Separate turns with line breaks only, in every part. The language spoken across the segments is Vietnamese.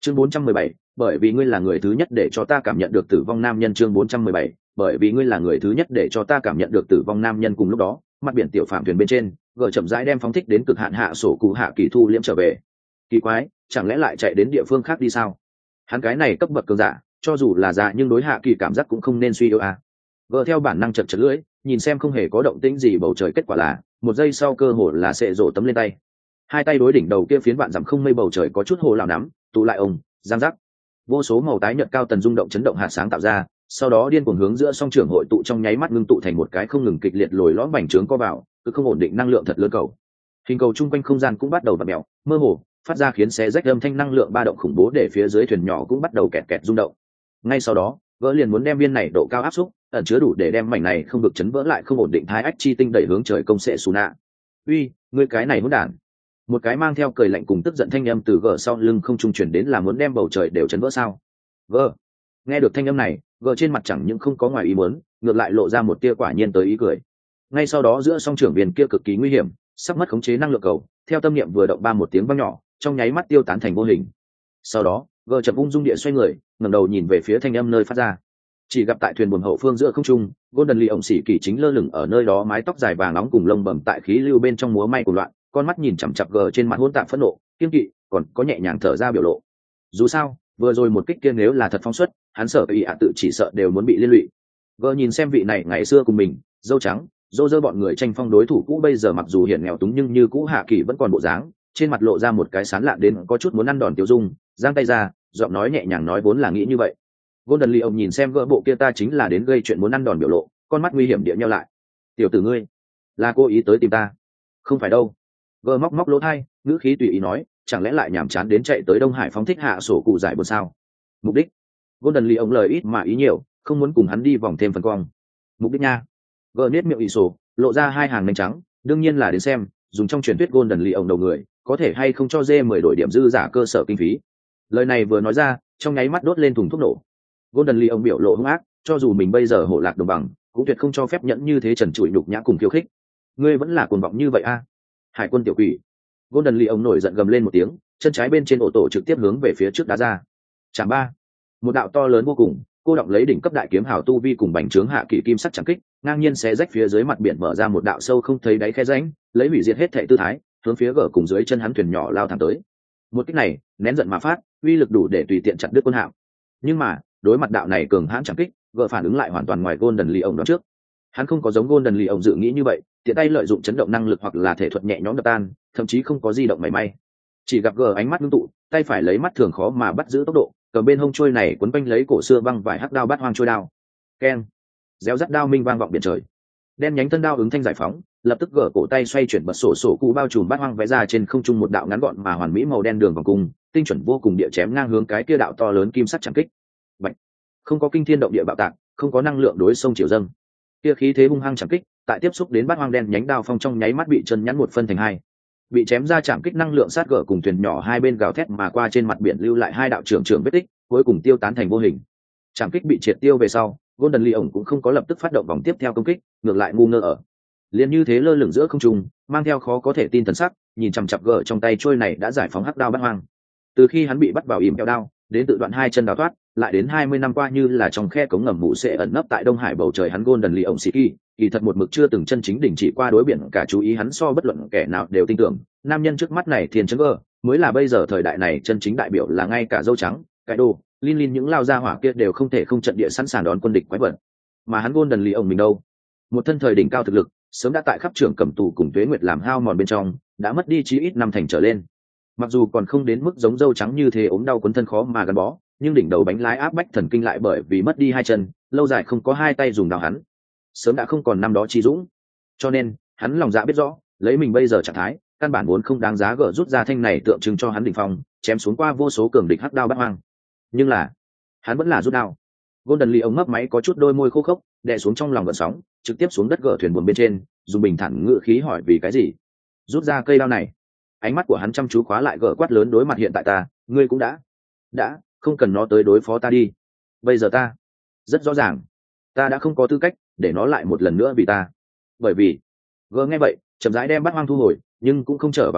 Chương 417, bởi vì ngươi là người thứ nhất để cho ta cảm nhận được tử vong nam nhân. Chương 417, bởi vì ngươi là người thứ nhất để cho ta cảm nhận được tử vong nam nhân. Cùng lúc đó, mặt biển tiểu phạm thuyền bên trên, gờ chậm rãi đem phóng thích đến cực hạn hạ sổ cụ hạ kỳ thu liễm trở về. Kỳ quái, chẳng lẽ lại chạy đến địa phương khác đi sao? Hắn cái này cấp bậc cường giả, cho dù là già nhưng đối hạ kỳ cảm giác cũng không nên suy yếu à. Gờ theo bản năng chật chật lưỡi, nhìn xem không hề có động tĩnh gì bầu trời, kết quả là một giây sau cơ hồ là sệ rổ tấm lên tay, hai tay đối đỉnh đầu kia phiến vạn dặm không mây bầu trời có chút hồ lào nắm tụ lại ông giang giác, vô số màu tái nhợt cao tần rung động chấn động hạt sáng tạo ra, sau đó điên cuồng hướng giữa song trưởng hội tụ, trong nháy mắt ngưng tụ thành một cái không ngừng kịch liệt lồi lõm bành trướng co vào, cứ không ổn định năng lượng thật lớn cầu. Hình cầu chung quanh không gian cũng bắt đầu vặn mèo mơ hồ, phát ra khiến xé rách âm thanh năng lượng ba động khủng bố, để phía dưới thuyền nhỏ cũng bắt đầu kẹt kẹt rung động. Ngay sau đó vỡ liền muốn đem viên này độ cao áp xúc ẩn chứa đủ để đem mảnh này không được chấn vỡ lại không ổn định thái ách chi tinh đẩy hướng trời công sệ xù nạ. Uy, ngươi cái này hỗn đản! Một cái mang theo cười lạnh cùng tức giận thanh âm từ gờ sau lưng không trung chuyển đến, là muốn đem bầu trời đều chấn vỡ sao? Gờ nghe được thanh âm này, gờ trên mặt chẳng những không có ngoài ý muốn, ngược lại lộ ra một tia quả nhiên tới ý cười. Ngay sau đó giữa song trưởng viên kia cực kỳ nguy hiểm, sắp mất khống chế năng lượng cầu, theo tâm niệm vừa động ba một tiếng vang nhỏ, trong nháy mắt tiêu tán thành vô hình. Sau đó gờ chậm ung dung địa xoay người, ngẩng đầu nhìn về phía thanh âm nơi phát ra, chỉ gặp tại thuyền buồm hậu phương giữa không trung, Golden Lee ổng xỉ kỳ chính lơ lửng ở nơi đó, mái tóc dài vàng nóng cùng lông bẩm tại khí lưu bên trong múa may của loạn, con mắt nhìn chằm chặp gờ trên mặt hỗn tạp phẫn nộ, kiên kỵ, còn có nhẹ nhàng thở ra biểu lộ. Dù sao vừa rồi một kích kia nếu là thật phóng xuất, hắn sợ ý ạ tự chỉ sợ đều muốn bị liên lụy. Gờ nhìn xem vị này ngày xưa cùng mình dâu trắng dô dơ bọn người tranh phong đối thủ cũ, bây giờ mặc dù hiển nghèo túng nhưng như cũ hạ kỳ vẫn còn bộ dáng, trên mặt lộ ra một cái sán lạ đến có chút muốn ăn đòn tiêu dung, giang tay ra, giọng nói nhẹ nhàng nói vốn là nghĩ như vậy. Golden Lee ông nhìn xem gỡ bộ kia ta chính là đến gây chuyện muốn ăn đòn biểu lộ, con mắt nguy hiểm địa nhau lại. Tiểu tử ngươi là cố ý tới tìm ta? Không phải đâu. Gỡ móc móc lỗ tai, ngữ khí tùy ý nói, chẳng lẽ lại nhảm chán đến chạy tới Đông Hải phóng thích hạ sổ cụ giải buồn sao? Mục đích? Golden Lee ông lời ít mà ý nhiều, không muốn cùng hắn đi vòng thêm phần cong. Mục đích nha. Gỡ nét miệng ị sổ, lộ ra hai hàng nanh trắng, đương nhiên là đến xem dùng trong truyền thuyết Golden Lee ông đầu người có thể hay không cho dê 10 đổi điểm dư giả cơ sở kinh phí. Lời này vừa nói ra, trong nháy mắt đốt lên thùng thuốc nổ. Golden Lee ông biểu lộ hung ác, cho dù mình bây giờ hổ lạc đồng bằng, cũng tuyệt không cho phép nhẫn như thế trần trụi nhục nhã cùng khiêu khích. Ngươi vẫn là cuồng vọng như vậy a? Hải quân tiểu quỷ! Golden Lee ông nổi giận gầm lên một tiếng, chân trái bên trên ổ tổ trực tiếp hướng về phía trước đá ra. Chạm ba, một đạo to lớn vô cùng, cô đọng lấy đỉnh cấp đại kiếm hào tu vi cùng bành trướng hạ kỳ kim sắc chẳng kích, ngang nhiên xé rách phía dưới mặt biển, mở ra một đạo sâu không thấy đáy khe rãnh, lấy hủy diệt hết thảy tư thái, hướng phía gở cùng dưới chân hắn thuyền nhỏ lao thẳng tới. Một kích này, nén giận mà phát, uy lực đủ để tùy tiện chặn đứt quân hạm. Nhưng mà đối mặt đạo này cường hãn chẳng kích, gỡ phản ứng lại hoàn toàn ngoài Golden Lee ông đó trước. Hắn không có giống Golden Lee ông dự nghĩ như vậy, tiện tay lợi dụng chấn động năng lực hoặc là thể thuật nhẹ nhõm đập tan, thậm chí không có di động mảy may. Chỉ gặp gỡ ánh mắt ngưng tụ, tay phải lấy mắt thường khó mà bắt giữ tốc độ, cầm bên hông trôi này quấn quanh lấy cổ xưa băng vải hắc đao bát hoang trôi đao. Keng, réo rắt đao minh vang vọng biển trời. Đen nhánh thân đao ứng thanh giải phóng, lập tức gỡ cổ tay xoay chuyển bật sổ sổ cụ bao trùm bát hoang vẽ ra trên không trung một đạo ngắn gọn mà hoàn mỹ màu đen đường vòng cung, tinh chuẩn vô cùng địa chém ngang hướng cái kia đạo to lớn kim sắc chẳng kích. Bạch. Không có kinh thiên động địa bạo tạc, không có năng lượng đối sông chiều dâng, kia khí thế hung hăng chẳng kích tại tiếp xúc đến bát hoang đen nhánh đao phong trong nháy mắt bị chân nhắn một phân thành hai, bị chém ra chạm kích năng lượng sát gở cùng thuyền nhỏ hai bên gào thét mà qua, trên mặt biển lưu lại hai đạo trưởng vết tích, cuối cùng tiêu tán thành vô hình. Chạm kích bị triệt tiêu về sau, Golden Lee ổng cũng không có lập tức phát động vòng tiếp theo công kích, ngược lại ngu ngơ ở liền như thế lơ lửng giữa không trung, mang theo khó có thể tin thần sắc, nhìn chằm chặp gở trong tay trôi này đã giải phóng hắc đao bát hoang. Từ khi hắn bị bắt vào ìm kẹo đao, đến tự đoạn hai chân đào thoát, lại đến 20 năm qua như là trong khe cống ngầm mụ sẽ ẩn nấp tại Đông Hải bầu trời, hắn Golden Lee ổng Siki, kỳ thật một mực chưa từng chân chính đỉnh chỉ qua đối biển cả chú ý hắn, so bất luận kẻ nào đều tin tưởng, nam nhân trước mắt này thiên chấn gở, mới là bây giờ thời đại này chân chính đại biểu, là ngay cả dâu trắng, cái đồ, Lin những lao ra hỏa kia đều không thể không trận địa sẵn sàng đón quân địch quái vật. Mà hắn Golden Lee ổng mình đâu? Một thân thời đỉnh cao thực lực, sớm đã tại khắp trưởng cầm tù cùng Tuế Nguyệt làm hao mòn bên trong, đã mất đi chí ít 5 thành trở lên. Mặc dù còn không đến mức giống dâu trắng như thế ốm đau quấn thân khó mà gắn bó, nhưng đỉnh đầu bánh lái áp bách thần kinh lại bởi vì mất đi hai chân, lâu dài không có hai tay dùng đào, hắn sớm đã không còn năm đó chi dũng. Cho nên hắn lòng dạ biết rõ, lấy mình bây giờ trạng thái, căn bản vốn không đáng giá gỡ rút ra thanh này tượng trưng cho hắn đỉnh phong, chém xuống qua vô số cường địch hắc đao bát hoang. Nhưng là hắn vẫn là rút đao. Golden Lee ống ngấp máy có chút đôi môi khô khốc, đè xuống trong lòng gợn sóng, trực tiếp xuống đất gỡ thuyền buồm bên trên, dùng bình thản ngữ khí hỏi vì cái gì rút ra cây đao này. Ánh mắt của hắn chăm chú khóa lại gỡ quát lớn, đối mặt hiện tại ta, ngươi cũng đã không cần nó tới đối phó ta đi. Bây giờ ta rất rõ ràng, ta đã không có tư cách để nó lại một lần nữa vì ta. Bởi vì gỡ nghe vậy chậm rãi đem bát hoang thu hồi, nhưng cũng không trở vào bao,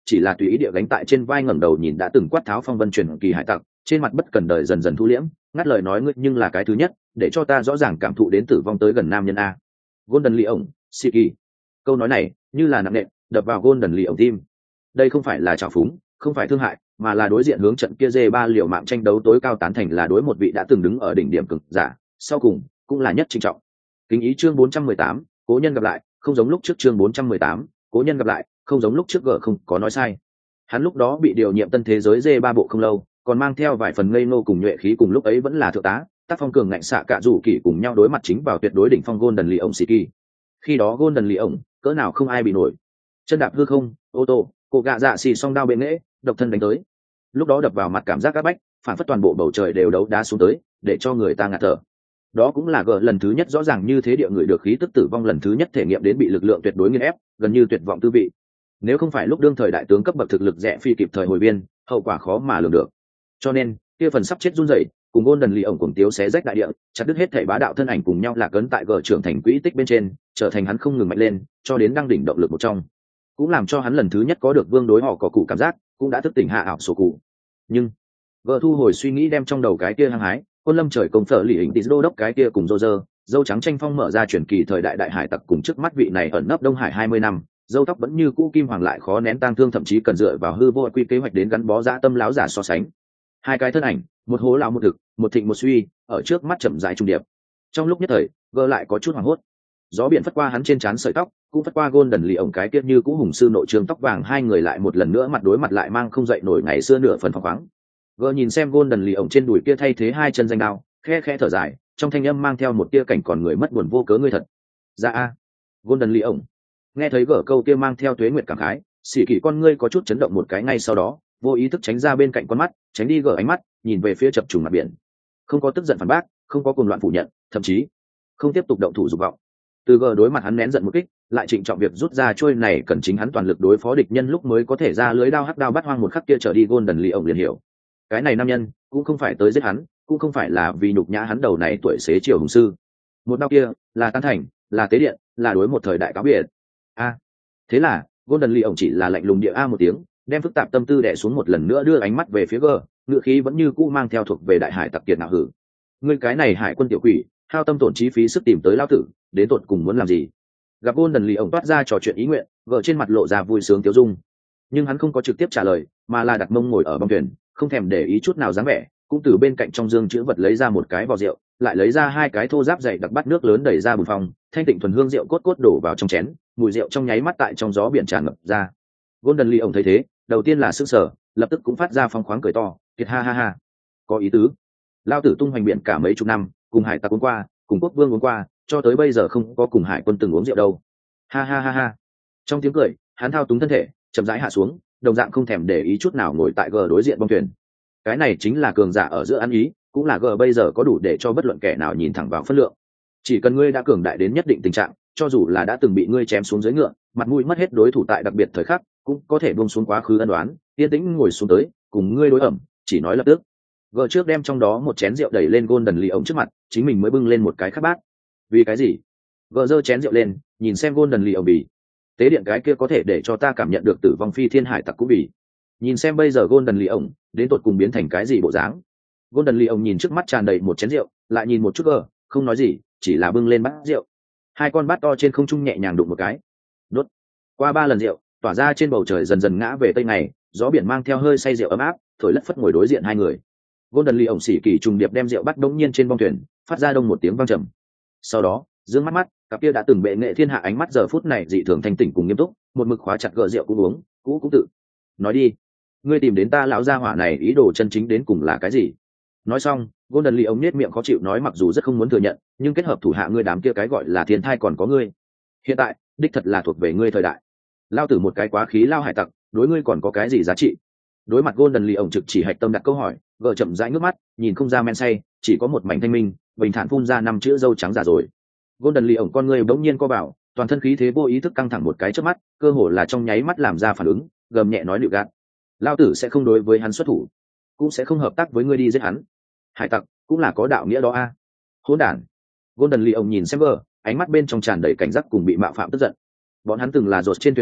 chỉ là tùy ý địa gánh tại trên vai, ngẩng đầu nhìn đã từng quát tháo phong vân truyền kỳ hải tặc, trên mặt bất cần đời dần dần thu liễm, ngắt lời nói ngươi nhưng là cái thứ nhất để cho ta rõ ràng cảm thụ đến tử vong tới gần nam nhân a. Golden Lee ổng, Siki. Câu nói này như là nặng nề đập vào Golden Lee ổng tim. Đây không phải là trào phúng, không phải thương hại, mà là đối diện hướng trận kia dê ba liều mạng tranh đấu tối cao tán thành là đối một vị đã từng đứng ở đỉnh điểm cực giả, sau cùng cũng là nhất trinh trọng. Kính ý chương 418, cố nhân gặp lại, không giống lúc trước chương 418, cố nhân gặp lại, không giống lúc trước gở không có nói sai. Hắn lúc đó bị điều nhiệm tân thế giới dê ba bộ không lâu, còn mang theo vài phần ngây ngô cùng nhuệ khí, cùng lúc ấy vẫn là thượng tá, tác phong cường ngạnh xạ cả rủ kỳ cùng nhau đối mặt chính vào tuyệt đối đỉnh phong Golden Lee ổng Siki. Khi đó Golden Lee ổng cỡ nào không ai bị nổi, chân đạp hư không, ô tô, cổ gạ dạ xì song đao bệ nghễ, độc thân đánh tới. Lúc đó đập vào mặt cảm giác áp bách, phản phất toàn bộ bầu trời đều đấu đá xuống tới, để cho người ta ngạt thở. Đó cũng là gờ lần thứ nhất rõ ràng như thế địa người được khí tức tử vong lần thứ nhất thể nghiệm đến bị lực lượng tuyệt đối nghiền ép, gần như tuyệt vọng tư vị. Nếu không phải lúc đương thời đại tướng cấp bậc thực lực rẽ phi kịp thời hồi biên, hậu quả khó mà lường được. Cho nên kia phần sắp chết run rẩy, cùng Golden Lee ổng cuồng tiếu xé rách đại địa, chặt đứt hết thảy bá đạo thân ảnh cùng nhau lạc ấn tại gờ trưởng thành quỹ tích bên trên, trở thành hắn không ngừng mạnh lên, cho đến đăng đỉnh động lực một trong. Cũng làm cho hắn lần thứ nhất có được vương đối họ có cụ cảm giác, cũng đã thức tỉnh hạ ảo sổ cụ. Nhưng gờ thu hồi suy nghĩ, đem trong đầu cái kia hăng hái quân lâm trời công phở lì hình tí đô đốc cái kia cùng Roger dâu trắng tranh phong mở ra chuyển kỳ thời đại đại hải tặc, cùng trước mắt vị này ẩn nấp Đông Hải 20 năm, dâu tóc vẫn như cũ kim hoàng lại khó nén tang thương, thậm chí cần dựa vào hư vô quy kế hoạch đến gắn bó dã tâm láo giả so sánh. Hai cái thân ảnh, một hố lão một thực, một thịnh một suy, ở trước mắt chậm rãi trung điệp. Trong lúc nhất thời, gờ lại có chút hoảng hốt. Gió biển phất qua hắn trên trán sợi tóc, cũng phất qua Golden Lee ổng cái kia như cũ hùng sư nội trường tóc vàng, hai người lại một lần nữa mặt đối mặt, lại mang không dậy nổi ngày xưa nửa phần phóng khoáng. Gờ nhìn xem Golden Lee ổng trên đùi kia thay thế hai chân danh đao, khe khẽ thở dài, trong thanh âm mang theo một tia cảnh còn người mất buồn vô cớ ngươi thật. Dạ a. Golden Lee ổng. Nghe thấy gờ câu kia mang theo tuế nguyệt cảm khái, xỉ kỳ con ngươi có chút chấn động một cái, ngay sau đó vô ý thức tránh ra bên cạnh con mắt, tránh đi gờ ánh mắt, nhìn về phía chập trùng mặt biển. Không có tức giận phản bác, không có cuồng loạn phủ nhận, thậm chí không tiếp tục động thủ dục vọng. Từ gờ đối mặt hắn nén giận một kích, lại trịnh trọng việc rút ra trôi này cần chính hắn toàn lực đối phó địch nhân lúc mới có thể ra lưới đao hắc đao bắt hoang một khắc kia trở đi, Golden Lee ổng liền hiểu, cái này nam nhân cũng không phải tới giết hắn, cũng không phải là vì nhục nhã hắn đầu này tuổi xế chiều hùng sư. Một đao kia là tán thành, là tế điện, là đối một thời đại cáo biệt. A. Thế là Golden Lee ổng chỉ là lạnh lùng địa a một tiếng, đem phức tạp tâm tư đè xuống, một lần nữa đưa ánh mắt về phía gờ, ngựa khí vẫn như cũ mang theo thuộc về đại hải tặc kiệt nào hử. Ngươi cái này hải quân tiểu quỷ, hao tâm tổn trí phí sức tìm tới lao tử, đến tột cùng muốn làm gì? Gặp Golden Lee ổng toát ra trò chuyện ý nguyện, gờ trên mặt lộ ra vui sướng tiêu dung, nhưng hắn không có trực tiếp trả lời, mà là đặt mông ngồi ở bong thuyền, không thèm để ý chút nào dáng vẻ, cũng từ bên cạnh trong dương chữ vật lấy ra một cái vò rượu, lại lấy ra hai cái thô giáp dày đặc bát nước lớn đẩy ra bùn phòng, thanh tịnh thuần hương rượu cốt cốt đổ vào trong chén, mùi rượu trong nháy mắt tại trong gió biển tràn ngập ra. Golden Lee ổng thấy thế, đầu tiên là sững sờ, lập tức cũng phát ra phong khoáng cười to, kiệt ha ha ha, có ý tứ. Lao tử tung hoành biển cả mấy chục năm, cùng hải tặc uống qua, cùng quốc vương uống qua, cho tới bây giờ không có cùng hải quân từng uống rượu đâu. Ha ha ha ha. Trong tiếng cười, hắn thao túng thân thể, chậm rãi hạ xuống, đồng dạng không thèm để ý chút nào ngồi tại gờ đối diện bong thuyền. Cái này chính là cường giả ở giữa ăn ý, cũng là gờ bây giờ có đủ để cho bất luận kẻ nào nhìn thẳng vào phân lượng. Chỉ cần ngươi đã cường đại đến nhất định tình trạng, cho dù là đã từng bị ngươi chém xuống dưới ngựa, mặt mũi mất hết đối thủ tại đặc biệt thời khắc, cũng có thể buông xuống quá khứ ân đoán, yên tĩnh ngồi xuống tới, cùng ngươi đối ẩm, chỉ nói lập tức. Gờ trước đem trong đó một chén rượu đẩy lên Golden Lee ổng trước mặt, chính mình mới bưng lên một cái khác bát. Vì cái gì? Gờ giơ chén rượu lên, nhìn xem Golden Lee ổng bì. Tế điện cái kia có thể để cho ta cảm nhận được tử vong phi thiên hải tặc cũng bì. Nhìn xem bây giờ Golden Lee ổng đến tột cùng biến thành cái gì bộ dáng. Golden Lee ổng nhìn trước mắt tràn đầy một chén rượu, lại nhìn một chút gờ, không nói gì, chỉ là bưng lên bát rượu. Hai con bát to trên không trung nhẹ nhàng đụng một cái. Đốt. Qua 3 lần rượu, tỏa ra trên bầu trời dần dần ngã về tây ngày, gió biển mang theo hơi say rượu ấm áp, thổi lất phất ngồi đối diện hai người. Golden Lee ổng xỉ kỳ trùng điệp đem rượu bắt đống nhiên trên bong thuyền, phát ra đông một tiếng vang trầm. Sau đó, dương mắt mắt, cặp kia đã từng bệ nghệ thiên hạ ánh mắt giờ phút này dị thường thanh tỉnh cùng nghiêm túc, một mực khóa chặt gỡ rượu cũng uống, cũng tự. Nói đi, ngươi tìm đến ta lão gia hỏa này ý đồ chân chính đến cùng là cái gì? Nói xong, Golden Lee ổng nhếch miệng khó chịu nói, mặc dù rất không muốn thừa nhận, nhưng kết hợp thủ hạ ngươi đám kia cái gọi là thiên thai còn có ngươi. Hiện tại, đích thật là thuộc về ngươi thời đại. Lao tử một cái quá khí lao hải tặc, đối ngươi còn có cái gì giá trị? Đối mặt Golden Lee ổng trực chỉ hạch tâm đặt câu hỏi, gờ chậm rãi ngước mắt, nhìn không ra men say, chỉ có một mảnh thanh minh, bình thản phun ra 5 chữ dâu trắng giả rồi. Golden Lee ổng con ngươi bỗng nhiên co vào, toàn thân khí thế vô ý thức căng thẳng một cái chớp mắt, cơ hồ là trong nháy mắt làm ra phản ứng, gầm nhẹ nói, liệu gạt. Lao tử sẽ không đối với hắn xuất thủ, cũng sẽ không hợp tác với ngươi đi giết hắn. Hải tặc cũng là có đạo nghĩa đó a. Hỗn đản. Golden Lee ổng nhìn xem gờ, ánh mắt bên trong tràn đầy cảnh giác cùng bị mạo phạm tức giận. Bọn hắn từng là rột trên thuyền đồng bạn,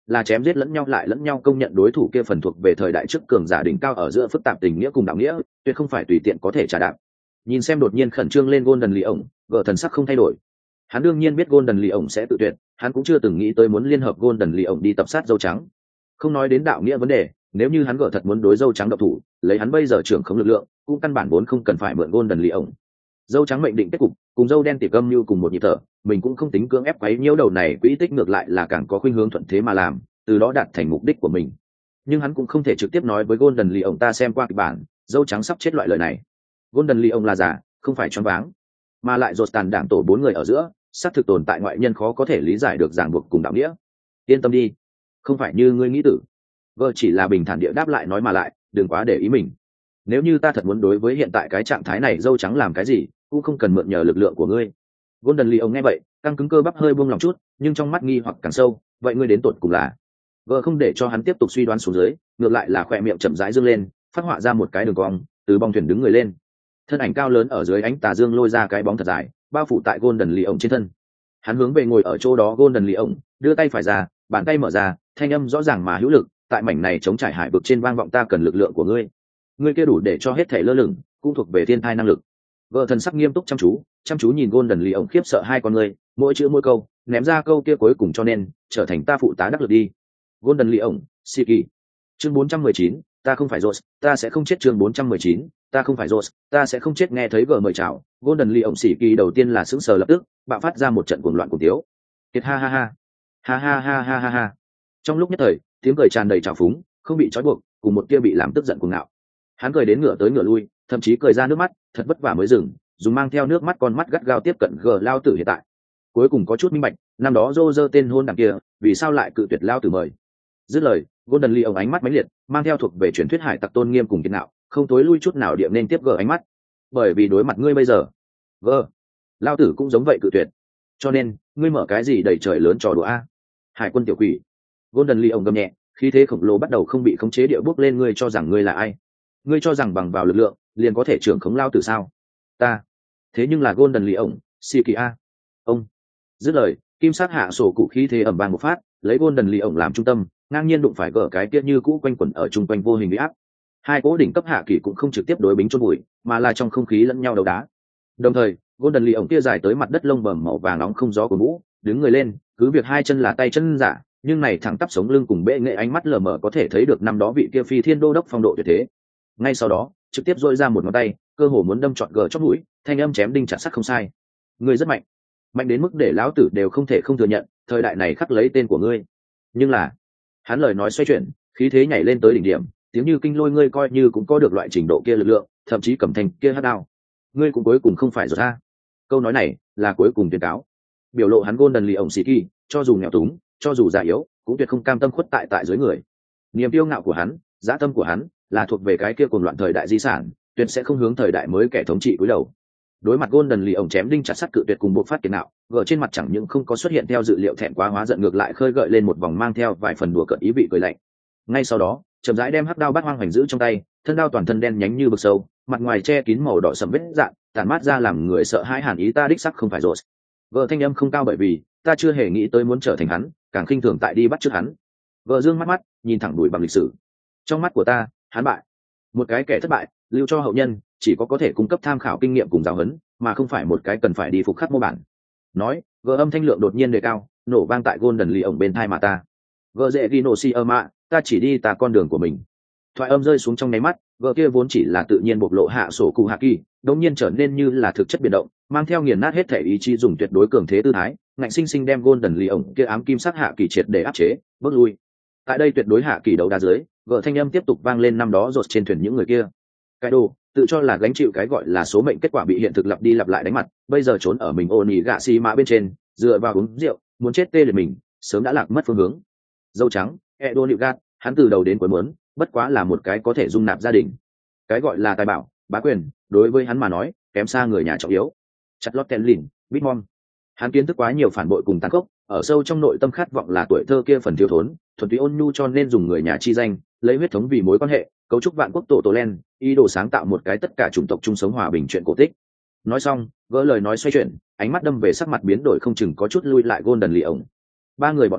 là chém giết lẫn nhau lại lẫn nhau công nhận đối thủ kia phần thuộc về thời đại trước cường giả đỉnh cao ở giữa phức tạp tình nghĩa cùng đạo nghĩa, tuyệt không phải tùy tiện có thể trả đạp. Nhìn xem đột nhiên khẩn trương lên Golden Leon, gỡ thần sắc không thay đổi. Hắn đương nhiên biết Golden Leon sẽ tự tuyệt, hắn cũng chưa từng nghĩ tới muốn liên hợp Golden Leon đi tập sát dâu trắng. Không nói đến đạo nghĩa vấn đề, nếu như hắn gỡ thật muốn đối dâu trắng độc thủ, lấy hắn bây giờ trưởng không lực lượng, cũng căn bản vốn không cần phải mượn Golden Leon. Dâu trắng mệnh định kết cục, cùng dâu đen tỉ âm như cùng một nhịp thở, mình cũng không tính cưỡng ép quấy nhiễu đầu này quỹ tích, ngược lại là càng có khuynh hướng thuận thế mà làm, từ đó đạt thành mục đích của mình. Nhưng hắn cũng không thể trực tiếp nói với Golden Leon ta xem qua kịch bản, dâu trắng sắp chết loại lời này. Golden Leon là giả, không phải choáng váng, mà lại rột tàn đảng tổ 4 người ở giữa, xác thực tồn tại ngoại nhân khó có thể lý giải được ràng buộc cùng đạo nghĩa. Yên tâm đi, không phải như ngươi nghĩ tử. Vợ chỉ là bình thản địa đáp lại, nói mà lại, đừng quá để ý mình. Nếu như ta thật muốn đối với hiện tại cái trạng thái này dâu trắng làm cái gì, cũng không cần mượn nhờ lực lượng của ngươi. Golden Leon nghe vậy, căng cứng cơ bắp hơi buông lòng chút, nhưng trong mắt nghi hoặc càng sâu. Vậy ngươi đến tột cùng là? Vợ không để cho hắn tiếp tục suy đoán xuống dưới, ngược lại là khỏe miệng chậm rãi dương lên, phát họa ra một cái đường cong, từ bong thuyền đứng người lên. Thân ảnh cao lớn ở dưới ánh tà dương lôi ra cái bóng thật dài, bao phủ tại Golden Leon trên thân. Hắn hướng về ngồi ở chỗ đó Golden Leon, đưa tay phải ra, bàn tay mở ra, thanh âm rõ ràng mà hữu lực, tại mảnh này chống trải hải vực trên vang vọng, ta cần lực lượng của ngươi. Ngươi kia đủ để cho hết thể lơ lửng, cũng thuộc về thiên thai năng lực. Vợ thần sắc nghiêm túc chăm chú nhìn Golden Leon khiếp sợ hai con ngươi, mỗi chữ mỗi câu ném ra câu kia cuối cùng, cho nên trở thành ta phụ tá đắc lực đi. Golden Leon, Siki. Chương 419, ta không phải Rose, ta sẽ không chết. Chương 419, ta không phải Rose, ta sẽ không chết. Nghe thấy vợ mời chào, Golden Leon Siki đầu tiên là sững sờ, lập tức bạo phát ra một trận cuồng loạn cùng tiếu. Kiệt ha ha ha, ha ha ha ha ha ha. Trong lúc nhất thời, tiếng cười tràn đầy trào phúng, không bị trói buộc, cùng một kia bị làm tức giận cuồng ngạo. Hắn cười đến ngửa tới ngửa lui, thậm chí cười ra nước mắt, thật vất vả mới dừng, dùng mang theo nước mắt con mắt gắt gao tiếp cận gờ lao tử hiện tại. Cuối cùng có chút minh bạch, năm đó Roger tên hôn đằng kia, vì sao lại cự tuyệt lao tử mời. Dứt lời, Golden Leon ánh mắt mãnh liệt, mang theo thuộc về truyền thuyết hải tặc tôn nghiêm cùng kiên nạo, không tối lui chút nào điệm nên tiếp gờ ánh mắt. Bởi vì đối mặt ngươi bây giờ, gờ, lao tử cũng giống vậy cự tuyệt. Cho nên, ngươi mở cái gì đầy trời lớn trò đùa a? Hải quân tiểu quỷ. Golden Leon gầm nhẹ, khí thế khổng lồ bắt đầu không bị khống chế địa bước lên. Ngươi cho rằng ngươi là ai? Ngươi cho rằng bằng vào lực lượng liền có thể trưởng khống lao tử sao? Ta thế nhưng là Golden Leon, Siki a. Ông. Dứt lời, kim sắc hạ sổ cụ khí thế ầm vang một phát, lấy Golden Leon làm trung tâm, ngang nhiên đụng phải gỡ cái kia như cũ quanh quẩn ở trung quanh vô hình uy áp. Hai cố đỉnh cấp hạ kỳ cũng không trực tiếp đối bính chôn bụi, mà là trong không khí lẫn nhau đấu đá. Đồng thời, Golden Leon kia dài tới mặt đất lông bẩm màu vàng nóng không gió của mũ, đứng người lên, cứ việc hai chân là tay chân giả, nhưng này thẳng tắp sống lưng cùng bệ nghệ ánh mắt lờ mờ có thể thấy được năm đó vị kia phi thiên đô đốc phong độ tuyệt thế. Ngay sau đó, trực tiếp dội ra một ngón tay, cơ hồ muốn đâm trọn gờ chóp mũi, thanh âm chém đinh chặt sắt không sai. Ngươi rất mạnh, mạnh đến mức để lão tử đều không thể không thừa nhận, thời đại này khắc lấy tên của ngươi. Nhưng là, hắn lời nói xoay chuyển, khí thế nhảy lên tới đỉnh điểm, tiếng như kinh lôi, ngươi coi như cũng có được loại trình độ kia lực lượng, thậm chí cầm thành kia hắc đao, ngươi cũng cuối cùng không phải rồi ta. Câu nói này là cuối cùng tuyên cáo, biểu lộ hắn Golden Leon Siki, cho dù nghèo túng, cho dù già yếu, cũng tuyệt không cam tâm khuất tại dưới người. Niềm kiêu ngạo của hắn, dã tâm của hắn, là thuộc về cái kia cuồng loạn thời đại di sản, tuyệt sẽ không hướng thời đại mới kẻ thống trị cúi đầu. Đối mặt Golden Leon chém đinh chặt sắt cự tuyệt cùng bộ phát kiệt nạo, gờ trên mặt chẳng những không có xuất hiện theo dự liệu thẹn quá hóa giận, ngược lại khơi gợi lên một vòng mang theo vài phần đùa cợt ý vị cười lạnh. Ngay sau đó, chậm rãi đem hắc đao bát hoang hoành giữ trong tay, thân đao toàn thân đen nhánh như vực sâu, mặt ngoài che kín màu đỏ sẫm vết dạn, tản mát ra làm người sợ hãi hàn ý. Ta đích sắc không phải rồi. Vợ thanh âm không cao, bởi vì ta chưa hề nghĩ tới muốn trở thành hắn, càng khinh thường tại đi bắt chước hắn. Vợ dương mắt nhìn thẳng đuổi bằng lịch sử. Trong mắt của ta, hắn bại, một cái kẻ thất bại, lưu cho hậu nhân chỉ có thể cung cấp tham khảo kinh nghiệm cùng giáo huấn, mà không phải một cái cần phải đi phục khắc mô bản. Nói, vợ âm thanh lượng đột nhiên đề cao, nổ vang tại Golden Leon bên tai mà ta. Vợ dễ ghi nổ si âm ạ, ta chỉ đi ta con đường của mình. Thoại âm rơi xuống trong nháy mắt, vợ kia vốn chỉ là tự nhiên bộc lộ hạ sổ cụ hạ kỳ, đột nhiên trở nên như là thực chất biến động, mang theo nghiền nát hết thể ý chí, dùng tuyệt đối cường thế tư thái, ngạnh sinh sinh đem Golden Leon kia ám kim sắc hạ kỳ triệt để áp chế, bước lui. Tại đây tuyệt đối hạ kỳ đấu đá dưới, vợ thanh âm tiếp tục vang lên, năm đó rột trên thuyền những người kia. Cái đồ, tự cho là gánh chịu cái gọi là số mệnh, kết quả bị hiện thực lặp đi lặp lại đánh mặt, bây giờ trốn ở mình ô nỉ gạ xi mã bên trên, dựa vào uống rượu, muốn chết tê liệt mình, sớm đã lạc mất phương hướng. Dâu trắng, Edo Nịu Gạt, hắn từ đầu đến cuối muốn, bất quá là một cái có thể dung nạp gia đình. Cái gọi là tài bảo, bá quyền, đối với hắn mà nói, kém xa người nhà trọng yếu. Chặt lót Kenlin, Bitmon. Hắn kiến thức quá nhiều phản bội cùng tàn khốc, ở sâu trong nội tâm khát vọng là tuổi thơ kia phần thiếu thốn, thuần túy ôn nhu, cho nên dùng người nhà chi danh, lấy huyết thống vì mối quan hệ, cấu trúc vạn quốc tổ len, ý đồ sáng tạo một cái tất cả chủng tộc chung sống hòa bình chuyện cổ tích. Nói xong, vỡ lời nói xoay chuyển, ánh mắt đâm về sắc mặt biến đổi không chừng có chút lui lại Golden Leon. Ba người bọn họ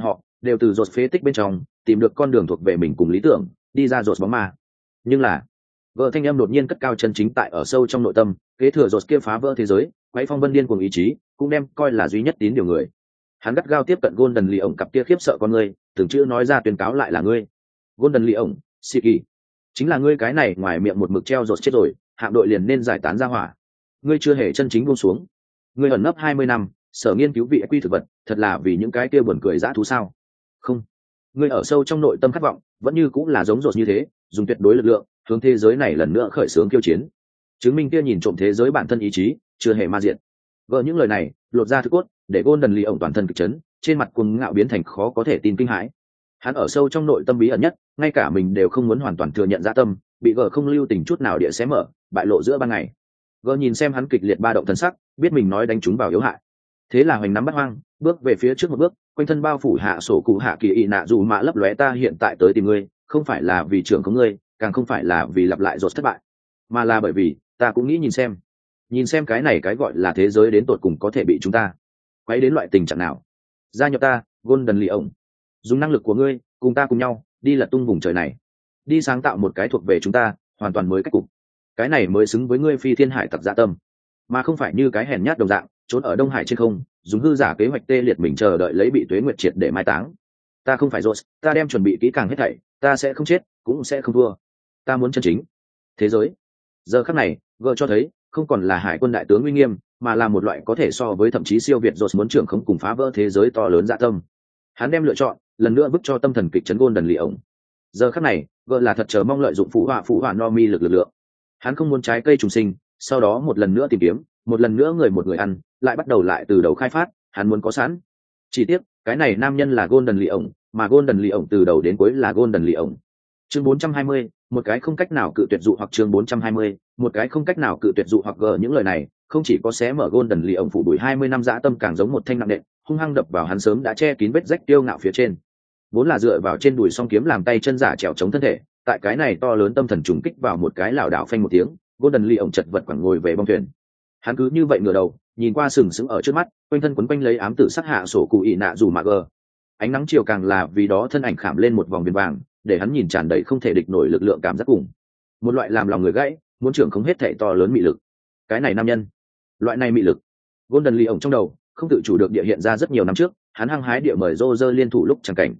đều từ rột phế tích bên trong tìm được con đường thuộc về mình cùng lý tưởng, đi ra rột bóng ma. Nhưng là vợ thanh em đột nhiên cất cao chân chính tại ở sâu trong nội tâm, kế thừa rột kia phá vỡ thế giới quấy phong vân điên cùng ý chí, cũng đem coi là duy nhất tín điều người. Hắn gắt gao tiếp cận Golden Lee ổng cặp kia khiếp sợ con người, từng chữ nói ra tuyên cáo lại là ngươi. Golden Lee ổng, Siki, chính là ngươi cái này ngoài miệng một mực treo rột chết rồi, hạm đội liền nên giải tán ra hỏa. Ngươi chưa hề chân chính buông xuống. Ngươi ẩn nấp 20 năm, sở nghiên cứu vị quy thực vật, thật là vì những cái kia buồn cười dã thú sao? Không, ngươi ở sâu trong nội tâm khát vọng, vẫn như cũng là giống rột như thế, dùng tuyệt đối lực lượng, hướng thế giới này lần nữa khởi xướng khiêu chiến. Chứng minh kia nhìn trộm thế giới bản thân ý chí, chưa hề ma diện. Gỡ những lời này, lột ra thức cốt, để Golden Lee ổng toàn thân kịch chấn, trên mặt cuồng ngạo biến thành khó có thể tin kinh hãi. Hắn ở sâu trong nội tâm bí ẩn nhất, ngay cả mình đều không muốn hoàn toàn thừa nhận dã tâm, bị gỡ không lưu tình chút nào địa xé mở, bại lộ giữa ban ngày. Gỡ nhìn xem hắn kịch liệt ba động thần sắc, biết mình nói đánh trúng vào yếu hại. Thế là hoành nắm bắt hoang, bước về phía trước một bước, quanh thân bao phủ hạ sổ cụ hạ kỳ y nạ dù mạ lấp lóe ta hiện tại tới tìm ngươi, không phải là vì trưởng của ngươi, càng không phải là vì lặp lại rột thất bại, mà là bởi vì ta cũng nghĩ nhìn xem cái này cái gọi là thế giới đến tột cùng có thể bị chúng ta quấy đến loại tình trạng nào. Gia nhập ta, Golden Lee ổng, dùng năng lực của ngươi cùng ta cùng nhau đi lật tung vùng trời này, đi sáng tạo một cái thuộc về chúng ta hoàn toàn mới cách cục. Cái này mới xứng với ngươi phi thiên hải tặc dạ tâm, mà không phải như cái hèn nhát đồng dạng trốn ở đông hải trên không, dùng hư giả kế hoạch tê liệt mình chờ đợi lấy bị tuế nguyệt triệt để mai táng. Ta không phải rột, ta đem chuẩn bị kỹ càng hết thảy, ta sẽ không chết cũng sẽ không thua. Ta muốn chân chính thế giới. Giờ khắc này gờ cho thấy không còn là hải quân đại tướng uy nghiêm, mà là một loại có thể so với thậm chí siêu việt rột muốn trưởng không cùng phá vỡ thế giới to lớn dạ tâm. Hắn đem lựa chọn lần nữa bức cho tâm thần kịch chấn Golden Lee ổng. Giờ khắc này gờ là thật chờ mong lợi dụng phụ họa no mi lực lượng. Hắn không muốn trái cây trùng sinh, sau đó một lần nữa tìm kiếm, một lần nữa người một người ăn, lại bắt đầu lại từ đầu khai phát. Hắn muốn có sẵn. Chỉ tiếc cái này nam nhân là Golden Lee ổng, mà Golden Lee ổng từ đầu đến cuối là Golden Lee ổng. Chương 420, một cái không cách nào cự tuyệt dụ hoặc chương 420, một cái không cách nào cự tuyệt dụ hoặc gờ những lời này, không chỉ có xé mở Golden Lee ổng phủ đuổi 20 năm dã tâm, càng giống một thanh nặng đệm, hung hăng đập vào hắn sớm đã che kín vết rách tiêu ngạo phía trên. Vốn là dựa vào trên đùi song kiếm làm tay chân giả trèo chống thân thể, tại cái này to lớn tâm thần trùng kích vào một cái lảo đảo phanh một tiếng, Golden Lee ổng chật vật quẳng ngồi về bong thuyền. Hắn cứ như vậy ngửa đầu, nhìn qua sừng sững ở trước mắt, quanh thân quấn quanh lấy ám tử sắc hạ sổ cụ ỉ nạ dù mà gờ. Ánh nắng chiều càng là vì đó thân ảnh khảm lên một vòng viền vàng, để hắn nhìn tràn đầy không thể địch nổi lực lượng cảm giác cùng một loại làm lòng người gãy, muốn trưởng không hết thảy to lớn mị lực. Cái này nam nhân, loại này mị lực. Golden Lee ổng trong đầu không tự chủ được địa hiện ra rất nhiều năm trước, hắn hăng hái địa mời Roger liên thủ lúc chẳng cảnh.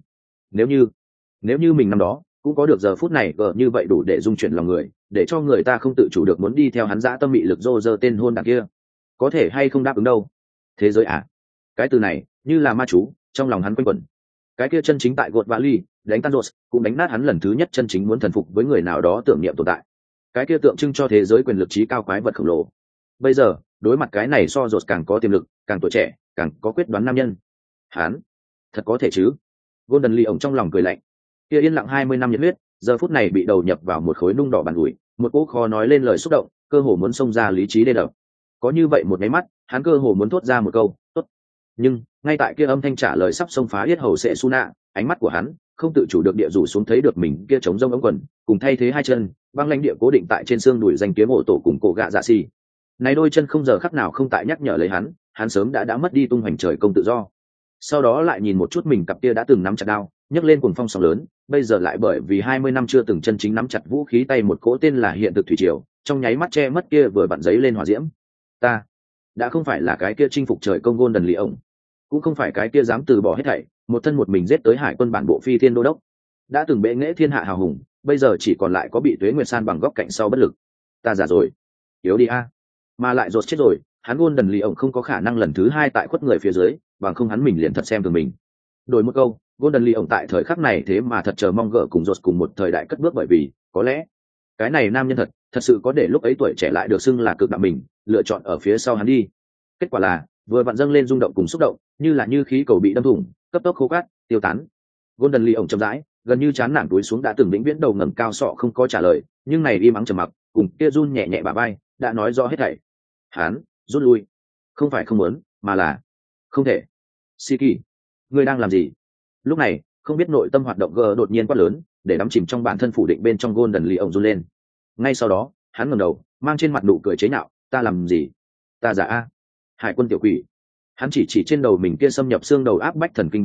Nếu như mình năm đó cũng có được giờ phút này gờ như vậy đủ để dung chuyển lòng người, để cho người ta không tự chủ được muốn đi theo hắn dã tâm mị lực Roger tên hôn đảng kia. Có thể hay không đáp ứng đâu. Thế giới à? Cái từ này như là ma chú trong lòng hắn quanh quẩn. Cái kia chân chính tại gột vali đánh tan rột, cũng đánh nát hắn lần thứ nhất chân chính muốn thần phục với người nào đó tưởng niệm tồn tại. Cái kia tượng trưng cho thế giới quyền lực trí cao quái vật khổng lồ. Bây giờ đối mặt cái này so rột càng có tiềm lực, càng tuổi trẻ, càng có quyết đoán nam nhân, hắn thật có thể chứ? Golden Lee ổng trong lòng cười lạnh. Kia yên lặng 20 năm nhiệt huyết, giờ phút này bị đầu nhập vào một khối nung đỏ bàn ủi, một cỗ khó nói lên lời xúc động, cơ hồ muốn xông ra lý trí đê đập. Có như vậy một cái mắt, hắn cơ hồ muốn thốt ra một câu tốt. Nhưng ngay tại kia âm thanh trả lời sắp xông phá yết hầu sẽ su nạ, ánh mắt của hắn không tự chủ được địa rủ xuống, thấy được mình kia trống rông ống quần, cùng thay thế hai chân băng lãnh địa cố định tại trên xương đùi danh kiếm ổ tổ cùng cổ gạ dạ xì. Này đôi chân không giờ khắc nào không tại nhắc nhở lấy hắn sớm đã mất đi tung hoành trời công tự do. Sau đó lại nhìn một chút mình cặp kia đã từng nắm chặt đao, nhấc lên cuồng phong sóng lớn, bây giờ lại bởi vì 20 năm chưa từng chân chính nắm chặt vũ khí tay một cỗ tên là hiện thực thủy triều, trong nháy mắt che mất kia vừa bặn giấy lên hỏa diễm. Ta đã không phải là cái kia chinh phục trời công Golden Lee ổng, cũng không phải cái kia dám từ bỏ hết thảy, một thân một mình giết tới hải quân bản bộ phi thiên đô đốc, đã từng bệ nghệ thiên hạ hào hùng, bây giờ chỉ còn lại có bị tuế nguyệt san bằng góc cạnh sau bất lực. Ta già rồi, yếu đi a. Mà lại rột chết rồi, hắn Golden Lee ổng không có khả năng lần thứ hai tại khuất người phía dưới, bằng không hắn mình liền thật xem thường mình. Đổi một câu, Golden Lee ổng tại thời khắc này thế mà thật chờ mong gỡ cùng rột cùng một thời đại cất bước, bởi vì có lẽ cái này nam nhân thật sự có để lúc ấy tuổi trẻ lại được xưng là cực đạo mình, lựa chọn ở phía sau hắn đi. Kết quả là vừa vặn dâng lên rung động cùng xúc động, như khí cầu bị đâm thủng, cấp tốc khô cát tiêu tán. Golden Lee ổng chậm rãi, gần như chán nản túi xuống, đã từng vĩnh viễn đầu ngẩng cao sọ không có trả lời, nhưng này im ắng trầm mặc, cùng kia run nhẹ nhẹ bả vai, đã nói rõ hết thảy. Hắn rút lui, không phải không muốn, mà là không thể. Siki, ngươi đang làm gì? Lúc này không biết nội tâm hoạt động gờ đột nhiên quát lớn, để đắm chìm trong bản thân phủ định bên trong Golden Lee ổng run lên. Ngay sau đó hắn ngẩng đầu, mang trên mặt nụ cười chế nhạo, ta làm gì? Ta giả a, hải quân tiểu quỷ. Hắn chỉ trên đầu mình kia xâm nhập xương đầu áp bách thần kinh bánh lái,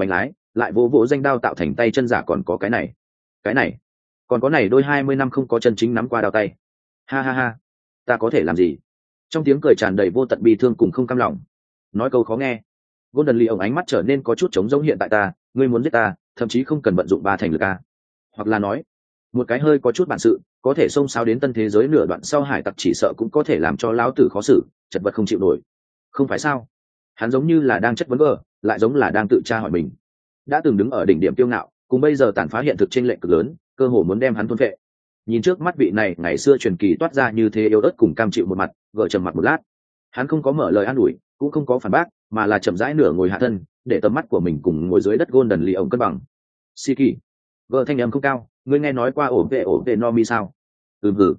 lại vỗ vỗ danh đao tạo thành tay chân giả. Còn có cái này còn có này đôi 20 năm không có chân chính nắm qua đao tay. Ha ha ha, ta có thể làm gì? Trong tiếng cười tràn đầy vô tận bi thương cùng không cam lòng. Nói câu khó nghe, Golden Lee ổng ánh mắt trở nên có chút trống rỗng. Hiện tại ta, ngươi muốn giết ta, thậm chí không cần vận dụng ba thành lực a. Hoặc là nói, một cái hơi có chút bản sự, có thể xông xáo đến tân thế giới nửa đoạn sau hải tặc chỉ sợ cũng có thể làm cho lão tử khó xử, chật vật không chịu nổi. Không phải sao? Hắn giống như là đang chất vấn vờ, lại giống là đang tự tra hỏi mình. Đã từng đứng ở đỉnh điểm kiêu ngạo, cùng bây giờ tàn phá hiện thực chênh lệch cực lớn, cơ hồ muốn đem hắn thôn phệ. Nhìn trước mắt vị này ngày xưa truyền kỳ toát ra như thế yếu ớt cùng cam chịu một mặt, gờ trầm mặt một lát. Hắn không có mở lời an ủi, cũng không có phản bác, mà là chậm rãi nửa ngồi hạ thân, để tầm mắt của mình cùng ngồi dưới đất Golden Lee ổng cân bằng. Siki, vợ thanh âm không cao, ngươi nghe nói qua ổ vệ Nomi sao? Hử.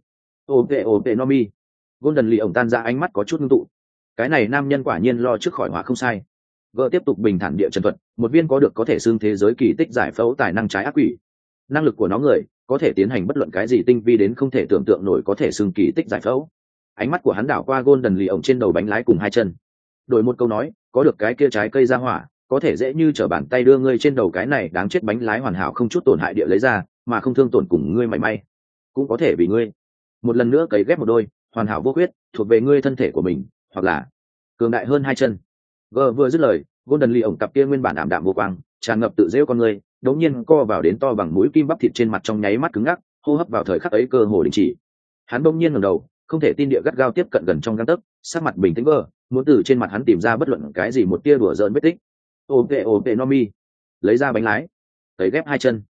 Ổ vệ Nomi. Golden Lee ổng tan ra, ánh mắt có chút ngưng tụ. Cái này nam nhân quả nhiên lo trước khỏi họa không sai. Vợ tiếp tục bình thản địa trần thuật, một viên có thể xưng thế giới kỳ tích giải phẫu tài năng trái ác quỷ. Năng lực của nó người có thể tiến hành bất luận cái gì tinh vi đến không thể tưởng tượng nổi có thể xưng kỳ tích giải phẫu. Ánh mắt của hắn đảo qua Golden Lee ổng trên đầu bánh lái cùng hai chân. Đổi một câu nói, có được cái kia trái cây ra hỏa, có thể dễ như trở bàn tay đưa ngươi trên đầu cái này đáng chết bánh lái hoàn hảo không chút tổn hại địa lấy ra, mà không thương tổn cùng ngươi mảy may. Cũng có thể vì ngươi một lần nữa cấy ghép một đôi hoàn hảo vô khuyết thuộc về ngươi thân thể của mình, hoặc là cường đại hơn hai chân. Vừa dứt lời, Golden Lee ổng cặp kia nguyên bản ảm đạm vô quang, tràn ngập tự giễu con người, đống nhiên co vào đến to bằng mũi kim bắp thịt trên mặt trong nháy mắt cứng ngắc, hô hấp vào thời khắc ấy cơ hồ đình chỉ. Hắn bỗng nhiên ngẩng đầu, không thể tin địa gắt gao tiếp cận gần trong gang tấc, sắc mặt bình tĩnh vờ, muốn từ trên mặt hắn tìm ra bất luận cái gì một tia đùa giỡn vết tích. Ổ vệ Nomi, lấy ra bánh lái, tấy ghép hai chân.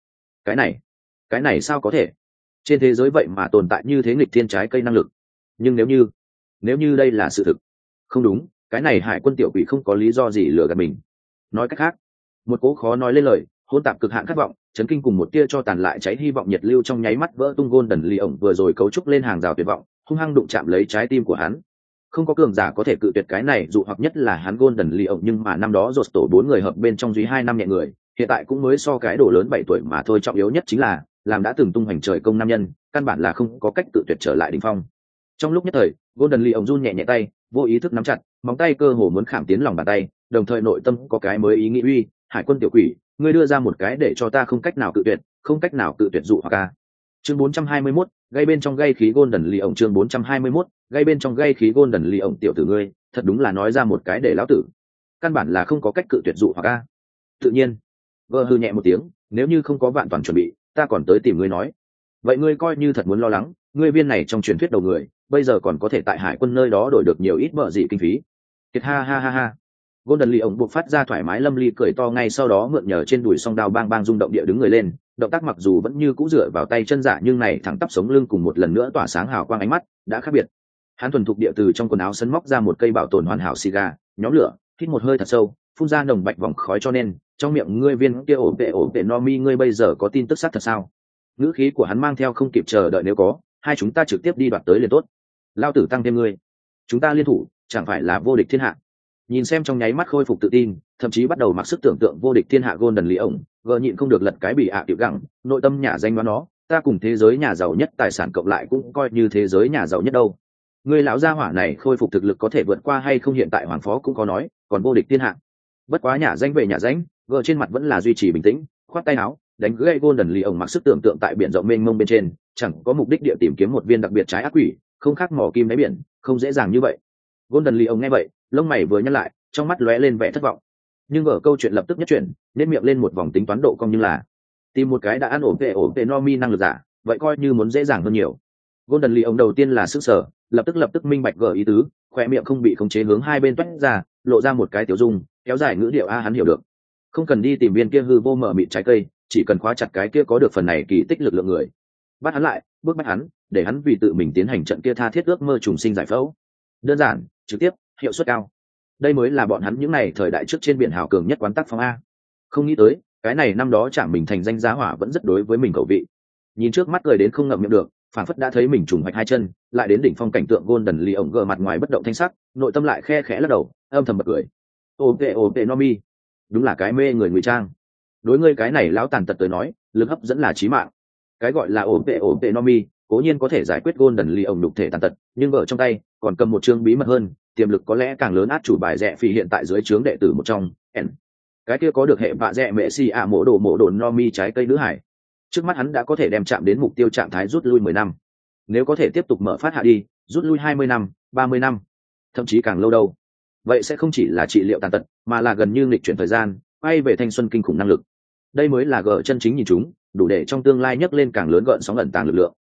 Cái này sao có thể? Trên thế giới vậy mà tồn tại như thế nghịch thiên trái cây năng lực. Nhưng nếu như đây là sự thực, không đúng, cái này hải quân tiểu quỷ không có lý do gì lừa gạt mình. Nói cách khác, một cố khó nói lên lời, hỗn tạp cực hạn khát vọng, chấn kinh cùng một tia cho tàn lại cháy hy vọng nhiệt lưu trong nháy mắt vỡ tung. Golden Lee ổng vừa rồi cấu trúc lên hàng rào tuyệt vọng, hung hăng đụng chạm lấy trái tim của hắn. Không có cường giả có thể cự tuyệt cái này dụ hoặc, nhất là hắn Golden Lee ổng. Nhưng mà năm đó rột tổ 4 người hợp bên trong duy 2 năm nhẹ người, hiện tại cũng mới so cái đồ lớn 7 tuổi mà thôi. Trọng yếu nhất chính là làm đã từng tung hoành trời công nam nhân, căn bản là không có cách cự tuyệt trở lại đỉnh phong. Trong lúc nhất thời, Golden Lee ổng run nhẹ nhẹ tay, vô ý thức nắm chặt móng tay, cơ hồ muốn khảm tiến lòng bàn tay, đồng thời nội tâm có cái mới ý nghĩ: uy, hải quân tiểu quỷ, ngươi đưa ra một cái để cho ta không cách nào cự tuyệt dụ hoặc a. Chương 421, gây bên trong gây khí Golden Lee ổng. Chương 421, gây bên trong gây khí Golden Lee ổng. Tiểu tử ngươi, thật đúng là nói ra một cái để lão tử căn bản là không có cách cự tuyệt dụ hoặc a. Tự nhiên, vơ hư nhẹ một tiếng, nếu như không có vạn toàn chuẩn bị, ta còn tới tìm ngươi nói. Vậy ngươi coi như thật muốn lo lắng, ngươi viên này trong truyền thuyết đầu người, bây giờ còn có thể tại hải quân nơi đó đổi được nhiều ít bợ gì kinh phí. Kiệt ha ha ha ha. Golden Lee ổng buộc phát ra thoải mái lâm ly cười to, ngay sau đó mượn nhờ trên đùi song đao bang bang rung động địa đứng người lên. Động tác mặc dù vẫn như cũ dựa vào tay chân giả, nhưng này thẳng tắp sống lưng cùng một lần nữa tỏa sáng hào quang ánh mắt đã khác biệt. Hắn thuần thục địa từ trong quần áo sân móc ra một cây bảo tồn hoàn hảo xì gà, nhóm lửa, hít một hơi thật sâu, phun ra nồng bạch vòng khói. Cho nên trong miệng ngươi viên kia ổ vệ Nomi, ngươi bây giờ có tin tức xác thật sao? Ngữ khí của hắn mang theo không kịp chờ đợi. Nếu có, hai chúng ta trực tiếp đi đoạt tới liền tốt. Lao tử tăng thêm ngươi, chúng ta liên thủ chẳng phải là vô địch thiên hạ? Nhìn xem trong nháy mắt khôi phục tự tin, thậm chí bắt đầu mặc sức tưởng tượng vô địch thiên hạ Golden Lee ổng, gờ nhịn không được lật cái bị tiểu gặng, nội tâm nhả danh đoán nó, ta cùng thế giới nhà giàu nhất tài sản cộng lại cũng coi như thế giới nhà giàu nhất đâu. Ngươi lão gia hỏa này khôi phục thực lực có thể vượt qua hay không hiện tại hoàng phó cũng có nói, còn vô địch thiên hạ. Bất quá nhả danh về nhả danh, gờ trên mặt vẫn là duy trì bình tĩnh, khoát tay áo, đánh gãy Golden Lee ổng mặc sức tưởng tượng tại biển rộng mênh mông bên trên, chẳng có mục đích địa tìm kiếm một viên đặc biệt trái ác quỷ, không khác mò kim đáy biển, không dễ dàng như vậy. Golden Lee ổng nghe vậy, lông mày vừa nhăn lại, trong mắt lóe lên vẻ thất vọng. Nhưng ở câu chuyện lập tức nhất chuyển, nét miệng lên một vòng tính toán độ cong, nhưng là tìm một cái đã ăn ổn vệ Nomi năng lực giả, vậy coi như muốn dễ dàng hơn nhiều. Golden Lee ổng đầu tiên là sức sở, lập tức minh bạch gở ý tứ, khóe miệng không bị khống chế hướng hai bên toét ra, lộ ra một cái tiểu dung, kéo dài ngữ điệu hắn hiểu được. Không cần đi tìm viên kia hư vô mở mịt trái cây, chỉ cần khóa chặt cái kia có được phần này kỳ tích lực lượng người, bắt hắn lại, bước bách hắn, để hắn vì tự mình tiến hành trận kia tha thiết ước mơ trùng sinh giải phẫu. Đơn giản, trực tiếp, hiệu suất cao. Đây mới là bọn hắn những này thời đại trước trên biển hào cường nhất quán tác phong a. Không nghĩ tới, cái này năm đó Trạm mình thành danh giá hỏa vẫn rất đối với mình khẩu vị. Nhìn trước mắt cười đến không ngậm miệng được, phản phất đã thấy mình trùng hoạch hai chân, lại đến đỉnh phong cảnh tượng Golden Lee ổng gờ mặt ngoài bất động thanh sắc, nội tâm lại khe khẽ lắc đầu, âm thầm bật cười. Ồ vệ Nomi, đúng là cái mê người ngụy trang. Đối ngươi cái này lão tàn tật tới nói, lực hấp dẫn là chí mạng. Cái gọi là ổ vệ Nomi, cố nhiên có thể giải quyết Golden Lee ổng đục thể tàn tật, nhưng ở trong tay còn cầm một chương bí mật hơn, tiềm lực có lẽ càng lớn át chủ bài rẻ phì hiện tại dưới trướng đệ tử một trong. cái kia có được hệ vạ dẹ mẹ xì ạ mộ đồ no mi trái cây nữ hải. Trước mắt hắn đã có thể đem chạm đến mục tiêu trạng thái rút lui 10 năm. Nếu có thể tiếp tục mở phát hạ đi, rút lui 20 năm, 30 năm, thậm chí càng lâu đâu. Vậy sẽ không chỉ là trị liệu tàn tật, mà là gần như nghịch chuyển thời gian, quay về thanh xuân kinh khủng năng lực. Đây mới là gỡ chân chính nhìn chúng, đủ để trong tương lai nhấc lên càng lớn gợn sóng ẩn tàng lực lượng.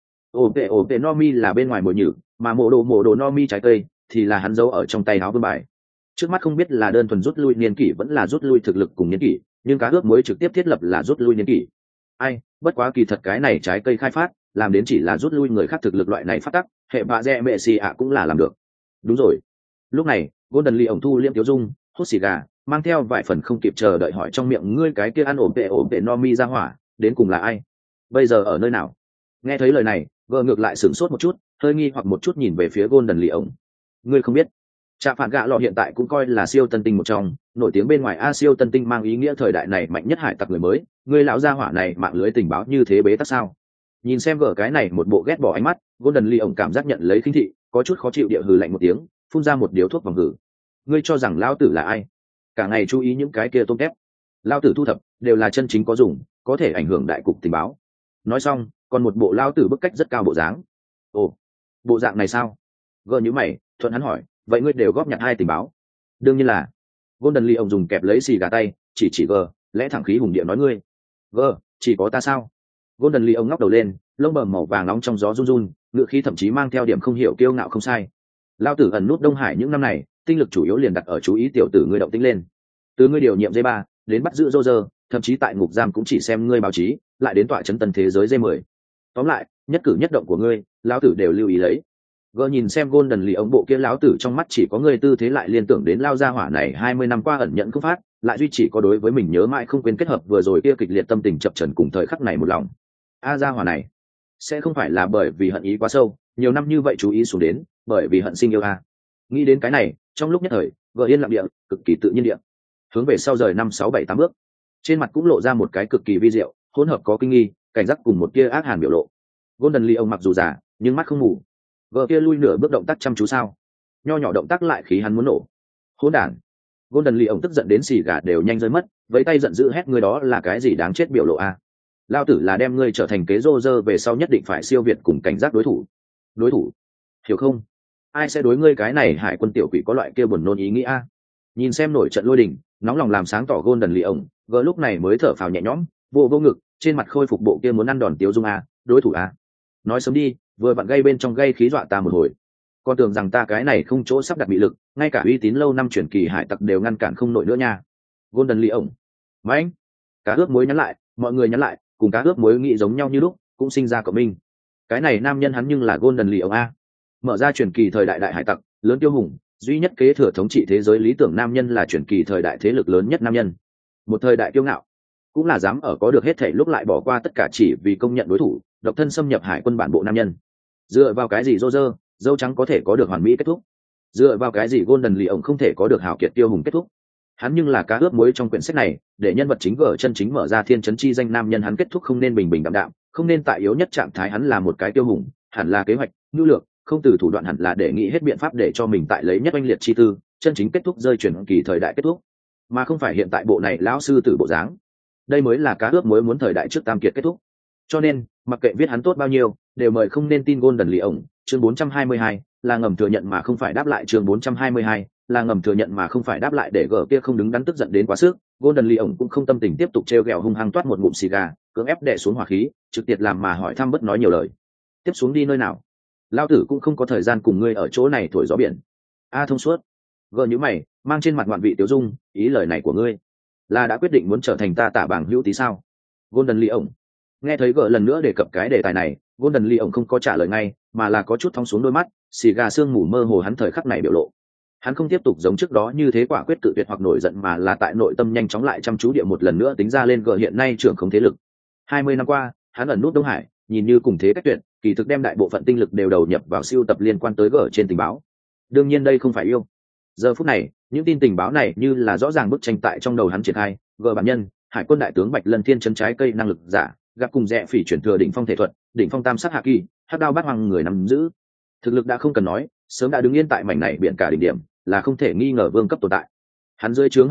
Ổ tệ no mi là bên ngoài mồi nhử, mà mộ đồ no mi trái cây thì là hắn giấu ở trong tay áo vương bài. Trước mắt không biết là đơn thuần rút lui niên kỷ vẫn là rút lui thực lực cùng niên kỷ, nhưng cá ướp mới trực tiếp thiết lập là rút lui niên kỷ. Ai, bất quá kỳ thật cái này trái cây khai phát, làm đến chỉ là rút lui người khác thực lực loại này phát tắc, hệ bạ rẽ mẹ xì ạ cũng là làm được. Đúng rồi. Lúc này, Golden Lee ổng thu liêm tiểu dung, hút xì gà, mang theo vài phần không kịp chờ đợi hỏi trong miệng ngươi cái kia ăn ổn tệ no mi ra hỏa, đến cùng là ai? Bây giờ ở nơi nào? Nghe thấy lời này, vợ ngược lại sửng sốt một chút, hơi nghi hoặc một chút nhìn về phía Golden Lee ổng. Ngươi không biết? Trạ phản gạ lọ hiện tại cũng coi là siêu tân tinh một trong, nổi tiếng bên ngoài a siêu tân tinh mang ý nghĩa thời đại này mạnh nhất hải tặc người mới, ngươi lão gia hỏa này mạng lưới tình báo như thế bế tắc sao? Nhìn xem vợ cái này một bộ ghét bỏ ánh mắt, Golden Lee ổng cảm giác nhận lấy khinh thị, có chút khó chịu địa hừ lạnh một tiếng, phun ra một điếu thuốc vòng hử. Ngươi cho rằng lão tử là ai? Cả ngày chú ý những cái kia tôm tép. Lão tử thu thập đều là chân chính có dùng, có thể ảnh hưởng đại cục tình báo. Nói xong, còn một bộ lão tử bức cách rất cao bộ dáng. Ồ, bộ dạng này sao? Gờ nhíu mày, thuận hắn hỏi, vậy ngươi đều góp nhặt hai tình báo? Đương nhiên là. Golden Lee ông dùng kẹp lấy xì gà tay, chỉ gờ, lẽ thẳng khí hùng địa nói ngươi. Gờ, chỉ có ta sao? Golden Lee ông ngóc đầu lên, lông bờm màu vàng nóng trong gió run run, ngựa khí thậm chí mang theo điểm không hiểu kiêu ngạo không sai. Lão tử ẩn nút Đông Hải những năm này, tinh lực chủ yếu liền đặt ở chú ý tiểu tử ngươi động tĩnh lên. Từ ngươi điều nhiệm D3 đến bắt giữ Roger, thậm chí tại ngục giam cũng chỉ xem ngươi báo chí, lại đến tọa chấn tân thế giới D10. Tóm lại, nhất cử nhất động của ngươi, lão tử đều lưu ý lấy. Gỡ nhìn xem Golden Lee ống bộ kia lão tử trong mắt chỉ có người tư thế lại liên tưởng đến lao gia hỏa này 20 năm qua ẩn nhận không phát, lại duy chỉ có đối với mình nhớ mãi không quên kết hợp vừa rồi kia kịch liệt tâm tình chập chờn cùng thời khắc này một lòng. Gia hỏa này sẽ không phải là bởi vì hận ý quá sâu, nhiều năm như vậy chú ý xuống đến, bởi vì hận sinh yêu a. Nghĩ đến cái này, trong lúc nhất thời, Gỡ yên lặng địa, cực kỳ tự nhiên địa, hướng về sau rời 5 6 7 8 bước. Trên mặt cũng lộ ra một cái cực kỳ vi diệu, hỗn hợp có kinh nghi, cảnh giác cùng một kia ác hàn biểu lộ. Golden Lee ông mặc dù già, nhưng mắt không mù. Vợ kia lui nửa bước động tác chăm chú sao? Nho nhỏ động tác lại khí hắn muốn nổ. Hỗn đản. Golden Lee ông tức giận đến xì gà đều nhanh rơi mất, với tay giận dữ hét ngươi đó là cái gì đáng chết biểu lộ a? Lao tử là đem ngươi trở thành kế rô rơ về sau nhất định phải siêu việt cùng cảnh giác đối thủ. Đối thủ? Hiểu không? Ai sẽ đối ngươi cái này hải quân tiểu quỷ có loại kia buồn nôn ý nghĩ a? Nhìn xem nổi trận lôi đình, nóng lòng làm sáng tỏ Golden Lee ông, vợ lúc này mới thở phào nhẹ nhõm, vô ngực, trên mặt khôi phục bộ kia muốn ăn đòn tiếu dung a, đối thủ a. Nói sớm đi, vừa vặn gây bên trong gây khí dọa ta một hồi, con tưởng rằng ta cái này không chỗ sắp đặt bị lực, ngay cả uy tín lâu năm truyền kỳ hải tặc đều ngăn cản không nổi nữa nha. Golden Lee ổng, mãnh, cá ướp muối nhắn lại, mọi người nhắn lại, cùng cá ướp muối nghĩ giống nhau như lúc, cũng sinh ra cộng minh. Cái này nam nhân hắn nhưng là Golden Lee ổng a, mở ra truyền kỳ thời đại đại hải tặc, lớn tiêu hùng, duy nhất kế thừa thống trị thế giới lý tưởng nam nhân là truyền kỳ thời đại thế lực lớn nhất nam nhân, một thời đại kiêu ngạo, cũng là dám ở có được hết thảy lúc lại bỏ qua tất cả chỉ vì công nhận đối thủ, độc thân xâm nhập hải quân bản bộ nam nhân. Dựa vào cái gì Roger, dâu trắng có thể có được hoàn mỹ kết thúc? Dựa vào cái gì Golden Lee ổng không thể có được hào kiệt tiêu hùng kết thúc? Hắn nhưng là cá ướp muối trong quyển sách này, để nhân vật chính gở chân chính mở ra thiên chấn chi danh nam nhân hắn kết thúc không nên bình bình đạm đạm, không nên tại yếu nhất trạng thái hắn là một cái tiêu hùng, hẳn là kế hoạch, nhu lược, không từ thủ đoạn hẳn là để nghĩ hết biện pháp để cho mình tại lấy nhất oanh liệt chi tư, chân chính kết thúc rơi chuyển kỳ thời đại kết thúc, mà không phải hiện tại bộ này lão sư tử bộ dáng. Đây mới là cá ướp muối muốn thời đại trước tam kiệt kết thúc. Cho nên, mặc kệ viết hắn tốt bao nhiêu, đều mời không nên tin Golden Lee ổng. Chương 422 là ngầm thừa nhận mà không phải đáp lại. Chương 422 là ngầm thừa nhận mà không phải đáp lại để gở kia không đứng đắn tức giận đến quá sức. Golden Lee ổng cũng không tâm tình tiếp tục trêu ghẹo hung hăng toát một ngụm xì gà, cưỡng ép đè xuống hỏa khí, trực tiếp làm mà hỏi thăm bất nói nhiều lời. Tiếp xuống đi nơi nào? Lão tử cũng không có thời gian cùng ngươi ở chỗ này thổi gió biển. A thông suốt. Gở nhíu mày, mang trên mặt ngoạn vị tiêu dung, ý lời này của ngươi là đã quyết định muốn trở thành ta tả bảng hữu tí sao? Golden Lee ổng. Nghe thấy gỡ lần nữa đề cập cái đề tài này, Golden Lee ổng không có trả lời ngay, mà là có chút thong xuống đôi mắt, xì gà sương mù mơ hồ hắn thời khắc này biểu lộ. Hắn không tiếp tục giống trước đó như thế quả quyết cự tuyệt hoặc nổi giận mà là tại nội tâm nhanh chóng lại chăm chú địa một lần nữa tính ra lên gỡ hiện nay trưởng không thế lực. 20 năm qua, hắn ẩn nút Đông Hải, nhìn như cùng thế cách tuyệt, kỳ thực đem đại bộ phận tinh lực đều đầu nhập vào siêu tập liên quan tới gỡ trên tình báo. Đương nhiên đây không phải yêu. Giờ phút này, những tin tình báo này như là rõ ràng bức tranh tại trong đầu hắn triển khai, gỡ bản nhân, hải quân đại tướng Bạch Lân Thiên chân trái cây năng lực giả, gặp cùng rẽ phỉ chuyển thừa đỉnh phong thể thuật, đỉnh phong tam sát hạ kỳ, hắc đao bát hoàng người nắm giữ. Thực lực đã không cần nói, sớm đã đứng yên tại mảnh này biển cả đỉnh điểm, là không thể nghi ngờ vương cấp tồn tại. Hắn dưới trướng hạch tâm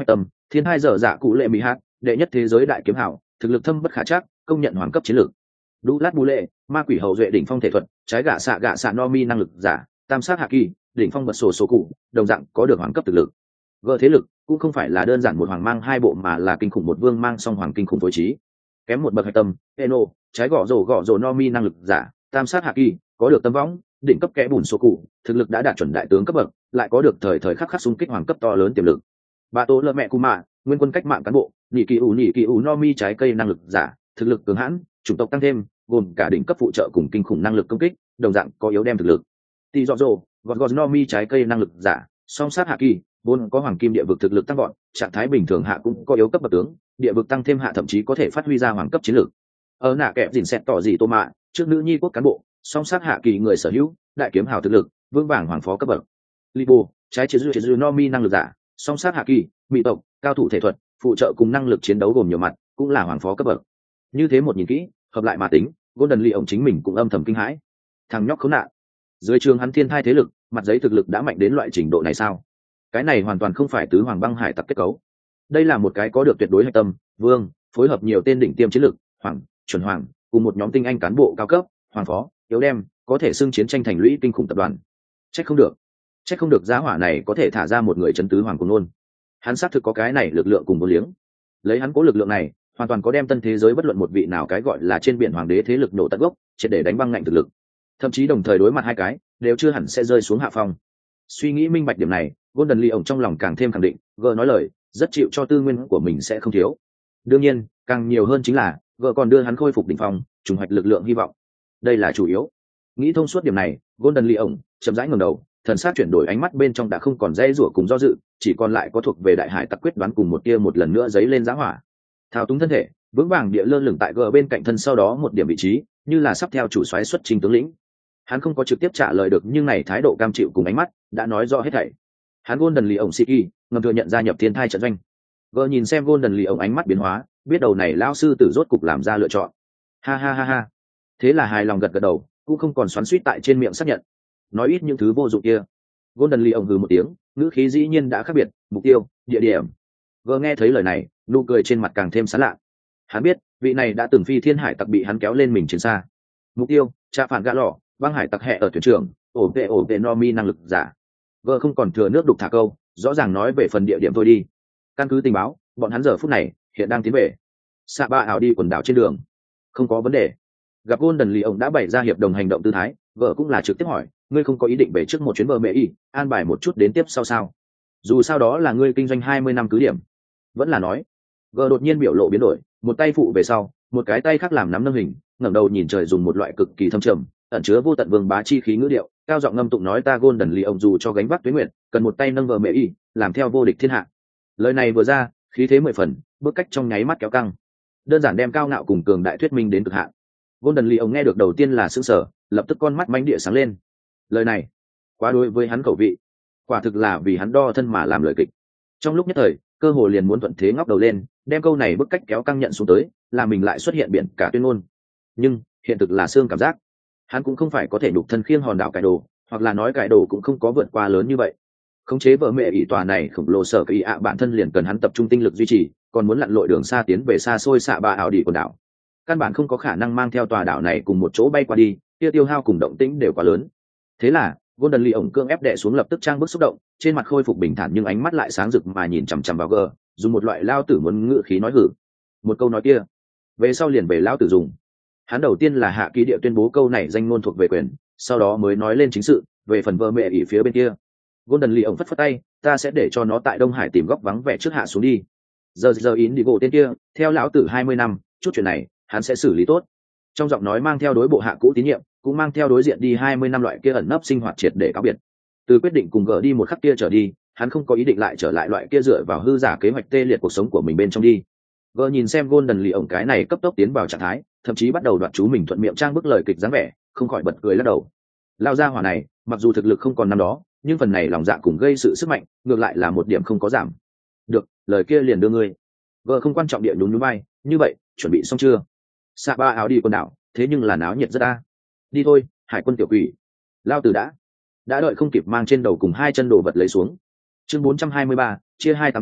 Thiên hai dở dạ cụ lệ mỹ hát, đệ nhất thế giới đại kiếm hảo, thực lực thâm bất khả trắc, công nhận hoàng cấp chiến lược. Đu lát bù lệ, ma quỷ hậu duệ đỉnh phong thể thuật, trái gạ xạ no mi năng lực giả, tam sát hạ kỳ, đỉnh phong bật sổ số cụ, đồng dạng có được hoàng cấp thực lực. Gỡ thế lực cũng không phải là đơn giản một hoàng mang hai bộ mà là kinh khủng một vương mang song hoàng kinh khủng phối trí. Kém một bậc hạch tâm, eno, trái gõ rổ no mi năng lực giả, tam sát hạ kỳ, có được tâm võng, đỉnh cấp kẽ bùn số cụ, thực lực đã đạt chuẩn đại tướng cấp bậc, lại có được thời khắc khắc xung kích hoàng cấp to lớn tiềm lực. Bà tố lơ mẹ cù mạ, nguyên quân cách mạng cán bộ, nhị kỳ ủ no mi trái cây năng lực giả, thực lực cường hãn, chủng tộc tăng thêm, gồm cả đỉnh cấp phụ trợ cùng kinh khủng năng lực công kích, đồng dạng có yếu đem thực lực. Tỷ dọ dồ, gọt no mi trái cây năng lực giả, song sát hạ kỳ, vốn có hoàng kim địa vực thực lực tăng vọt, trạng thái bình thường hạ cũng có yếu cấp bậc tướng, địa vực tăng thêm hạ thậm chí có thể phát huy ra hoàng cấp chiến lược. Ở nạ kẹp dìn xét tỏ gì tô mạ, trước nữ nhi quốc cán bộ, song sát hạ kỳ người sở hữu, đại kiếm hào thực lực, vương vàng hoàng phó cấp bậc. Libo, trái chế dư no mi năng lực giả, song sát hạ kỳ, mỹ tộc, cao thủ thể thuật, phụ trợ cùng năng lực chiến đấu gồm nhiều mặt, cũng là hoàng phó cấp bậc. Như thế một nhìn kỹ, hợp lại mà tính, Golden Lee ổng chính mình cũng âm thầm kinh hãi. Thằng nhóc khốn nạn, dưới trường hắn thiên thai thế lực, mặt giấy thực lực đã mạnh đến loại trình độ này sao? Cái này hoàn toàn không phải tứ hoàng băng hải tặc kết cấu. Đây là một cái có được tuyệt đối hạch tâm, vương, phối hợp nhiều tên đỉnh tiêm chiến lực, hoàng, chuẩn hoàng, cùng một nhóm tinh anh cán bộ cao cấp, hoàng phó, yếu đem, có thể xưng chiến tranh thành lũy kinh khủng tập đoàn. Trách không được giá hỏa này có thể thả ra một người chấn tứ hoàng cùng luôn. Hắn xác thực có cái này lực lượng cùng vô liếng. Lấy hắn cố lực lượng này, hoàn toàn có đem tân thế giới bất luận một vị nào cái gọi là trên biển hoàng đế thế lực nổ tận gốc, triệt để đánh băng ngạnh thực lực. Thậm chí đồng thời đối mặt hai cái, đều chưa hẳn sẽ rơi xuống hạ phong. Suy nghĩ minh bạch điểm này, Golden Lee ổng trong lòng càng thêm khẳng định, gờ nói lời, rất chịu cho tư nguyên của mình sẽ không thiếu. Đương nhiên, càng nhiều hơn chính là, gờ còn đưa hắn khôi phục đỉnh phong, trùng hoạch lực lượng hy vọng. Đây là chủ yếu. Nghĩ thông suốt điểm này, Golden Lee ổng chậm rãi ngẩng đầu, thần sát chuyển đổi ánh mắt bên trong đã không còn dây rủa cùng do dự, chỉ còn lại có thuộc về đại hải tặc quyết đoán cùng một tia một lần nữa giấy lên giá hỏa. Thao túng thân thể, vững vàng địa lơ lửng tại gờ bên cạnh thân sau đó một điểm vị trí, như là sắp theo chủ soái xuất trình tướng lĩnh. Hắn không có trực tiếp trả lời được nhưng này thái độ cam chịu cùng ánh mắt đã nói rõ hết thảy. Hắn Golden Lee ổng Siki ngầm thừa nhận gia nhập thiên thai trận doanh. Gờ nhìn xem Golden Lee ổng ánh mắt biến hóa, biết đầu này lão sư tử rốt cục làm ra lựa chọn. Ha ha ha ha. Thế là hài lòng gật gật đầu, cũng không còn xoắn xuýt tại trên miệng xác nhận. Nói ít những thứ vô dụng kia. Golden Lee ổng hừ một tiếng, ngữ khí dĩ nhiên đã khác biệt, mục tiêu, địa điểm. Gờ nghe thấy lời này, nụ cười trên mặt càng thêm sán lạ. Hắn biết, vị này đã từng phi thiên hải tặc bị hắn kéo lên mình chiến xa. Mục tiêu, trạ phản gã lọ, băng hải tặc hệ ở thuyền trưởng, ổ vệ no mi năng lực giả. Gờ không còn thừa nước đục thả câu, rõ ràng nói về phần địa điểm thôi đi. Căn cứ tình báo, bọn hắn giờ phút này hiện đang tiến về xạ ba ảo đi quần đảo trên đường. Không có vấn đề. Gặp Golden Lee ổng đã bày ra hiệp đồng hành động tư thái, vợ cũng là trực tiếp hỏi, ngươi không có ý định về trước một chuyến bờ mẹ y, an bài một chút đến tiếp sau sao? Dù sao đó là ngươi kinh doanh 20 năm cứ điểm. Vẫn là nói. Gờ đột nhiên biểu lộ biến đổi, một tay phụ về sau, một cái tay khác làm nắm nâng hình, ngẩng đầu nhìn trời dùng một loại cực kỳ thâm trầm, ẩn chứa vô tận vương bá chi khí ngữ điệu, cao giọng ngâm tụng nói ta Golden Lee ổng dù cho gánh vác tuế nguyệt, cần một tay nâng vờ mẹ y, làm theo vô địch thiên hạ. Lời này vừa ra, khí thế 10 phần, bước cách trong nháy mắt kéo căng. Đơn giản đem cao ngạo cùng cường đại thuyết minh đến cực hạn. Golden Lee ổng nghe được đầu tiên là sửng sở, lập tức con mắt mánh địa sáng lên. Lời này, quá đối với hắn khẩu vị. Quả thực là vì hắn đo thân mà làm lời kịch. Trong lúc nhất thời, cơ hồ liền muốn thuận thế ngóc đầu lên, đem câu này bức cách kéo căng nhận xuống tới, là mình lại xuất hiện biển cả tuyên ngôn. Nhưng hiện thực là xương cảm giác, hắn cũng không phải có thể đục thân khiêng hòn đảo cải đồ, hoặc là nói cải đồ cũng không có vượt qua lớn như vậy. Khống chế vợ mẹ ỷ tòa này khổng lồ sở kỳ ạ bản thân liền cần hắn tập trung tinh lực duy trì, còn muốn lặn lội đường xa tiến về xa xôi xạ ba ảo đi quần đảo, căn bản không có khả năng mang theo tòa đảo này cùng một chỗ bay qua đi, tiêu hao cùng động tĩnh đều quá lớn. Thế là Golden Lee ổng cương ép đè xuống lập tức trang bức xúc động, trên mặt khôi phục bình thản nhưng ánh mắt lại sáng rực mà nhìn chằm chằm vào gờ, dùng một loại lao tử muốn ngữ khí nói hử. Một câu nói kia, về sau liền về lao tử dùng. Hắn đầu tiên là hạ ký địa tuyên bố câu này danh ngôn thuộc về quyền, sau đó mới nói lên chính sự, về phần vợ mẹ ỷ phía bên kia. Golden Lee ổng phất phất tay, ta sẽ để cho nó tại Đông Hải tìm góc vắng vẻ trước hạ xuống đi. Giờ ín đi gỗ tên kia, theo lão tử 20 năm, chút chuyện này, hắn sẽ xử lý tốt. Trong giọng nói mang theo đối bộ hạ cũ tín nhiệm, cũng mang theo đối diện đi 20 năm loại kia ẩn nấp sinh hoạt triệt để cáo biệt. Từ quyết định cùng gỡ đi một khắc kia trở đi, hắn không có ý định lại trở lại loại kia dựa vào hư giả kế hoạch tê liệt cuộc sống của mình bên trong đi. Gỡ nhìn xem Golden Lee ổng cái này cấp tốc tiến vào trạng thái, thậm chí bắt đầu đoạt chú mình thuận miệng trang bức lời kịch dáng vẻ, không khỏi bật cười lắc đầu. Lao ra hỏa này, mặc dù thực lực không còn năm đó, nhưng phần này lòng dạ cùng gây sự sức mạnh, ngược lại là một điểm không có giảm. Được, lời kia liền đưa ngươi. Gỡ không quan trọng địa nhún nhún vai, như vậy, chuẩn bị xong chưa? Xạ ba áo đi quần đảo, thế nhưng là náo nhiệt rất a. Đi thôi, hải quân tiểu quỷ. Lao tử đã đợi không kịp mang trên đầu cùng hai chân đồ vật lấy xuống. Chương 423, chia hai tám trướng,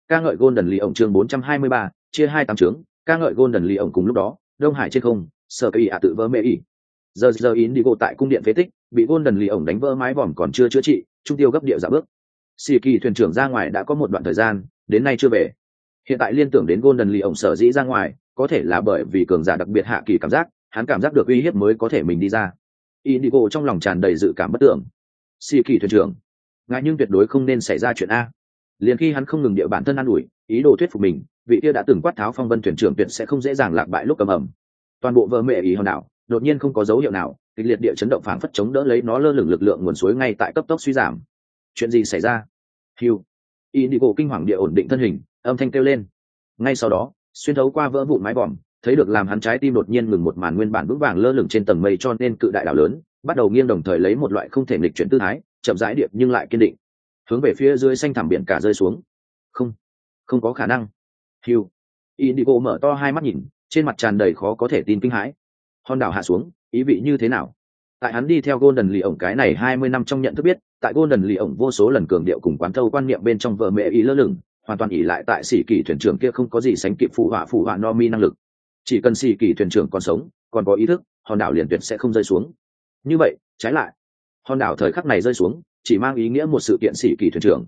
ca ngợi Golden Lee ổng chương 423, chia 28 chương, ca ngợi Golden Lee ổng cùng lúc đó, Đông Hải trên không, sở kỳ ạ tự vỡ mê ỉ. Giờ Indigo tại cung điện phế tích, bị Golden Lee ổng đánh vỡ mái vòm còn chưa chữa trị, trung tiêu gấp địa dạo bước. Sĩ Kỳ thuyền trưởng ra ngoài đã có một đoạn thời gian, đến nay chưa về. Hiện tại liên tưởng đến Golden Lee ổng sở dĩ ra ngoài, có thể là bởi vì cường giả đặc biệt hạ kỳ cảm giác, hắn cảm giác được uy hiếp mới có thể mình đi ra. Indigo trong lòng tràn đầy dự cảm bất tưởng. Sĩ Kỳ thuyền trưởng, ngài nhưng tuyệt đối không nên xảy ra chuyện a. Liền khi hắn không ngừng địa bản thân an ủi, ý đồ thuyết phục mình, vị kia đã từng quát tháo phong vân thuyền trưởng tuyệt sẽ không dễ dàng lạc bại lúc cầm ẩm. Toàn bộ vợ mẹ ý hòn đảo, đột nhiên không có dấu hiệu nào, kịch liệt địa chấn động phảng phất chống đỡ lấy nó lơ lửng lực lượng nguồn suối ngay tại cấp tốc suy giảm. Chuyện gì xảy ra? Hugh. Indigo kinh hoàng địa ổn định thân hình, âm thanh kêu lên. Ngay sau đó, xuyên thấu qua vỡ vụn mái vòm, thấy được làm hắn trái tim đột nhiên ngừng một màn nguyên bản vững vàng lơ lửng trên tầng mây cho nên cự đại đảo lớn, bắt đầu nghiêng đồng thời lấy một loại không thể nghịch chuyển tư thái, chậm rãi điệp nhưng lại kiên định, hướng về phía dưới xanh thẳm biển cả rơi xuống. Không có khả năng. Hugh. Indigo mở to hai mắt nhìn, trên mặt tràn đầy khó có thể tin kinh hãi. Hòn đảo hạ xuống, ý vị như thế nào? Tại hắn đi theo Golden Lee ổng cái này 20 năm trong nhận thức biết, tại Golden Lee ổng vô số lần cường điệu cùng quán thâu quan niệm bên trong vợ mẹ ý lơ lửng, hoàn toàn ỷ lại tại Sĩ Kỳ thuyền trưởng kia không có gì sánh kịp phụ họa Nomi năng lực. Chỉ cần Sĩ Kỳ thuyền trưởng còn sống, còn có ý thức, hòn đảo liền tuyệt sẽ không rơi xuống. Như vậy, trái lại, hòn đảo thời khắc này rơi xuống, chỉ mang ý nghĩa một sự kiện Sĩ Kỳ thuyền trưởng.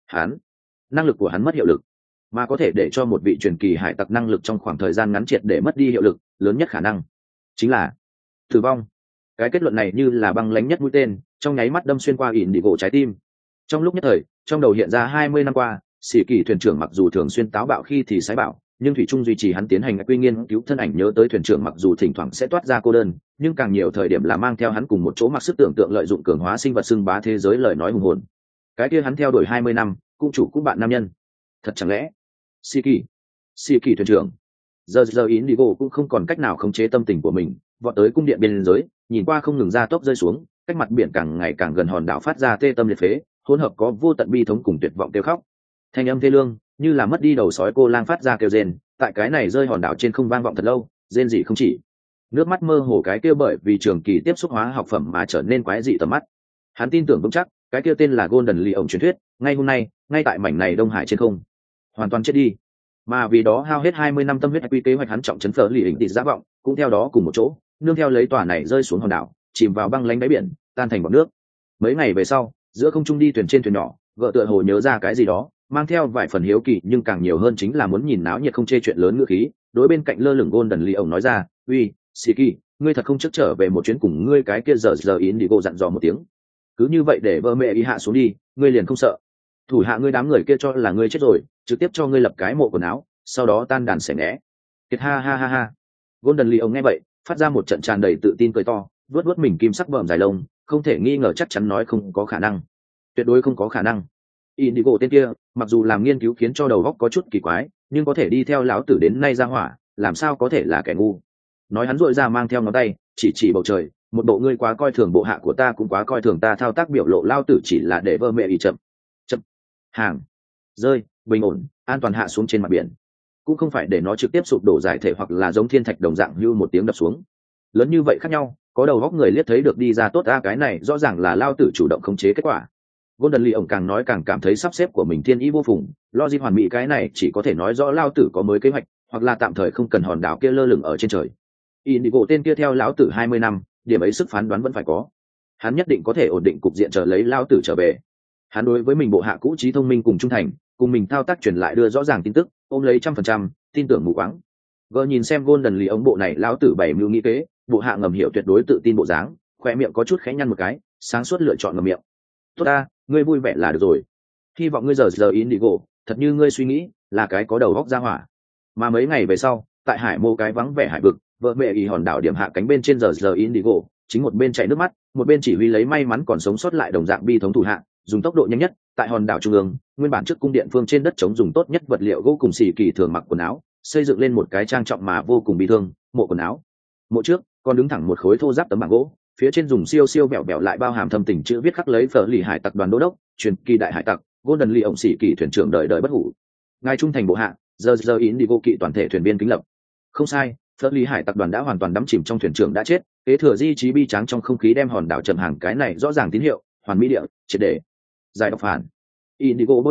Năng lực của hắn mất hiệu lực, mà có thể để cho một vị truyền kỳ hải tặc năng lực trong khoảng thời gian ngắn triệt để mất đi hiệu lực, lớn nhất khả năng chính là tử vong. Cái kết luận này như là băng lánh nhất mũi tên, trong nháy mắt đâm xuyên qua Indigo trái tim. Trong lúc nhất thời, trong đầu hiện ra 20 năm qua, Sĩ Kỳ thuyền trưởng mặc dù thường xuyên táo bạo khi thì sái bạo, nhưng thủy chung duy trì hắn tiến hành quy nghiên cứu thân ảnh nhớ tới thuyền trưởng mặc dù thỉnh thoảng sẽ toát ra cô đơn, nhưng càng nhiều thời điểm là mang theo hắn cùng một chỗ mặc sức tưởng tượng lợi dụng cường hóa sinh vật xưng bá thế giới lời nói hùng hồn. Cái kia hắn theo đuổi 20 năm, cũng chủ cũng bạn nam nhân. Thật chẳng lẽ Sĩ Kỳ thuyền trưởng. Giờ Indigo cũng không còn cách nào khống chế tâm tình của mình, vọt tới cung điện biên giới, nhìn qua không ngừng ra tốc rơi xuống, cách mặt biển càng ngày càng gần hòn đảo phát ra tê tâm liệt phế, hỗn hợp có vô tận bi thống cùng tuyệt vọng kêu khóc. Thanh âm thê lương, như là mất đi đầu sói cô lang phát ra kêu rên, tại cái này rơi hòn đảo trên không vang vọng thật lâu, rên gì không chỉ. Nước mắt mơ hồ cái kia bởi vì trường kỳ tiếp xúc hóa học phẩm mà trở nên quái dị tầm mắt. Hắn tin tưởng vững chắc, cái kia tên là Golden Lee ổng truyền thuyết, ngay hôm nay, ngay tại mảnh này Đông Hải trên không, hoàn toàn chết đi. Mà vì đó hao hết 20 năm tâm huyết quy kế hoạch hắn trọng trấn phở lì hình tịt giá vọng, cũng theo đó cùng một chỗ, nương theo lấy tòa này rơi xuống hòn đảo, chìm vào băng lánh đáy biển, tan thành bọt nước. Mấy ngày về sau, giữa không trung đi thuyền trên thuyền nhỏ, vợ tựa hồ nhớ ra cái gì đó, mang theo vài phần hiếu kỳ nhưng càng nhiều hơn chính là muốn nhìn náo nhiệt không chê chuyện lớn ngữ khí, đối bên cạnh lơ lửng Golden Lee ổng nói ra, "Uy, Sĩ Kỳ, ngươi thật không trước trở về một chuyến cùng ngươi cái kia giờ Indigo dặn dò một tiếng. Cứ như vậy để vợ mẹ ý hạ xuống đi, ngươi liền không sợ? Thủ hạ ngươi đám người kia cho là ngươi chết rồi, trực tiếp cho ngươi lập cái mộ quần áo, sau đó tan đàn xẻ nghé." Kiệt ha ha ha ha. Golden Lee ổng nghe vậy, phát ra một trận tràn đầy tự tin cười to, vuốt mình kim sắc bờm dài lông, không thể nghi ngờ chắc chắn nói không có khả năng. Tuyệt đối không có khả năng. Indigo tên kia, mặc dù làm nghiên cứu khiến cho đầu óc có chút kỳ quái, nhưng có thể đi theo lão tử đến nay ra hỏa, làm sao có thể là kẻ ngu. Nói hắn rũa ra mang theo ngón tay, chỉ bầu trời, một bộ ngươi quá coi thường bộ hạ của ta cũng quá coi thường ta thao tác biểu lộ lao tử chỉ là để vơ mẹ ý chậm hàng rơi bình ổn an toàn hạ xuống trên mặt biển, cũng không phải để nó trực tiếp sụp đổ giải thể hoặc là giống thiên thạch đồng dạng như một tiếng đập xuống. Lớn như vậy khác nhau, có đầu góc người liếc thấy được đi ra tốt ra cái này rõ ràng là lao tử chủ động khống chế kết quả. Golden Lee ổng càng nói càng cảm thấy sắp xếp của mình thiên ý vô phùng, logic hoàn mỹ cái này chỉ có thể nói rõ lao tử có mới kế hoạch, hoặc là tạm thời không cần hòn đảo kia lơ lửng ở trên trời. Indigo tên kia theo lão tử 20 năm, điểm ấy sức phán đoán vẫn phải có. Hắn nhất định có thể ổn định cục diện chờ lấy lao tử trở về. Hắn đối với mình bộ hạ cũ trí thông minh cùng trung thành, cùng mình thao tác truyền lại đưa rõ ràng tin tức, ôm lấy 100%, tin tưởng mù quáng. Gỡ nhìn xem Golden Lee ổng bộ này lão tử bảy mưu nghĩ kế, bộ hạ ngầm hiểu tuyệt đối tự tin bộ dáng, khỏe miệng có chút khẽ nhăn một cái, sáng suốt lựa chọn ngầm miệng. Tốt ta, ngươi vui vẻ là được rồi. Hy vọng ngươi giờ Indigo, thật như ngươi suy nghĩ, là cái có đầu góc ra hỏa. Mà mấy ngày về sau, tại hải mô cái vắng vẻ hải vực, vợ mẹ ý hòn đảo điểm hạ cánh bên trên giờ Indigo, chính một bên chảy nước mắt, một bên chỉ huy lấy may mắn còn sống sót lại đồng dạng bi thống thủ hạ, dùng tốc độ nhanh nhất, tại hòn đảo trung ương, nguyên bản trước cung điện phương trên đất chống dùng tốt nhất vật liệu gỗ cùng Sĩ Kỳ thường mặc quần áo, xây dựng lên một cái trang trọng mà vô cùng bi thương, mộ quần áo. Mộ trước, còn đứng thẳng một khối thô ráp tấm bảng gỗ, phía trên dùng siêu bẹo lại bao hàm thâm tình chữ viết khắc lấy phở lì hải tặc đoàn đô đốc, truyền kỳ đại hải tặc, Golden Lee ổng Sĩ Kỳ thuyền trưởng đời đời bất hủ. Ngài trung thành bộ hạ, giờ Indigo kỵ toàn thể thuyền viên kính lập. Không sai, phở lì hải tặc đoàn đã hoàn toàn đắm chìm trong thuyền trưởng đã chết, kế thừa di trí bi tráng trong không khí đem hòn đảo chậm hàng cái này rõ ràng tín hiệu, hoàn mỹ địa, triệt để giải độc phản. Indigo bôi nước mắt,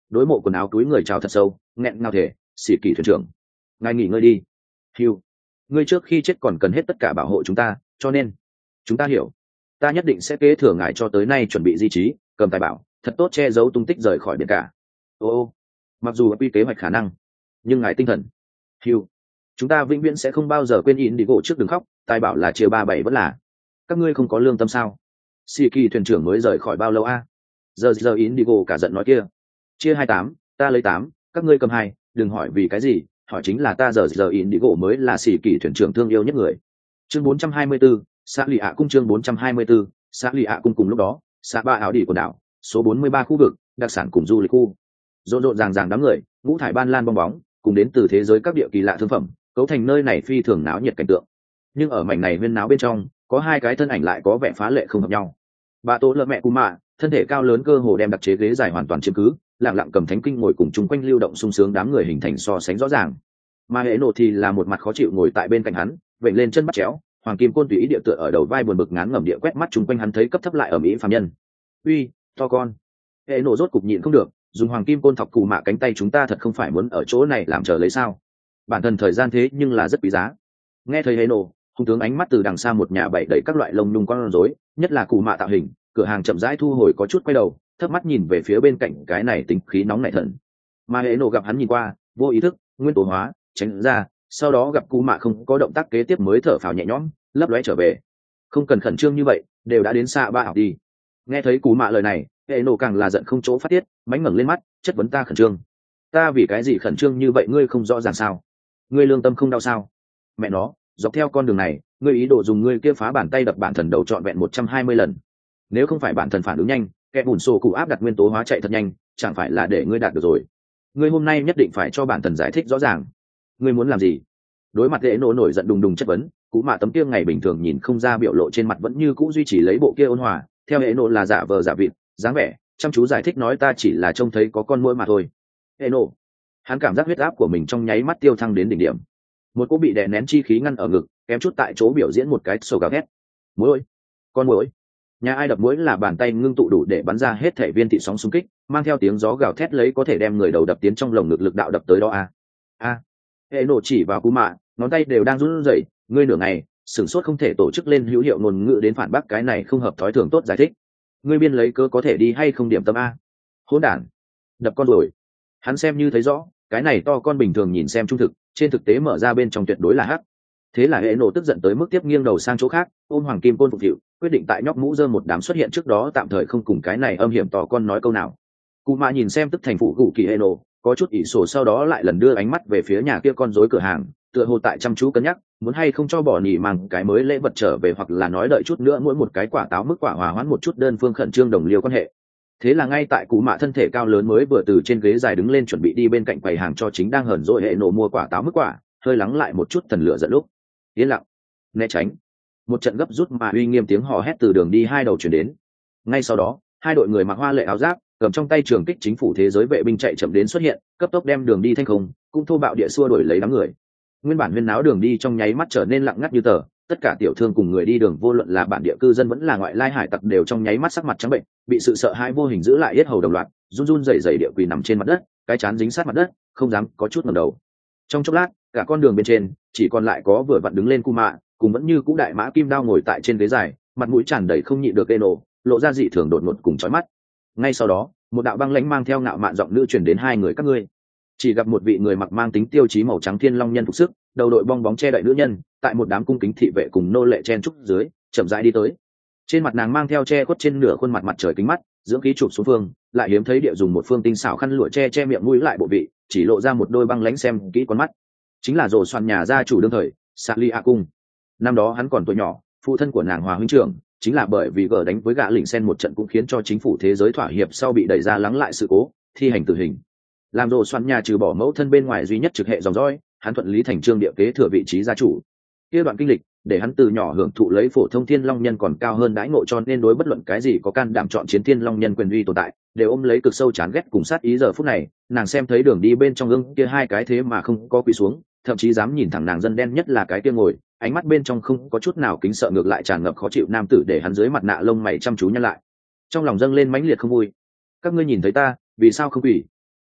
đối mộ quần áo túi người chào thật sâu, nghẹn ngào thể, xỉ kỳ thuyền trưởng, ngài nghỉ ngơi đi. Hugh, ngươi trước khi chết còn cần hết tất cả bảo hộ chúng ta, cho nên chúng ta hiểu, ta nhất định sẽ kế thừa ngài cho tới nay chuẩn bị di trí, cầm tài bảo thật tốt che giấu tung tích rời khỏi biển cả. Ô, mặc dù quy kế hoạch khả năng, nhưng ngài tinh thần. Hugh, chúng ta vĩnh viễn sẽ không bao giờ quên in đi gỗ trước đừng khóc, tài bảo là chia 3-7 vẫn là. Các ngươi không có lương tâm sao? Xì kỳ thuyền trưởng mới rời khỏi bao lâu a? Giờ in đi gỗ cả giận nói kia. Chia 28, ta lấy 8, các ngươi cầm 2, đừng hỏi vì cái gì, hỏi chính là ta giờ in đi gỗ mới là xì kỳ thuyền trưởng thương yêu nhất người. Chương 424, xã lì ạ cung chương 424, xã lì ạ cung cùng lúc đó, xã ba áo đỉ của đảo, số 43 khu vực, đặc sản cùng du lịch khu. Rộn rộn ràng ràng đám người, ngũ thải ban lan bong bóng, cùng đến từ thế giới các địa kỳ lạ thương phẩm, cấu thành nơi này phi thường náo nhiệt cảnh tượng. Nhưng ở mảnh này huyên náo bên trong, có hai cái thân ảnh lại có vẻ phá lệ không hợp nhau. Bà Tố Lợ mẹ Cú Mạ, thân thể cao lớn cơ hồ đem đặc chế ghế dài hoàn toàn chiếm cứ, lặng lặng cầm thánh kinh ngồi cùng chung quanh lưu động sung sướng đám người hình thành so sánh rõ ràng. Mà hệ nộ thì là một mặt khó chịu ngồi tại bên cạnh hắn, vểnh lên chân bắt chéo, hoàng kim côn tùy ý địa tựa ở đầu vai buồn bực ngán ngẩm địa quét mắt chung quanh hắn thấy cấp thấp lại ở mỹ phàm nhân. Uy, to con. Hệ nộ rốt cục nhịn không được, dùng hoàng kim côn thọc Cù Mạ cánh tay chúng ta thật không phải muốn ở chỗ này làm chờ lấy sao? Bản thân thời gian thế nhưng là rất quý giá. Nghe thấy hệ nộ, hung tướng ánh mắt từ đằng xa một nhà bày đầy các loại lông nhung con rối, nhất là Cù Mạ tạo hình, cửa hàng chậm rãi thu hồi có chút quay đầu, thấp mắt nhìn về phía bên cạnh cái này tính khí nóng nảy thần. Mà hệ nộ gặp hắn nhìn qua, vô ý thức nguyên tố hóa tránh ra, sau đó gặp Cù Mạ không có động tác kế tiếp mới thở phào nhẹ nhõm, lấp lóe trở về. Không cần khẩn trương như vậy, đều đã đến xa ba học đi. Nghe thấy Cù Mạ lời này, hệ nộ càng là giận không chỗ phát tiết, mánh ngẩng lên mắt chất vấn ta khẩn trương. Ta vì cái gì khẩn trương như vậy ngươi không rõ ràng sao? Ngươi lương tâm không đau sao? Mẹ nó, dọc theo con đường này ngươi ý đồ dùng ngươi kia phá bàn tay đập bản thần đầu trọn vẹn 120 lần. Nếu không phải bản thần phản ứng nhanh, kẻ bùn sổ cụ áp đặt nguyên tố hóa chạy thật nhanh, chẳng phải là để ngươi đạt được rồi. Ngươi hôm nay nhất định phải cho bản thần giải thích rõ ràng. Ngươi muốn làm gì? Đối mặt hệ nộ nổi giận đùng đùng chất vấn, Cú Mạ tấm kia ngày bình thường nhìn không ra biểu lộ trên mặt vẫn như cũ duy trì lấy bộ kia ôn hòa, theo hệ nộ là giả vờ giả vịt, dáng vẻ chăm chú giải thích nói ta chỉ là trông thấy có con muỗi mà thôi. Hệ nộ, hắn cảm giác huyết áp của mình trong nháy mắt tiêu thăng đến đỉnh điểm, một cô bị đè nén chi khí ngăn ở ngực, kém chút tại chỗ biểu diễn một cái sổ gào thét. Muỗi, con muỗi. Nhà ai đập muỗi là bàn tay ngưng tụ đủ để bắn ra hết thể viên thị sóng xung kích, mang theo tiếng gió gào thét lấy có thể đem người đầu đập tiến trong lồng ngực lực đạo đập tới đó a. Hệ nộ chỉ vào Cú Mạ, ngón tay đều đang run rẩy, ngươi nửa ngày sửng sốt không thể tổ chức lên hữu hiệu ngôn ngữ đến phản bác cái này không hợp thói thường tốt giải thích. Ngươi biên lấy cớ có thể đi hay không điểm tâm a? Hỗn đản, đập con rồi. Hắn xem như thấy rõ, cái này to con bình thường nhìn xem trung thực, trên thực tế mở ra bên trong tuyệt đối là hắc. Thế là hệ nộ tức giận tới mức tiếp nghiêng đầu sang chỗ khác, ôm hoàng kim côn phục hiệu, quyết định tại nhóc mũ dơ một đám xuất hiện trước đó tạm thời không cùng cái này âm hiểm to con nói câu nào. Cú Mạ nhìn xem tức thành phụ gù kỳ hệ nộ, có chút ỷ sổ sau đó lại lần đưa ánh mắt về phía nhà kia con rối cửa hàng, tựa hồ tại chăm chú cân nhắc muốn hay không cho bỏ nhỉ mang cái mới lễ vật trở về, hoặc là nói đợi chút nữa mỗi một cái quả táo mức quả hòa hoãn một chút đơn phương khẩn trương đồng liêu quan hệ. Thế là ngay tại Cú Mạ thân thể cao lớn mới vừa từ trên ghế dài đứng lên chuẩn bị đi bên cạnh quầy hàng cho chính đang hờn dỗi hệ nộ mua quả táo mức quả, hơi lắng lại một chút thần lửa giận lúc yên lặng né tránh, một trận gấp rút mà uy nghiêm tiếng hò hét từ đường đi hai đầu chuyển đến. Ngay sau đó hai đội người mặc hoa lệ áo giáp cầm trong tay trường kích chính phủ thế giới vệ binh chạy chậm đến xuất hiện, cấp tốc đem đường đi thanh không, cũng thô bạo địa xua đuổi lấy đám người. Nguyên bản huyên náo đường đi trong nháy mắt trở nên lặng ngắt như tờ, tất cả tiểu thương cùng người đi đường vô luận là bản địa cư dân vẫn là ngoại lai hải tặc đều trong nháy mắt sắc mặt trắng bệnh, bị sự sợ hãi vô hình giữ lại yết hầu đồng loạt, run run rẩy rẩy địa quỳ nằm trên mặt đất, cái chán dính sát mặt đất, không dám có chút ngẩng đầu. Trong chốc lát, cả con đường bên trên chỉ còn lại có vừa vặn đứng lên Cú Mạ, cùng vẫn như cũ đại mã kim đao ngồi tại trên ghế dài, mặt mũi tràn đầy không nhịn được nổ, lộ ra dị thường đột ngột cùng chói mắt. Ngay sau đó, một đạo băng lãnh mang theo ngạo mạn giọng nữ truyền đến hai người các ngươi. Chỉ gặp một vị người mặc mang tính tiêu chí màu trắng thiên long nhân phục sức, đầu đội bong bóng che đậy nữ nhân, tại một đám cung kính thị vệ cùng nô lệ chen trúc dưới, chậm rãi đi tới. Trên mặt nàng mang theo che khuất trên nửa khuôn mặt mặt trời kính mắt, dưỡng khí chụp xuống phương, lại hiếm thấy địa dùng một phương tinh xảo khăn lụa che miệng mũi lại bộ vị, chỉ lộ ra một đôi băng lãnh xem kỹ con mắt. Chính là rồ xoan nhà gia chủ đương thời, Sally A Cung. Năm đó hắn còn tuổi nhỏ, phụ thân của nàng Hòa huynh trưởng, chính là bởi vì gờ đánh với gã lỉnh sen một trận cũng khiến cho chính phủ thế giới thỏa hiệp sau bị đẩy ra lắng lại sự cố, thi hành tử hình. Làm rồ xoan nhà trừ bỏ mẫu thân bên ngoài duy nhất trực hệ dòng dõi, hắn thuận lý thành trương địa kế thừa vị trí gia chủ. Kia đoạn kinh lịch, để hắn từ nhỏ hưởng thụ lấy phổ thông thiên long nhân còn cao hơn đãi ngộ, cho nên đối bất luận cái gì có can đảm chọn chiến thiên long nhân quyền uy tồn tại, đều ôm lấy cực sâu chán ghét cùng sát ý. Giờ phút này, nàng xem thấy đường đi bên trong ương kia hai cái thế mà không có quỳ xuống, thậm chí dám nhìn thẳng nàng dân đen nhất là cái kia ngồi, ánh mắt bên trong không có chút nào kính sợ, ngược lại tràn ngập khó chịu nam tử, để hắn dưới mặt nạ lông mày chăm chú nhăn lại, trong lòng dâng lên mãnh liệt không vui. Các ngươi nhìn thấy ta, vì sao không quỳ?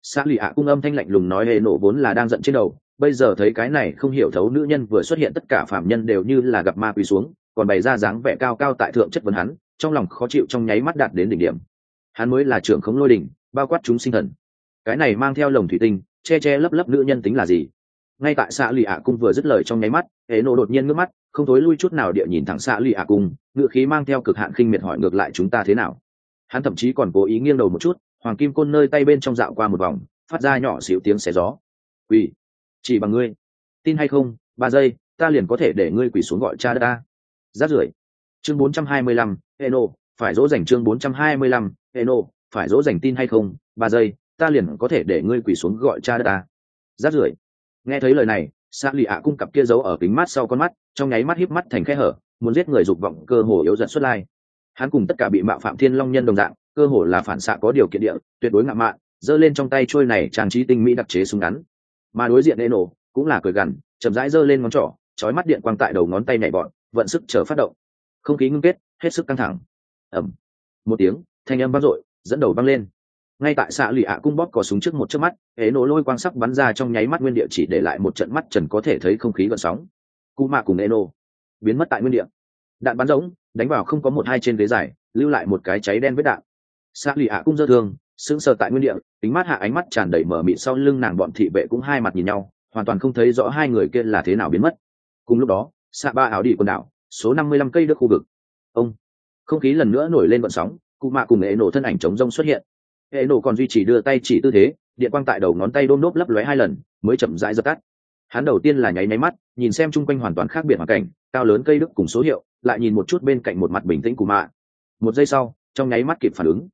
Xã lì ạ cung âm thanh lạnh lùng nói hệ nổ vốn là đang giận trên đầu, bây giờ thấy cái này không hiểu thấu nữ nhân vừa xuất hiện, tất cả phạm nhân đều như là gặp ma quỳ xuống, còn bày ra dáng vẻ cao cao tại thượng chất vấn hắn, trong lòng khó chịu trong nháy mắt đạt đến đỉnh điểm. Hắn mới là trưởng khống lôi đỉnh, bao quát chúng sinh thần, cái này mang theo lồng thủy tinh che che lấp lấp nữ nhân tính là gì? Ngay tại xã lì ạ cung vừa dứt lời trong nháy mắt, hệ nổ đột nhiên ngước mắt, không tối lui chút nào địa nhìn thẳng xã lì ạ cung, ngựa khí mang theo cực hạn khinh miệt hỏi ngược lại chúng ta thế nào. Hắn thậm chí còn cố ý nghiêng đầu một chút, hoàng kim côn nơi tay bên trong dạo qua một vòng, phát ra nhỏ xíu tiếng xé gió. Quỳ, chỉ bằng ngươi, tin hay không, 3 giây ta liền có thể để ngươi quỳ xuống gọi cha đất ta. Rát rưởi. Chương 425, Eno, phải dỗ dành. Chương 425, Eno, phải dỗ dành. Tin hay không, 3 giây ta liền có thể để ngươi quỳ xuống gọi cha đất ta. Rát rưởi. Nghe thấy lời này, xã lì ạ cung cặp kia giấu ở kính mắt sau con mắt, trong nháy mắt híp mắt thành khe hở, muốn giết người dục vọng cơ hồ yếu dần xuất lai. Hắn cùng tất cả bị mạo phạm thiên long nhân đồng dạng, cơ hồ là phản xạ có điều kiện địa, tuyệt đối ngạo mạn, giơ lên trong tay trôi này trang trí tinh mỹ đặc chế súng ngắn. Mà đối diện Eno cũng là cười gằn, chậm rãi giơ lên ngón trỏ, chói mắt điện quang tại đầu ngón tay nhảy bọn, vận sức chờ phát động. Không khí ngưng kết, hết sức căng thẳng. Ầm. Một tiếng, thanh âm vang dội, dẫn đầu vang lên. Ngay tại xạ lì ạ cung bóp cò súng trước một chớp mắt, Eno lôi quang sắc bắn ra trong nháy mắt nguyên địa chỉ để lại một trận mắt trần có thể thấy không khí gợn sóng. Cú mạ cùng Eno biến mất tại nguyên địa. Đạn bắn rỗng, đánh vào không có một hai trên ghế dài, lưu lại một cái cháy đen vết đạn. Xạ lì ạ cung giơ thương, sững sờ tại nguyên địa, tính mắt hạ ánh mắt tràn đầy mờ mịt, sau lưng nàng bọn thị vệ cũng hai mặt nhìn nhau, hoàn toàn không thấy rõ hai người kia là thế nào biến mất. Cùng lúc đó, xạ ba áo đi quần đảo, số 55 cây đất khu vực. Ông, không khí lần nữa nổi lên gợn sóng, cụ mạ cùng Eno thân ảnh chống rông xuất hiện. Eno còn duy trì đưa tay chỉ tư thế, điện quang tại đầu ngón tay đôm đốp lấp lóe 2 lần, mới chậm rãi dập tắt. Hắn đầu tiên là nháy nháy mắt, nhìn xem chung quanh hoàn toàn khác biệt hoàn cảnh, cao lớn cây đức cùng số hiệu, lại nhìn một chút bên cạnh một mặt bình tĩnh cụ mạ. Một giây sau, trong nháy mắt kịp phản ứng.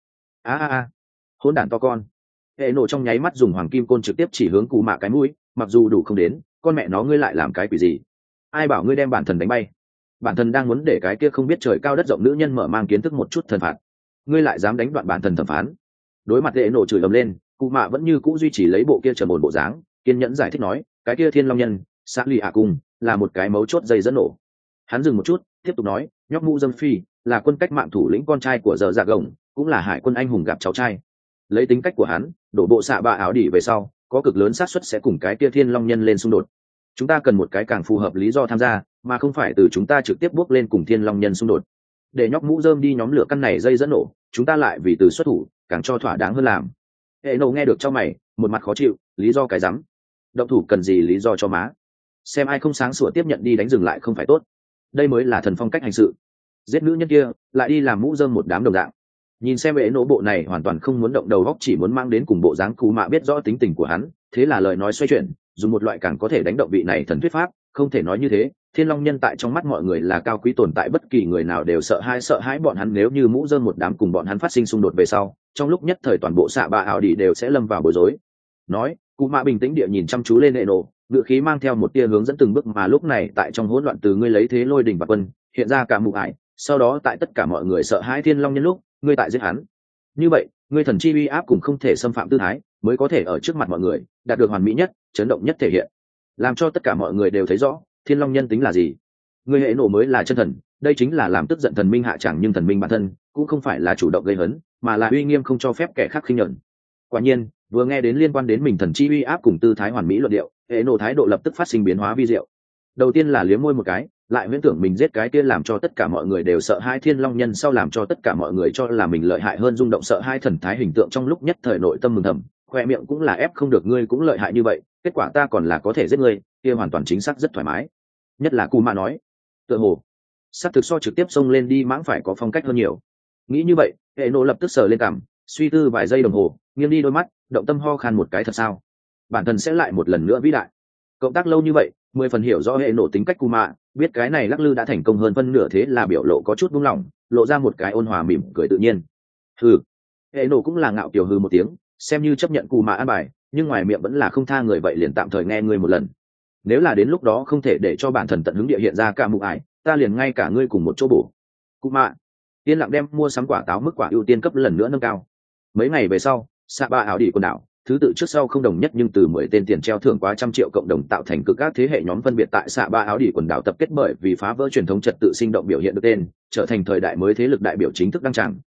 Hỗn đản to con. Eno trong nháy mắt dùng hoàng kim côn trực tiếp chỉ hướng cụ mạ cái mũi, mặc dù đủ không đến, con mẹ nó ngươi lại làm cái quỷ gì? Ai bảo ngươi đem bản thần đánh bay? Bản thần đang muốn để cái kia không biết trời cao đất rộng nữ nhân mở mang kiến thức một chút thần phạt, ngươi lại dám đánh đoạn bản thần thẩm phán. Đối mặt Eno chửi ầm lên, cụ mạ vẫn như cũ duy trì lấy bộ kia trầm ổn bộ dáng, kiên nhẫn giải thích nói, cái kia thiên long nhân xã lì ạ cung là một cái mấu chốt dây dẫn nổ. Hắn dừng một chút, tiếp tục nói, nhóc mũ dâm phi là quân cách mạng thủ lĩnh con trai của giờ dạ gồng, cũng là hải quân anh hùng gặp cháu trai. Lấy tính cách của hắn, đổ bộ xạ bạ áo đỉ về sau, có cực lớn xác suất sẽ cùng cái kia thiên long nhân lên xung đột. Chúng ta cần một cái càng phù hợp lý do tham gia, mà không phải từ chúng ta trực tiếp bước lên cùng thiên long nhân xung đột. Để nhóc mũ dơm đi nhóm lửa căn này dây dẫn nổ, chúng ta lại vì từ xuất thủ càng cho thỏa đáng hơn làm. Eno nghe được cho mày, một mặt khó chịu, lý do cái rắm. Động thủ cần gì lý do cho má? Xem ai không sáng sủa tiếp nhận đi đánh dừng lại không phải tốt. Đây mới là thần phong cách hành sự. Giết nữ nhân kia, lại đi làm mũ dơm một đám đồng dạng. Nhìn xem Eno bộ này hoàn toàn không muốn động đầu góc, chỉ muốn mang đến cùng bộ dáng cú mạ biết rõ tính tình của hắn, thế là lời nói xoay chuyển, dùng một loại càng có thể đánh động vị này thần thuyết pháp. Không thể nói như thế, thiên long nhân tại trong mắt mọi người là cao quý tồn tại, bất kỳ người nào đều sợ hãi bọn hắn, nếu như mũ dơm một đám cùng bọn hắn phát sinh xung đột về sau, trong lúc nhất thời toàn bộ xạ bạ ảo đi đều sẽ lâm vào bối rối. Nói, cụ mạ bình tĩnh địa nhìn chăm chú lên Eno, ngữ khí mang theo một tia hướng dẫn từng bước, mà lúc này tại trong hỗn loạn từ ngươi lấy thế lôi đình và quân hiện ra cả mụ ải, sau đó tại tất cả mọi người sợ hãi thiên long nhân lúc ngươi tại giết hắn. Như vậy ngươi thần chi uy áp cùng không thể xâm phạm tư thái mới có thể ở trước mặt mọi người đạt được hoàn mỹ nhất, chấn động nhất thể hiện, làm cho tất cả mọi người đều thấy rõ thiên long nhân tính là gì. Ngươi hệ nổ mới là chân thần, đây chính là làm tức giận thần minh hạ chẳng, nhưng thần minh bản thân cũng không phải là chủ động gây hấn, mà là uy nghiêm không cho phép kẻ khác khinh nhẫn. Quả nhiên, vừa nghe đến liên quan đến mình thần chi uy áp cùng tư thái hoàn mỹ luận điệu, hệ nổ thái độ lập tức phát sinh biến hóa vi diệu. Đầu tiên là liếm môi một cái, lại huyễn tưởng mình giết cái kia làm cho tất cả mọi người đều sợ hai thiên long nhân, sau làm cho tất cả mọi người cho là mình lợi hại hơn, rung động sợ hai thần thái hình tượng, trong lúc nhất thời nội tâm mừng thầm, khoe miệng cũng là ép không được, ngươi cũng lợi hại như vậy, kết quả ta còn là có thể giết ngươi, kia hoàn toàn chính xác rất thoải mái. Nhất là Cù Mạ nói, tựa hồ sát thực so trực tiếp xông lên đi mãng phải có phong cách hơn nhiều. Nghĩ như vậy, hệ nổ lập tức sờ lên cằm, suy tư vài giây đồng hồ, nghiêng đi đôi mắt, động tâm ho khan một cái, thật sao bản thân sẽ lại một lần nữa vĩ đại. Cộng tác lâu như vậy, 10 phần hiểu rõ hệ nổ tính cách Cù Mạ, biết cái này lắc lư đã thành công hơn phân nửa, thế là biểu lộ có chút buông lỏng, lộ ra một cái ôn hòa mỉm cười tự nhiên. Hừ. Hệ nổ cũng là ngạo kiều hừ một tiếng, xem như chấp nhận Cù Mạ an bài, nhưng ngoài miệng vẫn là không tha người, vậy liền tạm thời nghe ngươi một lần. Nếu là đến lúc đó không thể để cho bản thần tận hứng địa hiện ra cả mụ ải, ta liền ngay cả ngươi cùng một chỗ bổ. Cù Mạ yên lặng đem mua sắm quả táo mức quả ưu tiên cấp lần nữa nâng cao. Mấy ngày về sau, xạ ba ảo đỉ quần đảo, thứ tự trước sau không đồng nhất nhưng từ 10 tên tiền treo thưởng quá 100 triệu cộng đồng tạo thành cực các thế hệ nhóm phân biệt tại xạ ba áo đỉ quần đảo tập kết, bởi vì phá vỡ truyền thống trật tự sinh động biểu hiện được tên, trở thành thời đại mới thế lực đại biểu chính thức đăng tràng,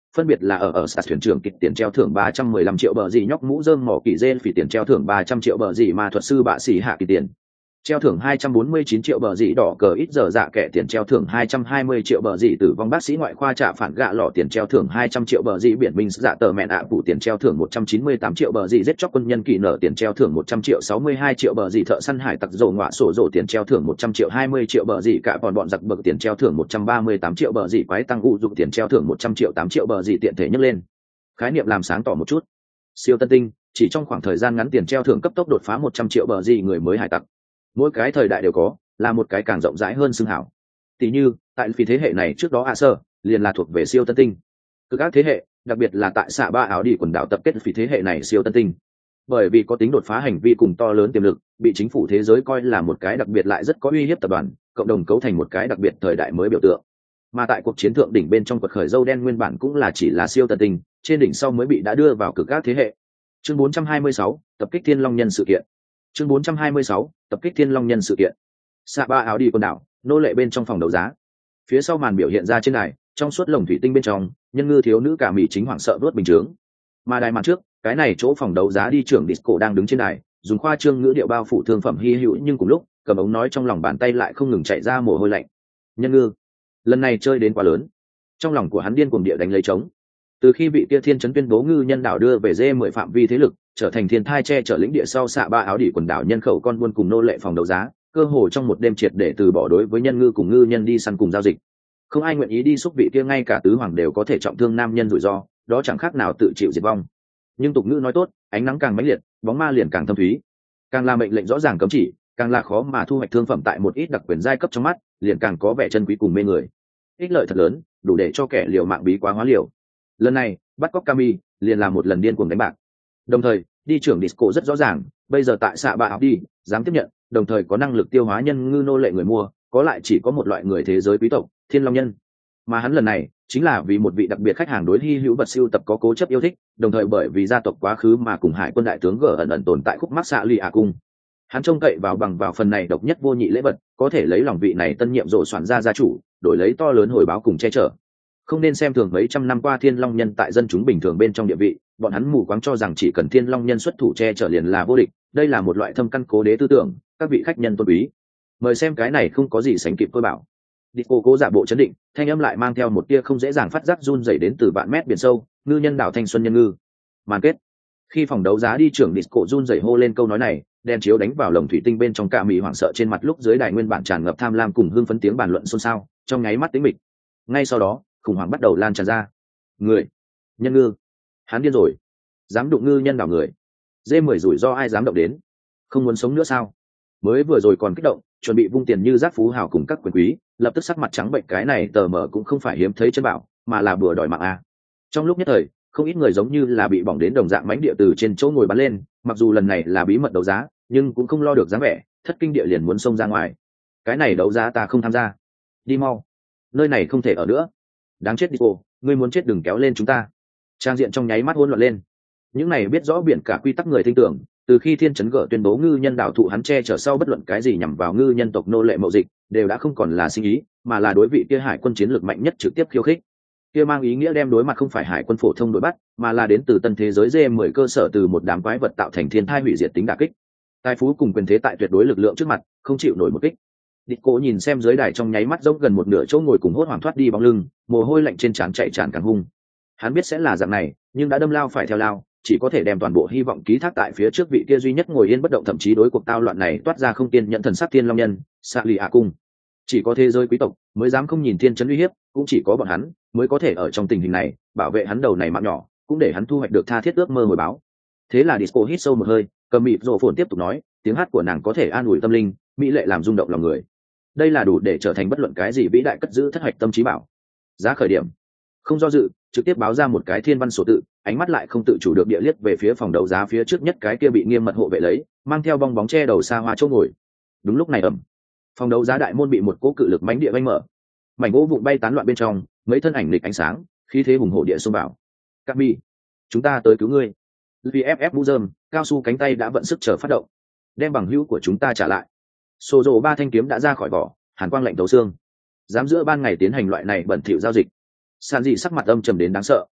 phân biệt là ở sạt thuyền trưởng kịch tiền treo thưởng 315 triệu bờ gì nhóc mũ rơm mỏ kỳ dên phỉ tiền treo thưởng 300 triệu bờ gì ma thuật sư bạ sĩ hạ kỳ tiền treo thưởng 249 triệu bờ dị đỏ cờ ít giờ dạ kẻ tiền treo thưởng 220 triệu bờ dị tử vong bác sĩ ngoại khoa trả phản gạ lọ tiền treo thưởng 200 triệu bờ dị biển binh dạ tờ mẹn ạ phụ tiền treo thưởng 198 triệu bờ dị giết chóc quân nhân kỳ nở tiền treo thưởng 100 triệu 62 triệu bờ dị thợ săn hải tặc dầu ngọa sổ rổ tiền treo thưởng 100 triệu 20 triệu bờ dị cả bọn giặc bậc tiền treo thưởng 138 triệu bờ dị quái tăng u dụng tiền treo thưởng 100 triệu 8 triệu bờ dị tiện thể nhấc lên khái niệm làm sáng tỏ một chút. Siêu tân tinh chỉ trong khoảng thời gian ngắn tiền treo thưởng cấp tốc đột phá 100 triệu bờ dị người mới hải tặc, mỗi cái thời đại đều có là một cái càng rộng rãi hơn xưng hảo. Tỷ như tại phi thế hệ này trước đó a sơ liền là thuộc về siêu tân tinh, cực các thế hệ đặc biệt là tại xạ ba áo đi quần đảo tập kết phi thế hệ này siêu tân tinh, bởi vì có tính đột phá hành vi cùng to lớn tiềm lực, bị chính phủ thế giới coi là một cái đặc biệt lại rất có uy hiếp tập đoàn cộng đồng cấu thành một cái đặc biệt thời đại mới biểu tượng. Mà tại cuộc chiến thượng đỉnh bên trong quật khởi dâu đen nguyên bản cũng là chỉ là siêu tân tinh, trên đỉnh sau mới bị đã đưa vào cực các thế hệ. Chương 426, tập kích Thiên Long Nhân sự kiện. Chương 426, tập kích Thiên Long Nhân sự kiện. Xạ ba áo đi quần đảo, nô lệ bên trong phòng đấu giá. Phía sau màn biểu hiện ra trên đài, trong suốt lồng thủy tinh bên trong, nhân ngư thiếu nữ cả mỹ chính hoảng sợ đuốt bình chướng. Mà đài màn trước, cái này chỗ phòng đấu giá đi trưởng disco đang đứng trên đài, dùng khoa trương ngữ điệu bao phủ thương phẩm hi hữu, nhưng cùng lúc, cầm ống nói trong lòng bàn tay lại không ngừng chạy ra mồ hôi lạnh. Nhân ngư, lần này chơi đến quá lớn. Trong lòng của hắn điên cuồng địa đánh lấy trống. Từ khi vị kia thiên chấn tuyên bố ngư nhân đảo đưa về D10 phạm vi thế lực, trở thành thiên thai che chở lĩnh địa sau xạ ba áo đỉ quần đảo nhân khẩu con buôn cùng nô lệ phòng đấu giá, cơ hồ trong một đêm triệt để từ bỏ đối với nhân ngư cùng ngư nhân đi săn cùng giao dịch. Không ai nguyện ý đi xúc vị kia ngay cả tứ hoàng đều có thể trọng thương nam nhân rủi ro, đó chẳng khác nào tự chịu diệt vong. Nhưng tục ngữ nói tốt, ánh nắng càng mãnh liệt, bóng ma liền càng thâm thúy. Càng là mệnh lệnh rõ ràng cấm chỉ, càng là khó mà thu hoạch thương phẩm tại một ít đặc quyền giai cấp trong mắt, liền càng có vẻ chân quý cùng mê người. Ích lợi thật lớn, đủ để cho kẻ liều mạng bí quá hóa liều. Lần này bắt cóc Cami liền là một lần điên cuồng đánh bạc. Đồng thời đi trưởng disco rất rõ ràng, bây giờ tại xạ bạ học đi dám tiếp nhận, đồng thời có năng lực tiêu hóa nhân ngư nô lệ người mua, có lại chỉ có một loại người thế giới quý tộc Thiên Long Nhân. Mà hắn lần này chính là vì một vị đặc biệt khách hàng đối hy hữu vật siêu tập có cố chấp yêu thích, đồng thời bởi vì gia tộc quá khứ mà cùng hải quân đại tướng gở ẩn tồn tại khúc mắc xạ lì ạ cung. Hắn trông cậy vào bằng vào phần này độc nhất vô nhị lễ vật, có thể lấy lòng vị này tân nhiệm rộ soạn gia chủ, đổi lấy to lớn hồi báo cùng che chở. Không nên xem thường mấy trăm năm qua Thiên Long Nhân tại dân chúng bình thường bên trong địa vị, bọn hắn mù quáng cho rằng chỉ cần Thiên Long Nhân xuất thủ che chở liền là vô địch, đây là một loại thâm căn cố đế tư tưởng, các vị khách nhân tôn quý. Mời xem cái này không có gì sánh kịp tôi bảo. Disco cố giả bộ chấn định, thanh âm lại mang theo một tia không dễ dàng phát giác run rẩy đến từ vạn mét biển sâu, ngư nhân đảo thanh xuân nhân ngư. Màn kết. Khi phòng đấu giá đi trưởng Disco run rẩy hô lên câu nói này, đèn chiếu đánh vào lồng thủy tinh bên trong cả mị hoảng sợ trên mặt lúc dưới đài nguyên bản tràn ngập tham lam cùng hưng phấn tiếng bàn luận xôn xao, trong nháy mắt tĩnh mịch. Ngay sau đó, khủng hoảng bắt đầu lan tràn ra. Người, nhân ngư, hắn điên rồi, dám đụng ngư nhân đảo người. D10 rủi ro ai dám động đến, không muốn sống nữa sao? Mới vừa rồi còn kích động, chuẩn bị vung tiền như giác phú hào cùng các quyền quý, lập tức sắc mặt trắng bệnh, cái này tờ mở cũng không phải hiếm thấy chân bảo, mà là bừa đòi mạng a. Trong lúc nhất thời, không ít người giống như là bị bỏng đến đồng dạng mãnh địa từ trên chỗ ngồi bắn lên, mặc dù lần này là bí mật đấu giá, nhưng cũng không lo được dáng vẻ, thất kinh địa liền muốn xông ra ngoài. Cái này đấu giá ta không tham gia, đi mau, nơi này không thể ở nữa. Đáng chết đi cô, ngươi muốn chết đừng kéo lên chúng ta. Trang diện trong nháy mắt hỗn loạn lên. Những này biết rõ biển cả quy tắc người tin tưởng, từ khi thiên chấn gở tuyên bố ngư nhân đảo thụ hắn che chở sau, bất luận cái gì nhằm vào ngư nhân tộc nô lệ mậu dịch đều đã không còn là sinh ý, mà là đối vị kia hải quân chiến lược mạnh nhất trực tiếp khiêu khích. Kia mang ý nghĩa đem đối mặt không phải hải quân phổ thông đối bắt, mà là đến từ tân thế giới D10 cơ sở, từ một đám quái vật tạo thành thiên thai hủy diệt tính đả kích. Tài phú cùng quyền thế tại tuyệt đối lực lượng trước mặt không chịu nổi một kích. Địch Cố nhìn xem dưới đài trong nháy mắt dốc gần một nửa chỗ ngồi cùng hốt hoảng thoát đi bóng lưng, mồ hôi lạnh trên trán chạy tràn càng hung. Hắn biết sẽ là dạng này, nhưng đã đâm lao phải theo lao, chỉ có thể đem toàn bộ hy vọng ký thác tại phía trước vị kia duy nhất ngồi yên bất động, thậm chí đối cuộc tao loạn này toát ra không tiên nhận thần sắc Thiên Long Nhân, xạ lì ạ cung. Chỉ có thế giới quý tộc mới dám không nhìn thiên chấn uy hiếp, cũng chỉ có bọn hắn mới có thể ở trong tình hình này bảo vệ hắn đầu này mạng nhỏ, cũng để hắn thu hoạch được tha thiết ước mơ hồi báo. Thế là Disco hít sâu một hơi, cầm mịt rộ phồn tiếp tục nói, tiếng hát của nàng có thể an ủi tâm linh, mỹ lệ làm rung động lòng người. Đây là đủ để trở thành bất luận cái gì vĩ đại cất giữ thất hoạch tâm trí bảo. Giá khởi điểm không do dự, trực tiếp báo ra một cái thiên văn số tự, ánh mắt lại không tự chủ được địa liếc về phía phòng đấu giá phía trước nhất, cái kia bị nghiêm mật hộ vệ lấy, mang theo bong bóng che đầu xa hoa chỗ ngồi. Đúng lúc này phòng đấu giá đại môn bị một cỗ cự lực mãnh địa vanh mở, mảnh gỗ vụn bay tán loạn bên trong, mấy thân ảnh lịch ánh sáng, khí thế hùng hổ địa xông vào. Các bi, chúng ta tới cứu ngươi. VFF mũ rơm, cao su cánh tay đã vận sức chờ phát động, đem bằng hữu của chúng ta trả lại. Sô rồ ba thanh kiếm đã ra khỏi vỏ, hàn quang lạnh thấu xương. Dám giữa ban ngày tiến hành loại này bẩn thỉu giao dịch. San dị sắc mặt âm trầm đến đáng sợ,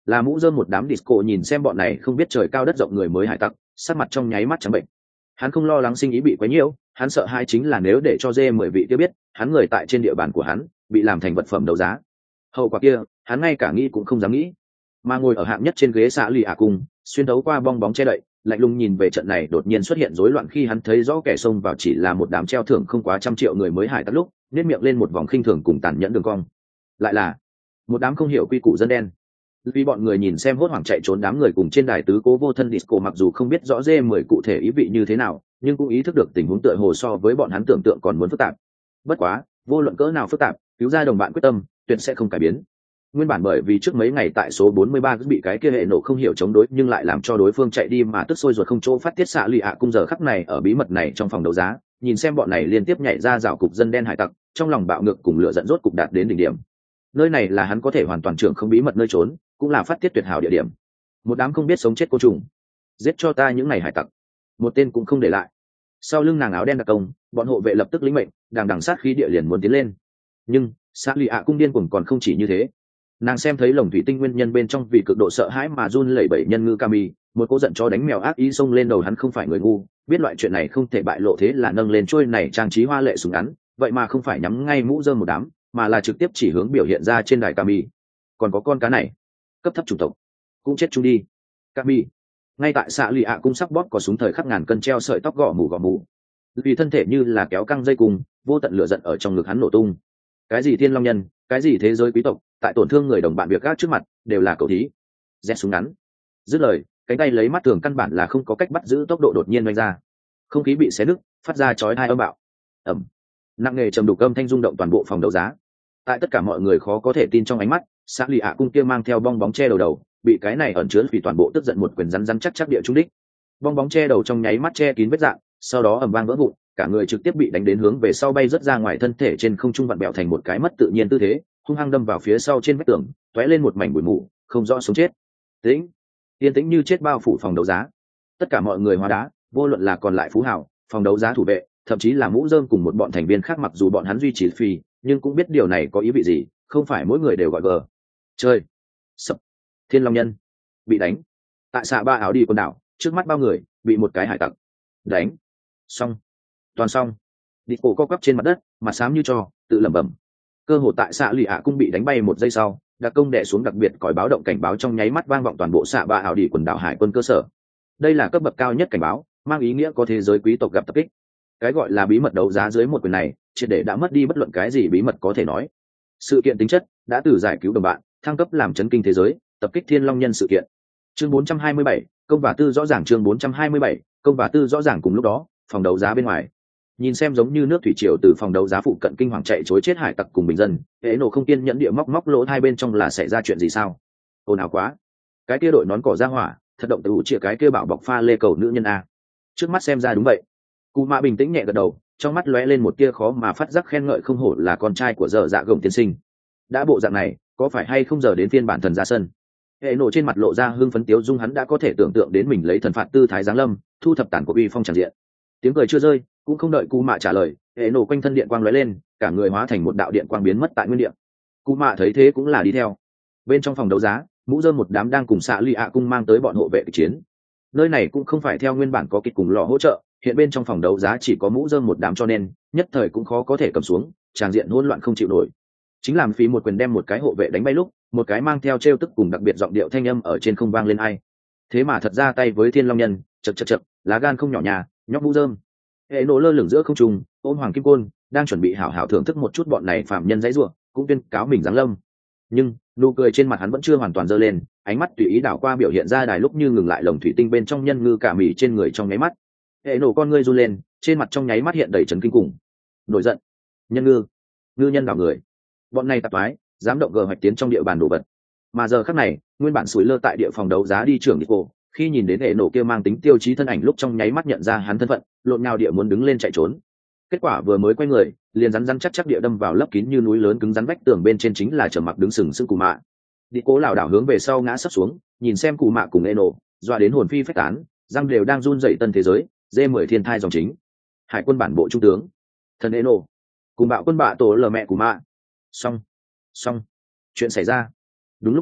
Là mũ rơm một đám disco nhìn xem bọn này không biết trời cao đất rộng người mới hải tặc, sắc mặt trong nháy mắt trắng bệnh. Hắn không lo lắng sinh ý bị quấy nhiễu, hắn sợ hai chính là nếu để cho dê 10 vị kia biết hắn người tại trên địa bàn của hắn bị làm thành vật phẩm đấu giá, hậu quả kia hắn ngay cả nghĩ cũng không dám nghĩ. Mà ngồi ở hạng nhất trên ghế xạ lì ả cung xuyên đấu qua bong bóng che đậy, lạnh lùng nhìn về trận này đột nhiên xuất hiện rối loạn khi hắn thấy rõ kẻ xông vào chỉ là một đám treo thưởng không quá 100 triệu người mới hải tặc lúc nét miệng lên một vòng khinh thường cùng tàn nhẫn đường cong. Lại là một đám không hiểu quy củ dân đen. Vì bọn người nhìn xem hốt hoảng chạy trốn đám người cùng trên đài tứ cố vô thân disco, mặc dù không biết rõ dê 10 cụ thể ý vị như thế nào, nhưng cũng ý thức được tình huống tựa hồ so với bọn hắn tưởng tượng còn muốn phức tạp. Bất quá, vô luận cỡ nào phức tạp, cứu ra đồng bạn quyết tâm, tuyệt sẽ không cải biến. Nguyên bản bởi vì trước mấy ngày tại số 43 bị cái kia hệ nổ không hiểu chống đối, nhưng lại làm cho đối phương chạy đi mà tức sôi ruột không chỗ phát tiết xạ lì ạ cung giờ khắc này ở bí mật này trong phòng đấu giá, nhìn xem bọn này liên tiếp nhảy ra rào cục dân đen hải tặc, trong lòng bạo ngược cùng lửa giận rốt cục đạt đến đỉnh điểm. Nơi này là hắn có thể hoàn toàn trưởng không bí mật nơi trốn, cũng là phát tiết tuyệt hảo địa điểm. Một đám không biết sống chết cô trùng, giết cho ta những này hải tặc, một tên cũng không để lại. Sau lưng nàng áo đen đặc công, bọn hộ vệ lập tức lĩnh mệnh, đằng sát khí địa liền muốn tiến lên. Nhưng xạ lì ạ cung điên cuồng còn không chỉ như thế. Nàng xem thấy lồng thủy tinh nguyên nhân bên trong vì cực độ sợ hãi mà run lẩy bẩy nhân ngư Kami, một cô giận chó đánh mèo ác ý xông lên đầu hắn, không phải người ngu, biết loại chuyện này không thể bại lộ, thế là nâng lên trôi này trang trí hoa lệ súng ngắn, vậy mà không phải nhắm ngay mũ rơm một đám, mà là trực tiếp chỉ hướng biểu hiện ra trên đài Kami. Còn có con cá này, cấp thấp chủng tộc, cũng chết chung đi. Kami ngay tại xạ lì ạ cung sắc bóp có súng thời khắc ngàn cân treo sợi tóc gõ mù, vì thân thể như là kéo căng dây cùng, vô tận lửa giận ở trong ngực hắn nổ tung. Cái gì thiên long nhân, cái gì thế giới quý tộc, tại tổn thương người đồng bạn việc gác trước mặt đều là cầu thí. Rẽ súng ngắn, dứt lời, cánh tay lấy mắt thường căn bản là không có cách bắt giữ tốc độ đột nhiên vung ra, không khí bị xé nứt, phát ra chói tai âm bạo. Ầm, nặng nề trầm đục âm thanh rung động toàn bộ phòng đấu giá. Tại tất cả mọi người khó có thể tin trong ánh mắt, xạ lì ạ cung kia mang theo bong bóng che đầu, bị cái này ẩn chứa vì toàn bộ tức giận một quyền rắn chắc địa trung đích. Bong bóng che đầu trong nháy mắt che kín vết dạng, sau đó ầm vang vỡ vụn, cả người trực tiếp bị đánh đến hướng về sau bay rất ra ngoài, thân thể trên không trung vặn bẹo thành một cái mất tự nhiên tư thế, hung hăng đâm vào phía sau trên vách tường, tóe lên một mảnh bụi mù, không rõ sống chết. Yên tĩnh như chết bao phủ phòng đấu giá. Tất cả mọi người hóa đá, vô luận là còn lại phú hào, phòng đấu giá thủ vệ, thậm chí là mũ rơm cùng một bọn thành viên khác, mặc dù bọn hắn duy trì phi, nhưng cũng biết điều này có ý vị gì, không phải mỗi người đều gọi gờ. Chơi. Sập. Thiên Long Nhân bị đánh. Tại xạ ba áo đi quần đảo, trước mắt bao người, bị một cái hải tặc đánh. Xong. Toàn xong. Đi cổ co quắp trên mặt đất, mặt xám như tro, tự lẩm bẩm. Cơ hội tại xạ lì ạ cung bị đánh bay một giây sau, đặc công đè xuống đặc biệt còi báo động cảnh báo trong nháy mắt vang vọng toàn bộ xạ ba ảo đi quần đảo hải quân cơ sở. Đây là cấp bậc cao nhất cảnh báo, mang ý nghĩa có thế giới quý tộc gặp tập kích. Cái gọi là bí mật đấu giá dưới một quyền này, triệt để đã mất đi bất luận cái gì bí mật có thể nói. Sự kiện tính chất đã từ giải cứu đồng bạn, thăng cấp làm chấn kinh thế giới, tập kích Thiên Long Nhân sự kiện. Chương 427, công và tư rõ ràng. Chương 427, công và tư rõ ràng. Cùng lúc đó, phòng đấu giá bên ngoài, nhìn xem giống như nước thủy triều từ phòng đấu giá phụ cận kinh hoàng chạy chối chết hải tặc cùng bình dân, hễ nổ không kiên nhẫn địa móc lỗ hai bên trong là xảy ra chuyện gì sao? Ồn ào quá, cái kia đội nón cỏ ra hỏa, thật động từ chia cái kia bảo bọc pha lê cầu nữ nhân a. Trước mắt xem ra đúng vậy. Cú mạ bình tĩnh nhẹ gật đầu, trong mắt lóe lên một tia khó mà phát giác khen ngợi, không hổ là con trai của dở dạ gồng tiên sinh. Đã bộ dạng này, có phải hay không giờ đến phiên bản thần ra sân? Hệ nổ trên mặt lộ ra hưng phấn tiếu dung, hắn đã có thể tưởng tượng đến mình lấy thần phạt tư thái giáng lâm, thu thập tản của uy phong tràn diện. Tiếng cười chưa rơi, cũng không đợi cú mạ trả lời, hệ nổ quanh thân điện quang lóe lên, cả người hóa thành một đạo điện quang biến mất tại nguyên địa. Cú mạ thấy thế cũng là đi theo. Bên trong phòng đấu giá, mũ rơm một đám đang cùng xạ lì ạ cung mang tới bọn hộ vệ kịch chiến. Nơi này cũng không phải theo nguyên bản có kịch cùng lò hỗ trợ, hiện bên trong phòng đấu giá chỉ có mũ rơm một đám, cho nên nhất thời cũng khó có thể cầm xuống, tràng diện hỗn loạn không chịu nổi. Chính làm phí một quyền đem một cái hộ vệ đánh bay lúc, một cái mang theo trêu tức cùng đặc biệt giọng điệu thanh âm ở trên không vang lên, ai thế mà thật ra tay với Thiên Long Nhân, chật, lá gan không nhỏ nhà, nhóc mũ rơm. Hệ nổ lơ lửng giữa không trung, ôm hoàng kim côn, đang chuẩn bị hảo hảo thưởng thức một chút bọn này phạm nhân dãy rủa, cũng tuyên cáo mình giáng lâm. Nhưng nụ cười trên mặt hắn vẫn chưa hoàn toàn dơ lên, ánh mắt tùy ý đảo qua biểu hiện ra đài lúc như ngừng lại lồng thủy tinh bên trong nhân ngư cả mỉ trên người trong nháy mắt. Hệ nổ con ngươi run lên, trên mặt trong nháy mắt hiện đầy trấn kinh cùng nổi giận. Nhân ngư nhân đảo người, bọn này tạp ái dám động gờ hoạch tiến trong địa bàn đồ vật. Mà giờ khắc này, nguyên bản sủi lơ tại địa phòng đấu giá đi trưởng Nico, khi nhìn đến hệ nổ kia mang tính tiêu chí thân ảnh lúc trong nháy mắt nhận ra hắn thân phận, lộn nhào địa muốn đứng lên chạy trốn. Kết quả vừa mới quay người, liền rắn chắc địa đâm vào lấp kín như núi lớn cứng rắn vách tường bên trên, chính là Trầm Mặc đứng sừng sững Cù Mạ. Đi cố lảo đảo hướng về sau ngã sấp xuống, nhìn xem Cù Mạ cùng Eno, dọa đến hồn phi phách tán, răng đều đang run rẩy. Tân thế giới, D10 thiên thai dòng chính, hải quân bản bộ trung tướng, thần Eno, cùng bạo quân bạ tổ lờ mẹ Cù Mạ. Xong, chuyện xảy ra. Đúng lúc này,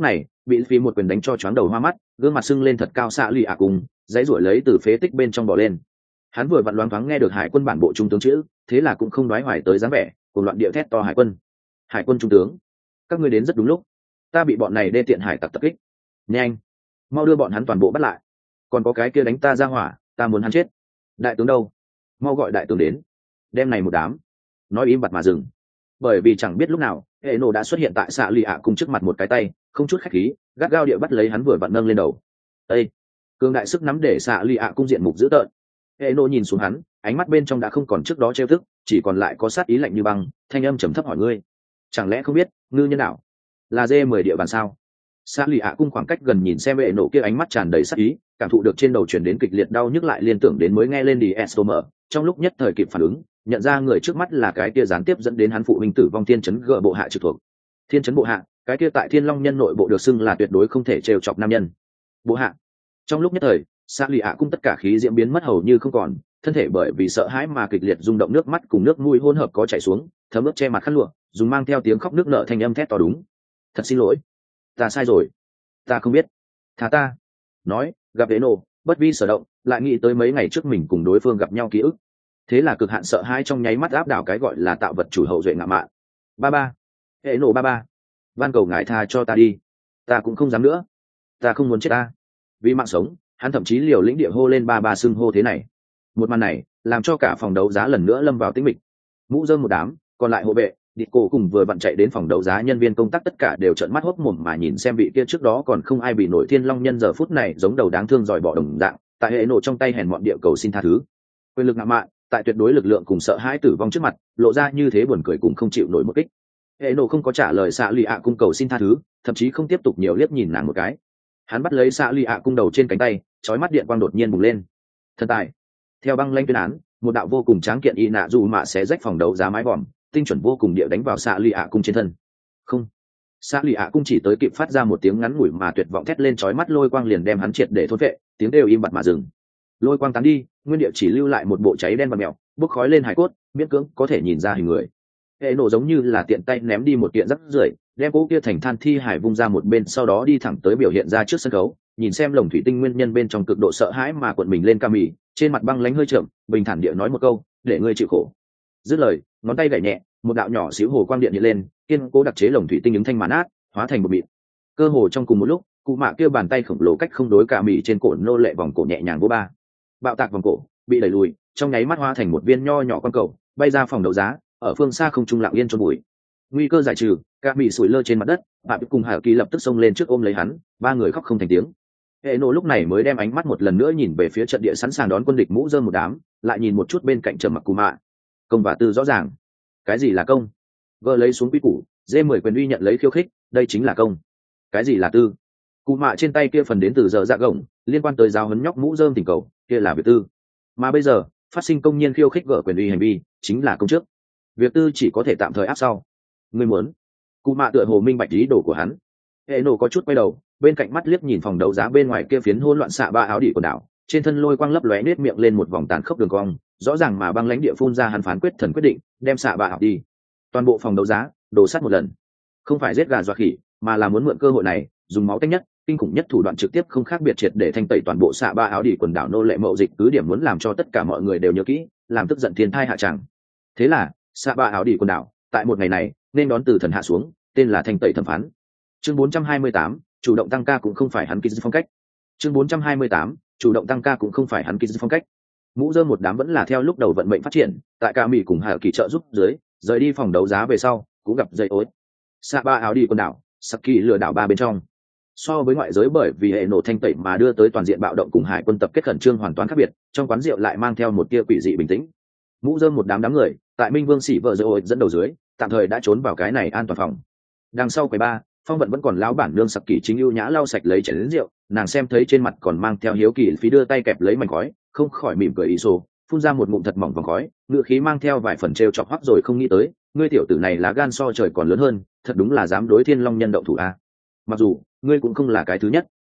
bị phi một quyền đánh cho choáng đầu hoa mắt, gương mặt sưng lên thật cao. Xạ lì ạ cùng dãy ruổi lấy từ phế tích bên trong bỏ lên. Hắn vừa vặn loáng thoáng nghe được hải quân bản bộ trung tướng chữ, thế là cũng không đoái hoài tới dáng vẻ, cùng loạn điệu thét to hải quân trung tướng, các ngươi đến rất đúng lúc, ta bị bọn này đê tiện hải tặc tập kích, nhanh mau đưa bọn hắn toàn bộ bắt lại, còn có cái kia đánh ta ra hỏa, ta muốn hắn chết. Đại tướng đâu? Mau gọi đại tướng đến, đem này một đám. Nói im bặt mà dừng, bởi vì chẳng biết lúc nào hệ nổ đã xuất hiện tại xạ lì ạ cùng trước mặt, một cái tay không chút khách khí gắt gao địa bắt lấy hắn vừa vặn nâng lên đầu. Ê! Cường đại sức nắm để xạ lì ạ cung diện mục dữ tợn. Hệ nổ nhìn xuống hắn, ánh mắt bên trong đã không còn trước đó trêu thức, chỉ còn lại có sát ý lạnh như băng. Thanh âm trầm thấp hỏi ngươi, chẳng lẽ không biết ngư nhân đạo là dê 10 địa bàn sao? Xạ lì ạ cung khoảng cách gần nhìn xem hệ nổ kia ánh mắt tràn đầy sát ý, cảm thụ được trên đầu chuyển đến kịch liệt đau nhức, lại liên tưởng đến mới nghe lên đi Estomer, trong lúc nhất thời kịp phản ứng, nhận ra người trước mắt là cái kia gián tiếp dẫn đến hắn phụ huynh tử vong thiên chấn gợ bộ hạ trực thuộc. Thiên chấn bộ hạ, cái kia tại Thiên Long nhân nội bộ được xưng là tuyệt đối không thể trêu chọc nam nhân. Bộ hạ. Trong lúc nhất thời, Sa Lì ạ cung tất cả khí diễm biến mất hầu như không còn, thân thể bởi vì sợ hãi mà kịch liệt rung động, nước mắt cùng nước mũi hỗn hợp có chảy xuống, thấm ướt che mặt khăn lụa, dùng mang theo tiếng khóc nước nở thanh âm thét to đúng. Thật xin lỗi, ta sai rồi, ta không biết, tha ta. Nói, gặp Eno, bất vi sở động, lại nghĩ tới mấy ngày trước mình cùng đối phương gặp nhau ký ức. Thế là cực hạn sợ hãi trong nháy mắt áp đảo cái gọi là tạo vật chủ hậu duệ ngạo mạn. Ba Eno ba, van cầu ngài tha cho ta đi, ta cũng không dám nữa, ta không muốn chết ta. Vì mạng sống, hắn thậm chí liều lĩnh địa hô lên ba xưng hô thế này. Một màn này làm cho cả phòng đấu giá lần nữa lâm vào tĩnh mịch. Mũ rơm một đám, còn lại hộ vệ địch cổ cùng vừa vặn chạy đến phòng đấu giá nhân viên công tác tất cả đều trợn mắt hốc mồm mà nhìn xem vị kia trước đó còn không ai bị nổi Thiên Long nhân giờ phút này giống đầu đáng thương giỏi bỏ đồng dạng, tại hệ nổ trong tay hèn mọn địa cầu xin tha thứ. Quyền lực ngạo mạn tại tuyệt đối lực lượng cùng sợ hãi tử vong trước mặt lộ ra như thế buồn cười cùng không chịu nổi một kích. Hệ nổ không có trả lời xạ lì ạ cung cầu xin tha thứ, thậm chí không tiếp tục nhiều liếc nhìn nàng một cái. Hắn bắt lấy xạ lì ạ cung đầu trên cánh tay, chói mắt điện quang đột nhiên bùng lên. Thần tài. Theo băng lãnh tuyên án, một đạo vô cùng tráng kiện y nạ dù mạ sẽ rách phòng đấu giá mái vòm, tinh chuẩn vô cùng địa đánh vào xạ lì ạ cung trên thân. Không. Xạ lì ạ cung chỉ tới kịp phát ra một tiếng ngắn ngủi mà tuyệt vọng thét lên, chói mắt lôi quang liền đem hắn triệt để thôn vệ, tiếng đều im bặt mà dừng. Lôi quang tán đi, nguyên địa chỉ lưu lại một bộ cháy đen và mèo, bốc khói lên hải cốt, miễn cưỡng có thể nhìn ra hình người. Hệ nổ giống như là tiện tay ném đi một kiện rác rưởi, đem cỗ kia thành than thi hải vung ra một bên, sau đó đi thẳng tới biểu hiện ra trước sân khấu, nhìn xem lồng thủy tinh nguyên nhân bên trong cực độ sợ hãi mà cuộn mình lên ca mì, trên mặt băng lánh hơi chậm, bình thản địa nói một câu, để ngươi chịu khổ. Dứt lời, ngón tay gảy nhẹ, một đạo nhỏ xíu hồ quang điện hiện lên, kiên cố đặc chế lồng thủy tinh ứng thanh màn át, hóa thành một mịn. Cơ hồ trong cùng một lúc, cụ mạ kia bàn tay khổng lồ cách không đối ca mì trên cổ nô lệ vòng cổ nhẹ nhàng vô ba. Bạo tạc vòng cổ bị đẩy lùi, trong nháy mắt hóa thành một viên nho nhỏ con cầu, bay ra phòng đấu giá, ở phương xa không trung lặng yên chôn bụi. Nguy cơ giải trừ, ca mì sủi lơ trên mặt đất, bà cùng Hà Kỳ lập tức xông lên trước ôm lấy hắn, ba người khóc không thành tiếng. Hệ nổ lúc này mới đem ánh mắt một lần nữa nhìn về phía trận địa sẵn sàng đón quân địch mũ rơm một đám, lại nhìn một chút bên cạnh trầm mặc cù mạ. Công và tư rõ ràng. Cái gì là công? Vợ lấy xuống quy củ, D10 quyền uy nhận lấy khiêu khích, đây chính là công. Cái gì là tư? Cù mạ trên tay kia phần đến từ giờ dạ gồng, liên quan tới giáo huấn nhóc mũ rơm tình cầu, kia là việc tư. Mà bây giờ, phát sinh công nhiên khiêu khích vợ quyền uy hành vi, chính là công trước. Việc tư chỉ có thể tạm thời áp sau. Ngươi muốn? Cù mạ tựa hồ minh bạch ý đồ của hắn. Hệ nổ có chút quay đầu, bên cạnh mắt liếc nhìn phòng đấu giá bên ngoài kia phiến hỗn loạn xạ ba áo đỉ của đảo, trên thân lôi quang lấp lóe nết miệng lên một vòng tàn khốc đường cong, rõ ràng mà băng lãnh địa phun ra hắn phán quyết thần quyết định, đem xạ ba áo đi. Toàn bộ phòng đấu giá, đổ sắt một lần. Không phải giết gà dọa khỉ, mà là muốn mượn cơ hội này, dùng máu tanh nhất, kinh khủng nhất thủ đoạn trực tiếp không khác biệt triệt để thanh tẩy toàn bộ xạ ba áo đỉ quần đảo nô lệ mậu dịch, cứ điểm muốn làm cho tất cả mọi người đều nhớ kỹ, làm tức giận thiên thai hạ tràng. Thế là, xạ ba áo đỉ quần đảo, tại một ngày này, nên đón từ thần hạ xuống, tên là thanh tẩy thẩm phán. Chương 428, chủ động tăng ca cũng không phải hắn phong cách. Chương 428, chủ động tăng ca cũng không phải hắn phong cách. Mũ rơm một đám vẫn là theo lúc đầu vận mệnh phát triển, tại ca mỹ cùng Hạ Kỳ trợ giúp dưới, rời đi phòng đấu giá về sau, cũng gặp dây ối. Xạ ba áo đi quần đảo, Saki lừa đảo ba bên trong. So với ngoại giới bởi vì hệ nổ thanh tẩy mà đưa tới toàn diện bạo động cùng hải quân tập kết khẩn trương hoàn toàn khác biệt, trong quán rượu lại mang theo một tia quỷ dị bình tĩnh. Mũ rơm một đám người, tại Minh Vương Sĩ vợ dội dẫn đầu dưới, tạm thời đã trốn vào cái này an toàn phòng. Đằng sau quầy ba, Phong Vận vẫn còn lão bản nương Saki chính ưu nhã lau sạch lấy chén lớn rượu, nàng xem thấy trên mặt còn mang theo hiếu kỳ phí đưa tay kẹp lấy mảnh khói, không khỏi mỉm cười ý sô, phun ra một ngụm thật mỏng vòng khói, ngựa khí mang theo vài phần trêu chọc hoắc, rồi không nghĩ tới, ngươi tiểu tử này lá gan so trời còn lớn hơn, thật đúng là dám đối Thiên Long nhân động thủ a. Mặc dù ngươi cũng không là cái thứ nhất,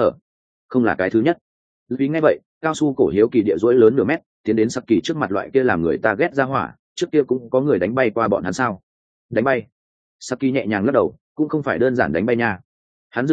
không là cái thứ nhất. Vì nghe vậy, cao su cổ hiếu kỳ địa duỗi lớn nửa mét, tiến đến Saki trước mặt, loại kia làm người ta ghét ra hỏa, trước kia cũng có người đánh bay qua bọn hắn sao? Đánh bay? Saki nhẹ nhàng lắc đầu, cũng không phải đơn giản đánh bay nha. Hắn dừng một chút,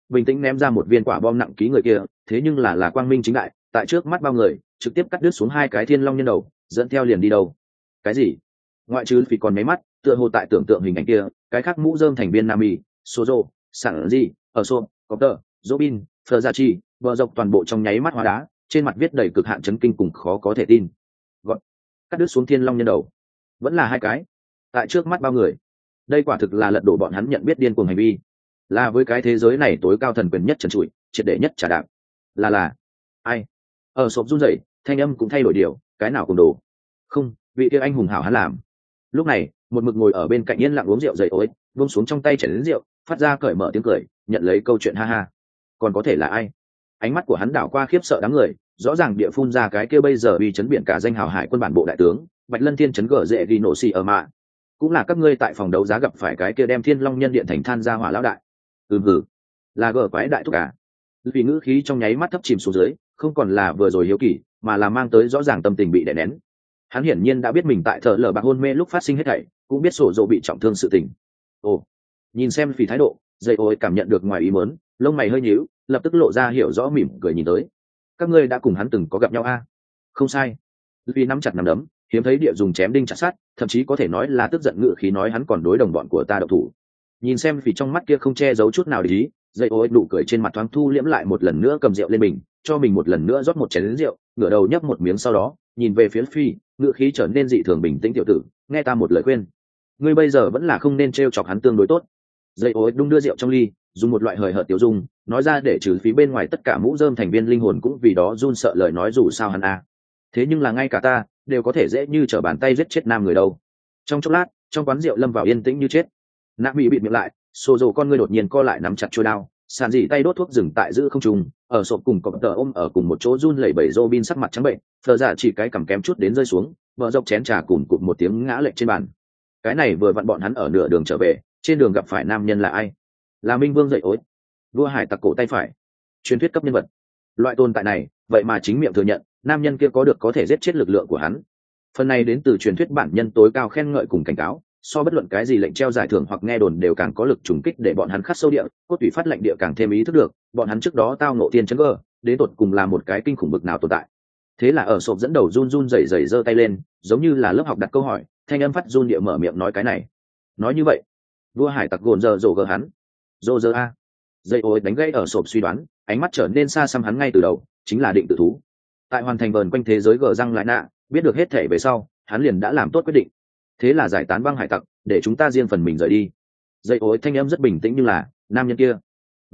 bình tĩnh ném ra một viên quả bom nặng ký người kia, thế nhưng là quang minh chính đại, tại trước mắt bao người trực tiếp cắt đứt xuống hai cái thiên long nhân đầu, dẫn theo liền đi đâu. Cái gì? Ngoại trừ vì còn mấy mắt tựa hồ tại tưởng tượng hình ảnh kia, cái khác mũ rơm thành viên Nami, Sozo, Sản Di, ở Sô, Copter, Robin, Ferzachi, bờ dọc toàn bộ trong nháy mắt hóa đá, trên mặt viết đầy cực hạn chấn kinh cùng khó có thể tin. Gọn, cắt đứt xuống thiên long nhân đầu, vẫn là hai cái, tại trước mắt bao người. Đây quả thực là lật đổ bọn hắn nhận biết điên cuồng hành vi, là với cái thế giới này tối cao thần quyền nhất trần trụi, triệt để nhất trả đạp. Là ai? Ở sộp run rẩy, thanh âm cũng thay đổi điều, cái nào cùng đồ. Không, vị kia anh hùng hảo hắn làm. Lúc này, một mực ngồi ở bên cạnh yên lặng uống rượu dậy ối, buông xuống trong tay chén đến rượu, phát ra cởi mở tiếng cười, nhận lấy câu chuyện ha ha. Còn có thể là ai? Ánh mắt của hắn đảo qua khiếp sợ đám người, rõ ràng địa phun ra cái kia bây giờ uy chấn biển cả danh hào hải quân bản bộ đại tướng Bạch Lân Thiên chấn gở dễ ghi nổ xì ở mạ. Cũng là các ngươi tại phòng đấu giá gặp phải cái kia đem Thiên Long Nhân Điện thành than ra hỏa lão đại. Hừ, là gở quái đại thúc cả. Vì ngữ khí trong nháy mắt thấp chìm xuống dưới, không còn là vừa rồi hiếu kỳ, mà là mang tới rõ ràng tâm tình bị đè nén. Hắn hiển nhiên đã biết mình tại thợ lở bạc hôn mê lúc phát sinh hết thảy, cũng biết sổ dỗ bị trọng thương sự tình. Ồ, nhìn xem Phỉ thái độ, dây ôi cảm nhận được ngoài ý muốn, lông mày hơi nhíu, lập tức lộ ra hiểu rõ mỉm cười nhìn tới. Các ngươi đã cùng hắn từng có gặp nhau a? Không sai. Vì nắm chặt nắm đấm, hiếm thấy địa dùng chém đinh chặt sắt, thậm chí có thể nói là tức giận ngự khí nói hắn còn đối đồng bọn của ta độc thủ. Nhìn xem Phỉ trong mắt kia không che giấu chút nào để ý, dây ôi nụ cười trên mặt thoáng thu liễm lại một lần nữa, cầm rượu lên mình, cho mình một lần nữa rót một chén rượu, ngửa đầu nhấp một miếng, sau đó nhìn về phía Phi, ngữ khí trở nên dị thường bình tĩnh. Tiểu tử, nghe ta một lời khuyên, ngươi bây giờ vẫn là không nên trêu chọc hắn tương đối tốt. Dây ối đung đưa rượu trong ly, dùng một loại hời hợt tiểu dung nói ra, để trừ phí bên ngoài tất cả mũ rơm thành viên linh hồn cũng vì đó run sợ lời nói. Dù sao hắn thế nhưng là ngay cả ta đều có thể dễ như trở bàn tay giết chết nam người đâu. Trong chốc lát, trong quán rượu lâm vào yên tĩnh như chết. Nạ bị bịt miệng lại, xô dầu con ngươi đột nhiên co lại nắm chặt chuôi đao, sàn dỉ tay đốt thuốc dừng tại giữa không trung, ở sộp cùng cọp tờ ôm ở cùng một chỗ run lẩy bẩy. Robin sắc mặt trắng bệnh, thờ giả chỉ cái cằm kém chút đến rơi xuống, vợ dọc chén trà cùn cụt một tiếng ngã lệch trên bàn. Cái này vừa vặn bọn hắn ở nửa đường trở về, trên đường gặp phải nam nhân là ai? Là Minh Vương dậy ối, vua hải tặc cổ tay phải, truyền thuyết cấp nhân vật. Loại tồn tại này vậy mà chính miệng thừa nhận nam nhân kia có thể giết chết lực lượng của hắn. Phần này đến từ truyền thuyết bản nhân tối cao khen ngợi cùng cảnh cáo, so bất luận cái gì lệnh treo giải thưởng hoặc nghe đồn đều càng có lực trùng kích, để bọn hắn khắc sâu địa, cốt tủy phát lệnh địa càng thêm ý thức được bọn hắn trước đó tao ngộ tiên chấn gờ đến tột cùng là một cái kinh khủng bực nào tồn tại. Thế là ở sộp dẫn đầu run run rẩy rẩy giơ tay lên, giống như là lớp học đặt câu hỏi, thanh âm phát run địa mở miệng nói cái này. Nói như vậy, vua hải tặc gồn giờ rổ gờ hắn, rô rơ a. Dây ối đánh gãy ở sộp suy đoán, ánh mắt trở nên xa xăm hắn ngay từ đầu chính là định tự thú. Tại hoàn thành vờn quanh thế giới gờ răng lại nạ, biết được hết thể về sau, hắn liền đã làm tốt quyết định. Thế là giải tán băng hải tặc, để chúng ta riêng phần mình rời đi. Dây ối thanh âm rất bình tĩnh, nhưng là nam nhân kia,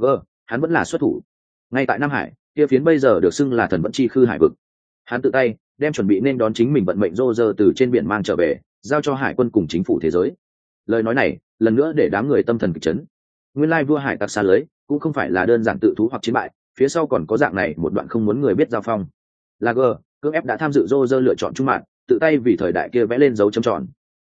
hắn vẫn là xuất thủ. Ngay tại Nam Hải, kia phiến bây giờ được xưng là thần vận chi khư hải vực, hắn tự tay đem chuẩn bị nên đón chính mình vận mệnh rô rơ từ trên biển mang trở về, giao cho hải quân cùng chính phủ thế giới. Lời nói này lần nữa để đám người tâm thần kịch chấn. Nguyên lai vua hải tặc xa lưới cũng không phải là đơn giản tự thú hoặc chiến bại, phía sau còn có dạng này một đoạn không muốn người biết giao phong. Là cưỡng ép đã tham dự rô rơ lựa chọn trung mạng, tự tay vì thời đại kia vẽ lên dấu chấm tròn.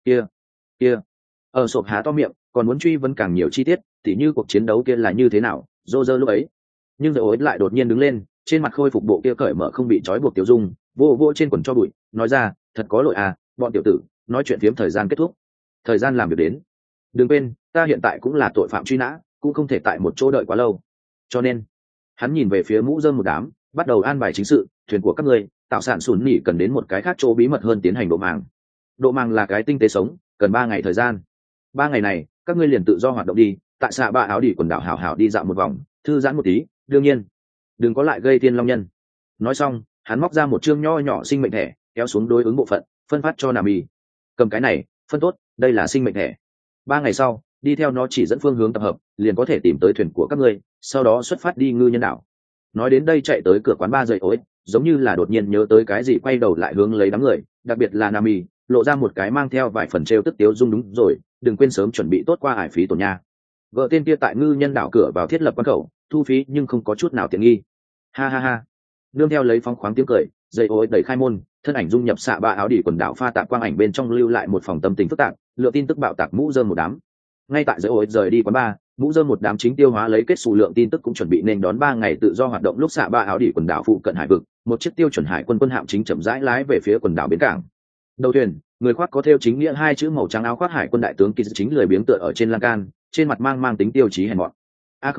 Kia ở sộp há to miệng, còn muốn truy vấn càng nhiều chi tiết, tỉ như cuộc chiến đấu kia là như thế nào, rô rơ lúc ấy. Nhưng rồi ối lại đột nhiên đứng lên, trên mặt khôi phục bộ kia cởi mở không bị trói buộc tiểu dung, vô trên quần cho bụi, nói ra, thật có lỗi à, bọn tiểu tử, nói chuyện phiếm thời gian kết thúc, thời gian làm việc đến. Đừng quên, ta hiện tại cũng là tội phạm truy nã, cũng không thể tại một chỗ đợi quá lâu. Cho nên, hắn nhìn về phía mũ rơm một đám, bắt đầu an bài chính sự. Thuyền của các ngươi tạo sản sùn nỉ cần đến một cái khác chỗ bí mật hơn tiến hành độ màng. Độ màng là cái tinh tế sống, cần 3 ngày thời gian. 3 ngày này, các ngươi liền tự do hoạt động đi, tại xạ ba áo đỉ quần đảo hảo hảo đi dạo một vòng, thư giãn một tí, đương nhiên đừng có lại gây tiên long nhân. Nói xong, hắn móc ra một chương nho nhỏ sinh mệnh thẻ, kéo xuống đối ứng bộ phận, phân phát cho Nami. Cầm cái này, phân tốt, đây là sinh mệnh thẻ. 3 ngày sau, đi theo nó chỉ dẫn phương hướng tập hợp, liền có thể tìm tới thuyền của các ngươi, sau đó xuất phát đi ngư nhân đảo. Nói đến đây chạy tới cửa quán ba dậy ối, giống như là đột nhiên nhớ tới cái gì, quay đầu lại hướng lấy đám người, đặc biệt là Nami, lộ ra một cái mang theo vài phần trêu tức tiếu dung. Đúng rồi, đừng quên sớm chuẩn bị tốt qua ải phí tổn nha. Vợ tên kia tại ngư nhân đảo cửa vào thiết lập quan khẩu, thu phí nhưng không có chút nào tiện nghi. Ha ha ha. Nương theo lấy phóng khoáng tiếng cười, dây ối đẩy khai môn, thân ảnh dung nhập xạ ba áo đỉ quần đảo pha tạp quang ảnh bên trong, lưu lại một phòng tâm tình phức tạp, lượng tin tức bạo tạc mũ rơm một đám. Ngay tại dây ối rời đi quán ba, mũ rơm một đám chính tiêu hóa lấy kết số lượng tin tức, cũng chuẩn bị nên đón 3 ngày tự do hoạt động. Lúc xạ ba áo đỉ quần đảo phụ cận hải vực, một chiếc tiêu chuẩn hải quân quân hạm chính chậm rãi lái về phía quần đảo bến cảng. Đầu thuyền, người khoác có thêu chính nghĩa 2 chữ màu trắng áo khoác hải quân đại tướng Kỳ chính lười biếng tựa ở trên lan can, trên mặt mang tính tiêu chí hèn mọn. Không,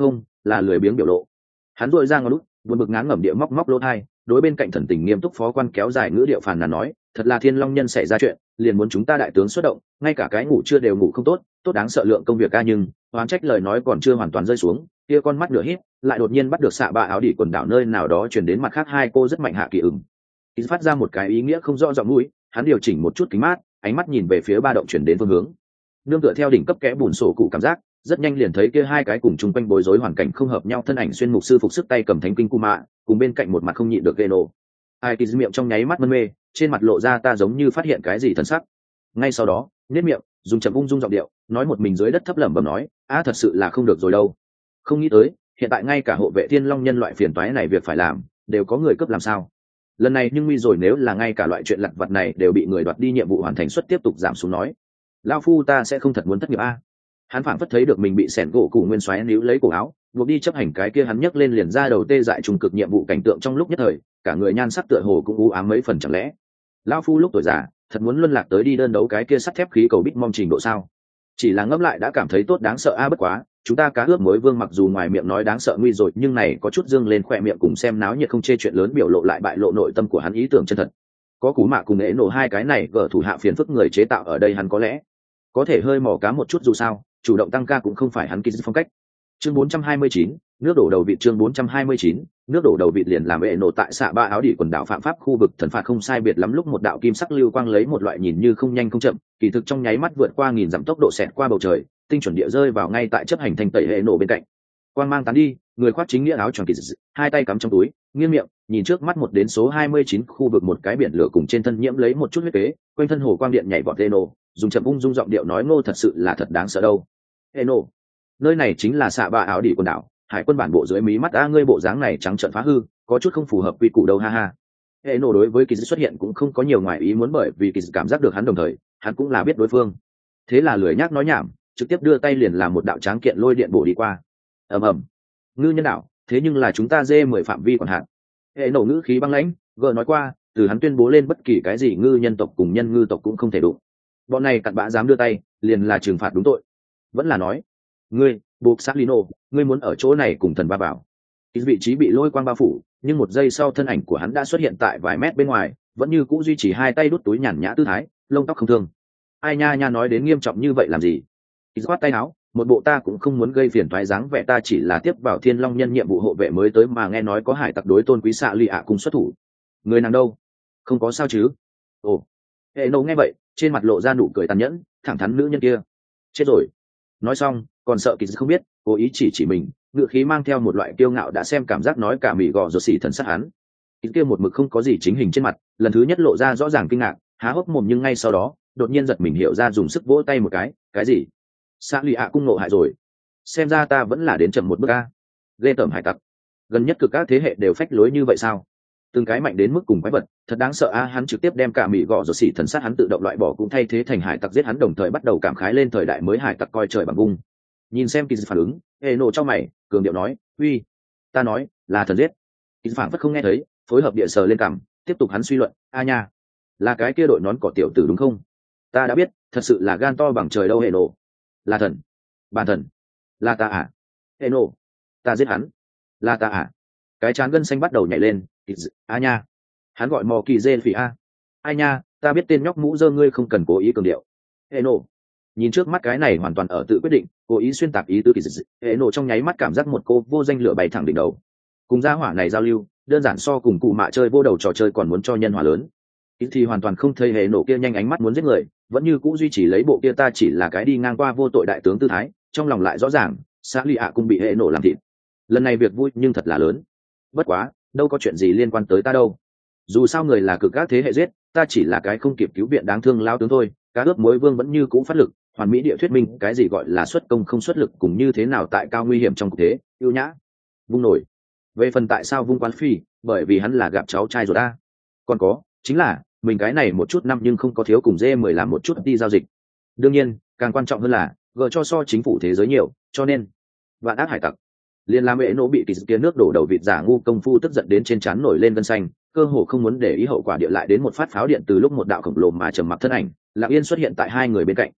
là lười biếng biểu lộ. Hắn duỗi ra ngón út, buồn bực ngán ngẩm địa móc móc lỗ tai, đối bên cạnh thần tình nghiêm túc phó quan kéo dài ngữ điệu phàn nàn nói, thật là Thiên Long Nhân xảy ra chuyện, liền muốn chúng ta đại tướng xuất động, ngay cả cái ngủ chưa đều ngủ không tốt, tốt đáng sợ lượng công việc ca, nhưng oán trách lời nói còn chưa hoàn toàn rơi xuống, kia con mắt nửa híp, lại đột nhiên bắt được xạ bạ áo đỉ quần đảo nơi nào đó truyền đến mặt khác hai cô rất mạnh hạ kỳ ửng. Phát ra một cái ý nghĩa không rõ giọng mũi, hắn điều chỉnh một chút kính mát, ánh mắt nhìn về phía ba động chuyển đến phương hướng. Nương tựa theo đỉnh cấp kẽ bùn sổ cụ cảm giác, rất nhanh liền thấy kia hai cái cùng chung quanh bối rối hoàn cảnh không hợp nhau thân ảnh xuyên mục sư phục sức tay cầm thánh kinh Kuma, cùng bên cạnh một mặt không nhịn được Geno. Ai kỳ miệng trong nháy mắt mân mê, trên mặt lộ ra ta giống như phát hiện cái gì thần sắc. Ngay sau đó, nhếch miệng, dùng chậm ung dung giọng điệu, nói một mình dưới đất thấp lẩm bẩm nói, thật sự là không được rồi đâu. Không nghĩ tới, hiện tại ngay cả hộ vệ Thiên Long Nhân loại phiền toái này việc phải làm, đều có người cướp làm sao? Lần này nhưng nguy rồi, nếu là ngay cả loại chuyện lặt vặt này đều bị người đoạt đi, nhiệm vụ hoàn thành suất tiếp tục giảm xuống nói. Lão phu ta sẽ không thật muốn thất nghiệp a. Hắn phảng phất thấy được mình bị sẻn gỗ củ nguyên xoáy níu lấy cổ áo, buộc đi chấp hành cái kia hắn nhấc lên liền ra đầu tê dại trùng cực nhiệm vụ cảnh tượng trong lúc nhất thời, cả người nhan sắc tựa hồ cũng u ám mấy phần, chẳng lẽ lão phu lúc tuổi già thật muốn luân lạc tới đi đơn đấu cái kia sắt thép khí cầu bích mong trình độ sao? Chỉ là ngẫm lại đã cảm thấy tốt đáng sợ bất quá, chúng ta cá ướp muối vương mặc dù ngoài miệng nói đáng sợ nguy rồi, nhưng này có chút dương lên khỏe miệng cùng xem náo nhiệt không chê chuyện lớn biểu lộ lại bại lộ nội tâm của hắn ý tưởng chân thật. Có cú mạ cùng ế nổ hai cái này gở thủ hạ phiền phức người chế tạo ở đây, hắn có lẽ có thể hơi mò cá một chút, dù sao chủ động tăng ca cũng không phải hắn kỳ phong cách. Chương 429, nước đổ đầu vịt. Chương 429, nước đổ đầu vịt liền làm ế nổ tại xạ ba áo đỉ quần đảo phạm pháp khu vực thần phạt không sai biệt lắm lúc một đạo kim sắc lưu quang lấy một loại nhìn như không nhanh không chậm, kỳ thực trong nháy mắt vượt qua nghìn dặm tốc độ xẹt qua bầu trời, tinh chuẩn địa rơi vào ngay tại chấp hành thanh tẩy ế nổ bên cạnh. Quang mang tán đi, người khoác chính nghĩa áo choàng kỳ dị, hai tay cắm trong túi, nghiêng miệng nhìn trước mắt một đến số 29 khu vực một cái biển lửa cùng trên thân nhiễm lấy một chút huyết kế, quanh thân hồ quang điện nhảy vọt ế nổ, dùng chậm ung dung giọng điệu nói, ngô thật sự là thật đáng sợ đâu. Ế nổ, nơi này chính là xạ ba áo đỉ quần đảo, hải quân bản bộ dưới mí mắt ngươi bộ dáng này trắng trợn phá hư, có chút không phù hợp quy củ đâu, ha ha. Ế nổ đối với kỳ dị xuất hiện cũng không có nhiều ngoài ý muốn, bởi vì kỳ dị cảm giác được hắn, đồng thời hắn cũng là biết đối phương, thế là lười nhác nói nhảm, trực tiếp đưa tay liền làm một đạo tráng kiện lôi điện bổ đi qua. Ầm ầm. Ngư nhân đạo, thế nhưng là chúng ta D10 phạm vi quản hạt. Hệ nổ ngữ khí băng lãnh, gờ nói qua, từ hắn tuyên bố lên bất kỳ cái gì ngư nhân tộc cùng nhân ngư tộc cũng không thể đụng. Bọn này cặn bã dám đưa tay, liền là trừng phạt đúng tội. Vẫn là nói, ngươi, buộc Salino, ngươi muốn ở chỗ này cùng thần ba bảo. Vị trí bị lôi quang bao phủ, nhưng một giây sau thân ảnh của hắn đã xuất hiện tại vài mét bên ngoài, vẫn như cũ duy trì hai tay đút túi nhàn nhã tư thái, lông tóc không thương. Ai nha nha, nói đến nghiêm trọng như vậy làm gì? Khoát tay áo, một bộ ta cũng không muốn gây phiền toái dáng vẻ, ta chỉ là tiếp vào Thiên Long Nhân nhiệm vụ hộ vệ mới tới, mà nghe nói có hải tặc đối tôn quý xạ lì ạ cùng xuất thủ. Người nàng đâu? Không có sao chứ? Ồ. Hệ nổ nghe vậy, trên mặt lộ ra nụ cười tàn nhẫn, thẳng thắn, nữ nhân kia chết rồi. Nói xong, còn sợ kỳ không biết, cố ý chỉ mình, ngựa khí mang theo một loại kiêu ngạo đã xem cảm giác, nói cả mỉ gò ruột xỉ thần sát hắn. Kỳ kia một mực không có gì chính hình trên mặt, lần thứ nhất lộ ra rõ ràng kinh ngạc, há hốc mồm, nhưng ngay sau đó đột nhiên giật mình hiểu ra, dùng sức vỗ tay một cái gì? Xã lì ạ cung nộ hại rồi, xem ra ta vẫn là đến chậm một bước a. Ghê tởm hải tặc, gần nhất cực các thế hệ đều phách lối như vậy sao? Từng cái mạnh đến mức cùng quái vật, thật đáng sợ a. Hắn trực tiếp đem cả mỉ gọ rồi xỉ thần sát hắn tự động loại bỏ, cũng thay thế thành hải tặc giết hắn, đồng thời bắt đầu cảm khái lên thời đại mới hải tặc coi trời bằng vung. Nhìn xem kỳ phản ứng, hệ nổ trong mày cường điệu nói, uy, ta nói là thần giết. Kỳ phản phất không nghe thấy, phối hợp địa sờ lên cằm, tiếp tục hắn suy luận, a nha, là cái kia đội nón cỏ tiểu tử đúng không? Ta đã biết, thật sự là gan to bằng trời đâu. Hệ nổ, là thần, bản thần, là ta à? Hệ nổ, ta giết hắn, là ta à? Cái trán gân xanh bắt đầu nhảy lên, a nha, hắn gọi mò kỳ dê phỉ a. Ai nha, ta biết tên nhóc mũ dơ, ngươi không cần cố ý cường điệu. Hệ nổ, nhìn trước mắt cái này hoàn toàn ở tự quyết định, cố ý xuyên tạc ý tứ kỳ dị. Hệ nổ trong nháy mắt cảm giác một cô vô danh lửa bay thẳng đỉnh đầu. Cùng gia hỏa này giao lưu, đơn giản so cùng cụ mạ chơi vô đầu trò chơi còn muốn cho nhân hòa lớn. Ít thì hoàn toàn không thấy hệ nổ kia nhanh ánh mắt muốn giết người, vẫn như cũ duy trì lấy bộ kia ta chỉ là cái đi ngang qua vô tội đại tướng tư thái, trong lòng lại rõ ràng xã lì ạ cũng bị hệ nổ làm thịt. Lần này việc vui nhưng thật là lớn, bất quá đâu có chuyện gì liên quan tới ta đâu, dù sao người là cực các thế hệ giết, ta chỉ là cái không kịp cứu viện đáng thương lao tướng thôi. Cá ướp muối vương vẫn như cũ phát lực, hoàn mỹ địa thuyết minh cái gì gọi là xuất công không xuất lực, cùng như thế nào tại cao nguy hiểm trong cuộc thế yêu nhã vung nổi. Về phần tại sao vung quán phi, bởi vì hắn là gặp cháu trai rồi ta. Còn có chính là mình cái này một chút năm nhưng không có thiếu cùng D10 làm một chút đi giao dịch. Đương nhiên càng quan trọng hơn là gờ cho so chính phủ thế giới nhiều, cho nên vạn ác hải tặc liên làm ế nổ bị kỳ kia nước đổ đầu vịt giả ngu công phu tức giận đến trên trán nổi lên gân xanh, cơ hồ không muốn để ý hậu quả địa lại đến một phát pháo điện từ lúc một đạo khổng lồ mà trầm mặc thân ảnh lặng yên xuất hiện tại hai người bên cạnh.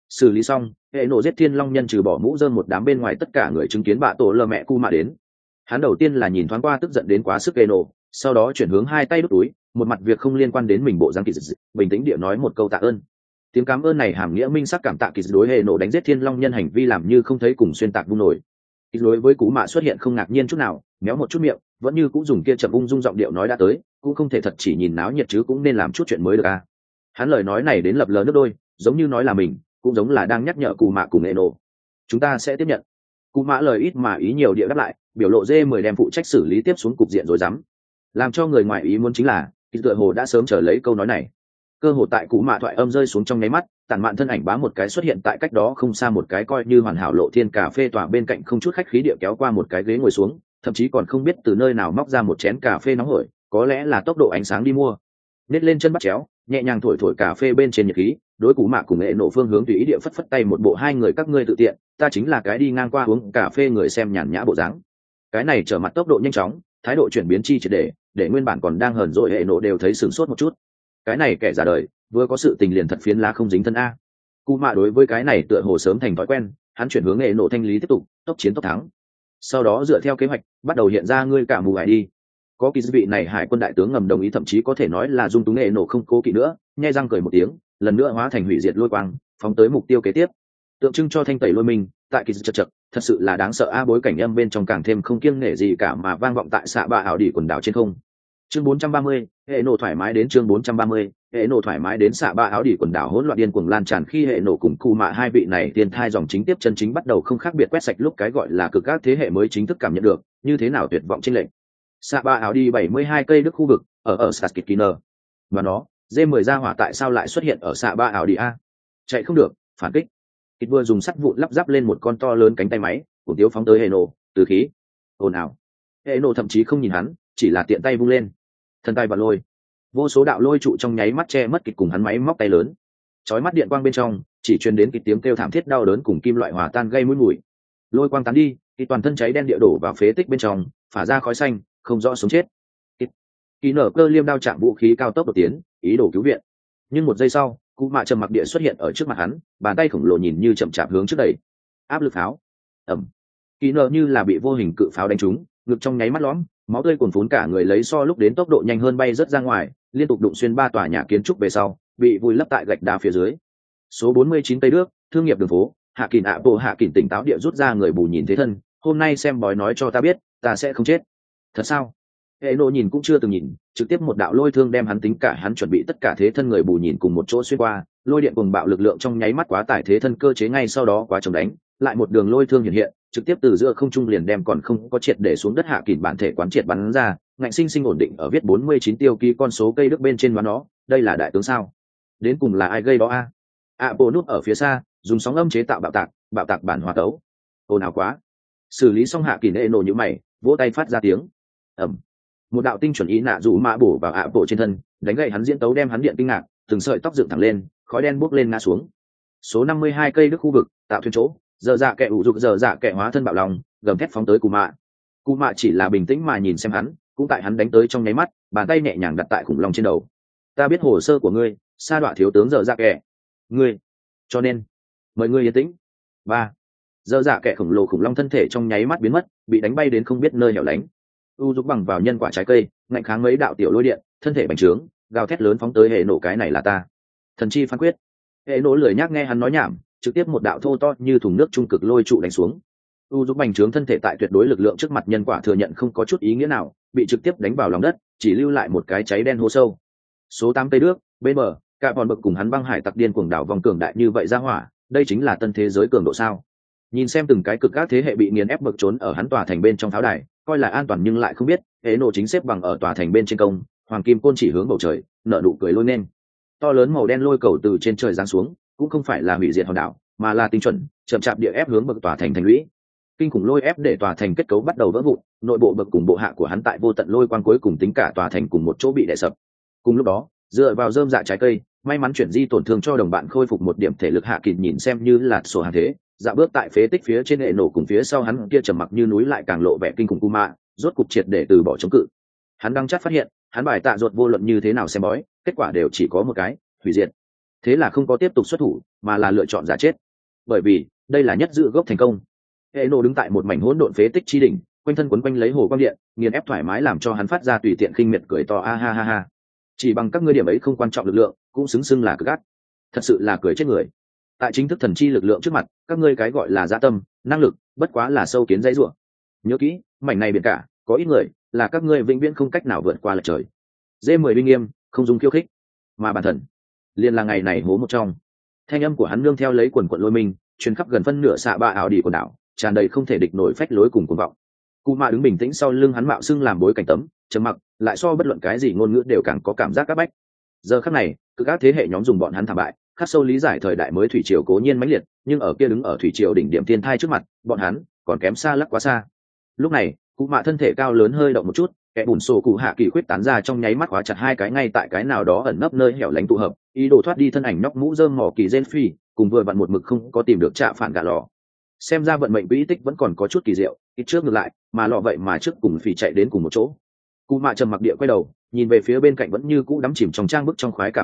Xử lý xong, hệ nổ giết thiên long nhân trừ bỏ mũ rơm một đám bên ngoài tất cả người chứng kiến bạ tổ lờ mẹ cu mạ đến. Hắn đầu tiên là nhìn thoáng qua tức giận đến quá sức hệ nổ, sau đó chuyển hướng hai tay đút túi, một mặt việc không liên quan đến mình bộ dáng kỳ dị, bình tĩnh địa nói một câu tạ ơn. Tiếng cảm ơn này hàm nghĩa minh sắc cảm tạ kỳ dị đối hệ nổ đánh giết thiên long nhân hành vi làm như không thấy cùng xuyên tạc vung nổi. Kỳ đối với cú mạ xuất hiện không ngạc nhiên chút nào, méo một chút miệng, vẫn như cũng dùng kia chậm ung dung giọng điệu nói đã tới, cũng không thể thật chỉ nhìn náo nhiệt chứ cũng nên làm chút chuyện mới được à. Hắn lời nói này đến lập lờ nước đôi, giống như nói là mình, cũng giống là đang nhắc nhở cú mạ cùng hệ nổ. Chúng ta sẽ tiếp nhận. Cú mạ lời ít mà ý nhiều địa đáp lại, biểu lộ D10 đem phụ trách xử lý tiếp xuống cục diện rồi dám. Làm cho người ngoài ý muốn chính là, kỳ tựa hồ đã sớm chờ lấy câu nói này. Cơ hồ tại cú mạ thoại âm rơi xuống trong nháy mắt, tản mạn thân ảnh bá một cái xuất hiện tại cách đó không xa một cái coi như hoàn hảo lộ thiên cà phê tỏa bên cạnh không chút khách khí địa kéo qua một cái ghế ngồi xuống, thậm chí còn không biết từ nơi nào móc ra một chén cà phê nóng hổi, có lẽ là tốc độ ánh sáng đi mua. Nết lên chân bắt chéo, nhẹ nhàng thổi thổi cà phê bên trên nhiệt khí, đối cú mạ cùng nghệ nổ phương hướng tùy ý địa phất phất tay một bộ hai người các ngươi tự tiện, ta chính là cái đi ngang qua uống cà phê người xem nhàn nhã bộ dáng. Cái này trở mặt tốc độ nhanh chóng, thái độ chuyển biến chi triệt để nguyên bản còn đang hờn dỗi hệ nổ đều thấy sửng sốt một chút. Cái này kẻ giả đời, vừa có sự tình liền thật phiến lá không dính thân a. Cú mạ đối với cái này tựa hồ sớm thành thói quen, hắn chuyển hướng hệ nổ thanh lý tiếp tục, tốc chiến tốc thắng. Sau đó dựa theo kế hoạch, bắt đầu hiện ra ngươi cả mù hải đi. Có kỳ vị này hải quân đại tướng ngầm đồng ý, thậm chí có thể nói là dung túng hệ nổ không cố kỵ nữa, nhe răng cười một tiếng, lần nữa hóa thành hủy diệt lôi quang, phóng tới mục tiêu kế tiếp. Tượng trưng cho thanh tẩy lôi mình, tại kỳ chật chật, thật sự là đáng sợ a. Bối cảnh âm bên trong càng thêm không kiêng nể gì cả mà vang vọng tại xạ bạ ảo đỉ quần đảo trên không. Chương 430, hệ nổ thoải mái đến chương 430, hệ nổ thoải mái đến xạ ba áo đỉ quần đảo hỗn loạn điên cuồng lan tràn khi hệ nổ cùng cù mạ hai vị này tiền thai dòng chính tiếp chân chính bắt đầu không khác biệt quét sạch lúc cái gọi là cực các thế hệ mới chính thức cảm nhận được như thế nào tuyệt vọng trên lệnh. Xạ ba áo đi 72 cây đức khu vực ở Saskitchener và nó D10 ra hỏa tại sao lại xuất hiện ở xạ ba áo đi a? Chạy không được, phản kích. Kịch vừa dùng sắt vụn lắp ráp lên một con to lớn cánh tay máy, cùng tiếu phóng tới hệ nổ, từ khí ồn ào. Hệ nổ thậm chí không nhìn hắn, chỉ là tiện tay vung lên, thần tay và lôi, vô số đạo lôi trụ trong nháy mắt che mất kịch cùng hắn máy móc tay lớn, chói mắt điện quang bên trong chỉ truyền đến kịch tiếng kêu thảm thiết đau đớn cùng kim loại hòa tan gây mũi mùi. Lôi quang tán đi, kịch toàn thân cháy đen địa đổ vào phế tích bên trong, phả ra khói xanh, không rõ sống chết. Kỳ nở cơ liêm đao chạm vũ khí cao tốc đột tiến, ý đồ cứu viện. Nhưng một giây sau, cụ mạ trầm mặc địa xuất hiện ở trước mặt hắn, bàn tay khổng lồ nhìn như chậm chạp hướng trước đẩy. Áp lực pháo. Ầm. Kỳ nở như là bị vô hình cự pháo đánh trúng, ngực trong nháy mắt lõm, máu tươi cuồn phún cả người lấy so lúc đến tốc độ nhanh hơn bay rất ra ngoài, liên tục đụng xuyên 3 tòa nhà kiến trúc về sau, bị vùi lấp tại gạch đá phía dưới. Số 49 Tây Đức, thương nghiệp đường phố, Hạ Kình bộ Hạ Kình tỉnh táo địa rút ra người bù nhìn thế thân, hôm nay xem bói nói cho ta biết, ta sẽ không chết. Thật sao? Hệ nộ nhìn cũng chưa từng nhìn, trực tiếp một đạo lôi thương đem hắn tính cả hắn chuẩn bị tất cả thế thân người bù nhìn cùng một chỗ xuyên qua, lôi điện cùng bạo lực lượng trong nháy mắt quá tải thế thân cơ chế ngay sau đó quá chồng đánh, lại một đường lôi thương hiện hiện, trực tiếp từ giữa không trung liền đem còn không có triệt để xuống đất Hạ Kình bản thể quán triệt bắn ra, ngạnh sinh sinh ổn định ở viết 49 tiêu ký con số cây đức bên trên đoán nó, đây là đại tướng sao? Đến cùng là ai gây đó a? Bộ núp ở phía xa, dùng sóng âm chế tạo bạo tạc bản hòa tấu. Ồn ào quá. Xử lý xong Hạ Kình ê nổ như mày, vỗ tay phát ra tiếng. Ầm. Một đạo tinh chuẩn ý nạ rủ mã bổ vào bộ trên thân, đánh gậy hắn diễn tấu đem hắn điện kinh ngạc, từng sợi tóc dựng thẳng lên, khói đen bốc lên ngã xuống. Số 52 cây đức khu vực, tạo thuyền chỗ, giờ dạ kẻ ủ dục giờ dạ kẻ hóa thân bạo lòng, gầm thét phóng tới Cù Mạ chỉ là bình tĩnh mà nhìn xem hắn, cũng tại hắn đánh tới trong nháy mắt, bàn tay nhẹ nhàng đặt tại khủng long trên đầu. Ta biết hồ sơ của ngươi, sa đọa thiếu tướng giờ dạ kẻ. Ngươi, cho nên mời ngươi yên tĩnh. Giờ dạ kẻ khổng lồ khủng long thân thể trong nháy mắt biến mất, bị đánh bay đến không biết nơi hẻo lánh. Dục bằng vào nhân quả trái cây, ngạnh kháng mấy đạo tiểu lôi điện, thân thể bành trướng, gào thét lớn phóng tới hệ nổ, cái này là ta. Thần chi phán quyết. Hệ nổ lười nhác nghe hắn nói nhảm, trực tiếp một đạo thô to như thùng nước trung cực lôi trụ đánh xuống. Dục bành trướng thân thể tại tuyệt đối lực lượng trước mặt nhân quả thừa nhận không có chút ý nghĩa nào, bị trực tiếp đánh vào lòng đất, chỉ lưu lại một cái cháy đen hố sâu. Số 8 Tây Đức, bên bờ, cả bọn bực cùng hắn băng hải tặc điên cuồng đảo vòng cường đại như vậy ra hỏa, đây chính là tân thế giới cường độ sao? Nhìn xem từng cái cực các thế hệ bị nghiền ép bực trốn ở hắn tòa thành bên trong pháo đài, coi là an toàn nhưng lại không biết, hệ nổ chính xếp bằng ở tòa thành bên trên công, hoàng kim côn chỉ hướng bầu trời, nở nụ cười lôi nên. To lớn màu đen lôi cầu từ trên trời giáng xuống, cũng không phải là hủy diệt hòn đảo, mà là tinh chuẩn chậm chạp địa ép hướng bậc tòa thành thành lũy. Kinh khủng lôi ép để tòa thành kết cấu bắt đầu vỡ vụn, nội bộ bậc cùng bộ hạ của hắn tại vô tận lôi quang cuối cùng tính cả tòa thành cùng một chỗ bị đè sập. Cùng lúc đó, dựa vào rơm dạ trái cây, may mắn chuyển di tổn thương cho đồng bạn khôi phục một điểm thể lực, Hạ Kình nhìn xem như là sổ hàng thế, dạo bước tại phế tích phía trên hệ nổ cùng phía sau hắn kia trầm mặc như núi lại càng lộ vẻ kinh khủng. Kuma rốt cục triệt để từ bỏ chống cự. Hắn đang chắc phát hiện, hắn bài tạ ruột vô luận như thế nào xem bói, kết quả đều chỉ có một cái, hủy diệt. thế là không có tiếp tục xuất thủ mà là lựa chọn giả chết, bởi vì đây là nhất dự gốc thành công. Hệ nổ đứng tại một mảnh hỗn độn phế tích chi đỉnh, quanh thân quấn quanh lấy hồ quang điện, nghiền ép thoải mái làm cho hắn phát ra tùy tiện khinh miệt cười to a ha ha ha. Chỉ bằng các ngươi điểm ấy không quan trọng lực lượng cũng xứng xưng là cực gắt, thật sự là cười chết người. Tại chính thức thần chi lực lượng trước mặt, các ngươi cái gọi là dã tâm năng lực bất quá là sâu kiến dãy rủa. Nhớ kỹ, mảnh này biển cả có ít người là các ngươi vĩnh viễn không cách nào vượt qua lệch trời. D10 uy nghiêm không dùng khiêu khích, mà bản thân liền là ngày này hố một trong. Thanh âm của hắn nương theo lấy quần quận lôi mình truyền khắp gần phân nửa xạ ba ảo đi quần đảo, tràn đầy không thể địch nổi phách lối cùng cuồng vọng. Cụ mạ đứng bình tĩnh sau lưng hắn, mạo xưng làm bối cảnh tấm trầm mặc, lại so bất luận cái gì ngôn ngữ đều càng có cảm giác áp bách. Giờ khắc này cứ các thế hệ nhóm dùng bọn hắn thảm bại khắc sâu lý giải thời đại mới thủy triều cố nhiên mãnh liệt, nhưng ở kia đứng ở thủy triều đỉnh điểm thiên thai trước mặt, bọn hắn còn kém xa lắc quá xa. Lúc này cụ mạ thân thể cao lớn hơi động một chút, kẻ bùn sổ cụ hạ kỳ khuyết tán ra trong nháy mắt khóa chặt hai cái ngay tại cái nào đó ẩn nấp nơi hẻo lánh tụ hợp, ý đồ thoát đi thân ảnh nhóc mũ rơm mỏ kỳ gen phi cùng vừa vặn một mực không có tìm được trạ phản gạ lò. Xem ra vận mệnh quỹ tích vẫn còn có chút kỳ diệu, ít trước ngược lại mà lọ vậy mà trước cùng phỉ chạy đến cùng một chỗ. Cụ mạ trầm mặc địa quay đầu nhìn về phía bên cạnh vẫn như cũ đắm chìm trong trang bức trong khoái cảm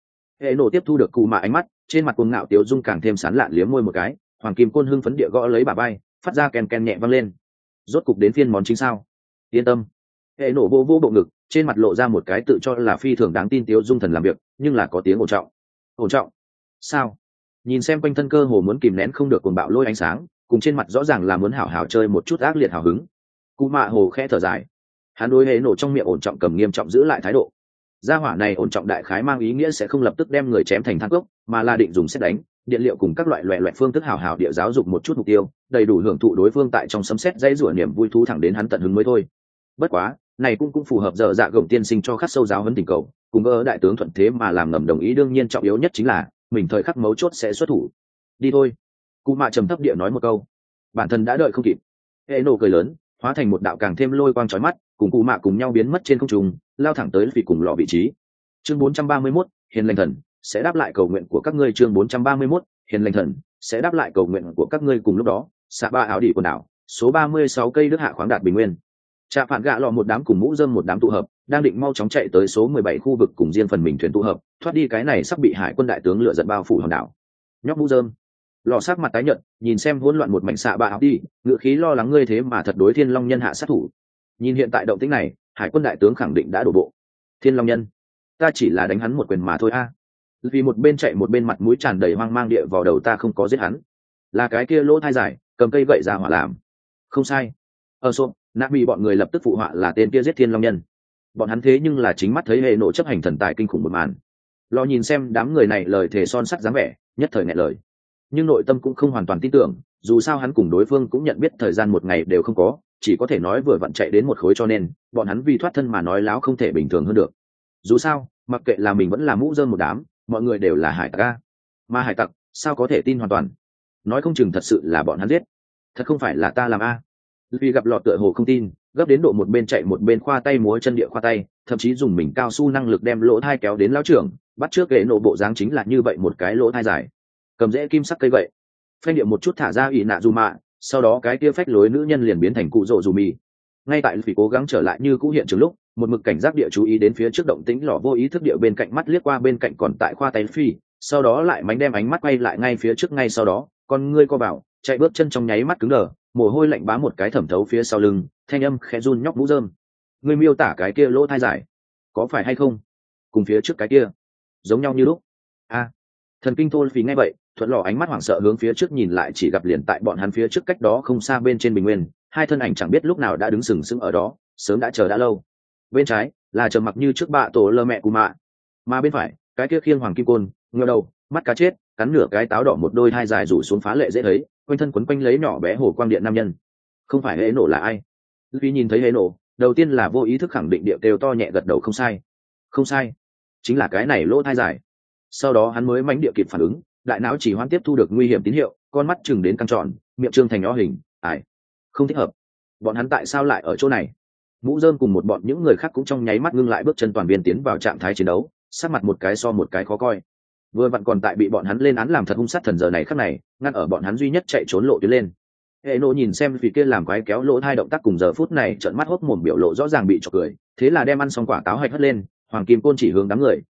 hệ nổ tiếp thu được cụ mạ ánh mắt, trên mặt cuồng ngạo tiếu dung càng thêm sán lạn, liếm môi một cái, hoàng kim côn hưng phấn địa gõ lấy bả vai, phát ra ken ken nhẹ vang lên. Rốt cục đến phiên món chính sao? Yên tâm. Hệ nổ vô vô bộ ngực, trên mặt lộ ra một cái tự cho là phi thường đáng tin tiếu dung thần làm việc, nhưng là có tiếng ổn trọng. Ổn trọng? Sao? Nhìn xem quanh thân cơ hồ muốn kìm nén không được cuồng bạo lôi ánh sáng, cùng trên mặt rõ ràng là muốn hảo hảo chơi một chút ác liệt hào hứng. Cụ mạ hồ khẽ thở dài, hắn đối hệ nổ trong miệng ổn trọng cầm nghiêm trọng giữ lại thái độ. Gia hỏa này ổn trọng đại khái mang ý nghĩa sẽ không lập tức đem người chém thành than cốc, mà là định dùng xét đánh điện liệu cùng các loại loẹ loẹt phương thức hảo hảo địa giáo dục một chút mục tiêu, đầy đủ hưởng thụ đối phương tại trong sấm sét dãy rủa niềm vui thú thẳng đến hắn tận hứng mới thôi. Bất quá này cũng phù hợp giờ dạ gồng tiên sinh cho khắc sâu giáo huấn tình cầu, cùng gỡ đại tướng thuận thế mà làm ngầm đồng ý. Đương nhiên trọng yếu nhất chính là mình thời khắc mấu chốt sẽ xuất thủ. Đi thôi. Cụ mạ trầm thấp địa nói một câu, bản thân đã đợi không kịp. Hệ nổ cười lớn, hóa thành một đạo càng thêm lôi quang chói mắt, cùng cụ mạ cùng nhau biến mất trên không trung, lao thẳng tới vì cùng lọ vị trí. Chương 431, hiền lành thần sẽ đáp lại cầu nguyện của các ngươi. Chương 431, hiền lành thần sẽ đáp lại cầu nguyện của các ngươi. Cùng lúc đó, xạ ba áo đi quần đảo, số 36 cây đức hạ khoáng đạt bình nguyên. Trạ phản gạ lọ một đám cùng mũ rơm một đám tụ hợp, đang định mau chóng chạy tới số 17 khu vực cùng riêng phần mình thuyền tụ hợp, thoát đi cái này sắp bị hải quân đại tướng lựa giận bao phủ hòn đảo. Nhóc mũ rơm, lọ sắc mặt tái nhợt, nhìn xem hỗn loạn một mảnh xạ ba áo đi, ngựa khí lo lắng, ngươi thế mà thật đối Thiên Long Nhân hạ sát thủ. Nhìn hiện tại động tĩnh này, hải quân đại tướng khẳng định đã đổ bộ. Thiên Long Nhân, ta chỉ là đánh hắn một quyền mà thôi a. Vì một bên chạy một bên mặt mũi tràn đầy hoang mang địa vào đầu, ta không có giết hắn, là cái kia lỗ thai dài cầm cây gậy ra hỏa làm. Không sai. Sộp nạ bị bọn người lập tức phụ họa là tên kia giết Thiên Long Nhân. Bọn hắn thế nhưng là chính mắt thấy hệ nổ chấp hành thần tài kinh khủng một màn. Lo nhìn xem đám người này lời thề son sắt dáng vẻ, nhất thời nghẹn lời, nhưng nội tâm cũng không hoàn toàn tin tưởng, dù sao hắn cùng đối phương cũng nhận biết thời gian một ngày đều không có, chỉ có thể nói vừa vặn chạy đến một khối, cho nên bọn hắn vì thoát thân mà nói láo không thể bình thường hơn được. Dù sao mặc kệ là mình vẫn là mũ rơm một đám, mọi người đều là hải tặc a, mà hải tặc sao có thể tin hoàn toàn, nói không chừng thật sự là bọn hắn giết, thật không phải là ta làm a. Vì gặp lọt tựa hồ không tin, gấp đến độ một bên chạy một bên khoa tay múa chân địa khoa tay, thậm chí dùng mình cao su năng lực đem lỗ thai kéo đến lão trưởng, bắt trước ghế nổ bộ dáng chính là như vậy một cái lỗ thai dài, cầm rễ kim sắc cây vậy, phanh điệu một chút thả ra ỷ nạ dù mạ, sau đó cái kia phách lối nữ nhân liền biến thành cụ rỗ dù mì. Ngay tại vì cố gắng trở lại như cũ hiện trường lúc, một mực cảnh giác địa chú ý đến phía trước động tĩnh, lò vô ý thức địa bên cạnh mắt liếc qua bên cạnh còn tại khoa tay phi, sau đó lại mánh đem ánh mắt quay lại ngay phía trước, ngay sau đó con ngươi co vào, chạy bước chân trong nháy mắt cứng đờ, mồ hôi lạnh bám một cái thẩm thấu phía sau lưng, thanh âm khẽ run, nhóc mũ rơm, ngươi miêu tả cái kia lỗ thai dài có phải hay không cùng phía trước cái kia giống nhau như lúc a? Thần kinh thôn phí nghe vậy thuận lò ánh mắt hoảng sợ hướng phía trước nhìn lại, chỉ gặp liền tại bọn hắn phía trước cách đó không xa bên trên bình nguyên, hai thân ảnh chẳng biết lúc nào đã đứng sừng sững ở đó, sớm đã chờ đã lâu. Bên trái là trầm mặc như trước bạ tổ lơ mẹ cù mạ, mà bên phải cái kia khiêng hoàng kim côn, ngơ đầu mắt cá chết cắn nửa cái táo đỏ, một đôi hai dài rủ xuống phá lệ dễ thấy, quanh thân quấn quanh lấy nhỏ bé hồ quang điện nam nhân. Không phải hệ nổ là ai? Vì nhìn thấy hệ nổ, đầu tiên là vô ý thức khẳng định điệu kêu to nhẹ gật đầu, không sai, không sai, chính là cái này lỗ thai dài. Sau đó hắn mới mánh địa kịp phản ứng, đại não chỉ hoan tiếp thu được nguy hiểm tín hiệu, con mắt chừng đến căng tròn, miệng trương thành nhỏ hình, ải, không thích hợp, bọn hắn tại sao lại ở chỗ này? Mũ rơm cùng một bọn những người khác cũng trong nháy mắt ngưng lại bước chân, toàn viên tiến vào trạng thái chiến đấu, sát mặt một cái so một cái khó coi. Vừa vặn còn tại bị bọn hắn lên án làm thật hung sát thần, giờ này khắc này ngăn ở bọn hắn duy nhất chạy trốn lộ tuyến lên. Hệ nộ nhìn xem vì kia làm quái kéo lỗ hai động tác cùng giờ phút này trợn mắt hốc mồm biểu lộ rõ ràng bị chọc cười, thế là đem ăn xong quả táo hạch hất lên, hoàng kim côn chỉ hướng đám người,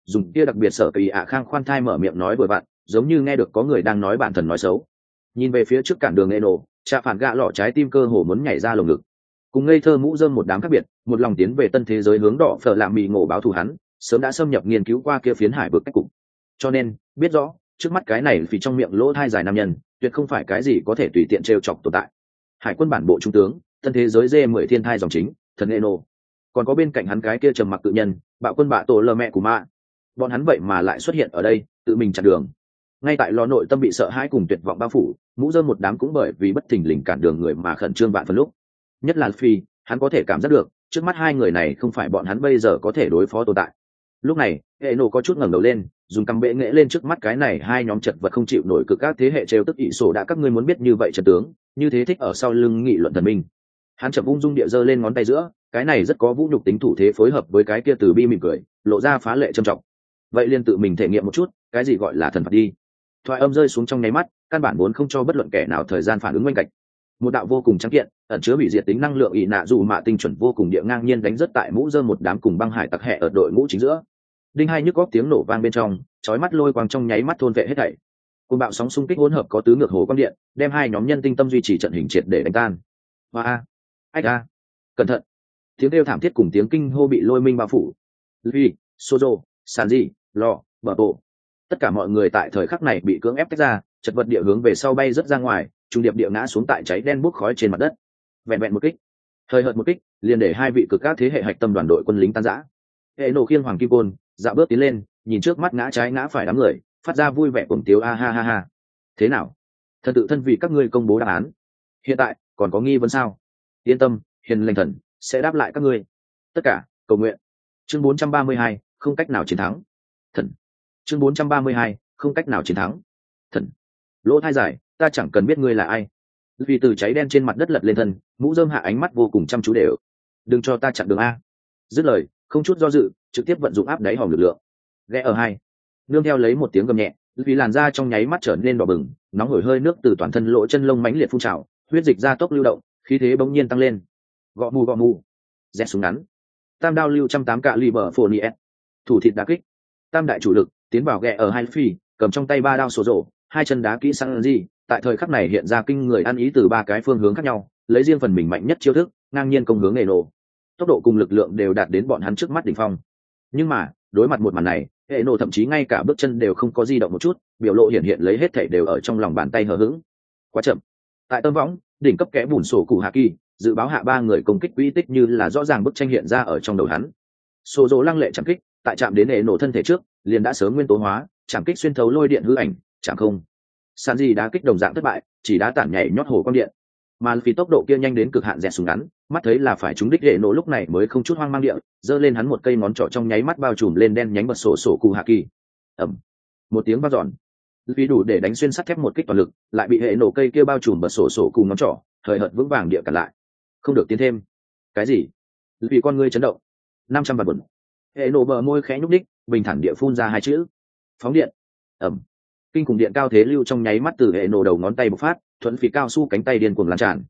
dùng kia đặc biệt sở kỳ ạ khang khoan thai mở miệng nói vừa vặn, giống như nghe được có người đang nói bản thân nói xấu. Nhìn về phía trước cản đường Eno, Trạ Phản Gạ lọ trái tim cơ hồ muốn nhảy ra lồng ngực. Cùng ngây thơ mũ rơm một đám khác biệt, một lòng tiến về tân thế giới hướng đỏ phở làm mì ngộ báo thù hắn, sớm đã xâm nhập nghiên cứu qua kia phiến hải vực cách cục. Cho nên, biết rõ, trước mắt cái này vì trong miệng lỗ thai dài nam nhân, tuyệt không phải cái gì có thể tùy tiện trêu chọc tồn tại. Hải quân bản bộ trung tướng, tân thế giới D10 thiên thai dòng chính, thần Eno. Còn có bên cạnh hắn cái kia trầm mặc tự nhân, bạo quân bạ tổ lờ mẹ của ma. Bọn hắn vậy mà lại xuất hiện ở đây, tự mình chặn đường. Ngay tại lò nội tâm bị sợ hãi cùng tuyệt vọng bao phủ, mũ rơm một đám cũng bởi vì bất thình lình cản đường người mà khẩn trương vạn phần lúc. Nhất là Phi, hắn có thể cảm giác được, trước mắt hai người này không phải bọn hắn bây giờ có thể đối phó tồn tại. Lúc này, Eno có chút ngẩng đầu lên, dùng cằm bệ nghệ lên trước mắt cái này hai nhóm chật vật không chịu nổi cực các thế hệ trêu tức ỷ sổ đã các ngươi muốn biết như vậy trận tướng, như thế thích ở sau lưng nghị luận thần minh. Hắn chậm ung dung địa giơ lên ngón tay giữa, cái này rất có vũ nhục tính thủ thế phối hợp với cái kia từ bi mỉm cười, lộ ra phá lệ trầm trọng. Vậy liền tự mình thể nghiệm một chút, cái gì gọi là thần phạt đi. Thoại âm rơi xuống trong nháy mắt, căn bản vốn không cho bất luận kẻ nào thời gian phản ứng ngoanh cạnh. Một đạo vô cùng trắng kiện, ẩn chứa hủy diệt tính năng lượng ỷ nạ dù mạ tinh chuẩn vô cùng địa ngang nhiên đánh rất tại mũ rơm một đám cùng băng hải tặc hẹ ở đội ngũ chính giữa. Đinh hai nhức góc tiếng nổ vang bên trong, chói mắt lôi quang trong nháy mắt thôn vệ hết thảy. Cơn bạo sóng xung kích hỗn hợp có tứ ngược hồ quang điện, đem hai nhóm nhân tinh tâm duy trì trận hình triệt để đánh tan. Hoa ách a, cẩn thận! Tiếng kêu thảm thiết cùng tiếng kinh hô bị lôi minh bao phủ. Luffy, Sozo, Sanji, Lo, bờ bộ. Tất cả mọi người tại thời khắc này bị cưỡng ép tách ra, chật vật địa hướng về sau bay rất ra ngoài, trung điệp địa ngã xuống tại cháy đen bốc khói trên mặt đất. Vẹn vẹn một kích, hơi hợt một kích, liền để hai vị cực các thế hệ hạch tâm đoàn đội quân lính tan rã. Hệ nổ khiêng hoàng kim côn, dạo bước tiến lên, nhìn trước mắt ngã trái ngã phải đám người, phát ra vui vẻ cuồng tiếu a ha ha ha. Thế nào? Thần tự thân vì các ngươi công bố đáp án. Hiện tại còn có nghi vấn sao? Yên tâm, hiền lành thần sẽ đáp lại các ngươi. Tất cả cầu nguyện. Chương 432, không cách nào chiến thắng. Thần. Chương 432, không cách nào chiến thắng. Thần. Lỗ thai dài, ta chẳng cần biết ngươi là ai. Vì từ cháy đen trên mặt đất lật lên thân, mũ rơm hạ ánh mắt vô cùng chăm chú đều. Đừng cho ta chặn đường a. Dứt lời, không chút do dự, trực tiếp vận dụng áp đáy hòm lực lượng. Ghé ở hai, nương theo lấy một tiếng gầm nhẹ, vì làn da trong nháy mắt trở nên đỏ bừng, nóng hổi hơi nước từ toàn thân lỗ chân lông mãnh liệt phun trào, huyết dịch ra tốc lưu động, khí thế bỗng nhiên tăng lên. Gõ mù, rẽ súng ngắn, tam đao lưu 108 cạ liber phoniet, thủ thịt đá kích, tam đại chủ lực tiến vào ghẹ ở hai phi, cầm trong tay ba đao sổ rổ, hai chân đá kỹ sang gì, tại thời khắc này hiện ra kinh người ăn ý từ ba cái phương hướng khác nhau, lấy riêng phần mình mạnh nhất chiêu thức, ngang nhiên công hướng nghề nổ. Tốc độ cùng lực lượng đều đạt đến bọn hắn trước mắt đỉnh phong. Nhưng mà, đối mặt một màn này, hệ nổ thậm chí ngay cả bước chân đều không có di động một chút, biểu lộ hiện lấy hết thảy đều ở trong lòng bàn tay hờ hững. Quá chậm. Tại tâm võng, đỉnh cấp kẽ bùn sổ cụ hạ kỳ, dự báo hạ ba người công kích quỹ tích như là rõ ràng bức tranh hiện ra ở trong đầu hắn. Sổ dỗ lăng lệ chạm kích, tại chạm đến hệ nổ thân thể trước, liền đã sớm nguyên tố hóa, chạm kích xuyên thấu lôi điện hư ảnh, chẳng không. Sàn gì đá kích đồng dạng thất bại, chỉ đá tản nhảy nhót hồ quang điện. Mà vì tốc độ kia nhanh đến cực hạn rẽ súng ngắn, mắt thấy là phải trúng đích hệ nổ lúc này mới không chút hoang mang địa, giơ lên hắn một cây ngón trỏ trong nháy mắt bao trùm lên đen nhánh bật sổ cụ hạ kỳ. Ầm, một tiếng vang dọn, vì đủ để đánh xuyên sắt thép một kích toàn lực, lại bị hệ nổ cây kia bao trùm bật sổ cụ ngón trỏ, hời hợt vững vàng địa cản lại. Không được tiến thêm. Cái gì? Vì con ngươi chấn động. 500 vạn bẩn. Hệ nổ bờ môi khẽ nhúc đích, bình thản địa phun ra hai chữ. Phóng điện. Ầm. Kinh khủng điện cao thế lưu trong nháy mắt từ hệ nổ đầu ngón tay bộc phát, thuận phì cao su cánh tay điên cuồng lan tràn.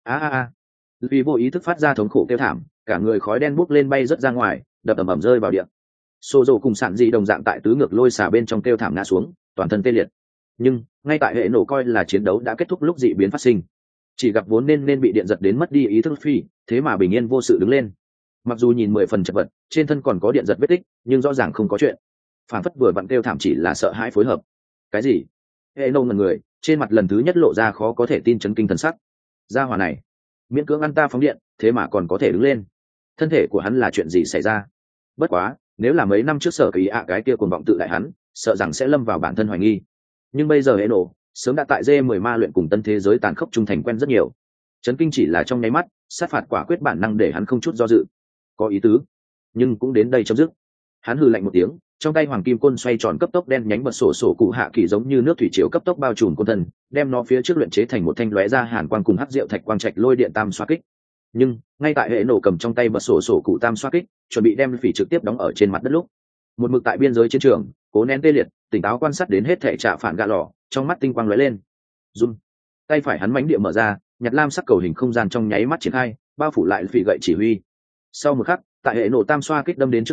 A. Vì vô ý thức phát ra thống khổ kêu thảm, cả người khói đen bốc lên bay rất ra ngoài, đập ầm ầm rơi vào địa. Sô dầu cùng sạn dị đồng dạng tại tứ ngược lôi xả bên trong kêu thảm ngã xuống, toàn thân tê liệt. Nhưng ngay tại hệ nổ coi là chiến đấu đã kết thúc lúc dị biến phát sinh, chỉ gặp vốn nên bị điện giật đến mất đi ý thức phi, thế mà bình yên vô sự đứng lên. Mặc dù nhìn 10 phần chật vật, trên thân còn có điện giật vết tích, nhưng rõ ràng không có chuyện. Phản phất vừa vặn kêu thảm chỉ là sợ hãi phối hợp. Cái gì? Hệ nổ ngẩn người, trên mặt lần thứ nhất lộ ra khó có thể tin chấn kinh thần sắc. Gia hỏa này, miễn cưỡng ăn ta phóng điện, thế mà còn có thể đứng lên. Thân thể của hắn là chuyện gì xảy ra? Bất quá, nếu là mấy năm trước sở kỳ ạ cái kia cuồng vọng tự đại hắn, sợ rằng sẽ lâm vào bản thân hoài nghi. Nhưng bây giờ hệ nổ, sớm đã tại D10 ma luyện cùng tân thế giới tàn khốc trung thành quen rất nhiều. Chấn kinh chỉ là trong nháy mắt, sát phạt quả quyết bản năng để hắn không chút do dự. Có ý tứ, nhưng cũng đến đây chấm dứt. Hắn hừ lạnh một tiếng, trong tay hoàng kim côn xoay tròn cấp tốc đen nhánh bật sổ cụ hạ kỳ giống như nước thủy chiều cấp tốc bao trùm côn thân, đem nó phía trước luyện chế thành một thanh lóe ra hàn quang cùng hắc diệu thạch quang trạch lôi điện tam xoa kích. Nhưng ngay tại hệ nổ cầm trong tay bật sổ cụ tam xoa kích, chuẩn bị đem phỉ trực tiếp đóng ở trên mặt đất lúc, một mực tại biên giới chiến trường, cố nén tê liệt, tỉnh táo quan sát đến hết thể trạ phản gạ lò, trong mắt tinh quang lóe lên. Run, tay phải hắn mãnh địa mở ra, nhặt lam sắc cầu hình không gian trong nháy mắt triển khai, bao phủ lại phỉ gậy chỉ huy. Sau một khắc, tại hệ nổ tam xoa kích đâm đến trước đó,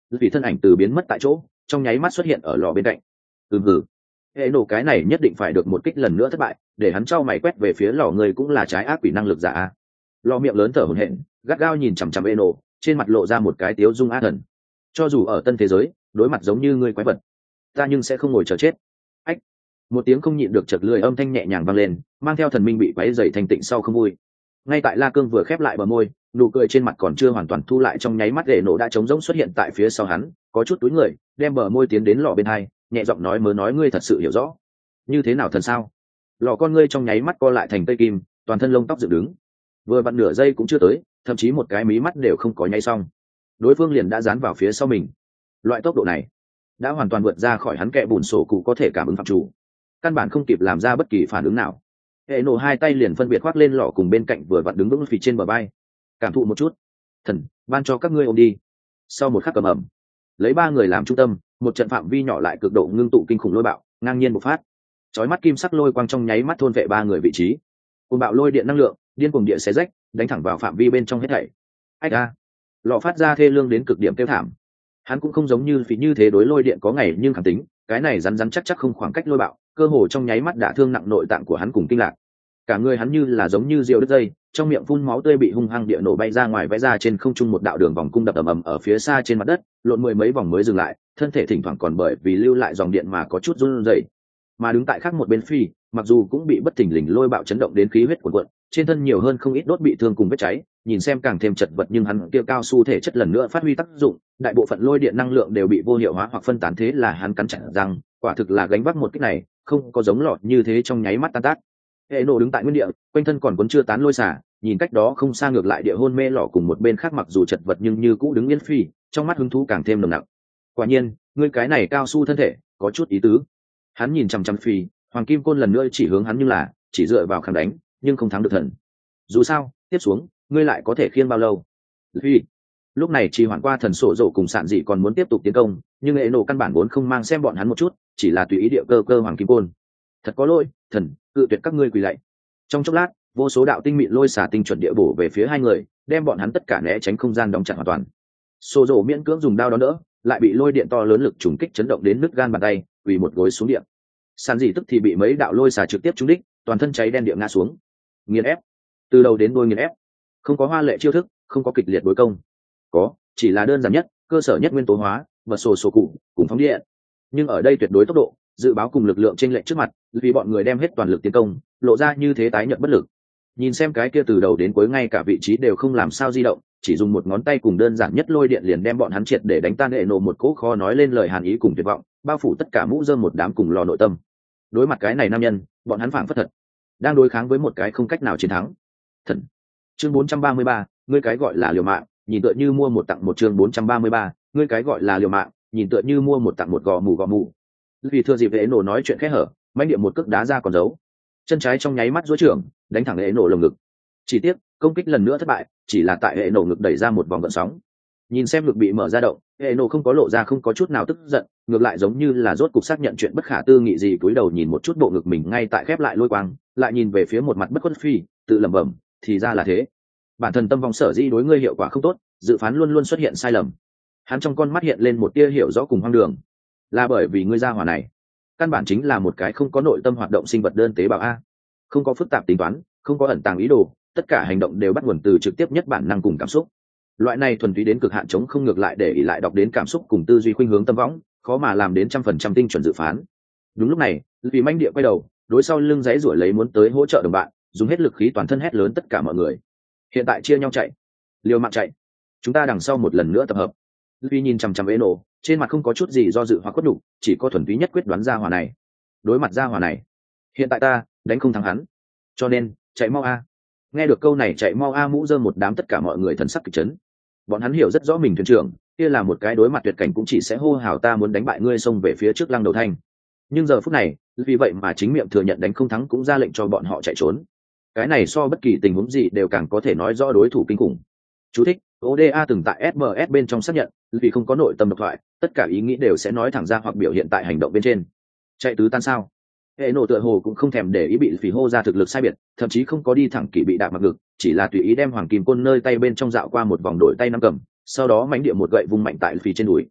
vì thân ảnh từ biến mất tại chỗ trong nháy mắt xuất hiện ở lò bên cạnh. Ừ, hệ nổ cái này nhất định phải được một kích lần nữa thất bại, để hắn trao mày quét về phía lò. Người cũng là trái ác quỷ năng lực giả. Lò miệng lớn thở hổn hển, gắt gao nhìn chằm chằm Eno, trên mặt lộ ra một cái tiếu dung ác thần. Cho dù ở tân thế giới đối mặt giống như ngươi quái vật, ta nhưng sẽ không ngồi chờ chết. Ách, một tiếng không nhịn được chật lưỡi âm thanh nhẹ nhàng vang lên, mang theo thần minh bị quấy dày thành tịnh sau không vui. Ngay tại La Cương vừa khép lại bờ môi, nụ cười trên mặt còn chưa hoàn toàn thu lại, trong nháy mắt Eno đã trống rỗng xuất hiện tại phía sau hắn, có chút túi người đem bờ môi tiến đến lò bên hai, nhẹ giọng nói mớ nói ngươi thật sự hiểu rõ như thế nào thần sao. Lò con ngươi trong nháy mắt co lại thành cây kim, toàn thân lông tóc dựng đứng, vừa vặn nửa giây cũng chưa tới, thậm chí một cái mí mắt đều không có nháy xong, đối phương liền đã dán vào phía sau mình. Loại tốc độ này đã hoàn toàn vượt ra khỏi hắn kẽ bùn sổ cụ có thể cảm ứng phạm chủ, căn bản không kịp làm ra bất kỳ phản ứng nào. Hệ nổ hai tay liền phân biệt khoác lên lọ cùng bên cạnh vừa vặn đứng vững phì trên bờ bay, cảm thụ một chút, thần ban cho các ngươi ôm đi. Sau một khắc cầm ẩm, lấy ba người làm trung tâm, một trận phạm vi nhỏ lại cực độ ngưng tụ kinh khủng lôi bạo ngang nhiên bộc phát, chói mắt kim sắc lôi quang trong nháy mắt thôn vệ ba người vị trí. Cuồng bạo lôi điện năng lượng điên cuồng địa xé rách, đánh thẳng vào phạm vi bên trong hết thảy. Ách a, lọ phát ra thê lương đến cực điểm kêu thảm. Hắn cũng không giống như phí như thế đối lôi điện có ngày nhưng khẳng tính, cái này rắn rắn chắc chắc không khoảng cách lôi bạo, cơ hồ trong nháy mắt đả thương nặng nội tạng của hắn cùng kinh lạc. Cả người hắn như là giống như diều đứt dây, trong miệng phun máu tươi bị hung hăng địa nổ bay ra ngoài, vẽ ra trên không trung một đạo đường vòng cung đập ầm ầm ở phía xa trên mặt đất, lộn mười mấy vòng mới dừng lại, thân thể thỉnh thoảng còn bởi vì lưu lại dòng điện mà có chút run rẩy. Mà đứng tại khác một bên phi, mặc dù cũng bị bất thình lình lôi bạo chấn động đến khí huyết cuồn cuộn, trên thân nhiều hơn không ít đốt bị thương cùng vết cháy, nhìn xem càng thêm chật vật, nhưng hắn kia cao su thể chất lần nữa phát huy tác dụng, đại bộ phận lôi điện năng lượng đều bị vô hiệu hóa hoặc phân tán, thế là hắn cắn chặt răng, quả thực là gánh vác một kích này, không có giống lọt như thế trong nháy mắt tan tác. Hệ nổ đứng tại nguyên địa, quanh thân còn cuốn chưa tán lôi xả, nhìn cách đó không xa ngược lại địa hôn mê lọ cùng một bên khác mặc dù chật vật nhưng như cũ đứng yên phi, trong mắt hứng thú càng thêm nồng nặc. Quả nhiên, ngươi cái này cao su thân thể, có chút ý tứ. Hắn nhìn chằm chằm phi, hoàng kim côn lần nữa chỉ hướng hắn, nhưng là chỉ dựa vào kháng đánh, nhưng không thắng được thần. Dù sao, tiếp xuống, ngươi lại có thể khiêng bao lâu? Phi, lúc này chỉ hoàn qua thần sổ rổ cùng sạn dị còn muốn tiếp tục tiến công, nhưng hệ nổ căn bản vốn không mang xem bọn hắn một chút, chỉ là tùy ý địa cơ hoàng kim côn. Thật có lỗi, thần, cự tuyệt các ngươi quỳ lạy. Trong chốc lát, vô số đạo tinh mịn lôi xả tinh chuẩn địa bổ về phía hai người, đem bọn hắn tất cả né tránh, không gian đóng chặt hoàn toàn. Sổ rổ miễn cưỡng dùng đao đón đỡ, lại bị lôi điện to lớn lực trùng kích chấn động đến nứt gan bàn tay, quỳ một gối xuống điện. Sàn dị tức thì bị mấy đạo lôi xả trực tiếp trúng đích, toàn thân cháy đen địa ngã xuống. Nghiền ép, từ đầu đến đuôi nghiền ép, không có hoa lệ chiêu thức, không có kịch liệt đối công, có chỉ là đơn giản nhất, cơ sở nhất nguyên tố hóa, bật sổ cụ cùng phóng điện. Nhưng ở đây tuyệt đối tốc độ, dự báo cùng lực lượng chênh lệch trước mặt, vì bọn người đem hết toàn lực tiến công, lộ ra như thế tái nhợt bất lực. Nhìn xem cái kia từ đầu đến cuối ngay cả vị trí đều không làm sao di động, chỉ dùng một ngón tay cùng đơn giản nhất lôi điện liền đem bọn hắn triệt để đánh tan. Hệ nổ một cỗ khó nói lên lời hàn ý cùng tuyệt vọng, bao phủ tất cả mũ rơm một đám cùng lò nội tâm. Đối mặt cái này nam nhân, bọn hắn phảng phất thật đang đối kháng với một cái không cách nào chiến thắng. Thần. Chương 433, ngươi cái gọi là liều mạng, nhìn tựa như mua một tặng một. Chương 433, ngươi cái gọi là liều mạng, nhìn tựa như mua một tặng một. Gò mù. Vì thừa dịp hệ nổ nói chuyện khẽ hở, mãnh địa một cước đá ra còn giấu, chân trái trong nháy mắt duỗi trưởng đánh thẳng hệ nổ lồng ngực. Chỉ tiếc công kích lần nữa thất bại, chỉ là tại hệ nổ ngực đẩy ra một vòng gợn sóng. Nhìn xem ngực bị mở ra động, hệ nổ không có lộ ra không có chút nào tức giận, ngược lại giống như là rốt cục xác nhận chuyện bất khả tư nghị gì, cúi đầu nhìn một chút bộ ngực mình ngay tại khép lại lôi quang, lại nhìn về phía một mặt bất khuất phi, tự lẩm bẩm, thì ra là thế, bản thân tâm vong sở dĩ đối ngươi hiệu quả không tốt, dự phán luôn luôn xuất hiện sai lầm. Hắn trong con mắt hiện lên một tia hiểu rõ cùng hoang đường, là bởi vì ngươi ra hỏa này căn bản chính là một cái không có nội tâm hoạt động sinh vật đơn tế bào a, không có phức tạp tính toán, không có ẩn tàng ý đồ, tất cả hành động đều bắt nguồn từ trực tiếp nhất bản năng cùng cảm xúc. Loại này thuần túy đến cực hạn chống không ngược lại để ỷ lại đọc đến cảm xúc cùng tư duy khuynh hướng tâm võng, khó mà làm đến 100% tinh chuẩn dự phán. Đúng lúc này, vì manh địa quay đầu, đối sau lưng giấy rủi lấy muốn tới hỗ trợ đồng bạn, dùng hết lực khí toàn thân hét lớn tất cả mọi người, hiện tại chia nhau chạy, liều mạng chạy, chúng ta đằng sau một lần nữa tập hợp. Vì nhìn chằm chằm Eno, trên mặt không có chút gì do dự hoặc cốt đủ, chỉ có thuần túy nhất quyết đoán ra hỏa này. Đối mặt ra hỏa này, hiện tại ta đánh không thắng hắn, cho nên chạy mau a. Nghe được câu này chạy mau a, mũ rơm một đám tất cả mọi người thần sắc kịch chấn. Bọn hắn hiểu rất rõ mình thuyền trưởng kia là một cái đối mặt tuyệt cảnh cũng chỉ sẽ hô hào ta muốn đánh bại ngươi, xông về phía trước Lăng Đầu Thanh. Nhưng giờ phút này, vì vậy mà chính miệng thừa nhận đánh không thắng cũng ra lệnh cho bọn họ chạy trốn. Cái này so bất kỳ tình huống gì đều càng có thể nói rõ đối thủ kinh khủng. Chú thích: ODA từng tại SMS bên trong xác nhận, vì không có nội tâm độc thoại, tất cả ý nghĩ đều sẽ nói thẳng ra hoặc biểu hiện tại hành động bên trên. Chạy tứ tan sao? Hệ nổ tựa hồ cũng không thèm để ý bị phỉ hô ra thực lực sai biệt, thậm chí không có đi thẳng kỵ bị đạp mặt ngực, chỉ là tùy ý đem hoàng kim côn nơi tay bên trong dạo qua một vòng, đổi tay nắm cầm, sau đó mánh địa một gậy vung mạnh tại phỉ trên đùi,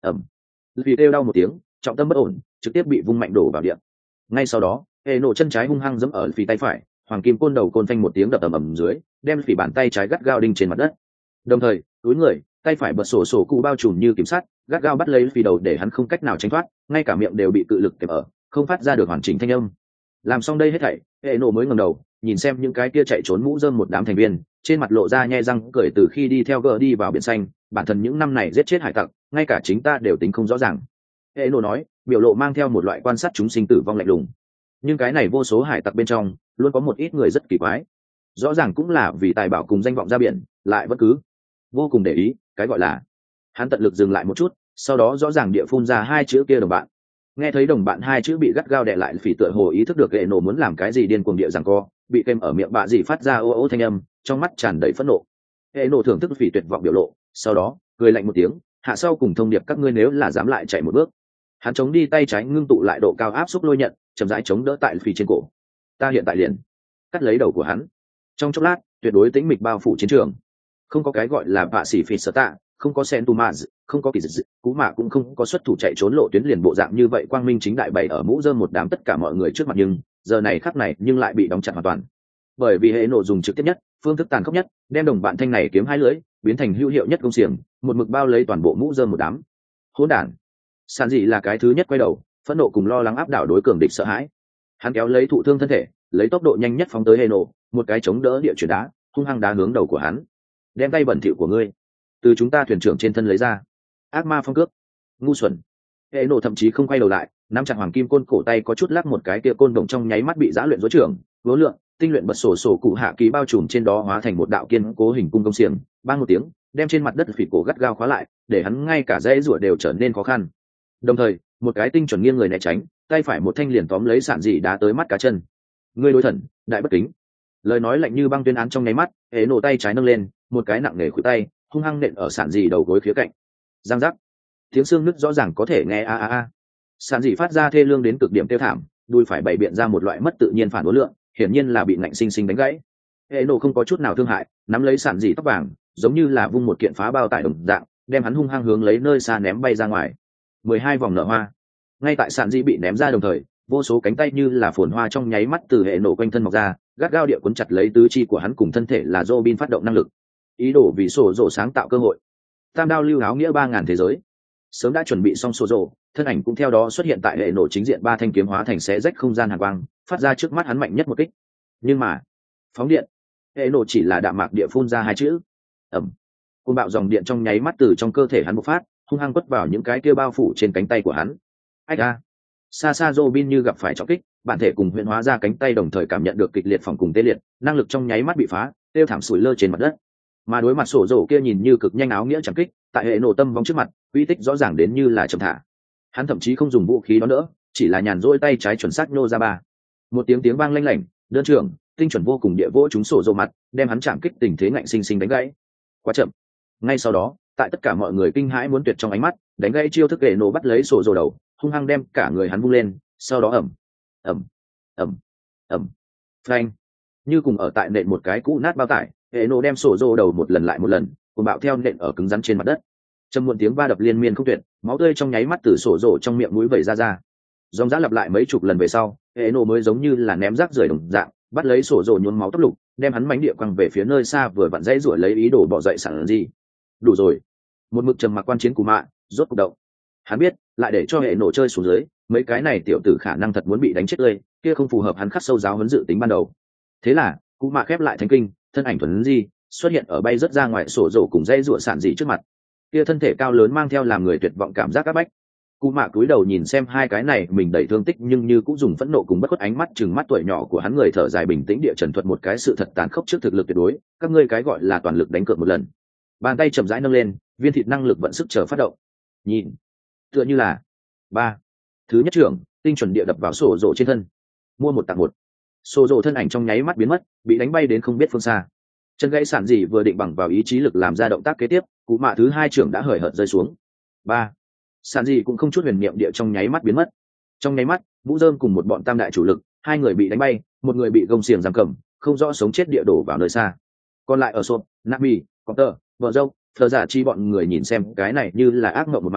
ẩm. Vì kêu đau một tiếng, trọng tâm bất ổn, trực tiếp bị vung mạnh đổ vào điện. Ngay sau đó, hệ nổ chân trái hung hăng giẫm ở phì tay phải, hoàng kim côn đầu côn phanh một tiếng đập ầm ầm dưới, đem phì bàn tay trái gắt gao đinh trên mặt đất. Đồng thời, túi người, tay phải bật sổ sổ cụ bao trùm như kiểm sát, gắt gao bắt lấy phì đầu để hắn không cách nào tránh thoát, ngay cả miệng đều bị cự lực kẹp ở, không phát ra được hoàn chỉnh thanh âm. Làm xong đây hết thảy, hệ nổ mới ngẩng đầu, nhìn xem những cái kia chạy trốn mũ rơm một đám thành viên, trên mặt lộ ra nhe răng cười từ khi đi theo gờ đi vào biển xanh, bản thân những năm này giết chết hải tặc, ngay cả chính ta đều tính không rõ ràng. Hệ nổ nói, biểu lộ mang theo một loại quan sát chúng sinh tử vong lạnh lùng. Nhưng cái này vô số hải tặc bên trong, luôn có một ít người rất kỳ quái. Rõ ràng cũng là vì tài bảo cùng danh vọng ra biển, lại vẫn cứ vô cùng để ý, cái gọi là. Hắn tận lực dừng lại một chút, sau đó rõ ràng địa phun ra hai chữ kia đồng bạn. Nghe thấy đồng bạn hai chữ bị gắt gao đè lại, phỉ tựa hồ ý thức được hệ nổ muốn làm cái gì điên cuồng địa giằng co, bị kèm ở miệng bạ gì phát ra ô ô thanh âm, trong mắt tràn đầy phẫn nộ. Hệ nổ thưởng thức phỉ tuyệt vọng biểu lộ, sau đó cười lạnh một tiếng, hạ sau cùng thông điệp các ngươi nếu là dám lại chạy một bước. Hắn chống đi tay trái ngưng tụ lại độ cao áp xúc lôi nhận, chậm rãi chống đỡ tại phỉ trên cổ. Ta hiện tại liền cắt lấy đầu của hắn. Trong chốc lát, tuyệt đối tĩnh mịch bao phủ chiến trường. Không có cái gọi là vạ sĩ phỉ sở tạ, không có Sentumaz, không có kỳ dự, cú mạ cũng không có xuất thủ chạy trốn lộ tuyến liền bộ dạng như vậy quang minh chính đại bày ở mũ rơm một đám tất cả mọi người trước mặt, nhưng giờ này khắc này nhưng lại bị đóng chặt hoàn toàn. Bởi vì hệ nổ dùng trực tiếp nhất, phương thức tàn khốc nhất, đem đồng bạn thanh này kiếm hai lưỡi, biến thành hữu hiệu nhất công xiềng, một mực bao lấy toàn bộ mũ rơm một đám. Hỗn đản. Sản dị là cái thứ nhất quay đầu, phẫn nộ cùng lo lắng áp đảo đối cường địch sợ hãi. Hắn kéo lấy thụ thương thân thể, lấy tốc độ nhanh nhất phóng tới hệ nổ, một cái chống đỡ địa chuyển đá, hung hăng đá hướng đầu của hắn. Đem tay bẩn thỉu của ngươi từ chúng ta thuyền trưởng trên thân lấy ra. Ác ma phong cước. Ngu xuẩn. Hệ nổ thậm chí không quay đầu lại, nắm chặt hoàng kim côn cổ tay có chút lắc một cái kia côn đồng trong nháy mắt bị giã luyện dối trưởng vố lượng tinh luyện bật sổ sổ cụ hạ ký bao trùm trên đó hóa thành một đạo kiên cố hình cung công xiềng, bang một tiếng đem trên mặt đất phỉ cổ gắt gao khóa lại, để hắn ngay cả dãy rủa đều trở nên khó khăn. Đồng thời một cái tinh chuẩn nghiêng người né tránh, tay phải một thanh liền tóm lấy sản dị đá tới mắt cá chân. Ngươi đối thần đại bất kính. Lời nói lạnh như băng tuyên án trong nháy mắt, hệ nổ tay trái nâng lên, một cái nặng nề khuỷu tay hung hăng nện ở sản dị đầu gối phía cạnh. Giang giác, tiếng xương nứt rõ ràng có thể nghe a a a. Sản dị phát ra thê lương đến cực điểm tiêu thảm, đùi phải bày biện ra một loại mất tự nhiên phản đối lượng, hiển nhiên là bị ngạnh sinh sinh đánh gãy. Hệ nổ không có chút nào thương hại, nắm lấy sản dị tóc vàng, giống như là vung một kiện phá bao tải đồng dạng, đem hắn hung hăng hướng lấy nơi xa ném bay ra ngoài. 12 vòng nở hoa. Ngay tại sản dị bị ném ra đồng thời, vô số cánh tay như là phồn hoa trong nháy mắt từ hệ nổ quanh thân mọc ra, gắt gao địa cuốn chặt lấy tứ chi của hắn cùng thân thể là Robin phát động năng lực. Ý đồ vì sổ rổ sáng tạo cơ hội. Tam đao lưu áo nghĩa 3000 thế giới. Sớm đã chuẩn bị xong sổ rổ, thân ảnh cũng theo đó xuất hiện tại hệ nổ chính diện, ba thanh kiếm hóa thành xé rách không gian hàn quang, phát ra trước mắt hắn mạnh nhất một kích. Nhưng mà, phóng điện. Hệ nổ chỉ là đạm mạc địa phun ra hai chữ. Ẩm. Cơn bạo dòng điện trong nháy mắt từ trong cơ thể hắn bộc phát, hung hăng quất vào những cái kia bao phủ trên cánh tay của hắn. Ách a. Xa xa Robin như gặp phải trọng kích, bản thể cùng huyễn hóa ra cánh tay đồng thời cảm nhận được kịch liệt phòng cùng tê liệt, năng lực trong nháy mắt bị phá, tiêu thảm sủi lơ trên mặt đất. Mà đối mặt sổ rổ kia nhìn như cực nhanh áo nghĩa chẳng kích, tại hệ nổ tâm vong trước mặt, uy tích rõ ràng đến như là chậm thả. Hắn thậm chí không dùng vũ khí đó nữa, chỉ là nhàn rỗi tay trái chuẩn xác nô ra ba. Một tiếng tiếng vang lanh lảnh, đơn trưởng, tinh chuẩn vô cùng địa vỗ trúng sổ rổ mặt, đem hắn chạm kích tình thế ngạnh sinh sinh đánh gãy. Quá chậm. Ngay sau đó, tại tất cả mọi người kinh hãi muốn tuyệt trong ánh mắt, đánh gãy chiêu thức hệ nổ bắt lấy sổ rổ đầu, hung hăng đem cả người hắn vung lên, sau đó ầm, ầm, ầm, ầm, phanh, như cùng ở tại nện một cái cũ nát bao tải, hệ nổ đem sổ rô đầu một lần lại một lần, cùng bạo theo nện ở cứng rắn trên mặt đất. Trầm muộn tiếng va đập liên miên không tuyệt, máu tươi trong nháy mắt từ sổ rô trong miệng mũi vẩy ra. Dòng dã lặp lại mấy chục lần về sau, hệ nổ mới giống như là ném rác rưởi đồng dạng, bắt lấy sổ rô nhuốm máu tóc lục, đem hắn mánh địa quăng về phía nơi xa vừa vặn dãy rủa lấy ý đồ bỏ dậy sẵn gì. Đủ rồi. Một mực trầm mặc quan chiến cù mạ, rốt cục động. Hắn biết, lại để cho hệ nổ chơi xuống dưới, mấy cái này tiểu tử khả năng thật muốn bị đánh chết tươi, kia không phù hợp hắn khắc sâu giáo huấn dự tính ban đầu. Thế là, cú mạ khép lại thánh kinh, thân ảnh thuần di xuất hiện ở bay rất ra ngoài sổ rổ cùng dây rụa sản dị trước mặt. Kia thân thể cao lớn mang theo làm người tuyệt vọng cảm giác áp bách. Cú mạ cúi đầu nhìn xem hai cái này mình đầy thương tích nhưng như cũng dùng phẫn nộ cùng bất khuất ánh mắt chừng mắt tuổi nhỏ của hắn, người thở dài bình tĩnh địa trần thuật một cái sự thật tàn khốc trước thực lực tuyệt đối, các ngươi cái gọi là toàn lực đánh cược một lần. Bàn tay chậm rãi nâng lên, viên thịt năng lực vận sức chờ phát động. Nhìn, tựa như là ba thứ nhất trưởng tinh chuẩn địa đập vào sổ rổ trên thân, mua một tặng một. Sổ rổ thân ảnh trong nháy mắt biến mất, bị đánh bay đến không biết phương xa. Chân gãy sản dị vừa định bằng vào ý chí lực làm ra động tác kế tiếp, cú mạ thứ hai trưởng đã hời hợt rơi xuống. Ba sản dị cũng không chút huyền niệm địa trong nháy mắt biến mất. Trong nháy mắt, Vũ Dơm cùng một bọn tam đại chủ lực, hai người bị đánh bay, một người bị gông xiềng giam cầm, không rõ sống chết địa đổ vào nơi xa. Còn lại ở sộp, Nabi, Copter, vợ dâu, thờ giả chi bọn người nhìn xem cái này như là ác mộng một màn,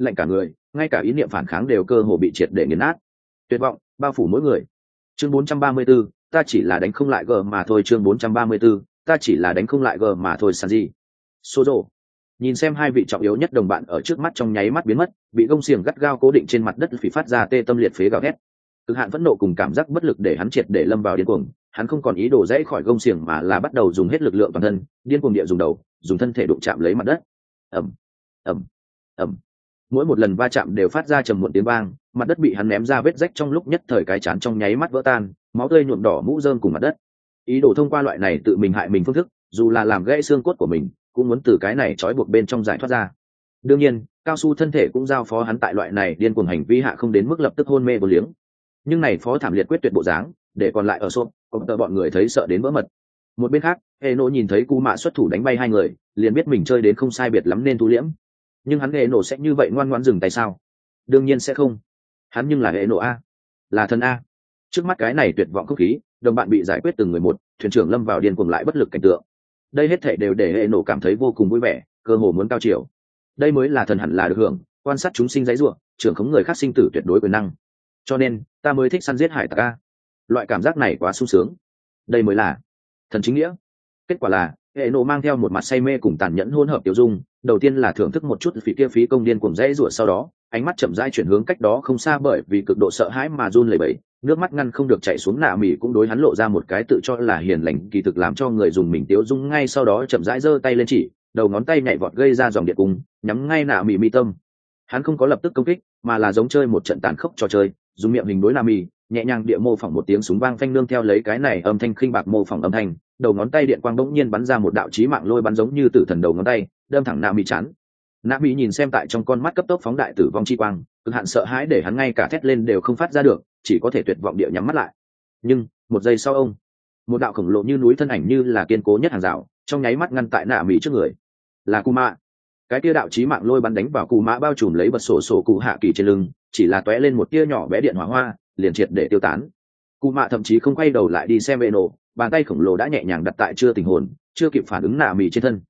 lạnh cả người, ngay cả ý niệm phản kháng đều cơ hồ bị triệt để nghiền nát. Tuyệt vọng bao phủ mỗi người. Chương 434, ta chỉ là đánh không lại gờ mà thôi. Chương 434, ta chỉ là đánh không lại gờ mà thôi. Sanji, Sozo, nhìn xem hai vị trọng yếu nhất đồng bạn ở trước mắt trong nháy mắt biến mất, bị gông xiềng gắt gao cố định trên mặt đất phì phát ra tê tâm liệt phế gào thét. Cực hạn phẫn nộ cùng cảm giác bất lực để hắn triệt để lâm vào điên cuồng, hắn không còn ý đồ dãy khỏi gông xiềng mà là bắt đầu dùng hết lực lượng toàn thân, điên cuồng địa dùng đầu, dùng thân thể đụng chạm lấy mặt đất. Ầm, ầm, ầm. Mỗi một lần va chạm đều phát ra trầm muộn tiếng vang, mặt đất bị hắn ném ra vết rách trong lúc nhất thời, cái chán trong nháy mắt vỡ tan, máu tươi nhuộm đỏ mũ rơm cùng mặt đất. Ý đồ thông qua loại này tự mình hại mình phương thức, dù là làm gãy xương cốt của mình, cũng muốn từ cái này trói buộc bên trong giải thoát ra. Đương nhiên, cao su thân thể cũng giao phó hắn tại loại này điên cuồng hành vi hạ không đến mức lập tức hôn mê vô liếng. Nhưng này phó thảm liệt quyết tuyệt bộ dáng, để còn lại ở xốp, có tờ bọn người thấy sợ đến vỡ mật. Một bên khác, Eno nhìn thấy Cú Mạ xuất thủ đánh bay hai người, liền biết mình chơi đến không sai biệt lắm nên thu liễm. Nhưng hắn Eno sẽ như vậy ngoan ngoãn dừng tay sao? Đương nhiên sẽ không. Hắn nhưng là Eno a, là thần a. Trước mắt cái này tuyệt vọng không khí, đồng bạn bị giải quyết từng người một, thuyền trưởng lâm vào điên cuồng lại bất lực cảnh tượng. Đây hết thảy đều để Eno cảm thấy vô cùng vui vẻ, cơ hồ muốn cao chiều. Đây mới là thần hẳn là được hưởng, quan sát chúng sinh dãy rủa, trưởng khống người khác sinh tử tuyệt đối quyền năng. Cho nên, ta mới thích săn giết hải tặc a. Loại cảm giác này quá sung sướng. Đây mới là thần chính nghĩa. Kết quả là, Eno mang theo một mặt say mê cùng tàn nhẫn hỗn hợp tiêu dung, đầu tiên là thưởng thức một chút phí công điên cuồng dãy rủa, sau đó, ánh mắt chậm rãi chuyển hướng cách đó không xa, bởi vì cực độ sợ hãi mà run lẩy bẩy, nước mắt ngăn không được chảy xuống. Nạ Mỉ cũng đối hắn lộ ra một cái tự cho là hiền lành, kỳ thực làm cho người dùng mình tiêu dung, ngay sau đó chậm rãi giơ tay lên chỉ, đầu ngón tay nhảy vọt gây ra dòng điện cung, nhắm ngay Nạ Mỉ mi tâm. Hắn không có lập tức công kích, mà là giống chơi một trận tàn khốc trò chơi, dùng miệng hình đối Nạ Mỉ, nhẹ nhàng địa mô phỏng một tiếng súng vang phanh, nương theo lấy cái này âm thanh khinh bạc mô phỏng âm thanh, đầu ngón tay điện quang bỗng nhiên bắn ra một đạo chí mạng lôi bắn giống như tử thần đầu ngón tay, đâm thẳng Nạ Mỉ chán. Nạ Mỉ nhìn xem tại trong con mắt cấp tốc phóng đại tử vong chi quang, cực hạn sợ hãi để hắn ngay cả thét lên đều không phát ra được, chỉ có thể tuyệt vọng địa nhắm mắt lại. Nhưng một giây sau, một đạo khổng lồ như núi thân ảnh như là kiên cố nhất hàng rào, trong nháy mắt ngăn tại Nạ Mỉ trước người. Là Cú Mạ. Cái kia đạo chí mạng lôi bắn đánh vào Cú Mạ bao trùm lấy bật sổ cụ hạ kỳ trên lưng, chỉ là tóe lên một tia nhỏ bé điện hỏa hoa, liền triệt để tiêu tán. Cú Mạ thậm chí không quay đầu lại đi xem Eno, bàn tay khổng lồ đã nhẹ nhàng đặt tại chưa tình hồn, chưa kịp phản ứng Nạ Mỉ trên thân.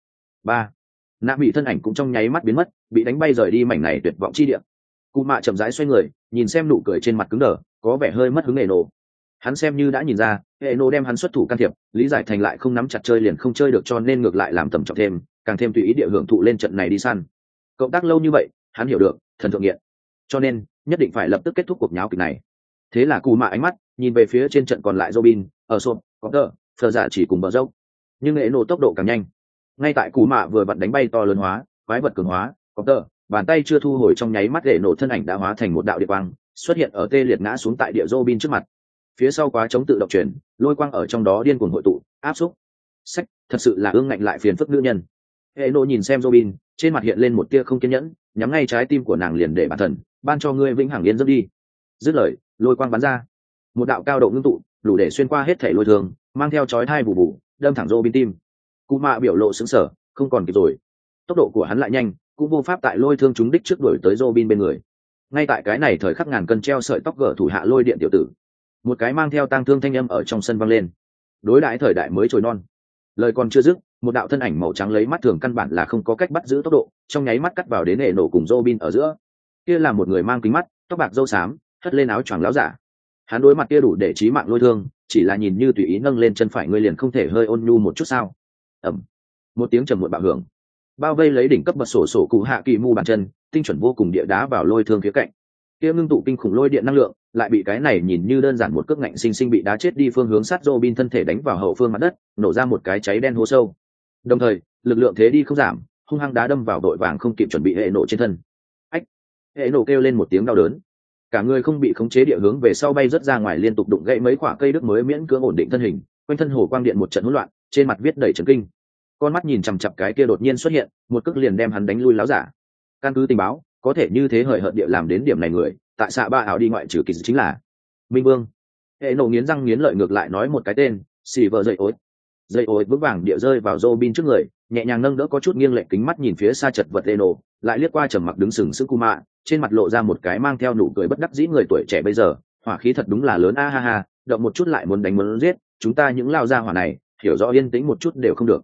Nạ Mỉ thân ảnh cũng trong nháy mắt biến mất, bị đánh bay rời đi mảnh này tuyệt vọng chi địa. Cú Mạ chậm rãi xoay người, nhìn xem nụ cười trên mặt cứng đờ, có vẻ hơi mất hứng Eno. Hắn xem như đã nhìn ra, Eno đem hắn xuất thủ can thiệp, lý giải thành lại không nắm chặt chơi liền không chơi được, cho nên ngược lại làm tầm trọng thêm, càng thêm tùy ý địa hưởng thụ lên trận này đi săn. Cộng tác lâu như vậy, hắn hiểu được, thần thượng nghiện. Cho nên, nhất định phải lập tức kết thúc cuộc nháo kịch này. Thế là Cú Mạ ánh mắt nhìn về phía trên trận còn lại Robin, ở sộp, có tờ, phờ dạ chỉ cùng bờ dốc. Nhưng Eno tốc độ càng nhanh. Ngay tại Cú Mạ vừa vặn đánh bay to lớn hóa, quái vật cường hóa, có tờ, bàn tay chưa thu hồi trong nháy mắt, Eno thân ảnh đã hóa thành một đạo điện quang, xuất hiện ở tê liệt ngã xuống tại địa Robin trước mặt. Phía sau quá chống tự động chuyển, lôi quang ở trong đó điên cuồng hội tụ, áp xúc. Sách, thật sự là ương ngạnh lại phiền phức nữ nhân. Eno nhìn xem Robin, trên mặt hiện lên một tia không kiên nhẫn, nhắm ngay trái tim của nàng liền để bản thần, ban cho ngươi vĩnh hằng yên giấc đi. Dứt lời, lôi quang bắn ra, một đạo cao độ ngưng tụ, đủ để xuyên qua hết thể lôi thường, mang theo chói tai bù bù, đâm thẳng Robin tim. Cú Mạ biểu lộ sững sờ, không còn kịp rồi. Tốc độ của hắn lại nhanh, cũng vô pháp tại lôi thương trúng đích trước đuổi tới Robin bên người. Ngay tại cái này thời khắc ngàn cân treo sợi tóc gở thủ hạ lôi điện tiểu tử, một cái mang theo tang thương thanh âm ở trong sân vang lên. Đối đãi thời đại mới trồi non. Lời còn chưa dứt, một đạo thân ảnh màu trắng lấy mắt thường căn bản là không có cách bắt giữ tốc độ, trong nháy mắt cắt vào đến Eno cùng Robin ở giữa. Kia là một người mang kính mắt, tóc bạc râu xám, hất lên áo choàng láo giả. Hắn đối mặt kia đủ để chí mạng lôi thương, chỉ là nhìn như tùy ý nâng lên chân phải, ngươi liền không thể hơi ôn nhu một chút sao? Ầm. Một tiếng trầm muộn bạo hưởng, bao vây lấy đỉnh cấp bật sổ cụ hạ kỳ mu bàn chân, tinh chuẩn vô cùng địa đá vào lôi thương phía cạnh. Kia ngưng tụ kinh khủng lôi điện năng lượng, lại bị cái này nhìn như đơn giản một cước ngạnh sinh sinh bị đá chết đi phương hướng sát Robin thân thể đánh vào hậu phương mặt đất, nổ ra một cái cháy đen hố sâu. Đồng thời, lực lượng thế đi không giảm, hung hăng đá đâm vào đội vàng không kịp chuẩn bị hệ nổ trên thân. Ách! Hệ nổ kêu lên một tiếng đau đớn, cả người không bị khống chế địa hướng về sau bay rớt ra ngoài, liên tục đụng gãy mấy quả cây đức mới miễn cưỡng ổn định thân hình, quanh thân hồ quang điện một trận hỗn loạn, trên mặt viết đầy chấn kinh. Con mắt nhìn chằm chằm cái kia đột nhiên xuất hiện, một cước liền đem hắn đánh lui láo giả. Căn cứ tình báo, có thể như thế hời hợt địa làm đến điểm này người, tại xạ ba ảo đi ngoại trừ kỳ chính là Minh Vương. Hệ nổ nghiến răng nghiến lợi ngược lại nói một cái tên, xì vợ dây ối vững vàng địa rơi vào Robin trước người, nhẹ nhàng nâng đỡ có chút nghiêng lệch kính mắt nhìn phía xa chật vật Eno, lại liếc qua trầm mặc đứng sừng sững Cú Mạ, trên mặt lộ ra một cái mang theo nụ cười bất đắc dĩ, người tuổi trẻ bây giờ hỏa khí thật đúng là lớn a ha ha, động một chút lại muốn đánh muốn giết, chúng ta những lao gia hỏa này hiểu rõ yên tĩnh một chút đều không được.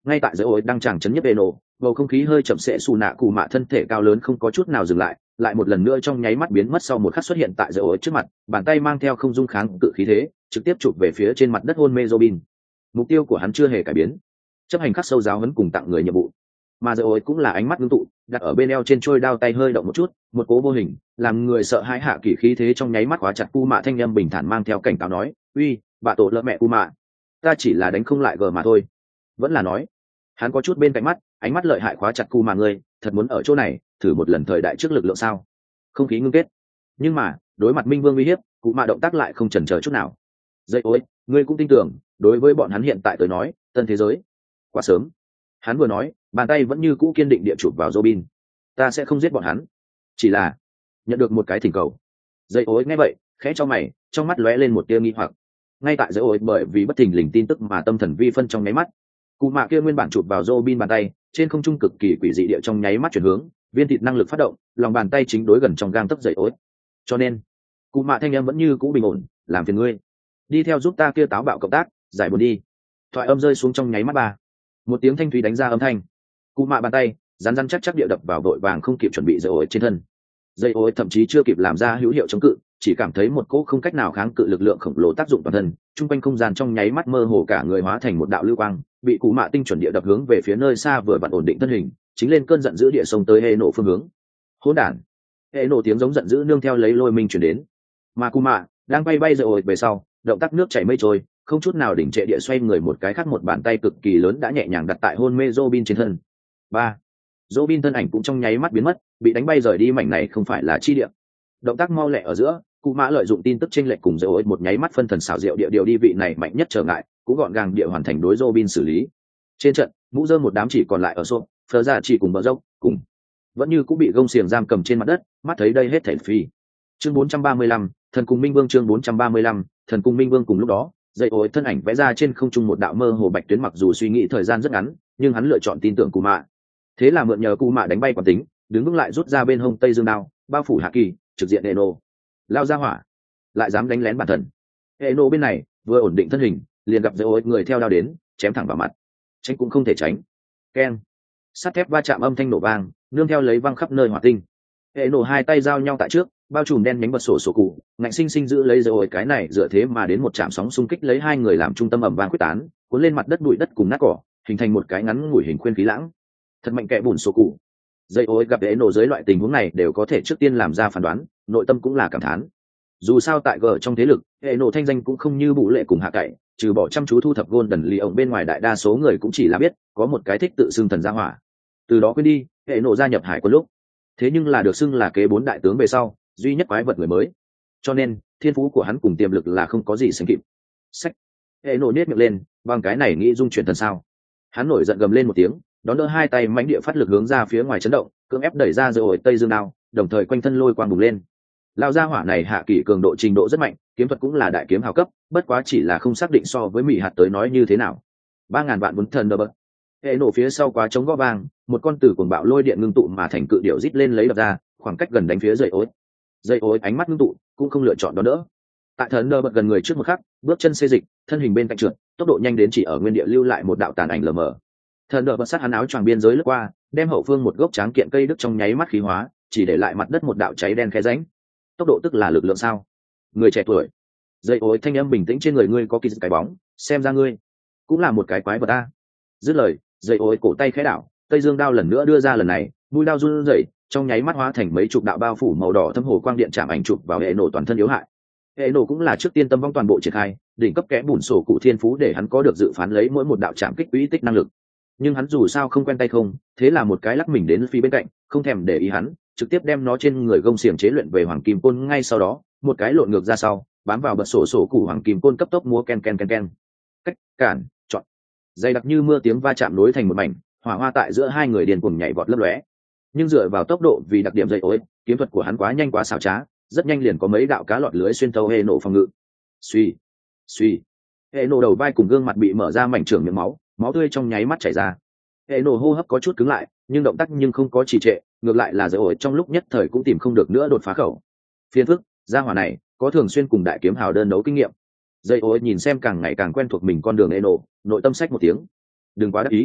ngay tại giới ối đang chàng chấn nhấp eno, bầu không khí hơi chậm sẽ xù nạ cụ mạ thân thể cao lớn không có chút nào dừng lại một lần nữa trong nháy mắt biến mất sau một khắc xuất hiện tại giới ối trước mặt, bàn tay mang theo không dung kháng cự khí thế trực tiếp chụp về phía trên mặt đất hôn mê Robin. Mục tiêu của hắn chưa hề cải biến, chấp hành khắc sâu giáo huấn cùng tặng người nhiệm vụ, mà giới ối cũng là ánh mắt ngưng tụ đặt ở bên eo trên trôi đao tay hơi động một chút, một cố vô hình làm người sợ hãi hạ kỳ khí thế trong nháy mắt khóa chặt cu mạ thanh âm bình thản mang theo cảnh cáo nói, uy bà tổ lỡ mẹ cu mạ, ta chỉ là đánh không lại gờ mà thôi. Vẫn là nói, hắn có chút bên cạnh mắt, ánh mắt lợi hại khóa chặt cu mạ, ngươi thật muốn ở chỗ này thử một lần thời đại trước lực lượng sao? Không khí ngưng kết, nhưng mà đối mặt minh vương uy hiếp, cụ mạ động tác lại không chần chờ chút nào. Dậy ối, ngươi cũng tin tưởng đối với bọn hắn hiện tại tới nói tân thế giới quá sớm. Hắn vừa nói, bàn tay vẫn như cũ kiên định địa chụp vào Robin. Ta sẽ không giết bọn hắn, chỉ là nhận được một cái thỉnh cầu. Dậy ối nghe vậy khẽ cho mày, trong mắt lóe lên một tia nghi hoặc. Ngay tại dậy ối bởi vì bất thình lình tin tức mà tâm thần vi phân trong nháy mắt, cụ mạ kia nguyên bản chụp vào Robin bàn tay trên không trung cực kỳ quỷ dị địa trong nháy mắt chuyển hướng, viên thịt năng lực phát động, lòng bàn tay chính đối gần trong gang tấc dậy ối. Cho nên cụ mạ thanh âm vẫn như cũ bình ổn, làm phiền ngươi đi theo giúp ta kia táo bạo cộng tác giải buồn đi. Thoại âm rơi xuống trong nháy mắt ba, một tiếng thanh thúy đánh ra âm thanh, cụ mạ bàn tay rắn rắn chắc chắc địa đập vào đội vàng không kịp chuẩn bị dây ối trên thân. Dây ối thậm chí chưa kịp làm ra hữu hiệu chống cự, chỉ cảm thấy một cỗ không cách nào kháng cự lực lượng khổng lồ tác dụng toàn thân, trung quanh không gian trong nháy mắt mơ hồ cả người hóa thành một đạo lưu quang, bị cụ mạ tinh chuẩn địa đập hướng về phía nơi xa vừa vặn ổn định thân hình, chính lên cơn giận dữ địa sông tới hệ nổ phương hướng. Hỗn đản! Hệ nổ tiếng giống giận dữ nương theo lấy lôi minh chuyển đến, mà cụ mạ đang bay dây ối về sau, động tác nước chảy mây trôi, không chút nào đỉnh trệ địa xoay người một cái khác một bàn tay cực kỳ lớn đã nhẹ nhàng đặt tại hôn mê Robin trên thân. Ba, Robin thân ảnh cũng trong nháy mắt biến mất, bị đánh bay rời đi mảnh này không phải là chi địa. Động tác mau lẹ ở giữa, cụ mã lợi dụng tin tức chênh lệch cùng dấu ối một nháy mắt phân thần xảo diệu địa điều đi vị này mạnh nhất trở ngại, cũng gọn gàng địa hoàn thành đối Robin xử lý. Trên trận, mũ rơm một đám chỉ còn lại ở xô, phờ ra chỉ cùng bờ dốc, cùng vẫn như cũng bị gông xiềng giam cầm trên mặt đất, mắt thấy đây hết thảy phi. Chương 435, thần cùng minh vương. Chương 435, thần cùng minh vương. Cùng lúc đó, dây ối thân ảnh vẽ ra trên không trung một đạo mơ hồ bạch tuyến, mặc dù suy nghĩ thời gian rất ngắn, nhưng hắn lựa chọn tin tưởng cụ mạ. Thế là mượn nhờ cụ mạ đánh bay quán tính, đứng vững lại rút ra bên hông tây dương đao, bao phủ hạ kỳ, trực diện Eno. Lao ra hỏa, lại dám đánh lén bản thân. Eno bên này vừa ổn định thân hình, liền gặp dây ối người theo đao đến, chém thẳng vào mặt. Tránh cũng không thể tránh. Keng, sắt thép va chạm âm thanh nổ vang, nương theo lấy văng khắp nơi hỏa tinh. Eno hai tay giao nhau tại trước, bao trùm đen nhánh bật sổ cụ, ngạnh sinh sinh giữ lấy dây ối cái này dựa thế mà đến một chạm sóng xung kích lấy hai người làm trung tâm ẩm vang quyết tán, cuốn lên mặt đất bụi đất cùng nát cỏ, hình thành một cái ngắn ngủi hình khuyên khí lãng. Thật mạnh kẽ bùn sổ cụ. Dây ối gặp Eno dưới loại tình huống này đều có thể trước tiên làm ra phán đoán, nội tâm cũng là cảm thán. Dù sao tại G trong thế lực, Eno thanh danh cũng không như bụ lệ cùng hạ cậy, trừ bỏ chăm chú thu thập Golden Lion bên ngoài đại đa số người cũng chỉ là biết có một cái thích tự xưng thần gia hỏa. Từ đó quên đi, Eno gia nhập hải quân lúc, thế nhưng là được xưng là kế bốn đại tướng về sau duy nhất quái vật người mới, cho nên thiên phú của hắn cùng tiềm lực là không có gì sánh kịp. Sách, Eno nết miệng lên, bằng cái này nghĩ dung chuyển thần sao? Hắn nổi giận gầm lên một tiếng, đón đỡ hai tay mãnh địa phát lực hướng ra phía ngoài chấn động, cưỡng ép đẩy ra rồi tây dương đao, đồng thời quanh thân lôi quang bùng lên. Lao gia hỏa này hạ kỳ cường độ trình độ rất mạnh, kiếm thuật cũng là đại kiếm hào cấp, bất quá chỉ là không xác định so với mỹ hạt tới nói như thế nào. 3000 vạn vốn thần đờ bật. Hệ nổ phía sau quá trống gõ vang, một con tử cuồng bạo lôi điện ngưng tụ mà thành cự điểu rít lên lấy đập ra, khoảng cách gần đánh phía dây ối. Dây ối ánh mắt ngưng tụ, cũng không lựa chọn đón đỡ. Tại thần đờ bật gần người trước một khắc, bước chân xê dịch, thân hình bên cạnh trượt, tốc độ nhanh đến chỉ ở nguyên địa lưu lại một đạo tàn ảnh lờ mờ. Thần đờ bật sát hắn áo choàng biên giới lướt qua, đem hậu phương một gốc tráng kiện cây đức trong nháy mắt khí hóa, chỉ để lại mặt đất một đạo cháy đen khe rãnh. Tốc độ tức là lực lượng sao? Người trẻ tuổi. Dây ối thanh âm bình tĩnh, trên người ngươi có kỳ cái bóng, xem ra ngươi cũng là một cái quái vật ta. Dứt lời, dây ối cổ tay khẽ đảo, tây dương đao lần nữa đưa ra, lần này mũi đao run rẩy, trong nháy mắt hóa thành mấy chục đạo bao phủ màu đỏ thâm hồ quang điện chạm ảnh chụp vào hệ nổ toàn thân yếu hại. Hệ nổ cũng là trước tiên tâm vong toàn bộ triển khai, đỉnh cấp kẽ bùn sổ cụ thiên phú để hắn có được dự phán lấy mỗi một đạo chạm kích quỹ tích năng lực. Nhưng hắn dù sao không quen tay không, thế là một cái lắc mình đến phi bên cạnh, không thèm để ý hắn, trực tiếp đem nó trên người gông xiềng chế luyện về hoàng kim côn, ngay sau đó một cái lộn ngược ra sau, bám vào bật sổ cụ hoàng kim côn cấp tốc múa ken ken ken ken. Cách cản chọn, dày đặc như mưa tiếng va chạm nối thành một mảnh, hỏa hoa tại giữa hai người điên cuồng nhảy vọt lấp lóe. Nhưng dựa vào tốc độ vì đặc điểm dây ối, kiếm thuật của hắn quá nhanh quá xảo trá, rất nhanh liền có mấy đạo cá lọt lưới xuyên thấu hệ nổ phòng ngự. Suy suy, hệ nổ đầu vai cùng gương mặt bị mở ra mảnh trưởng miệng máu, máu tươi trong nháy mắt chảy ra. Hệ nổ hô hấp có chút cứng lại, nhưng động tác nhưng không có trì trệ, ngược lại là dây ối trong lúc nhất thời cũng tìm không được nữa đột phá khẩu. Phiền phức, gia hỏa này có thường xuyên cùng đại kiếm hào đơn đấu kinh nghiệm. Dây ối nhìn xem càng ngày càng quen thuộc mình con đường hệ nổ, nội tâm sách một tiếng. Đừng quá đắc ý.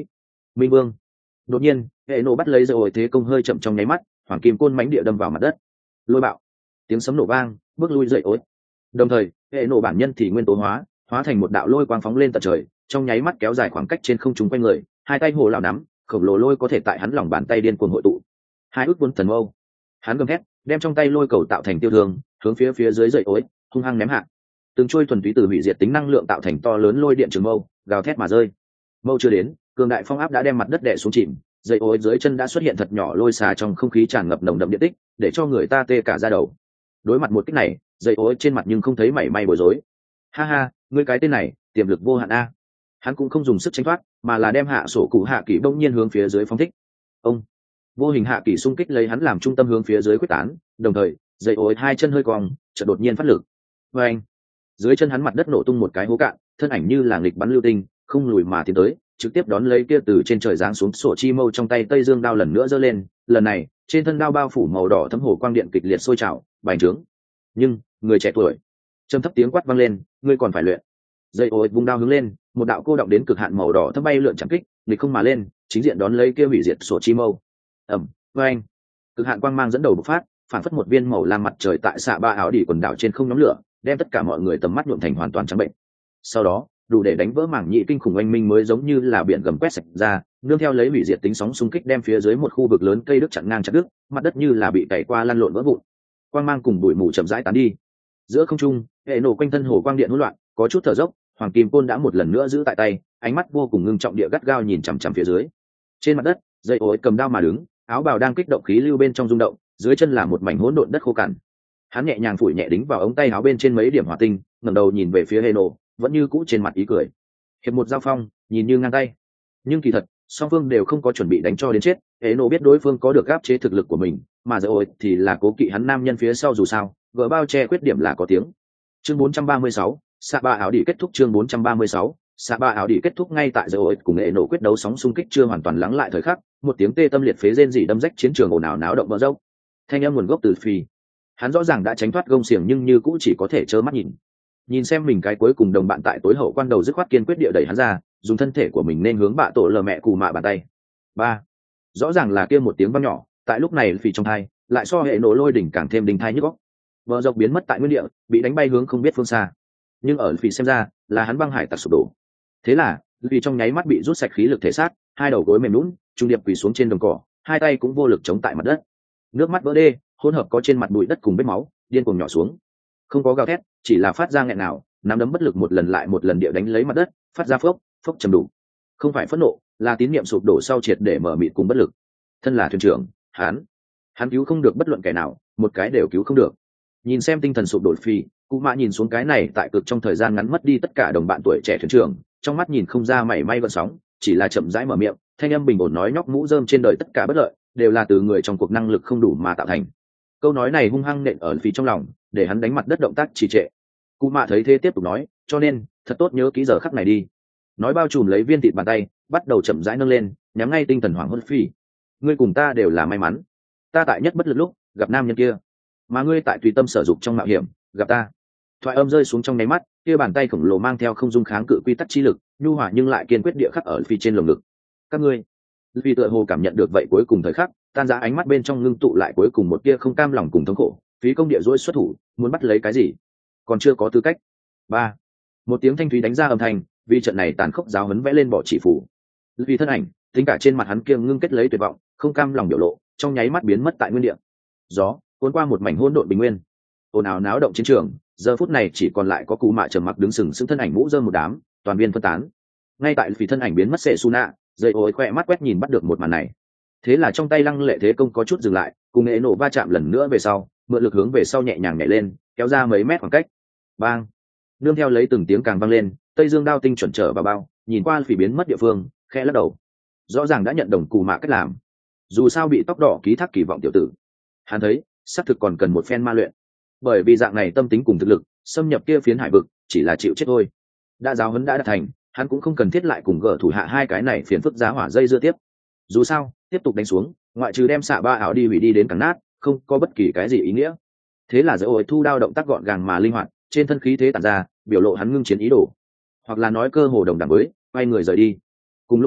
minh vương. Đột nhiên hệ nổ bắt lấy dây ổi thế công hơi chậm trong nháy mắt, hoàng kim côn mánh địa đâm vào mặt đất, lôi bạo, tiếng sấm nổ vang bước lui dậy ối. Đồng thời hệ nổ bản nhân thì nguyên tố hóa thành một đạo lôi quang phóng lên tận trời, trong nháy mắt kéo dài khoảng cách trên không trung quanh người, hai tay hồ lão nắm khổng lồ lôi có thể tại hắn lòng bàn tay điên cuồng hội tụ, hai ước quân thần mâu. Hắn gầm thét đem trong tay lôi cầu tạo thành tiêu thương, hướng phía dưới dậy ối hung hăng ném hạ. Từng trôi thuần túy từ hủy diệt tính năng lượng tạo thành to lớn lôi điện trường mâu gào thét mà rơi. Mâu chưa đến, cường đại phong áp đã đem mặt đất đè xuống chìm, dây ối dưới chân đã xuất hiện thật nhỏ lôi xà trong không khí tràn ngập nồng đậm điện tích, để cho người ta tê cả da đầu. Đối mặt một kích này, dây ối trên mặt nhưng không thấy mảy may bối rối. Ha ha, ngươi cái tên này tiềm lực vô hạn a. Hắn cũng không dùng sức tránh thoát, mà là đem hạ sổ cụ hạ kỳ bỗng nhiên hướng phía dưới phóng thích. Ông vô hình hạ kỳ xung kích lấy hắn làm trung tâm hướng phía dưới quyết tán, đồng thời dây ối hai chân hơi cong, chợt đột nhiên phát lực. Và anh, dưới chân hắn mặt đất nổ tung một cái hố cạn, thân ảnh như là nghịch bắn lưu tinh, không lùi mà tiến tới, trực tiếp đón lấy kia từ trên trời giáng xuống sổ chi mâu trong tay tây dương đao lần nữa giơ lên. Lần này trên thân đao bao phủ màu đỏ thấm hồ quang điện kịch liệt sôi trào bành trướng. Nhưng người trẻ tuổi trầm thấp tiếng quát vang lên, ngươi còn phải luyện. Dây ối vung đao hướng lên, một đạo cô động đến cực hạn màu đỏ thấm bay lượn chẳng kích nghịch không mà lên, chính diện đón lấy kia hủy diệt sổ chi mâu. Ẩm, vang, cực hạn quang mang dẫn đầu bộc phát, phản phất một viên màu lam mặt trời tại xạ ba áo đỉ quần đảo trên không nhóm lửa, đem tất cả mọi người tầm mắt nhuộm thành hoàn toàn trắng bệnh. Sau đó đủ để đánh vỡ mảng nhị kinh khủng oanh minh mới giống như là biển gầm quét sạch ra, nương theo lấy hủy diệt tính sóng xung kích đem phía dưới một khu vực lớn cây đức chặn ngang chặt đứt, mặt đất như là bị cày qua lăn lộn vỡ vụn. Quang mang cùng bụi mù chậm rãi tán đi. Giữa không trung, hệ nổ quanh thân hồ quang điện hỗn loạn, có chút thở dốc, hoàng kim côn đã một lần nữa giữ tại tay, ánh mắt vô cùng ngưng trọng địa gắt gao nhìn chằm chằm phía dưới. Trên mặt đất, dây ối cầm đao mà đứng, áo bào đang kích động khí lưu bên trong rung động, dưới chân là một mảnh hỗn độn đất khô cằn. Hắn nhẹ nhàng phủi nhẹ đính vào ống tay áo bên trên mấy điểm hỏa tinh, ngẩng đầu nhìn về phía hệ nổ, vẫn như cũ trên mặt ý cười. Hiệp một giao phong nhìn như ngang tay, nhưng kỳ thật song phương đều không có chuẩn bị đánh cho đến chết. Hệ nổ biết đối phương có được áp chế thực lực của mình, mà rồi thì là cố kỵ hắn nam nhân phía sau dù sao gỡ bao che khuyết điểm là có tiếng. Chương 436, xạ ba áo đỉ kết thúc. Chương 436, xạ ba áo đỉ kết thúc. Ngay tại rồi cùng hệ nổ quyết đấu sóng xung kích chưa hoàn toàn lắng lại thời khắc, một tiếng tê tâm liệt phế rên rỉ đâm rách chiến trường ồn ào náo động vỡ dốc. Thanh âm nguồn gốc từ phi, hắn rõ ràng đã tránh thoát gông xiềng nhưng như cũ chỉ có thể trơ mắt nhìn xem mình cái cuối cùng đồng bạn tại tối hậu quan đầu dứt khoát kiên quyết địa đẩy hắn ra, dùng thân thể của mình nên hướng bạ tổ lờ mẹ cù mạ bàn tay. Ba, rõ ràng là kia một tiếng vang nhỏ, tại lúc này phì trong thai lại so hệ nổ lôi đỉnh càng thêm đinh thai nhức óc. Bờ dọc biến mất tại nguyên địa, bị đánh bay hướng không biết phương xa, nhưng ở phì xem ra là hắn băng hải tặc sụp đổ. Thế là vì trong nháy mắt bị rút sạch khí lực thể xác, hai đầu gối mềm lún trung điệp quỳ xuống trên đồng cỏ, hai tay cũng vô lực chống tại mặt đất, nước mắt vỡ đê hỗn hợp có trên mặt bụi đất cùng vết máu điên cuồng nhỏ xuống. Không có gào thét, chỉ là phát ra nghẹn nào, nắm đấm bất lực một lần lại một lần địa đánh lấy mặt đất, phát ra phốc phốc trầm đủ. Không phải phẫn nộ, là tín niệm sụp đổ sau triệt để mở mịt cùng bất lực. Thân là thuyền trưởng, hắn cứu không được bất luận kẻ nào, một cái đều cứu không được. Nhìn xem tinh thần sụp đổ phi, cụ mạ nhìn xuống cái này tại cực trong thời gian ngắn mất đi tất cả đồng bạn tuổi trẻ thuyền trưởng, trong mắt nhìn không ra mảy may gợn sóng, chỉ là chậm rãi mở miệng, thanh âm bình ổn nói, nhóc mũ rơm trên đời tất cả bất lợi đều là từ người trong cuộc năng lực không đủ mà tạo thành. Câu nói này hung hăng nện ở phi trong lòng, để hắn đánh mặt đất động tác trì trệ. Cụ mạ thấy thế tiếp tục nói, cho nên thật tốt nhớ kỹ giờ khắc này đi. Nói bao trùm lấy viên thịt bàn tay, bắt đầu chậm rãi nâng lên, nhắm ngay tinh thần hoảng hốt phi. Ngươi cùng ta đều là may mắn, ta tại nhất bất lực lúc gặp nam nhân kia, mà ngươi tại tùy tâm sở dục trong mạo hiểm gặp ta. Thoại âm rơi xuống trong nháy mắt, kia bàn tay khổng lồ mang theo không dung kháng cự quy tắc chi lực, nhu hòa nhưng lại kiên quyết địa khắc ở phi trên lồng ngực. Các ngươi, vì tựa hồ cảm nhận được vậy cuối cùng thời khắc, tan ra ánh mắt bên trong ngưng tụ lại cuối cùng một tia không cam lòng cùng thống khổ, phí công địa dỗi xuất thủ, muốn bắt lấy cái gì còn chưa có tư cách. Ba, một tiếng thanh thúy đánh ra âm thanh, vì trận này tàn khốc giáo huấn vẽ lên bỏ chỉ phủ. Vì thân ảnh, tính cả trên mặt hắn kia ngưng kết lấy tuyệt vọng, không cam lòng biểu lộ, trong nháy mắt biến mất tại nguyên địa. Gió cuốn qua một mảnh hỗn độn bình nguyên, ồn ào náo động chiến trường, giờ phút này chỉ còn lại có cụ mạ trầm mặc đứng sừng sững thân ảnh mũ rơm một đám, toàn viên phân tán. Ngay tại vì thân ảnh biến mất sệ Suna, dây ối khoe mắt quét nhìn bắt được một màn này. Thế là trong tay lăng lệ thế công có chút dừng lại, cùng nghệ nổ va chạm lần nữa về sau, mượn lực hướng về sau nhẹ nhàng nhảy lên, kéo ra mấy mét khoảng cách. Bang, nương theo lấy từng tiếng càng vang lên, tây dương đao tinh chuẩn trở vào bao, nhìn qua phỉ biến mất địa phương, khẽ lắc đầu. Rõ ràng đã nhận đồng cù mạ cách làm, dù sao bị tóc đỏ ký thác kỳ vọng tiểu tử, hắn thấy xác thực còn cần một phen ma luyện, bởi vì dạng này tâm tính cùng thực lực xâm nhập kia phiến hải vực chỉ là chịu chết thôi. Đã giáo huấn đã đạt thành, hắn cũng không cần thiết lại cùng gỡ thủ hạ hai cái này phiền phức giá hỏa dây dưa tiếp. Dù sao tiếp tục đánh xuống, ngoại trừ đem xạ ba ảo đi hủy đi đến cắn nát, không có bất kỳ cái gì ý nghĩa. Thế là dễ ổi thu đao động tác gọn gàng mà linh hoạt, trên thân khí thế tản ra, biểu lộ hắn ngưng chiến ý đồ, hoặc là nói cơ hồ đồng đẳng với quay người rời đi. Cùng lúc đó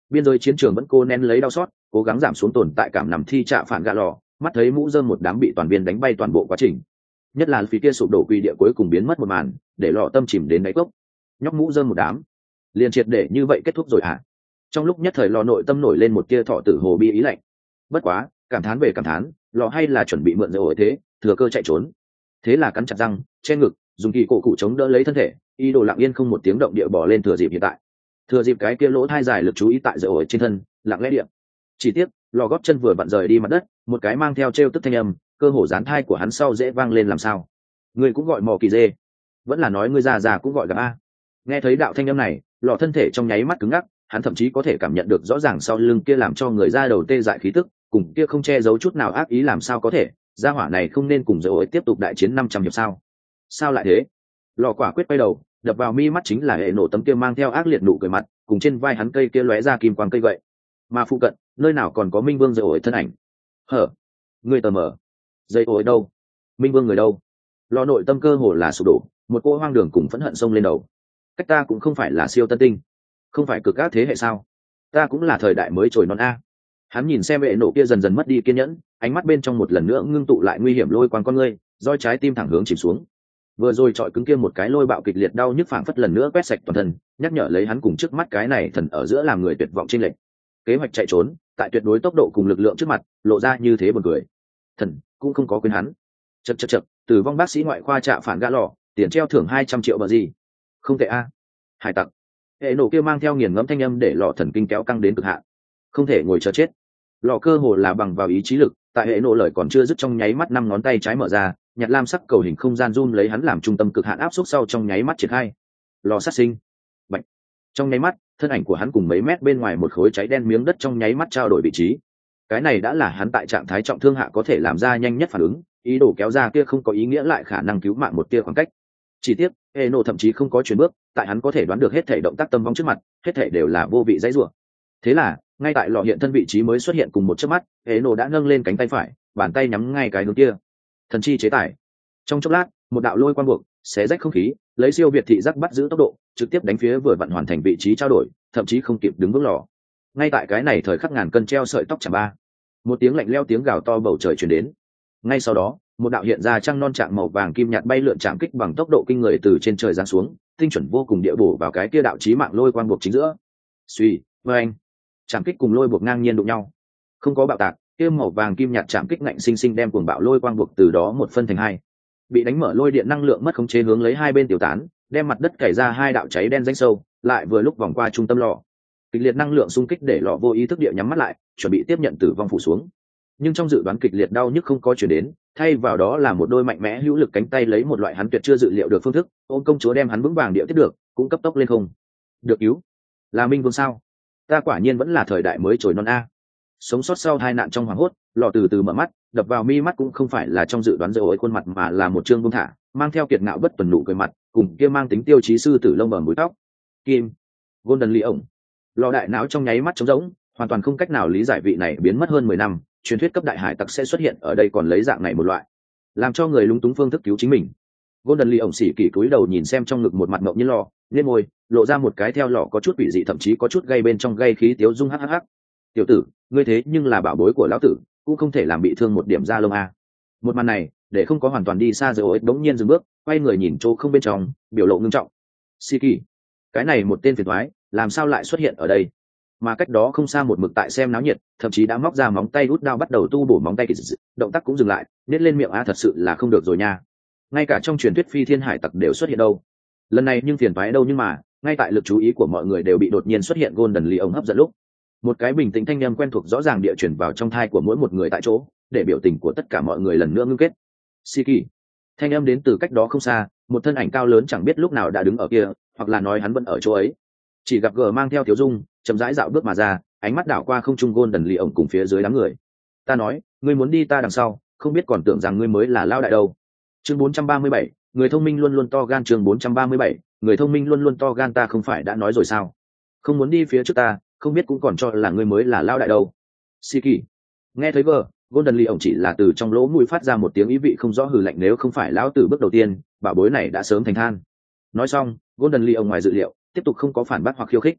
biên giới chiến trường vẫn cô nén lấy đau xót, cố gắng giảm xuống tồn tại cảm nằm thi trạ phản gạ lò, mắt thấy mũ rơm một đám bị toàn viên đánh bay toàn bộ quá trình, nhất là phía kia sụp đổ quỷ địa cuối cùng biến mất một màn, để lọ tâm chìm đến đáy cốc. Nhóc mũ rơm một đám liền triệt để như vậy kết thúc rồi hả? Trong lúc nhất thời lò nội tâm nổi lên một tia thọ tử hồ bi ý lạnh. Bất quá cảm thán về cảm thán, lò hay là chuẩn bị mượn dầu ổi thế thừa cơ chạy trốn. Thế là cắn chặt răng che ngực, dùng kỳ cổ cụ chống đỡ lấy thân thể, ý đồ lặng yên không một tiếng động địa bỏ lên thừa dịp hiện tại. Thừa dịp cái kia lỗ thai dài lực chú ý tại dầu ổi trên thân, lặng lẽ điện. Chỉ tiếc lò góp chân vừa vặn rời đi mặt đất, một cái mang theo trêu tức thanh âm cơ hồ dán thai của hắn sau dễ vang lên làm sao. Ngươi cũng gọi mò kỳ dê, vẫn là nói ngươi già cũng gọi gặp a. Nghe thấy đạo thanh âm này, lò thân thể trong nháy mắt cứng ngắc, hắn thậm chí có thể cảm nhận được rõ ràng sau lưng kia làm cho người ra đầu tê dại khí tức, cùng kia không che giấu chút nào ác ý làm sao có thể, gia hỏa này không nên cùng dầu ấy tiếp tục đại chiến 500 hiệp sao? Sao lại thế? Lò quả quyết quay đầu, đập vào mi mắt chính là hệ nổ tấm kia mang theo ác liệt nụ cười mặt, cùng trên vai hắn cây kia lóe ra kim quang cây gậy. Mà phụ cận, nơi nào còn có Minh Vương dầu ấy thân ảnh? Hở? Người tờ mờ. Dây ổi đâu? Minh Vương người đâu? Lò nội tâm cơ hồ là sụp đổ, một cô hoang đường cùng phẫn hận xông lên đầu. Cách ta cũng không phải là siêu tân tinh, không phải cực ác thế hệ sao? Ta cũng là thời đại mới trồi non a. Hắn nhìn xem vệ nổ kia dần dần mất đi kiên nhẫn, ánh mắt bên trong một lần nữa ngưng tụ lại nguy hiểm lôi quang con ngươi, roi trái tim thẳng hướng chìm xuống. Vừa rồi trọi cứng kia một cái lôi bạo kịch liệt đau nhức phảng phất lần nữa quét sạch toàn thân, nhắc nhở lấy hắn cùng trước mắt cái này thần ở giữa làm người tuyệt vọng trên lệnh. Kế hoạch chạy trốn, tại tuyệt đối tốc độ cùng lực lượng trước mặt, lộ ra như thế buồn cười. Thần cũng không có quên hắn. Chậc, tử vong bác sĩ ngoại khoa trạ phản gã lọ, tiền treo thưởng 200 triệu bờ gì? Không tệ a. Hải tặc. Hệ nổ kia mang theo nghiền ngẫm thanh âm để lọ thần kinh kéo căng đến cực hạn. Không thể ngồi chờ chết. Lọ cơ hồ là bằng vào ý chí lực, tại hệ nổ lời còn chưa dứt trong nháy mắt 5 ngón tay trái mở ra, nhặt lam sắc cầu hình không gian zoom lấy hắn làm trung tâm cực hạn áp suất sau trong nháy mắt triển khai. Lò sát sinh. Bạch. Trong nháy mắt, thân ảnh của hắn cùng mấy mét bên ngoài một khối cháy đen miếng đất trong nháy mắt trao đổi vị trí. Cái này đã là hắn tại trạng thái trọng thương hạ có thể làm ra nhanh nhất phản ứng, ý đồ kéo ra kia không có ý nghĩa lại khả năng cứu mạng một tia khoảng cách. Chỉ tiếc, Eno thậm chí không có chuyển bước, tại hắn có thể đoán được hết thể động tác tâm vong trước mặt, hết thể đều là vô vị dãy rủa. Thế là, ngay tại lọ hiện thân vị trí mới xuất hiện cùng một chớp mắt, Eno đã nâng lên cánh tay phải, bàn tay nhắm ngay cái hướng kia. Thần chi chế tài. Trong chốc lát, một đạo lôi quang buộc, xé rách không khí, lấy siêu việt thị giác bắt giữ tốc độ, trực tiếp đánh phía vừa vặn hoàn thành vị trí trao đổi, thậm chí không kịp đứng vững lò. Ngay tại cái này thời khắc ngàn cân treo sợi tóc chả ba, một tiếng lạnh lẽo tiếng gào to bầu trời truyền đến. Ngay sau đó, một đạo hiện ra trăng non trạng màu vàng kim nhạt bay lượn chạm kích bằng tốc độ kinh người từ trên trời giáng xuống, tinh chuẩn vô cùng địa bổ vào cái kia đạo chí mạng lôi quang buộc chính giữa. Suy, anh, chạm kích cùng lôi buộc ngang nhiên đụng nhau, không có bạo tạc, kia màu vàng kim nhạt chạm kích ngạnh sinh sinh đem cuồng bạo lôi quang buộc từ đó một phân thành hai. Bị đánh mở lôi điện năng lượng mất khống chế hướng lấy hai bên tiêu tán, đem mặt đất cày ra hai đạo cháy đen rãnh sâu, lại vừa lúc vòng qua trung tâm lò. Kịch liệt năng lượng xung kích để lò vô ý thức địa nhắm mắt lại, chuẩn bị tiếp nhận tử vong phủ xuống. Nhưng trong dự đoán kịch liệt đau nhức không có chuyển đến, thay vào đó là một đôi mạnh mẽ hữu lực cánh tay lấy một loại hắn tuyệt chưa dự liệu được phương thức, ôm công chúa đem hắn vững vàng địa tiếp được, cũng cấp tốc lên không. Được cứu, là Minh Vương sao? Ta quả nhiên vẫn là thời đại mới trồi non a. Sống sót sau tai nạn trong hoảng hốt, lò từ từ mở mắt, đập vào mi mắt cũng không phải là trong dự đoán dầu ấy khuôn mặt mà là một trương buông thả, mang theo kiệt ngạo bất tuần nụ cười mặt, cùng kia mang tính tiêu chí sư tử lông bờ mũi tóc. Kim, Golden Lee ổng. Lò đại não trong nháy mắt trống rỗng, hoàn toàn không cách nào lý giải vị này biến mất hơn 10 năm, truyền thuyết cấp đại hải tặc sẽ xuất hiện ở đây còn lấy dạng này một loại, làm cho người lúng túng phương thức cứu chính mình. Golden Lee ổng xỉ kỳ cúi đầu nhìn xem trong ngực một mặt ngậm như lò, nhếch môi, lộ ra một cái theo lò có chút quỷ dị thậm chí có chút gây bên trong gây khí tiếu dung hắc hắc hắc. Tiểu tử, ngươi thế nhưng là bảo bối của lão tử, cũng không thể làm bị thương một điểm da lông a. Một màn này, để không có hoàn toàn đi xa rồi đống nhiên dừng bước, quay người nhìn chỗ không bên trong, biểu lộ ngưng trọng. Siki, cái này một tên phiền toái, làm sao lại xuất hiện ở đây? Mà cách đó không xa một mực tại xem náo nhiệt, thậm chí đã móc ra móng tay út đao bắt đầu tu bổ móng tay, động tác cũng dừng lại, nết lên miệng thật sự là không được rồi nha. Ngay cả trong truyền thuyết phi thiên hải tặc đều xuất hiện đâu. Lần này nhưng phiền toái đâu nhưng mà, ngay tại lực chú ý của mọi người đều bị đột nhiên xuất hiện Golden Lee ổng hấp dẫn lúc, một cái bình tĩnh thanh âm quen thuộc rõ ràng địa chuyển vào trong thai của mỗi một người tại chỗ, để biểu tình của tất cả mọi người lần nữa ngưng kết. Siki, thanh âm đến từ cách đó không xa, một thân ảnh cao lớn chẳng biết lúc nào đã đứng ở kia, hoặc là nói hắn vẫn ở chỗ ấy. Chỉ gặp gờ mang theo thiếu dung, chậm rãi dạo bước mà ra, ánh mắt đảo qua không trung Golden Lee ổng cùng phía dưới đám người. Ta nói, ngươi muốn đi ta đằng sau, không biết còn tưởng rằng ngươi mới là lao đại đâu. Chương 437, người thông minh luôn luôn to gan. Chương 437, người thông minh luôn luôn to gan, ta không phải đã nói rồi sao? Không muốn đi phía trước ta, không biết cũng còn cho là ngươi mới là lao đại đâu. Siki, nghe thấy vợ, Golden Lee ổng chỉ là từ trong lỗ mũi phát ra một tiếng ý vị không rõ hừ lạnh, nếu không phải lão tử bước đầu tiên, bảo bối này đã sớm thành than. Nói xong, Golden Lee ổng ngoài dự liệu, tiếp tục không có phản bác hoặc khiêu khích.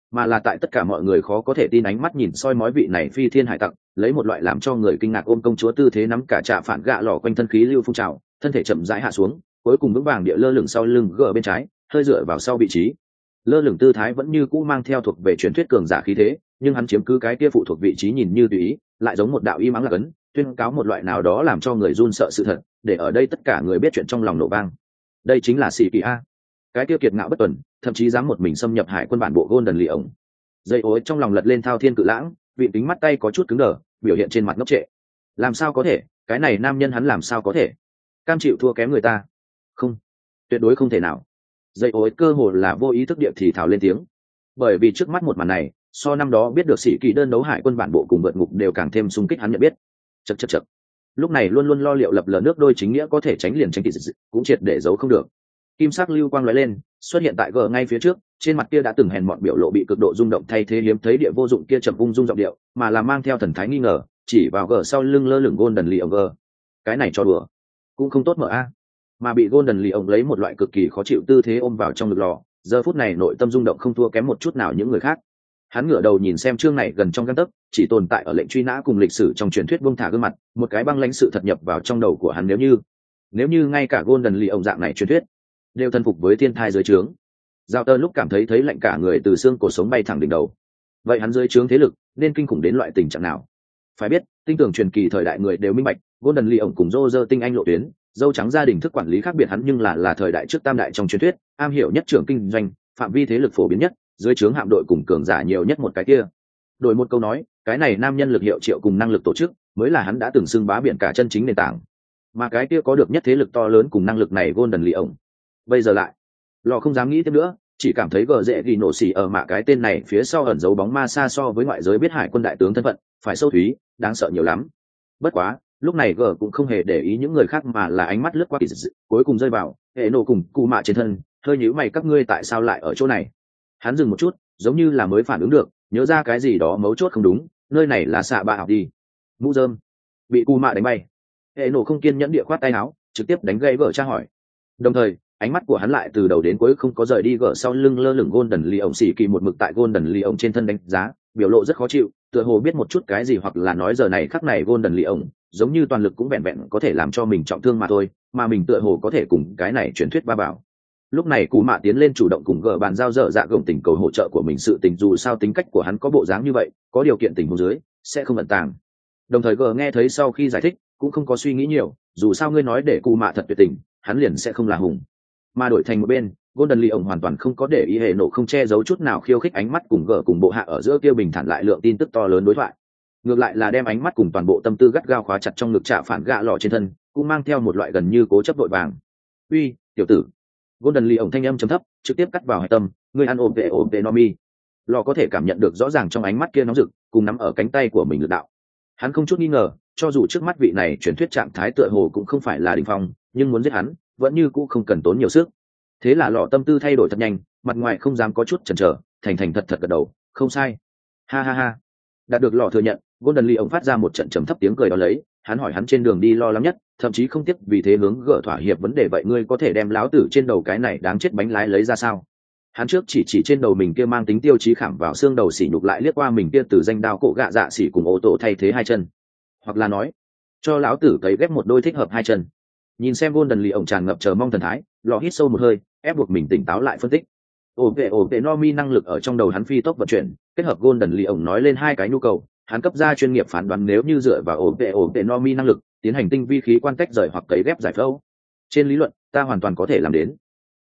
mà là tại tất cả mọi người khó có thể tin ánh mắt nhìn soi mói vị này phi thiên hải tặc, lấy một loại làm cho người kinh ngạc ôm công chúa tư thế nắm cả trạ phản gạ lò quanh thân khí lưu phun trào, thân thể chậm rãi hạ xuống, cuối cùng vững vàng địa lơ lửng sau lưng gờ bên trái, hơi dựa vào sau vị trí. Lơ lửng tư thái vẫn như cũ mang theo thuộc về truyền thuyết cường giả khí thế, nhưng hắn chiếm cứ cái kia phụ thuộc vị trí nhìn như tùy ý, lại giống một đạo y mắng lạc ấn, tuyên cáo một loại nào đó làm cho người run sợ sự thật, để ở đây tất cả người biết chuyện trong lòng nổ vang. Đây chính là sĩ kỳ a, cái tiêu kiệt ngạo bất tuần, thậm chí dám một mình xâm nhập hải quân bản bộ Golden Lee ổng. Dây ối trong lòng lật lên thao thiên cự lãng, vị tính mắt tay có chút cứng đờ, biểu hiện trên mặt ngốc trệ. Làm sao có thể, cái này nam nhân hắn làm sao có thể cam chịu thua kém người ta? Không, tuyệt đối không thể nào. Dây ối cơ hồ là vô ý thức địa thì thào lên tiếng, bởi vì trước mắt một màn này, so năm đó biết được sĩ kỳ đơn đấu hải quân bản bộ cùng vượt ngục đều càng thêm xung kích hắn nhận biết. Chậc. Lúc này luôn luôn lo liệu lập lờ nước đôi chính nghĩa có thể tránh liền tránh thì cũng triệt để giấu không được. Kim sắc lưu quang lóe lên, xuất hiện tại gờ ngay phía trước, trên mặt kia đã từng hèn mọn biểu lộ bị cực độ rung động thay thế hiếm thấy địa vô dụng kia chậm ung dung giọng điệu, mà là mang theo thần thái nghi ngờ, chỉ vào gờ sau lưng lơ lửng Golden Lee ổng gờ. Cái này cho đùa, cũng không tốt mở a. Mà bị Golden Lee ổng lấy một loại cực kỳ khó chịu tư thế ôm vào trong ngực lò, giờ phút này nội tâm rung động không thua kém một chút nào những người khác. Hắn ngửa đầu nhìn xem chương này gần trong gang tấc, chỉ tồn tại ở lệnh truy nã cùng lịch sử trong truyền thuyết buông thả gương mặt, một cái băng lãnh sự thật nhập vào trong đầu của hắn, nếu như ngay cả Golden Lee ổng dạng này truyền thuyết đều thân phục với thiên thai dưới trướng. Giao tơ lúc cảm thấy lạnh cả người từ xương cổ sống bay thẳng đỉnh đầu. Vậy hắn dưới trướng thế lực nên kinh khủng đến loại tình trạng nào? Phải biết, tinh tường truyền kỳ thời đại người đều minh bạch, Golden Lee ổng cùng Roger tinh anh lộ tuyến, dâu trắng gia đình thức quản lý khác biệt hắn nhưng là thời đại trước tam đại trong truyền thuyết, am hiểu nhất trưởng kinh doanh, phạm vi thế lực phổ biến nhất, dưới trướng hạm đội cùng cường giả nhiều nhất một cái kia. Đổi một câu nói, cái này nam nhân lực hiệu triệu cùng năng lực tổ chức, mới là hắn đã từng xưng bá biển cả chân chính nền tảng. Mà cái kia có được nhất thế lực to lớn cùng năng lực này Golden Lee ổng. Bây giờ lại, lò không dám nghĩ thêm nữa, chỉ cảm thấy gờ dễ ghi nổ xì ở mạ cái tên này phía sau ẩn giấu bóng ma xa so với ngoại giới biết hải quân đại tướng thân phận phải sâu thúy, đáng sợ nhiều lắm. Bất quá lúc này gờ cũng không hề để ý những người khác, mà là ánh mắt lướt qua kỳ dị, cuối cùng rơi vào hệ nổ cùng cụ mạ trên thân, hơi nhíu mày, các ngươi tại sao lại ở chỗ này? Hắn dừng một chút, giống như là mới phản ứng được, nhớ ra cái gì đó mấu chốt không đúng, nơi này là xạ bạ học đi. Mũ rơm bị cụ mạ đánh bay. Hệ nổ không kiên nhẫn địa khoát tay áo, trực tiếp đánh gây gờ tra hỏi. Đồng thời ánh mắt của hắn lại từ đầu đến cuối không có rời đi gờ sau lưng lơ lửng Golden Lee ổng xì kỳ một mực tại Golden Lee ổng trên thân đánh giá, biểu lộ rất khó chịu, tựa hồ biết một chút cái gì, hoặc là nói giờ này khắc này Golden Lee ổng giống như toàn lực cũng vẹn vẹn có thể làm cho mình trọng thương mà thôi, mà mình tựa hồ có thể cùng cái này truyền thuyết ba bảo. Lúc này Cú Mạ tiến lên chủ động cùng gờ bàn giao dở dạ gồng tình cầu hỗ trợ của mình, sự tình dù sao tính cách của hắn có bộ dáng như vậy, có điều kiện tình huống dưới sẽ không ẩn tàng. Đồng thời gờ nghe thấy sau khi giải thích cũng không có suy nghĩ nhiều, dù sao ngươi nói để Cú Mạ thật tuyệt tình, hắn liền sẽ không là hùng. Mà đổi thành một bên, Golden Lee ổng hoàn toàn không có để ý, hệ nổ không che giấu chút nào khiêu khích ánh mắt cùng gờ cùng bộ hạ ở giữa kia bình thản lại lượng tin tức to lớn đối thoại, ngược lại là đem ánh mắt cùng toàn bộ tâm tư gắt gao khóa chặt trong ngực trả phản gạ lọ trên thân, cũng mang theo một loại gần như cố chấp vội vàng. Uy, tiểu tử! Golden Lee ổng thanh âm trầm thấp, trực tiếp cắt vào hải tâm, ngươi ăn ôm về Nomi. Lọ có thể cảm nhận được rõ ràng trong ánh mắt kia nóng rực, cùng nắm ở cánh tay của mình lực đạo. Hắn không chút nghi ngờ, cho dù trước mắt vị này truyền thuyết trạng thái tựa hồ cũng không phải là đỉnh phong, nhưng muốn giết hắn vẫn như cũ không cần tốn nhiều sức. Thế là lọ tâm tư thay đổi thật nhanh, mặt ngoài không dám có chút chần chờ, thành thật gật đầu, không sai. Ha ha ha. Đạt được lọ thừa nhận, Golden Lee ổng phát ra một trận trầm thấp tiếng cười đó lấy, hắn hỏi hắn trên đường đi lo lắng nhất, thậm chí không tiếc vì thế hướng gỡ thỏa hiệp vấn đề, vậy ngươi có thể đem láo tử trên đầu cái này đáng chết bánh lái lấy ra sao? Hắn trước chỉ trên đầu mình kia mang tính tiêu chí khảm vào xương đầu sỉ nhục, lại liếc qua mình kia từ danh đao cổ gạ dạ sỉ cùng ô tô thay thế hai chân, hoặc là nói cho láo tử cấy ghép một đôi thích hợp hai chân. Nhìn xem Golden Lee ổng tràn ngập chờ mong thần thái, lọ hít sâu một hơi, ép buộc mình tỉnh táo lại phân tích. ổn vệ Nomi năng lực ở trong đầu hắn phi tốc vận chuyển, kết hợp Golden Lee ổng nói lên hai cái nhu cầu, hắn cấp ra chuyên nghiệp phán đoán, nếu như dựa vào ổn vệ Nomi năng lực tiến hành tinh vi khí quan tách rời hoặc cấy ghép giải phẫu, trên lý luận ta hoàn toàn có thể làm đến.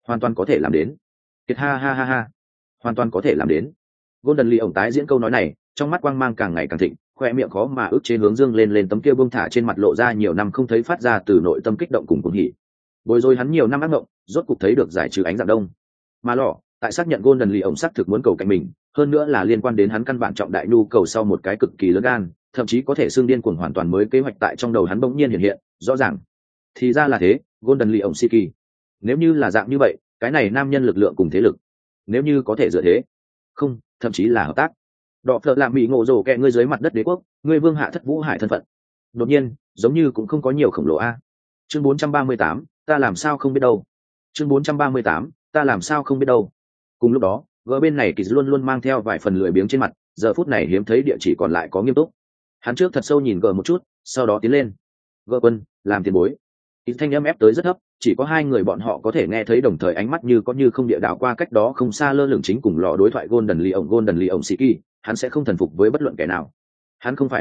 Kiệt ha ha ha ha, hoàn toàn có thể làm đến. Golden Lee ổng tái diễn câu nói này, trong mắt quang mang càng ngày càng thịnh, khoe miệng khó mà ức chế hướng dương lên tấm kia buông thả trên mặt lộ ra nhiều năm không thấy phát ra từ nội tâm kích động cùng cuồng hỉ. Bối rối hắn nhiều năm ác mộng, rốt cục thấy được giải trừ ánh dạng đông. Mà lọ, tại xác nhận Golden Lee ổng xác thực muốn cầu cạnh mình, hơn nữa là liên quan đến hắn căn bản trọng đại nhu cầu sau một cái cực kỳ lớn gan, thậm chí có thể xương điên cuồng hoàn toàn mới kế hoạch tại trong đầu hắn bỗng nhiên hiện hiện, rõ ràng. Thì ra là thế, Golden Lee ổng Siki. Nếu như là dạng như vậy, cái này nam nhân lực lượng cùng thế lực, nếu như có thể dựa thế, không, thậm chí là hợp tác. Đọ phợ làm bị ngộ rồ kẹ ngươi dưới mặt đất đế quốc, ngươi vương hạ thất vũ hải thân phận. Đột nhiên, giống như cũng không có nhiều khổng lồ a. Chương 438, ta làm sao không biết đâu. Chương 438, ta làm sao không biết đâu. Cùng lúc đó, Gỡ bên này kỳ luôn luôn mang theo vài phần lười biếng trên mặt, giờ phút này hiếm thấy địa chỉ còn lại có nghiêm túc. Hắn trước thật sâu nhìn gỡ một chút, sau đó tiến lên. Gỡ quân, làm tiền bối. Kỳ thanh âm ép tới rất thấp, chỉ có hai người bọn họ có thể nghe thấy, đồng thời ánh mắt như có như không địa đảo qua cách đó không xa lơ lửng chính cùng lò đối thoại Golden Lee ổng Siki. Hắn sẽ không thần phục với bất luận kẻ nào. Hắn không phải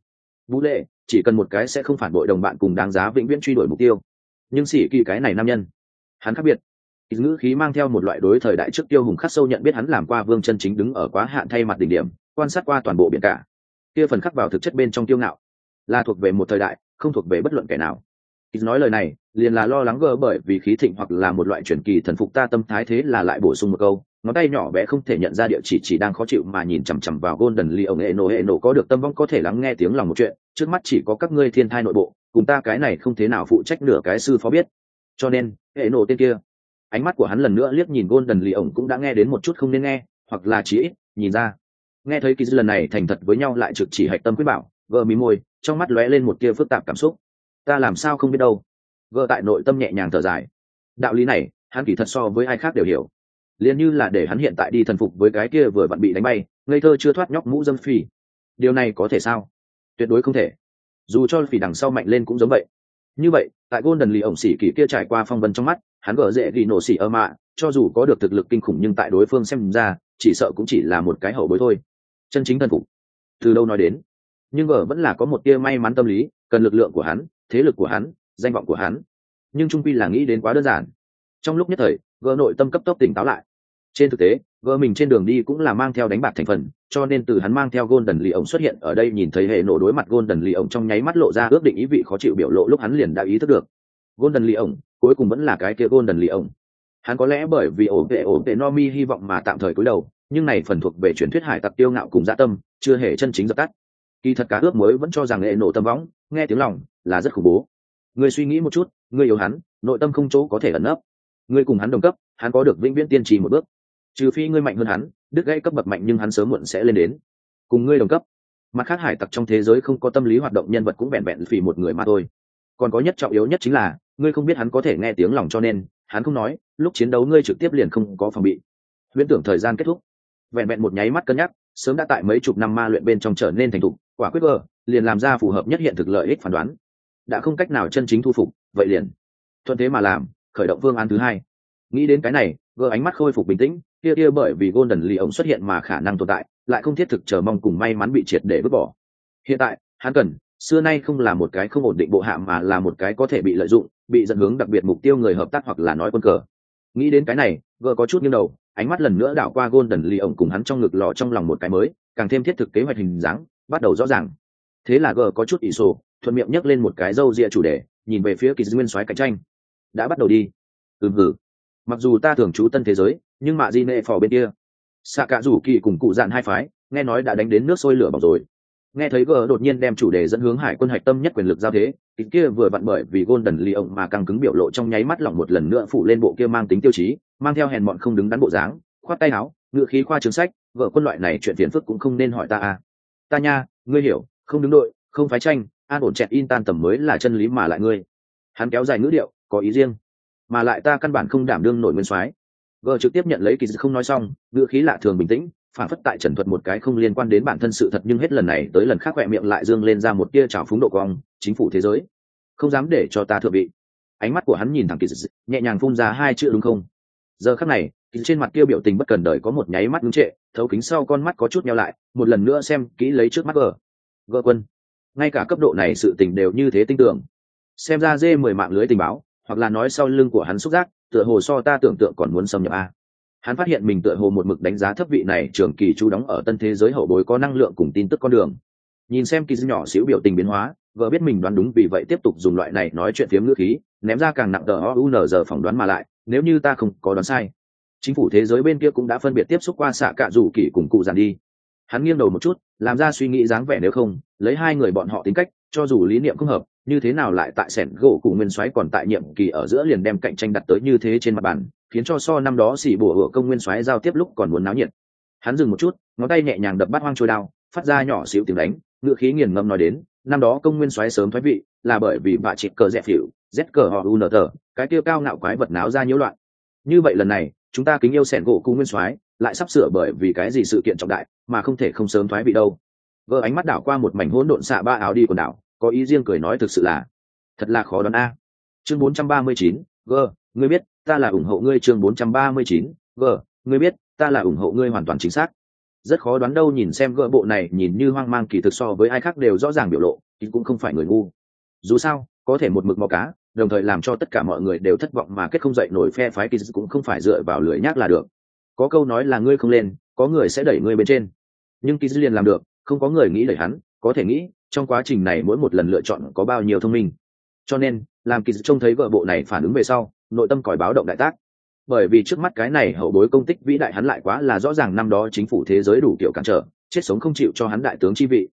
Bú lệ chỉ cần một cái sẽ không phản bội đồng bạn cùng đáng giá vĩnh viễn truy đuổi mục tiêu. Nhưng Siki cái này nam nhân, hắn khác biệt. Ngữ khí mang theo một loại đối thời đại trước tiêu hùng khắc sâu, nhận biết hắn làm qua vương chân chính đứng ở quá hạn thay mặt đỉnh điểm, quan sát qua toàn bộ biển cả. Kia phần khắc vào thực chất bên trong tiêu ngạo, là thuộc về một thời đại, không thuộc về bất luận kẻ nào. Nói lời này liền là lo lắng gỡ bởi vì khí thịnh hoặc là một loại truyền kỳ thần phục ta tâm thái, thế là lại bổ sung một câu, ngón tay nhỏ bé không thể nhận ra địa chỉ đang khó chịu mà nhìn chằm chằm vào Golden Lee ổng. Hệ nổ có được tâm vong có thể lắng nghe tiếng lòng một chuyện, trước mắt chỉ có các ngươi thiên thai nội bộ cùng ta cái này không thế nào phụ trách nửa cái sư phó biết, cho nên hệ nổ tên kia. Ánh mắt của hắn lần nữa liếc nhìn Golden Lee ổng, cũng đã nghe đến một chút không nên nghe, hoặc là chỉ ít nhìn ra. Nghe thấy cái lần này thành thật với nhau lại trực chỉ hạch tâm quyết bảo, gỡ mí môi, trong mắt lóe lên một tia phức tạp cảm xúc. Ta làm sao không biết đâu. Gỡ tại nội tâm nhẹ nhàng thở dài. Đạo lý này hắn kỳ thật so với ai khác đều hiểu, liền như là để hắn hiện tại đi thần phục với cái kia vừa vặn bị đánh bay ngây thơ chưa thoát nhóc mũ dâm phỉ. Điều này có thể sao? Tuyệt đối không thể. Dù cho phỉ đằng sau mạnh lên cũng giống vậy. Như vậy tại Golden Lee ổng xỉ kỳ kia trải qua phong vân trong mắt, hắn gỡ dễ ghi nổ xỉ ơ mạ, cho dù có được thực lực kinh khủng nhưng tại đối phương xem ra chỉ sợ cũng chỉ là một cái hậu bối thôi. Chân chính thần phục từ đâu nói đến, nhưng gỡ vẫn là có một tia may mắn tâm lý, cần lực lượng của hắn, thế lực của hắn, danh vọng của hắn, nhưng trung quy là nghĩ đến quá đơn giản. Trong lúc nhất thời gỡ nội tâm cấp tốc tỉnh táo lại. Trên thực tế gỡ mình trên đường đi cũng là mang theo đánh bạc thành phần, cho nên từ hắn mang theo Golden Lee ổng xuất hiện ở đây, nhìn thấy hệ nổ đối mặt Golden Lee ổng trong nháy mắt lộ ra ước định ý vị khó chịu biểu lộ, lúc hắn liền đã ý thức được Golden Lee ổng cuối cùng vẫn là cái kia Golden Lee ổng. Hắn có lẽ bởi vì ổn vệ Nomi hy vọng mà tạm thời cúi đầu, nhưng này phần thuộc về truyền thuyết hải tặc tiêu ngạo cùng dã tâm chưa hề chân chính dập tắt. Kỳ thật cá ước mới vẫn cho rằng hệ nổ tâm võng nghe tiếng lòng là rất khủng bố. Ngươi suy nghĩ một chút, ngươi yêu hắn, nội tâm không chỗ có thể ẩn nấp. Ngươi cùng hắn đồng cấp, hắn có được vĩnh viễn tiên trì một bước. Trừ phi ngươi mạnh hơn hắn, đứt gãy cấp bậc mạnh, nhưng hắn sớm muộn sẽ lên đến. Cùng ngươi đồng cấp. Mặt khác hải tặc trong thế giới không có tâm lý hoạt động nhân vật cũng vẹn vẹn vì một người mà thôi. Còn có nhất trọng yếu nhất chính là ngươi không biết hắn có thể nghe tiếng lòng, cho nên hắn không nói, lúc chiến đấu ngươi trực tiếp liền không có phòng bị. Huyễn tưởng thời gian kết thúc, vẹn vẹn một nháy mắt cân nhắc, sớm đã tại mấy chục năm ma luyện bên trong trở nên thành thục, quả quyết vờ liền làm ra phù hợp nhất hiện thực lợi ích phán đoán. Đã không cách nào chân chính thu phục, vậy liền thuận thế mà làm, khởi động phương án thứ hai. Nghĩ đến cái này, gỡ ánh mắt khôi phục bình tĩnh, kia bởi vì Golden Lee ổng xuất hiện mà khả năng tồn tại, lại không thiết thực chờ mong cùng may mắn bị triệt để vứt bỏ. Hiện tại hắn cần xưa nay không là một cái không ổn định bộ hạ, mà là một cái có thể bị lợi dụng, bị dẫn hướng đặc biệt mục tiêu người hợp tác, hoặc là nói quân cờ. Nghĩ đến cái này, gỡ có chút nghiêng đầu, ánh mắt lần nữa đảo qua Golden Lee ổng cùng hắn trong ngực lò trong lòng một cái mới càng thêm thiết thực kế hoạch hình dáng bắt đầu rõ ràng. Thế là gỡ có chút ỷ sổ, thuận miệng nhấc lên một cái râu ria chủ đề, nhìn về phía kỳ nguyên soái cạnh tranh. Đã bắt đầu đi. Hử. Mặc dù ta thường trú tân thế giới, nhưng mà di nệ phò bên kia xạ cả rủ kỳ cùng cụ dạn hai phái nghe nói đã đánh đến nước sôi lửa bỏng rồi. Nghe thấy gờ đột nhiên đem chủ đề dẫn hướng hải quân hạch tâm nhất quyền lực giao thế, cái kia vừa vặn bởi vì Golden Lee ổng mà căng cứng biểu lộ trong nháy mắt lỏng một lần nữa, phủ lên bộ kia mang tính tiêu chí, mang theo hèn mọn không đứng đắn bộ dáng, khoát tay áo, ngựa khí khoa trương sách, vợ quân loại này chuyện phiền phức cũng không nên hỏi ta à. Ta nha, ngươi hiểu, không đứng đội, không phái tranh, an ổn chẹt in tan tầm mới là chân lý, mà lại ngươi. Hắn kéo dài ngữ điệu, có ý riêng, mà lại ta căn bản không đảm đương nổi nguyên soái. Gờ trực tiếp nhận lấy kỳ không nói xong, ngữ khí lạ thường bình tĩnh, phản phất tại trần thuật một cái không liên quan đến bản thân sự thật, nhưng hết lần này tới lần khác khỏe miệng lại dương lên ra một tia trào phúng độ cong. Chính phủ thế giới không dám để cho ta thượng vị. Ánh mắt của hắn nhìn thẳng kỳ, nhẹ nhàng phun ra hai chữ đúng không. Giờ khắc này kỳ trên mặt kia biểu tình bất cần đời có một nháy mắt ngưng trệ, thấu kính sau con mắt có chút nheo lại, một lần nữa xem kỹ lấy trước mắt gờ quân. Ngay cả cấp độ này sự tình đều như thế tinh tưởng, xem ra dê 10 mạng lưới tình báo, hoặc là nói sau lưng của hắn xúc giác, tựa hồ so ta tưởng tượng còn muốn xâm nhập a. Hắn phát hiện mình tựa hồ một mực đánh giá thấp vị này trường kỳ chú đóng ở tân thế giới hậu bối có năng lượng cùng tin tức con đường. Nhìn xem kỳ nhỏ xíu biểu tình biến hóa, vợ biết mình đoán đúng, vì vậy tiếp tục dùng loại này nói chuyện phiếm ngữ khí, ném ra càng nặng tờ giờ phỏng đoán, mà lại nếu như ta không có đoán sai, chính phủ thế giới bên kia cũng đã phân biệt tiếp xúc qua xạ cạ rủ kỳ cùng cụ giàn đi. Hắn nghiêng đầu một chút, làm ra suy nghĩ dáng vẻ, nếu không lấy hai người bọn họ tính cách, cho dù lý niệm không hợp, như thế nào lại tại sẻn gỗ cùng nguyên soái còn tại nhiệm kỳ ở giữa liền đem cạnh tranh đặt tới như thế trên mặt bàn, khiến cho so năm đó xỉ bùa hựa công nguyên soái giao tiếp lúc còn muốn náo nhiệt. Hắn dừng một chút, ngón tay nhẹ nhàng đập bát hoang trôi đao, phát ra nhỏ xíu tiếng đánh, ngựa khí nghiền ngẫm nói đến, năm đó công nguyên soái sớm thoái vị là bởi vì bạ trịt cờ dẹp phỉu, rét cờ họ unt, cái tiêu cao ngạo quái vật náo ra nhiễu loạn. như vậy lần này chúng ta kính yêu sẻn gỗ cụ nguyên soái lại sắp sửa bởi vì cái gì sự kiện trọng đại mà không thể không sớm thoái vị đâu. Vợ ánh mắt đảo qua một mảnh hỗn độn xạ ba áo đi quần đảo, có ý riêng cười nói thực sự là thật là khó đoán a. Chương 439, g ngươi biết ta là ủng hộ ngươi. Chương 439, g ngươi biết ta là ủng hộ ngươi hoàn toàn chính xác. Rất khó đoán đâu, nhìn xem gỡ bộ này nhìn như hoang mang kỳ thực so với ai khác đều rõ ràng biểu lộ, thì cũng không phải người ngu. Dù sao có thể một mực mò cá đồng thời làm cho tất cả mọi người đều thất vọng mà kết không dậy nổi phe phái kỳ cũng không phải dựa vào lưỡi nhác là được. Có câu nói là ngươi không lên có người sẽ đẩy ngươi bên trên, nhưng kỳ liền làm được, không có người nghĩ đẩy hắn. Có thể nghĩ trong quá trình này mỗi một lần lựa chọn có bao nhiêu thông minh, cho nên làm kỳ trông thấy vợ bộ này phản ứng về sau nội tâm còi báo động đại tác. Bởi vì trước mắt cái này hậu bối công tích vĩ đại hắn lại quá là rõ ràng, năm đó chính phủ thế giới đủ kiểu cản trở chết sống không chịu cho hắn đại tướng chi vị.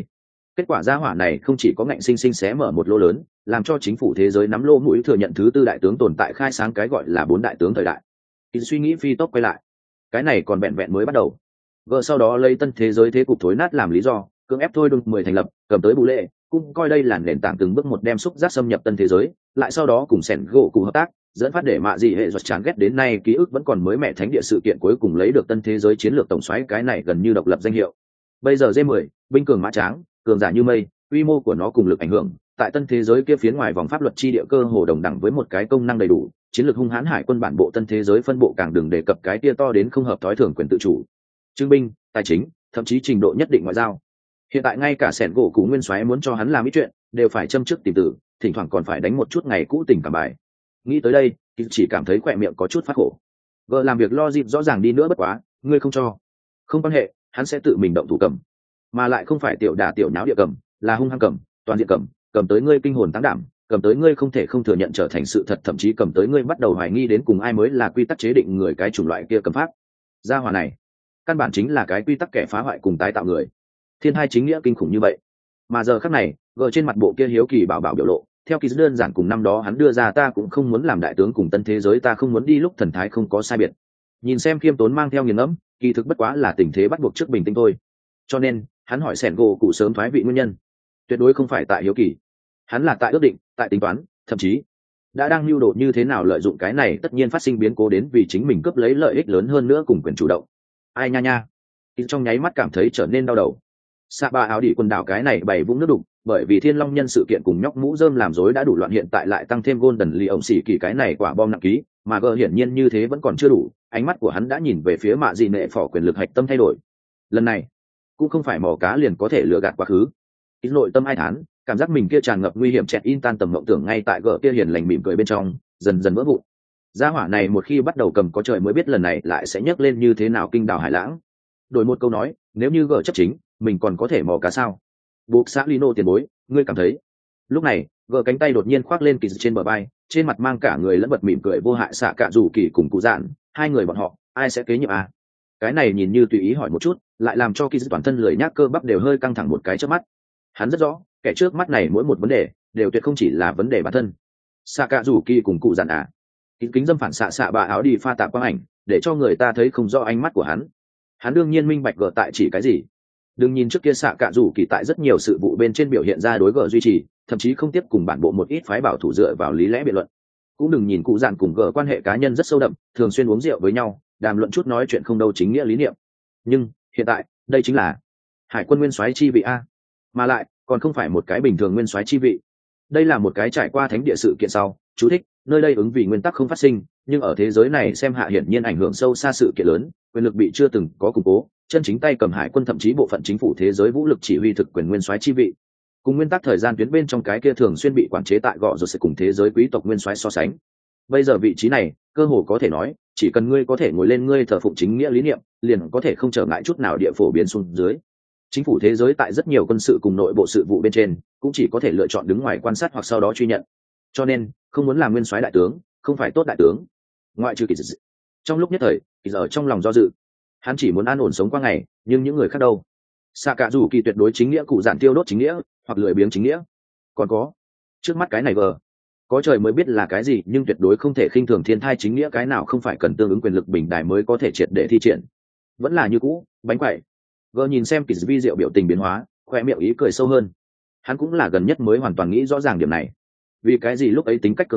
Kết quả gia hỏa này không chỉ có ngạnh sinh sinh xé mở một lỗ lớn, làm cho chính phủ thế giới nắm lô mũi thừa nhận thứ tư đại tướng tồn tại, khai sáng cái gọi là 4 đại tướng thời đại. Kỳ suy nghĩ phi tốc quay lại, cái này còn vẹn vẹn mới bắt đầu. Vợ sau đó lấy tân thế giới thế cục thối nát làm lý do cưỡng ép thôi đun 10 thành lập, cầm tới bù lệ cũng coi đây là nền tảng từng bước một đem xúc giác xâm nhập tân thế giới, lại sau đó cùng sẻn gỗ cùng hợp tác dẫn phát để mạ gì hệ giọt chán ghét đến nay ký ức vẫn còn mới mẹ thánh địa sự kiện, cuối cùng lấy được tân thế giới chiến lược tổng soái cái này gần như độc lập danh hiệu. Bây giờ G10 binh cường mã tráng, cường giả như mây, quy mô của nó cùng lực ảnh hưởng tại tân thế giới kia phía ngoài vòng pháp luật chi địa cơ hồ đồng đẳng với một cái công năng đầy đủ chiến lược hung hãn hải quân bản bộ tân thế giới phân bộ, càng đừng đề cập cái kia to đến không hợp thói thường quyền tự chủ, trưng binh, tài chính, thậm chí trình độ nhất định ngoại giao. Hiện tại ngay cả sẻn gỗ cụ nguyên soái muốn cho hắn làm ít chuyện đều phải châm trước tìm tử, thỉnh thoảng còn phải đánh một chút ngày cũ tình cảm bài. Nghĩ tới đây chỉ cảm thấy khỏe miệng có chút phát khổ. Vợ làm việc lo dịp rõ ràng đi nữa bất quá, ngươi không cho không quan hệ, hắn sẽ tự mình động thủ cầm, mà lại không phải tiểu đả tiểu nháo địa cầm, là hung hăng cầm, toàn diện cầm, cầm tới ngươi kinh hồn táng đảm, cầm tới ngươi không thể không thừa nhận trở thành sự thật, thậm chí cầm tới ngươi bắt đầu hoài nghi đến cùng ai mới là quy tắc chế định người cái chủng loại kia cầm pháp. Gia hỏa này căn bản chính là cái quy tắc kẻ phá hoại cùng tái tạo người, thiên hai chính nghĩa kinh khủng như vậy. Mà giờ khắc này gờ trên mặt bộ kia hiếu kỳ bảo bảo biểu lộ theo kỳ đơn giản cùng năm đó hắn đưa ra ta cũng không muốn làm đại tướng cùng tân thế giới ta không muốn đi lúc thần thái không có sai biệt. Nhìn xem khiêm tốn mang theo nghiền ngẫm, kỳ thực bất quá là tình thế bắt buộc trước bình tĩnh thôi. Cho nên hắn hỏi sẻn gỗ cụ sớm thoái vị nguyên nhân tuyệt đối không phải tại hiếu kỳ, hắn là tại ước định, tại tính toán, thậm chí đã đang lưu đồ như thế nào lợi dụng cái này tất nhiên phát sinh biến cố đến vì chính mình cướp lấy lợi ích lớn hơn nữa cùng quyền chủ động. Ai nha nha, trong nháy mắt cảm thấy trở nên đau đầu. Xạ ba áo đỉ quần đảo cái này bày vũng nước đục, bởi vì thiên long nhân sự kiện cùng nhóc mũ rơm làm rối đã đủ loạn, hiện tại lại tăng thêm golden lee ổng xỉ kỳ cái này quả bom nặng ký, mà gờ hiển nhiên như thế vẫn còn chưa đủ. Ánh mắt của hắn đã nhìn về phía mạ dị nệ phỏ quyền lực hạch tâm thay đổi. Lần này cũng không phải mò cá liền có thể lừa gạt quá khứ. Ít nội tâm ai thán, cảm giác mình kia tràn ngập nguy hiểm chẹt in tan tầm mộng tưởng ngay tại gờ kia hiền lành mỉm cười bên trong dần dần vỡ vụn. Gia hỏa này một khi bắt đầu cầm có trời mới biết lần này lại sẽ nhấc lên như thế nào kinh đảo hải lãng. Đổi một câu nói, nếu như gờ chấp chính mình còn có thể mò cá sao? Buộc xã Lino tiền bối, ngươi cảm thấy? Lúc này gờ cánh tay đột nhiên khoác lên kỳ trên bờ vai, trên mặt mang cả người lẫn vật mỉm cười vô hại xạ cạ rủ kỳ cùng cụ dạn, hai người bọn họ ai sẽ kế nhiệm à? Cái này nhìn như tùy ý hỏi một chút lại làm cho kỳ toàn thân lười nhác cơ bắp đều hơi căng thẳng một cái trước mắt. Hắn rất rõ kẻ trước mắt này mỗi một vấn đề đều tuyệt không chỉ là vấn đề bản thân. Xạ cạ rủ kỳ cùng cụ dạn à? Kính dâm phản xạ bà áo đi pha tạp quang ảnh để cho người ta thấy không rõ ánh mắt của hắn đương nhiên minh bạch gờ tại chỉ cái gì. Đừng nhìn trước kia xạ cạ rủ kỳ tại rất nhiều sự vụ bên trên biểu hiện ra đối gờ duy trì, thậm chí không tiếp cùng bản bộ một ít phái bảo thủ dựa vào lý lẽ biện luận. Cũng đừng nhìn cụ dạn cùng gờ quan hệ cá nhân rất sâu đậm, thường xuyên uống rượu với nhau, đàm luận chút nói chuyện không đâu chính nghĩa lý niệm. Nhưng hiện tại đây chính là hải quân nguyên soái chi vị a, mà lại còn không phải một cái bình thường nguyên soái chi vị. Đây là một cái trải qua thánh địa sự kiện sau, chú thích, nơi đây ứng vì nguyên tắc không phát sinh, nhưng ở thế giới này xem hạ hiển nhiên ảnh hưởng sâu xa sự kiện lớn, quyền lực bị chưa từng có củng cố, chân chính tay cầm hải quân thậm chí bộ phận chính phủ thế giới vũ lực chỉ huy thực quyền nguyên soái chi vị. Cùng nguyên tắc thời gian tuyến bên trong cái kia thường xuyên bị quản chế tại gọ rồi sẽ cùng thế giới quý tộc nguyên soái so sánh. Bây giờ vị trí này, cơ hồ có thể nói, chỉ cần ngươi có thể ngồi lên ngươi thờ phụng chính nghĩa lý niệm, liền có thể không trở ngại chút nào địa phổ biến xuống dưới. Chính phủ thế giới tại rất nhiều quân sự cùng nội bộ sự vụ bên trên, cũng chỉ có thể lựa chọn đứng ngoài quan sát hoặc sau đó truy nhận. Cho nên, không muốn làm nguyên soái đại tướng, không phải tốt đại tướng. Ngoại trừ kỳ dự. Trong lúc nhất thời, kỳ giờ trong lòng do dự. Hắn chỉ muốn an ổn sống qua ngày, nhưng những người khác đâu? Xạ cạ rủ kỳ tuyệt đối chính nghĩa cụ giản tiêu đốt chính nghĩa, hoặc lười biếng chính nghĩa. Còn có, trước mắt cái này vờ, có trời mới biết là cái gì, nhưng tuyệt đối không thể khinh thường thiên thai chính nghĩa, cái nào không phải cần tương ứng quyền lực bình đài mới có thể triệt để thi triển. Vẫn là như cũ, bánh quẩy. Vợ nhìn xem kỳ vi diệu biểu tình biến hóa, khoe miệng ý cười sâu hơn. Hắn cũng là gần nhất mới hoàn toàn nghĩ rõ ràng điểm này. Vì cái gì lúc ấy tính cách cường ngạnh,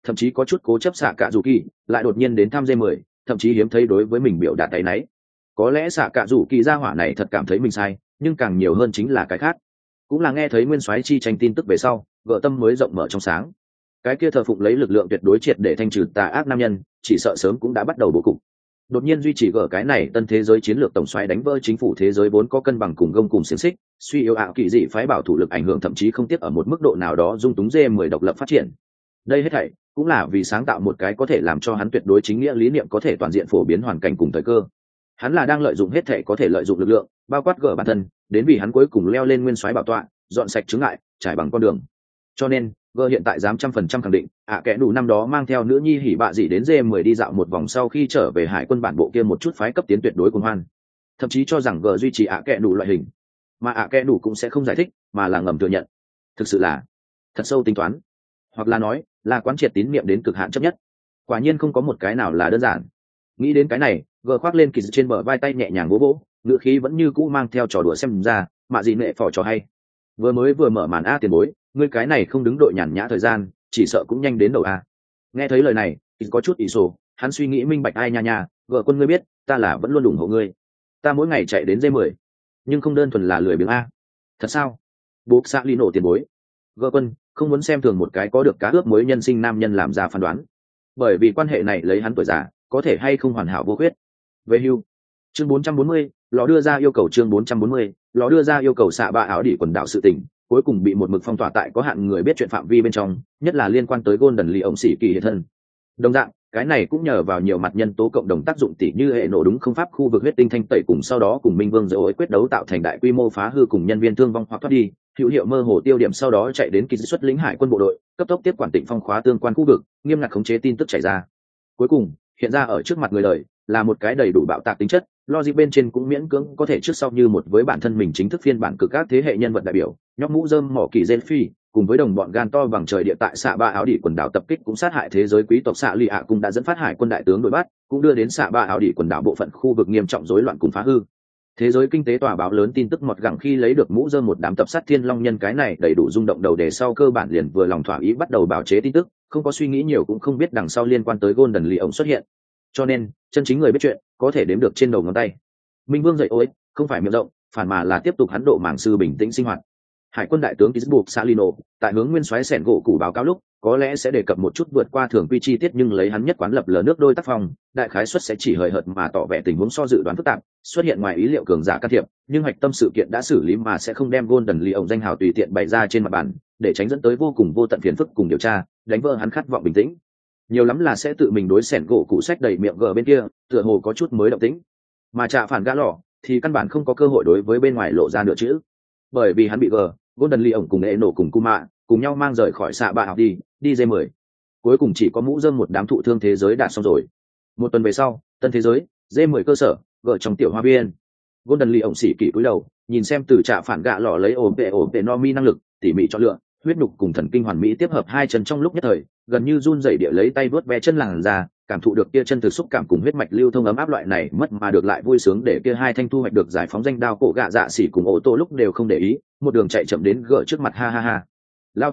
thậm chí có chút cố chấp xạ cạ rủ kỳ lại đột nhiên đến thăm D10, thậm chí hiếm thấy đối với mình biểu đạt tay náy. Có lẽ xạ cạ rủ kỳ gia hỏa này thật cảm thấy mình sai, nhưng càng nhiều hơn chính là cái khác. Cũng là nghe thấy nguyên soái chi tranh tin tức về sau, gỡ tâm mới rộng mở trong sáng. Cái kia thờ phụng lấy lực lượng tuyệt đối triệt để thanh trừ tà ác nam nhân, chỉ sợ sớm cũng đã bắt đầu bố cục. Đột nhiên duy trì gỡ cái này tân thế giới chiến lược tổng soái đánh vỡ chính phủ thế giới vốn có cân bằng cùng gông cùng xiềng xích, suy yếu ảo kỳ dị phái bảo thủ lực ảnh hưởng thậm chí không tiếc ở một mức độ nào đó dung túng D10 độc lập phát triển. Đây hết thảy cũng là vì sáng tạo một cái có thể làm cho hắn tuyệt đối chính nghĩa lý niệm có thể toàn diện phổ biến hoàn cảnh cùng thời cơ. Hắn là đang lợi dụng hết thảy có thể lợi dụng lực lượng, bao quát gỡ bản thân, đến vì hắn cuối cùng leo lên nguyên soái bảo tọa, dọn sạch chướng ngại, trải bằng con đường. Cho nên gỡ hiện tại dám 100% khẳng định kẻ đủ năm đó mang theo nữ nhi hỉ bạ dị đến D10 đi dạo một vòng sau khi trở về hải quân bản bộ kia một chút phái cấp tiến tuyệt đối cuồng hoan, thậm chí cho rằng gỡ duy trì kẻ đủ loại hình, mà kẻ đủ cũng sẽ không giải thích mà là ngầm thừa nhận. Thực sự là thật sâu tính toán, hoặc là nói là quán triệt tín niệm đến cực hạn chấp nhất. Quả nhiên không có một cái nào là đơn giản. Nghĩ đến cái này, gỡ khoác lên kỳ dự trên bờ vai tay nhẹ nhàng vỗ vỗ, ngữ khí vẫn như cũ mang theo trò đùa xem ra mạ gì nệ phỏ trò hay. Vừa mở màn tiền bối, ngươi cái này không đứng đội nhàn nhã thời gian, chỉ sợ cũng nhanh đến đầu a. Nghe thấy lời này có chút ỷ sổ, hắn suy nghĩ minh bạch ai nha, gỡ quân ngươi biết ta là vẫn luôn ủng hộ ngươi, ta mỗi ngày chạy đến D10, nhưng không đơn thuần là lười biếng a. Thật sao? Bố xã ly nổ tiền bối. Gỡ quân không muốn xem thường một cái có được cá ướp mới nhân sinh nam nhân làm ra phán đoán, bởi vì quan hệ này lấy hắn tuổi già có thể hay không hoàn hảo vô khuyết. Về hưu. Chương 440, ló đưa ra yêu cầu chương 440, ló đưa ra yêu cầu xạ bạ áo đỉ quần đảo sự tình, cuối cùng bị một mực phong tỏa tại có hạn người biết chuyện phạm vi bên trong, nhất là liên quan tới Golden Lee ổng sĩ kỳ hiện thân. Đồng dạng, cái này cũng nhờ vào nhiều mặt nhân tố cộng đồng tác dụng tỉ như hệ nổ đúng không pháp khu vực huyết tinh thanh tẩy cùng sau đó cùng Minh Vương dấu quyết đấu tạo thành đại quy mô phá hư cùng nhân viên thương vong hoặc thoát đi, hữu hiệu mơ hồ tiêu điểm sau đó chạy đến kỳ xuất lĩnh hải quân bộ đội, cấp tốc tiếp quản tỉnh phong khóa tương quan khu vực, nghiêm ngặt khống chế tin tức chảy ra. Cuối cùng, hiện ra ở trước mặt người đời là một cái đầy đủ bạo tạc tính chất, logic bên trên cũng miễn cưỡng có thể trước sau như một với bản thân mình chính thức phiên bản cực các thế hệ nhân vật đại biểu, nhóc mũ rơm mỏ kỳ gen phi cùng với đồng bọn gan to bằng trời địa tại xạ ba áo đỉ quần đảo tập kích cũng sát hại thế giới quý tộc xạ lì ạ cũng đã dẫn phát hải quân đại tướng đuổi bắt, cũng đưa đến xạ ba áo đỉ quần đảo bộ phận khu vực nghiêm trọng rối loạn cùng phá hư. Thế giới kinh tế tòa báo lớn tin tức mọt gẳng khi lấy được mũ rơm một đám tập sát thiên long nhân cái này đầy đủ rung động đầu đề sau cơ bản liền vừa lòng thỏa ý bắt đầu bào chế tin tức, không có suy nghĩ nhiều cũng không biết đằng sau liên quan tới Golden Lee ổng xuất hiện. Cho nên chân chính người biết chuyện có thể đếm được trên đầu ngón tay. Minh Vương dậy ối không phải miệng rộng, phản mà là tiếp tục hắn độ mảng sư bình tĩnh sinh hoạt. Hải quân đại tướng Kisbuộc Salino tại hướng nguyên soái sẻn gỗ củ báo cáo lúc có lẽ sẽ đề cập một chút vượt qua thường quy chi tiết, nhưng lấy hắn nhất quán lập lờ nước đôi tác phong, đại khái suất sẽ chỉ hời hợt mà tỏ vẻ tình huống so dự đoán phức tạp, xuất hiện ngoài ý liệu cường giả can thiệp, nhưng hạch tâm sự kiện đã xử lý mà sẽ không đem Golden Lee ổng danh hào tùy tiện bày ra trên mặt bàn, để tránh dẫn tới vô cùng vô tận phiền phức cùng điều tra, đánh vỡ hắn khát vọng bình tĩnh. Nhiều lắm là sẽ tự mình đối sẻn gỗ cụ sách đầy miệng gờ bên kia, tựa hồ có chút mới động tĩnh, mà trạ phản gã lỏ thì căn bản không có cơ hội đối với bên ngoài lộ ra nửa chữ, bởi vì hắn bị gờ Golden Lee ổng cùng ê nổ cùng Kuma cùng nhau mang rời khỏi xạ bạ học đi D10. Cuối cùng chỉ có mũ rơm một đám thụ thương thế giới đạt xong rồi. Một tuần về sau, tân thế giới D10 cơ sở gờ trong tiểu hoa viên. Golden Lee ổng xỉ kỹ cúi đầu nhìn xem từ trạ phản gạ lọ lấy ổn vệ no mi năng lực tỉ mỉ chọn lựa huyết nhục cùng thần kinh hoàn mỹ tiếp hợp hai chân trong lúc nhất thời, gần như run rẩy địa lấy tay vuốt ve chân làn ra, cảm thụ được kia chân thực xúc cảm cùng huyết mạch lưu thông ấm áp, loại này mất mà được lại vui sướng để kia hai thanh thu hoạch được giải phóng danh đao cổ gạ dạ xỉ cùng ô tô lúc đều không để ý, một đường chạy chậm đến gỡ trước mặt, ha ha ha. Lao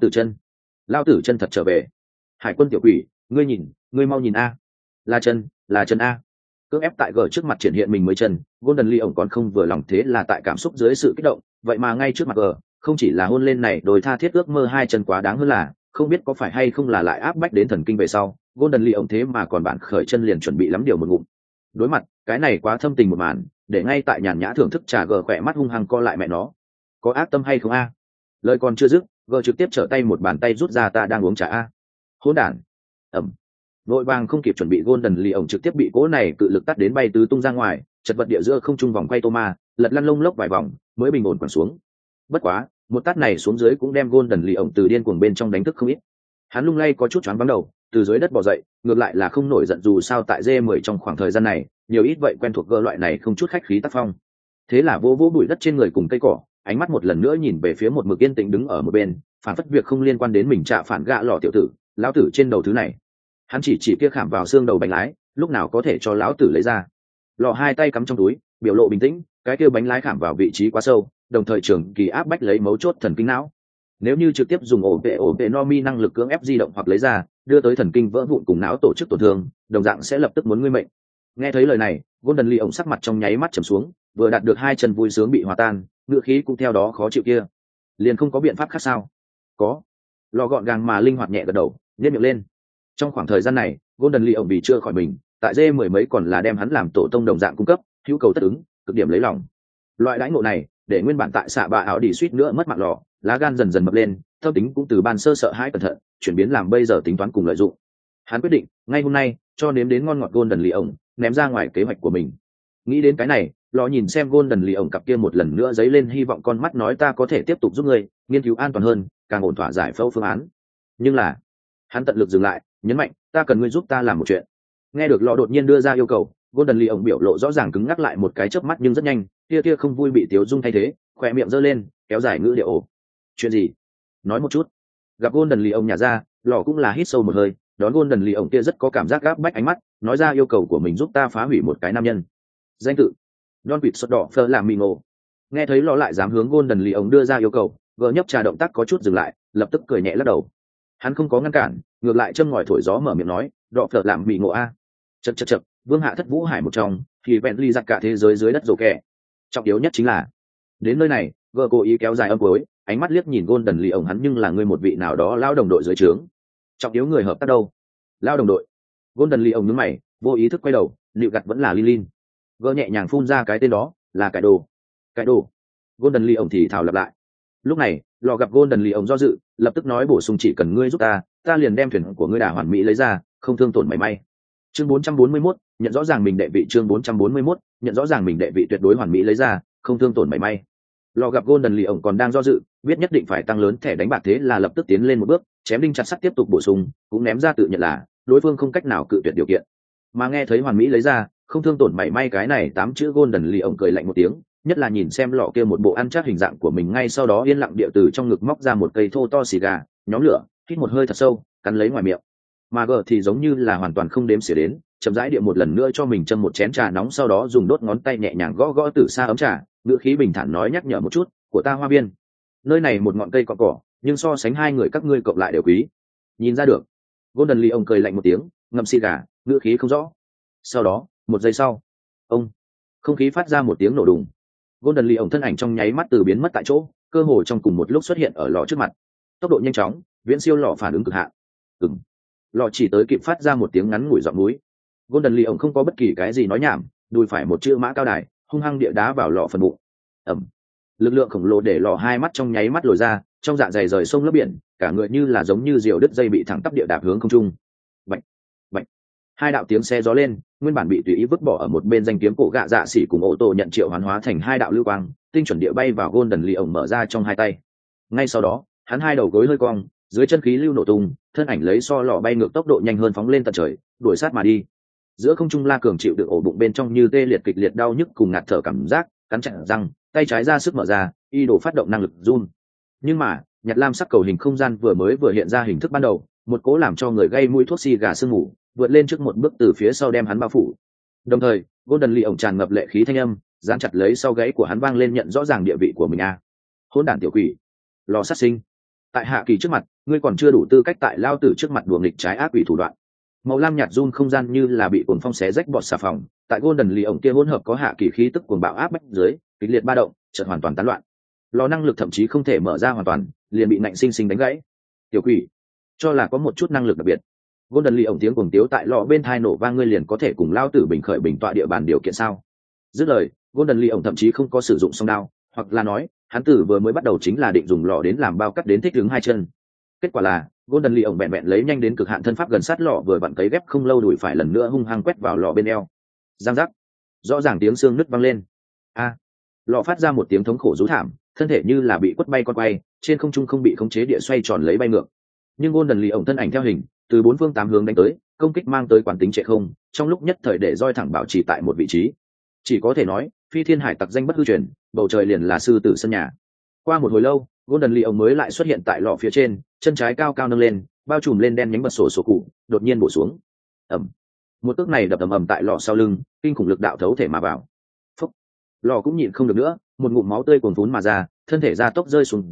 tử chân thật trở về. Hải quân tiểu quỷ, ngươi nhìn, ngươi mau nhìn a. Là chân a. Cưỡng ép tại gỡ trước mặt triển hiện mình mới chân, Golden Lee ổng còn không vừa lòng, thế là tại cảm xúc dưới sự kích động, vậy mà ngay trước mặt gỡ, không chỉ là hôn lên này đôi tha thiết ước mơ hai chân quá đáng hơn là, không biết có phải hay không là lại áp bách đến thần kinh về sau, Golden Lee ổng thế mà còn bạn khởi chân liền chuẩn bị lắm điều một ngụm. Đối mặt cái này quá thâm tình một màn, để ngay tại nhàn nhã thưởng thức trà gờ khỏe mắt hung hăng co lại mẹ nó. Có ác tâm hay không a? Lời còn chưa dứt, gờ trực tiếp trở tay một bàn tay rút ra, ta đang uống trà a. Hỗn đản. Vội vàng không kịp chuẩn bị, Golden Lee ổng trực tiếp bị cỗ này cự lực tắt đến bay tứ tung ra ngoài, chật vật địa giữa không trung vòng quay Toma, lật lăn lông lốc vài vòng mới bình ổn quẳng xuống. Bất quá một tát này xuống dưới cũng đem Golden Lee ổng từ điên cuồng bên trong đánh thức không ít. Hắn lung lay có chút choáng váng đầu, từ dưới đất bò dậy, ngược lại là không nổi giận, dù sao tại D10 trong khoảng thời gian này nhiều ít vậy quen thuộc gỡ loại này không chút khách khí tác phong. Thế là vô bụi đất trên người cùng cây cỏ, ánh mắt một lần nữa nhìn về phía một mực yên tĩnh đứng ở một bên, phản phất việc không liên quan đến mình, trạ phản gạ lọ tiểu tử, lão tử trên đầu thứ này. Hắn chỉ kia khảm vào xương đầu bánh lái, lúc nào có thể cho lão tử lấy ra. Lọ hai tay cắm trong túi, biểu lộ bình tĩnh, cái kia bánh lái khảm vào vị trí quá sâu, đồng thời trường kỳ áp bách lấy mấu chốt thần kinh não. Nếu như trực tiếp dùng ổ vệ no mi năng lực cưỡng ép di động hoặc lấy ra, đưa tới thần kinh vỡ vụn cùng não tổ chức tổn thương, đồng dạng sẽ lập tức muốn ngươi mệnh. Nghe thấy lời này, Golden Lee ổng sắc mặt trong nháy mắt trầm xuống, vừa đạt được hai chân vui sướng bị hòa tan, ngựa khí cũng theo đó khó chịu kia. Liền không có biện pháp khác sao? Có. Lò gọn gàng mà linh hoạt nhẹ gật đầu, nhếch miệng lên. Trong khoảng thời gian này, Golden Lee ổng vì chưa khỏi mình, tại dê mười mấy còn là đem hắn làm tổ tông đồng dạng cung cấp, hữu cầu tất ứng, cực điểm lấy lòng. Loại đãi ngộ này, để nguyên bản tại xạ bạ áo đi suýt nữa mất mạng lò, lá gan dần dần mập lên, tâm tính cũng từ ban sơ sợ hãi cẩn thận, chuyển biến làm bây giờ tính toán cùng lợi dụng. Hắn quyết định, ngay hôm nay, cho nếm đến ngon ngọt Golden Lee ổng, ném ra ngoài kế hoạch của mình. Nghĩ đến cái này, lò nhìn xem Golden Lee ổng cặp kia một lần nữa dấy lên hy vọng con mắt nói ta có thể tiếp tục giúp ngươi nghiên cứu an toàn hơn, càng ổn thỏa giải phẫu phương án. Nhưng là, hắn tận lực dừng lại, nhấn mạnh, ta cần ngươi giúp ta làm một chuyện. Nghe được lò đột nhiên đưa ra yêu cầu, Golden Lee ổng biểu lộ rõ ràng cứng ngắc lại một cái chớp mắt nhưng rất nhanh, kia không vui bị Tiếu Dung thay thế, khỏe miệng giơ lên, kéo dài ngữ điệu ổ. Chuyện gì? Nói một chút. Gặp Golden Lee ổng nhả ra, lò cũng là hít sâu một hơi, đón Golden Lee ổng kia rất có cảm giác gáp bách ánh mắt, nói ra yêu cầu của mình giúp ta phá hủy một cái nam nhân. Danh tự: Don Vịt sốt đỏ Phơ làm mì ngộ. Nghe thấy lò lại dám hướng Golden Lee ổng đưa ra yêu cầu, gỡ nhấp trà động tác có chút dừng lại, lập tức cười nhẹ lắc đầu. Hắn không có ngăn cản, ngược lại châm ngòi thổi gió mở miệng nói, đọ Phơ làm mì ngộ a. Chậc, vương hạ thất vũ hải một trong, thì Bentley giặc cả thế giới dưới đất rồ kẹ. Trọng yếu nhất chính là, đến nơi này, gỡ cố ý kéo dài âm cuối, ánh mắt liếc nhìn Golden Lee ổng hắn nhưng là người một vị nào đó lao đồng đội dưới trướng. Trọng yếu người hợp tác đâu? Lao đồng đội. Golden Lee ổng nhướng mày, vô ý thức quay đầu, liệu gặt vẫn là Lilin. Gỡ nhẹ nhàng phun ra cái tên đó, là Cải Đồ. Cải Đồ. Golden Lee ổng thì thào lặp lại. Lúc này, lò gặp Golden Lee ổng do dự, lập tức nói bổ sung chỉ cần ngươi giúp ta liền đem thuyền của ngươi đả hoàn mỹ lấy ra, không thương tổn mảy may. Chương 441, nhận rõ ràng mình đệ vị chương 441, nhận rõ ràng mình đệ vị tuyệt đối hoàn mỹ lấy ra, không thương tổn mảy may. Lò gặp Golden Lee ổng còn đang do dự, biết nhất định phải tăng lớn thẻ đánh bạc thế là lập tức tiến lên một bước, chém đinh chặt sắt tiếp tục bổ sung, cũng ném ra tự nhận là đối phương không cách nào cự tuyệt điều kiện. Mà nghe thấy hoàn mỹ lấy ra, không thương tổn mảy may cái này 8 chữ Golden Lee ổng cười lạnh một tiếng, nhất là nhìn xem lọ kia một bộ ăn chắc hình dạng của mình ngay sau đó yên lặng địa từ trong ngực móc ra một cây thô to xì gà, nhóm lửa, hít một hơi thật sâu, cắn lấy ngoài miệng. Mà gờ thì giống như là hoàn toàn không đếm xỉa đến, chậm rãi địa một lần nữa cho mình châm một chén trà nóng sau đó dùng đốt ngón tay nhẹ nhàng gõ gõ từ xa ấm trà, ngữ khí bình thản nói nhắc nhở một chút, của ta hoa viên. Nơi này một ngọn cây cọ cỏ, nhưng so sánh hai người các ngươi cộng lại đều quý. Nhìn ra được. Golden Lee ông cười lạnh một tiếng, ngậm xì gà, ngữ khí không rõ. Sau đó, một giây sau, ông, không khí phát ra một tiếng nổ đùng. Golden Lee ông thân ảnh trong nháy mắt từ biến mất tại chỗ, cơ hồ trong cùng một lúc xuất hiện ở lò trước mặt. Tốc độ nhanh chóng, viễn siêu lò phản ứng cực hạn. Lò chỉ tới kịp phát ra một tiếng ngắn ngủi giọng núi. Golden Lee ông không có bất kỳ cái gì nói nhảm, đùi phải một chữ mã cao đài, hung hăng địa đá vào lò phần bụng. Ầm. Lực lượng khổng lồ để lò hai mắt trong nháy mắt lồi ra, trong dạ dày rời sông lấp biển, cả người như là giống như diều đứt dây bị thẳng tắp địa đạp hướng không trung. Bạch, bạch. Hai đạo tiếng xe gió lên, nguyên bản bị tùy ý vứt bỏ ở một bên danh kiếm cổ gạ dạ xỉ cùng ô tô nhận triệu hoán hóa thành hai đạo lưu quang, tinh chuẩn địa bay vào Golden Lee ông mở ra trong hai tay. Ngay sau đó, hắn hai đầu gối hơi cong, dưới chân khí lưu nổ tung, thân ảnh lấy so lọ bay ngược tốc độ nhanh hơn phóng lên tận trời, đuổi sát mà đi. Giữa không trung La Cường chịu được ổ bụng bên trong như tê liệt kịch liệt đau nhức cùng ngạt thở cảm giác, cắn chặt răng, tay trái ra sức mở ra, y đổ phát động năng lực run. Nhưng mà, nhạt lam sắc cầu hình không gian vừa hiện ra hình thức ban đầu, một cố làm cho người gây mũi thuốc xì gà sương mù, vượt lên trước một bước từ phía sau đem hắn bao phủ. Đồng thời, Golden Lee ổng tràn ngập lệ khí thanh âm, dán chặt lấy sau gáy của hắn vang lên nhận rõ ràng địa vị của mình a. Hỗn đản tiểu quỷ, lò sát sinh. Tại hạ kỳ trước mặt, ngươi còn chưa đủ tư cách tại lao tử trước mặt đùa nghịch trái ác quỷ thủ đoạn. Màu lam nhạt run không gian như là bị cuồng phong xé rách bọt xà phòng, tại Golden Lee ổng kia hỗn hợp có hạ kỳ khí tức cuồng bạo áp bách dưới, kịch liệt ba động, chợt hoàn toàn tán loạn. Lò năng lực thậm chí không thể mở ra hoàn toàn, liền bị nạnh sinh sinh đánh gãy. Tiểu quỷ, cho là có một chút năng lực đặc biệt. Golden Lee ổng tiếng cuồng tiếu tại lò bên thai nổ vang ngươi liền có thể cùng lao tử bình khởi bình tọa địa bàn điều kiện sao? Dứt lời, Golden Lee ổng thậm chí không có sử dụng song đao, hoặc là nói, hắn tử vừa mới bắt đầu chính là định dùng lò đến làm bao cắt đến thích ứng hai chân. Kết quả là, Golden Lee ổng bẹn bẹn lấy nhanh đến cực hạn thân pháp gần sát lò vừa vặn cấy ghép không lâu đùi phải lần nữa hung hăng quét vào lò bên eo. Giang giác, rõ ràng tiếng xương nứt vang lên. A, lò phát ra một tiếng thống khổ rú thảm, thân thể như là bị quất bay con quay, trên không trung không bị khống chế địa xoay tròn lấy bay ngược. Nhưng Golden Lee ổng thân ảnh theo hình, từ bốn phương tám hướng đánh tới, công kích mang tới quản tính trệ không, trong lúc nhất thời để roi thẳng bảo trì tại một vị trí. Chỉ có thể nói, phi thiên hải tặc danh bất hư truyền, bầu trời liền là sư tử sân nhà. Qua một hồi lâu, Golden Lee ổng mới lại xuất hiện tại lò phía trên, chân trái cao cao nâng lên, bao trùm lên đen nhánh bật sổ cụ, đột nhiên bổ xuống. Ầm. Một cước này đập ầm tại lò sau lưng, kinh khủng lực đạo thấu thể mà vào. Phúc. Lò cũng nhịn không được nữa, một ngụm máu tươi cuồn phún mà ra, thân thể ra tốc rơi xuống dưới,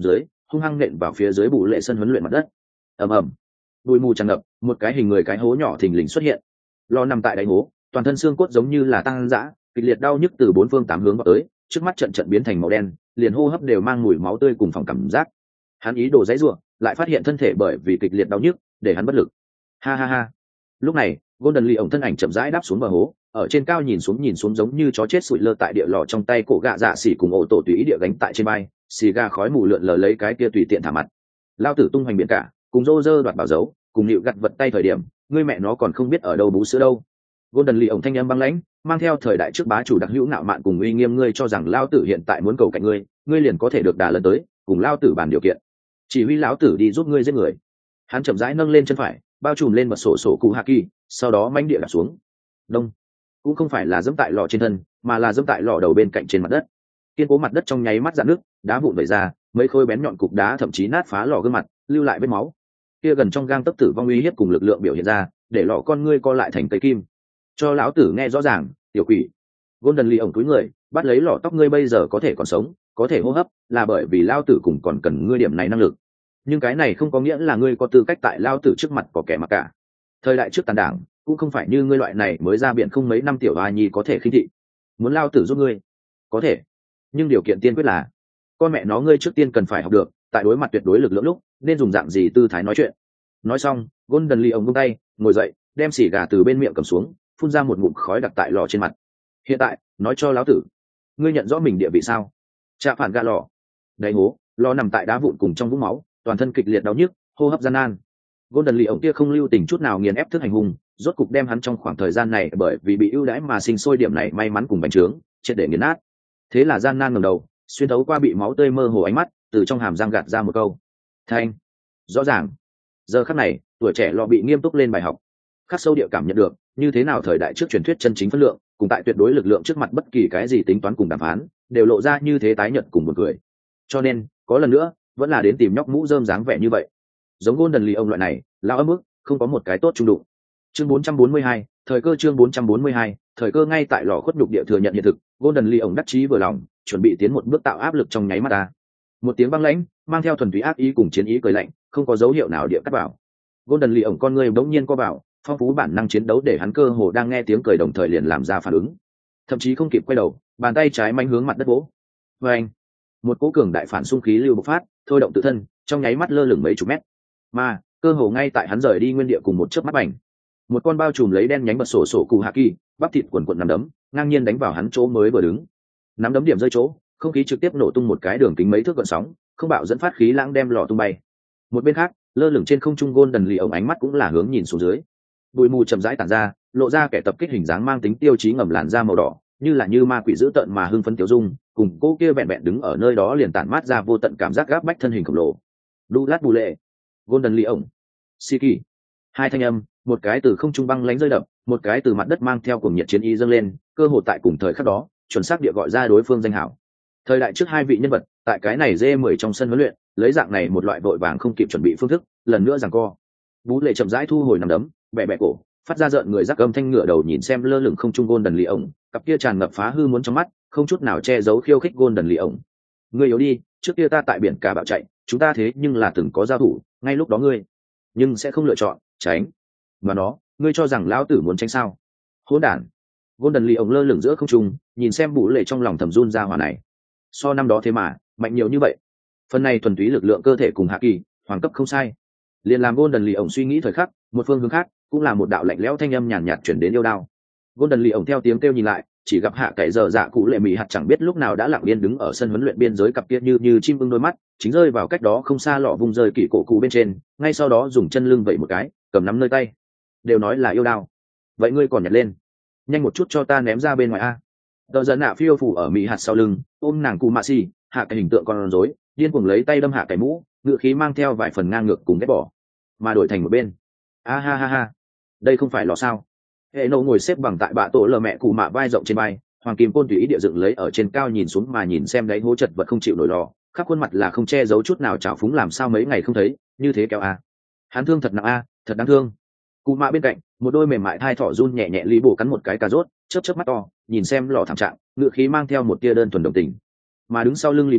hung hăng nện vào phía dưới bù lệ sân huấn luyện mặt đất. Ầm ầm, bụi mù tràn ngập, một cái hình người cái hố nhỏ thình lình xuất hiện. Lo nằm tại đáy hố, toàn thân xương cốt giống như là tăng dã, kịch liệt đau nhức từ bốn phương tám hướng vào tới, trước mắt trận biến thành màu đen, liền hô hấp đều mang mùi máu tươi cùng phòng cảm giác. Hắn ý đồ giãy giụa, lại phát hiện thân thể bởi vì kịch liệt đau nhức để hắn bất lực. Ha ha ha. Lúc này, Golden Lee ổng thân ảnh chậm rãi đáp xuống bờ hố, ở trên cao nhìn xuống giống như chó chết sụi lơ tại địa lò, trong tay cổ gạ dạ xỉ cùng ổ tổ tùy ý địa gánh tại trên bay, xì ga khói mù lượn lờ lấy cái kia tùy tiện thả mặt. Lao tử tung hoành biển cả, cùng rô rơ đoạt bảo dấu, cùng nịu gặt vật tay thời điểm, ngươi mẹ nó còn không biết ở đâu bú sữa đâu. Golden Lee ổng thanh âm băng lãnh, mang theo thời đại trước bá chủ đặc hữu ngạo mạn cùng uy nghiêm, ngươi cho rằng lao tử hiện tại muốn cầu cạnh ngươi, ngươi liền có thể được đà lần tới, cùng lao tử bàn điều kiện. Chỉ huy lão tử đi giúp ngươi giết người. Hắn chậm rãi nâng lên chân phải, bao trùm lên bật sổ cụ haki, sau đó manh địa đạp xuống. Đông, cũng không phải là dẫm tại lò trên thân, mà là dẫm tại lò đầu bên cạnh trên mặt đất. Kiên cố mặt đất trong nháy mắt rạn nước, đá vụn vẩy ra, mấy khối bén nhọn cục đá thậm chí nát phá lò gương mặt, lưu lại vết máu. Kia gần trong gang tấc tử vong uy hiếp cùng lực lượng biểu hiện ra, để lò con ngươi co lại thành cây kim. Cho lão tử nghe rõ ràng, tiểu quỷ. Golden Lee ổng túi người, bắt lấy lò tóc, ngươi bây giờ có thể còn sống, có thể hô hấp, là bởi vì lao tử cùng còn cần ngươi điểm này năng lực. Nhưng cái này không có nghĩa là ngươi có tư cách tại lao tử trước mặt có kẻ mặc cả. Thời đại trước tàn đảng cũng không phải như ngươi loại này mới ra biển không mấy năm tiểu hoa nhi có thể khinh thị. Muốn lao tử giúp ngươi có thể, nhưng điều kiện tiên quyết là con mẹ nó ngươi trước tiên cần phải học được tại đối mặt tuyệt đối lực lượng lúc nên dùng dạng gì tư thái nói chuyện. Nói xong, Golden Lee ổng buông tay, ngồi dậy, đem xì gà từ bên miệng cầm xuống, phun ra một ngụm khói đặt tại lò trên mặt. Hiện tại nói cho lão tử, ngươi nhận rõ mình địa vị sao? Trạ phản gà lò, đáy hố, lò nằm tại đá vụn cùng trong vũng máu, toàn thân kịch liệt đau nhức, hô hấp gian nan. Golden Lee ổng kia không lưu tình chút nào nghiền ép thức hành hung, rốt cục đem hắn trong khoảng thời gian này bởi vì bị ưu đãi mà sinh sôi điểm này may mắn cùng bành trướng, triệt để nghiền nát. Thế là gian nan ngẩng đầu, xuyên thấu qua bị máu tươi mơ hồ ánh mắt, từ trong hàm răng gạt ra một câu: "Thanh." Rõ ràng. Giờ khắc này, tuổi trẻ lò bị nghiêm túc lên bài học, khắc sâu địa cảm nhận được như thế nào thời đại trước truyền thuyết chân chính phân lượng, cùng tại tuyệt đối lực lượng trước mặt bất kỳ cái gì tính toán cùng đàm phán, đều lộ ra như thế tái nhợt cùng buồn cười. Cho nên, có lần nữa, vẫn là đến tìm nhóc mũ rơm dáng vẻ như vậy. Giống Golden Lee ông loại này, lao ấm ức, không có một cái tốt trung đụng. Chương 442, thời cơ, chương 442, thời cơ. Ngay tại lò khuất nhục địa thừa nhận hiện thực, Golden Lee ông đắc chí vừa lòng, chuẩn bị tiến một bước tạo áp lực trong nháy mắt ta. Một tiếng băng lãnh, mang theo thuần túy ác ý cùng chiến ý cười lạnh, không có dấu hiệu nào địa cắt vào. Golden Lee ông con người bỗng nhiên co vào, phong phú bản năng chiến đấu để hắn cơ hồ đang nghe tiếng cười đồng thời liền làm ra phản ứng, thậm chí không kịp quay đầu, bàn tay trái manh hướng mặt đất vỗ. Và anh, một cỗ cường đại phản xung khí lưu bộc phát, thôi động tự thân, trong nháy mắt lơ lửng mấy chục mét, mà cơ hồ ngay tại hắn rời đi nguyên địa cùng một chớp mắt bành, một con bao trùm lấy đen nhánh bật sổ cụ haki, bắp thịt quần quần nắm đấm, ngang nhiên đánh vào hắn chỗ mới vừa đứng. Nắm đấm điểm rơi chỗ, không khí trực tiếp nổ tung một cái đường kính mấy thước gợn sóng, không bạo dẫn phát khí lãng đem lò tung bay. Một bên khác, lơ lửng trên không trung Golden Lee ống ánh mắt cũng là hướng nhìn xuống dưới. Bụi mù chậm rãi tản ra, lộ ra kẻ tập kích hình dáng mang tính tiêu chí ngầm làn da màu đỏ, như ma quỷ dữ tợn mà hưng phấn tiêu dung, cùng cô kia vẹn vẹn đứng ở nơi đó liền tản mát ra vô tận cảm giác gáp bách thân hình khổng lồ. Đu lát bù lệ, Golden Lee ổng, Siki. Hai thanh âm, một cái từ không trung băng lánh rơi đập, một cái từ mặt đất mang theo cuồng nhiệt chiến ý dâng lên, cơ hội tại cùng thời khắc đó, chuẩn xác địa gọi ra đối phương danh hảo. Thời đại trước hai vị nhân vật, tại cái này D10 trong sân huấn luyện, lấy dạng này một loại vội vàng không kịp chuẩn bị phương thức, lần nữa giằng co. Bú lệ chậm rãi thu hồi nắm đấm, bẻ bẻ cổ, phát ra rợn người rắc âm thanh, ngửa đầu nhìn xem lơ lửng không trung Golden Lee ổng, cặp kia tràn ngập phá hư muốn trong mắt, không chút nào che giấu khiêu khích Golden Lee ổng. Ngươi yếu đi, trước kia ta tại biển cả bạo chạy, chúng ta thế nhưng là từng có giao thủ, ngay lúc đó ngươi, nhưng sẽ không lựa chọn tránh. Mà nó, ngươi cho rằng lão tử muốn tránh sao? Hỗn đản. Golden Lee ổng lơ lửng giữa không trung, nhìn xem Bú lệ trong lòng thầm run ra hỏa này. So năm đó thế mà, mạnh nhiều như vậy. Phần này thuần túy lực lượng cơ thể cùng hạ kỳ, hoàng cấp không sai. Liền làm Golden Lee ổng suy nghĩ thời khắc, một phương hướng khác, cũng là một đạo lạnh lẽo thanh âm nhàn nhạt chuyển đến yêu đao. Golden Lee ổng theo tiếng kêu nhìn lại, chỉ gặp hạ cậy giờ dạ cụ lệ mị hạt chẳng biết lúc nào đã lặng yên đứng ở sân huấn luyện biên giới, cặp kia như chim ưng đôi mắt chính rơi vào cách đó không xa lọ vùng rơi kỳ cổ cụ bên trên, ngay sau đó dùng chân lưng vẩy một cái, cầm nắm nơi tay. Đều nói là yêu đao, vậy ngươi còn nhặt lên, nhanh một chút cho ta ném ra bên ngoài a. Tờ giận nạ phiêu phủ ở mị hạt sau lưng, ôm nàng cụ mạ xì, hạ cái hình tượng con rối, điên cuồng lấy tay đâm hạ cái mũ, ngựa khí mang theo vài phần ngang ngược cùng ghét bỏ, mà đổi thành một bên. Ha ha ha, đây không phải lò sao? Hệ nổ ngồi xếp bằng tại bạ tổ lờ mẹ cụ mạ vai rộng trên vai, hoàng kim côn tùy ý địa dựng lấy ở trên cao nhìn xuống mà nhìn xem đáy hố chật vật không chịu nổi lò, khắp khuôn mặt là không che giấu chút nào trào phúng, làm sao mấy ngày không thấy, như thế kéo a. Hắn thương thật nặng a, thật đáng thương. Cụ mạ bên cạnh, một đôi mềm mại thai thỏ run nhẹ nhẹ lý bổ cắn một cái cà rốt, chớp chớp mắt to, nhìn xem lò thảm trạng, ngựa khí mang theo một tia đơn thuần đồng tình. Mà đứng sau lưng lý bổ,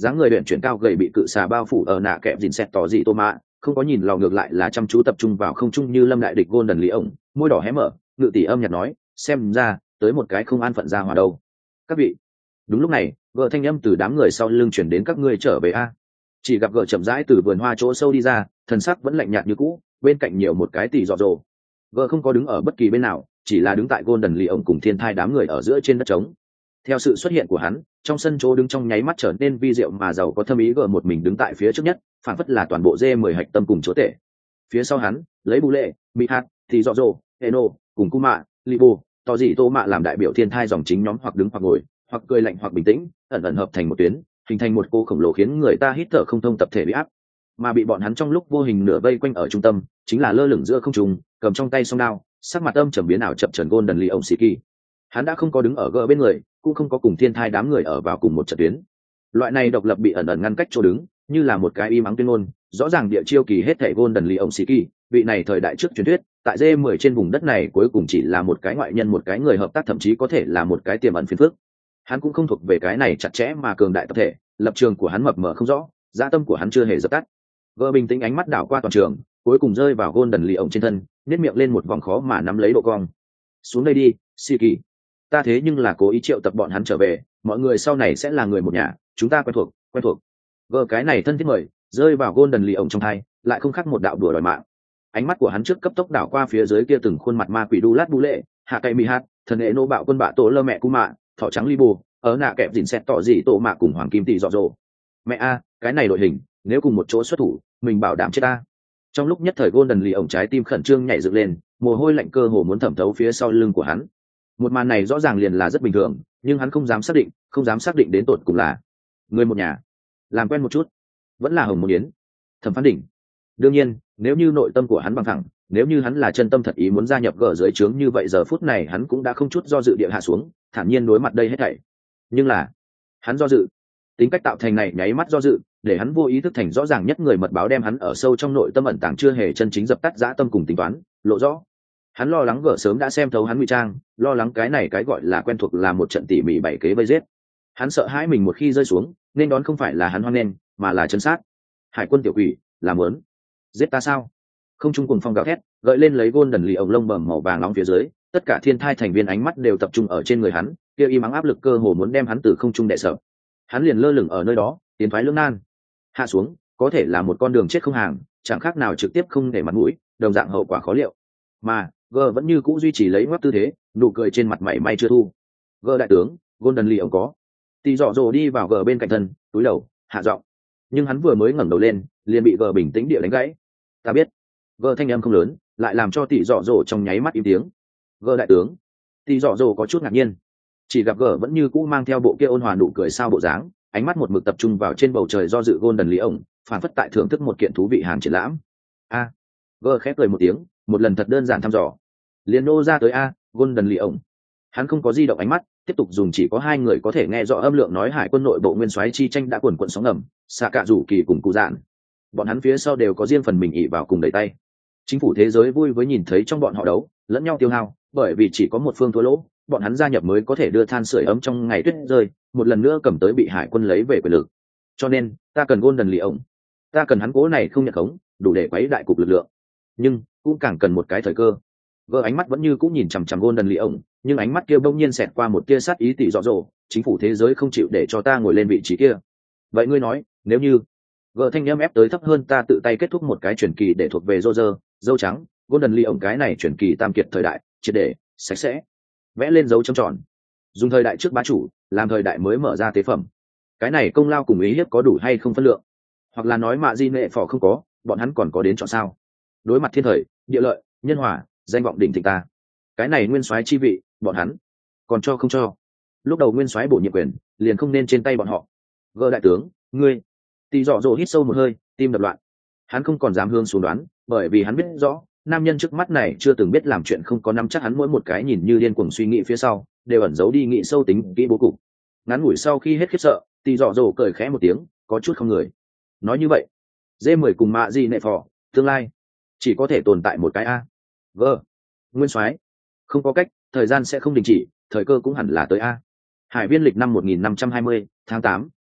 dáng người luyện chuyển cao gầy bị cự xà bao phủ ở nạ kẹp dìn xẹt tỏ dị tô mạ, không có nhìn lò, ngược lại là chăm chú tập trung vào không trung như lâm đại địch Golden Lý ổng, môi đỏ hé mở, ngự tỷ âm nhạt nói, xem ra tới một cái không an phận ra hòa đâu. Các vị. Đúng lúc này, gờ thanh âm từ đám người sau lưng chuyển đến, các ngươi trở về a. Chỉ gặp gờ chậm rãi từ vườn hoa chỗ sâu đi ra, thần sắc vẫn lạnh nhạt như cũ, bên cạnh nhiều một cái tỷ dọ dồ. Gờ không có đứng ở bất kỳ bên nào, chỉ là đứng tại Golden Lý ổng cùng thiên thai đám người ở giữa trên đất trống. Theo sự xuất hiện của hắn, trong sân chỗ đứng trong nháy mắt trở nên vi diệu mà giàu có thâm ý, gờ một mình đứng tại phía trước nhất, phản phất là toàn bộ D10 hạch tâm cùng chỗ tể. Phía sau hắn, lấy bù lệ, mỹ hạt, thì dọ dồ, eno, cùng cu mạ, libo, tỏ dị tô mạ làm đại biểu thiên thai dòng chính nhóm, hoặc đứng hoặc ngồi, hoặc cười lạnh hoặc bình tĩnh, ẩn ẩn hợp thành một tuyến, hình thành một cô khổng lồ khiến người ta hít thở không thông tập thể bị áp. Mà bị bọn hắn trong lúc vô hình nửa vây quanh ở trung tâm, chính là lơ lửng giữa không trung, cầm trong tay song đao, sắc mặt âm trầm biến ảo chập chờn Golden Lý ổng Siki. Hắn đã không có đứng ở gờ bên người, cũng không có cùng thiên thai đám người ở vào cùng một trận tuyến. Loại này độc lập bị ẩn ẩn ngăn cách chỗ đứng, như là một cái im ắng tuyên ngôn, rõ ràng địa chiêu kỳ hết thảy Golden Lý ổng Siki, vị này thời đại trước truyền thuyết, tại D10 trên vùng đất này cuối cùng chỉ là một cái ngoại nhân, một cái người hợp tác, thậm chí có thể là một cái tiềm ẩn phiền phức. Hắn cũng không thuộc về cái này chặt chẽ mà cường đại tập thể, lập trường của hắn mập mờ không rõ, dạ tâm của hắn chưa hề dập tắt. Gờ bình tĩnh ánh mắt đảo qua toàn trường, cuối cùng rơi vào Golden Lý ổng trên thân, nhếch miệng lên một vòng khó mà nắm lấy độ cong. Xuống đây đi, Siki. Ta thế nhưng là cố ý triệu tập bọn hắn trở về, mọi người sau này sẽ là người một nhà, chúng ta quen thuộc. Gờ cái này thân thiết mời, rơi vào Golden Lý ổng trong tai, lại không khác một đạo đùa đòi mạng. Ánh mắt của hắn trước cấp tốc đảo qua phía dưới kia từng khuôn mặt ma quỷ đu lát bú lệ, hạ cây mì hạt, thần hệ nô bạo quân bạ tổ lơ mẹ cu mạ, thỏ trắng li bù, ở nạ kẹp dìn xẹt tỏ gì tổ mạ cùng hoàng kim tỷ dọ dồ. Mẹ a, cái này đội hình, nếu cùng một chỗ xuất thủ, mình bảo đảm chết ta. Trong lúc nhất thời Golden Lý ổng trái tim khẩn trương nhảy dựng lên, mồ hôi lạnh cơ hồ muốn thẩm thấu phía sau lưng của hắn. Một màn này rõ ràng liền là rất bình thường, nhưng hắn không dám xác định đến tột cùng là người một nhà, làm quen một chút, vẫn là hồng một yến, thẩm phán đỉnh. Đương nhiên, nếu như nội tâm của hắn bằng thẳng, nếu như hắn là chân tâm thật ý muốn gia nhập gở dưới trướng như vậy, giờ phút này hắn cũng đã không chút do dự địa hạ xuống, thản nhiên đối mặt đây hết thảy. Nhưng là, hắn do dự, tính cách tạo thành này nháy mắt do dự, để hắn vô ý thức thành rõ ràng nhất người mật báo, đem hắn ở sâu trong nội tâm ẩn tàng chưa hề chân chính dập tắt dã tâm cùng tính toán lộ rõ. Hắn lo lắng gở sớm đã xem thấu hắn ngụy trang, lo lắng cái này cái gọi là quen thuộc là một trận tỉ mỉ bảy kế vây giết. Hắn sợ hãi mình một khi rơi xuống, nên đón không phải là hắn hoan nghênh, mà là chân sát. Hải quân tiểu quỷ, làm muốn giết ta sao? Không trung cùng phong gào thét, gợi lên lấy Golden Lý ổng lông bầm màu vàng nóng phía dưới, tất cả thiên thai thành viên ánh mắt đều tập trung ở trên người hắn, kia y mắng áp lực cơ hồ muốn đem hắn từ không trung đè sập. Hắn liền lơ lửng ở nơi đó, tiến thoái lưỡng nan. Hạ xuống, có thể là một con đường chết không hàng, chẳng khác nào trực tiếp không để mặt mũi, đồng dạng hậu quả khó liệu. Mà G vẫn như cũ duy trì lấy ngoắc tư thế, nụ cười trên mặt mày may chưa thu. G đại tướng, Golden Lý ổng có. Tỷ dọ dồ đi vào G bên cạnh thân, túi đầu, hạ giọng. Nhưng hắn vừa mới ngẩng đầu lên, liền bị G bình tĩnh địa đánh gãy. Ta biết. G thanh âm không lớn, lại làm cho tỷ dọ dồ trong nháy mắt im tiếng. G đại tướng. Tỷ dọ dồ có chút ngạc nhiên, chỉ gặp G vẫn như cũ mang theo bộ kia ôn hòa nụ cười sao bộ dáng, ánh mắt một mực tập trung vào trên bầu trời do dự Golden Lý ổng, phản phất tại thưởng thức một kiện thú vị hàng triển lãm. A. G khép cười một tiếng, một lần thật đơn giản thăm dò. Liền nô ra tới a, Golden Lý ổng. Hắn không có di động ánh mắt, tiếp tục dùng chỉ có hai người có thể nghe rõ âm lượng nói hải quân nội bộ nguyên soái chi tranh đã cuồn cuộn sóng ngầm, xạ cạ rủ kỳ cùng cụ dạn. Bọn hắn phía sau đều có riêng phần mình ỷ vào cùng đẩy tay. Chính phủ thế giới vui với nhìn thấy trong bọn họ đấu, lẫn nhau tiêu hao, bởi vì chỉ có một phương thua lỗ, bọn hắn gia nhập mới có thể đưa than sưởi ấm trong ngày tuyết rơi, một lần nữa cầm tới bị hải quân lấy về quyền lực. Cho nên, ta cần Golden Lý ổng. Ta cần hắn cố này không nhận khống, đủ để quấy đại cục lực lượng. Nhưng cũng càng cần một cái thời cơ. Vợ ánh mắt vẫn như cũng nhìn chằm chằm Golden Lý ổng, nhưng ánh mắt kia bỗng nhiên xẹt qua một tia sát ý tỉ rõ rồ, chính phủ thế giới không chịu để cho ta ngồi lên vị trí kia. Vậy ngươi nói, nếu như vợ thanh âm ép tới thấp hơn, ta tự tay kết thúc một cái truyền kỳ để thuộc về Roger, dâu trắng, Golden Lý ổng cái này truyền kỳ tam kiệt thời đại, triệt để, sạch sẽ, vẽ lên dấu chấm tròn. Dùng thời đại trước bá chủ, làm thời đại mới mở ra tế phẩm. Cái này công lao cùng ý hiếp có đủ hay không phân lượng? Hoặc là nói mạ di nệ phò không có, bọn hắn còn có đến chọn sao? Đối mặt thiên thời, địa lợi, nhân hòa, danh vọng đỉnh thịnh ta. Cái này nguyên soái chi vị, bọn hắn còn cho không cho? Lúc đầu nguyên soái bổ nhiệm quyền, liền không nên trên tay bọn họ. Gơ đại tướng, ngươi. Tỷ dọ dỗ hít sâu một hơi, tim đập loạn. Hắn không còn dám hướng xuống đoán, bởi vì hắn biết rõ, nam nhân trước mắt này chưa từng biết làm chuyện không có nắm chắc, hắn mỗi một cái nhìn như điên cuồng suy nghĩ phía sau, đều ẩn giấu đi nghĩ sâu tính kỹ bố cục. Ngắn ngủi sau khi hết khiếp sợ, tỷ dọ dỗ cười khẽ một tiếng, có chút không người. Nói như vậy, D10 cùng mạ gì nệ phò, tương lai chỉ có thể tồn tại một cái a. Vâng, nguyên soái, không có cách, thời gian sẽ không đình chỉ, thời cơ cũng hẳn là tới a. Hải viên lịch năm 1520, tháng 8,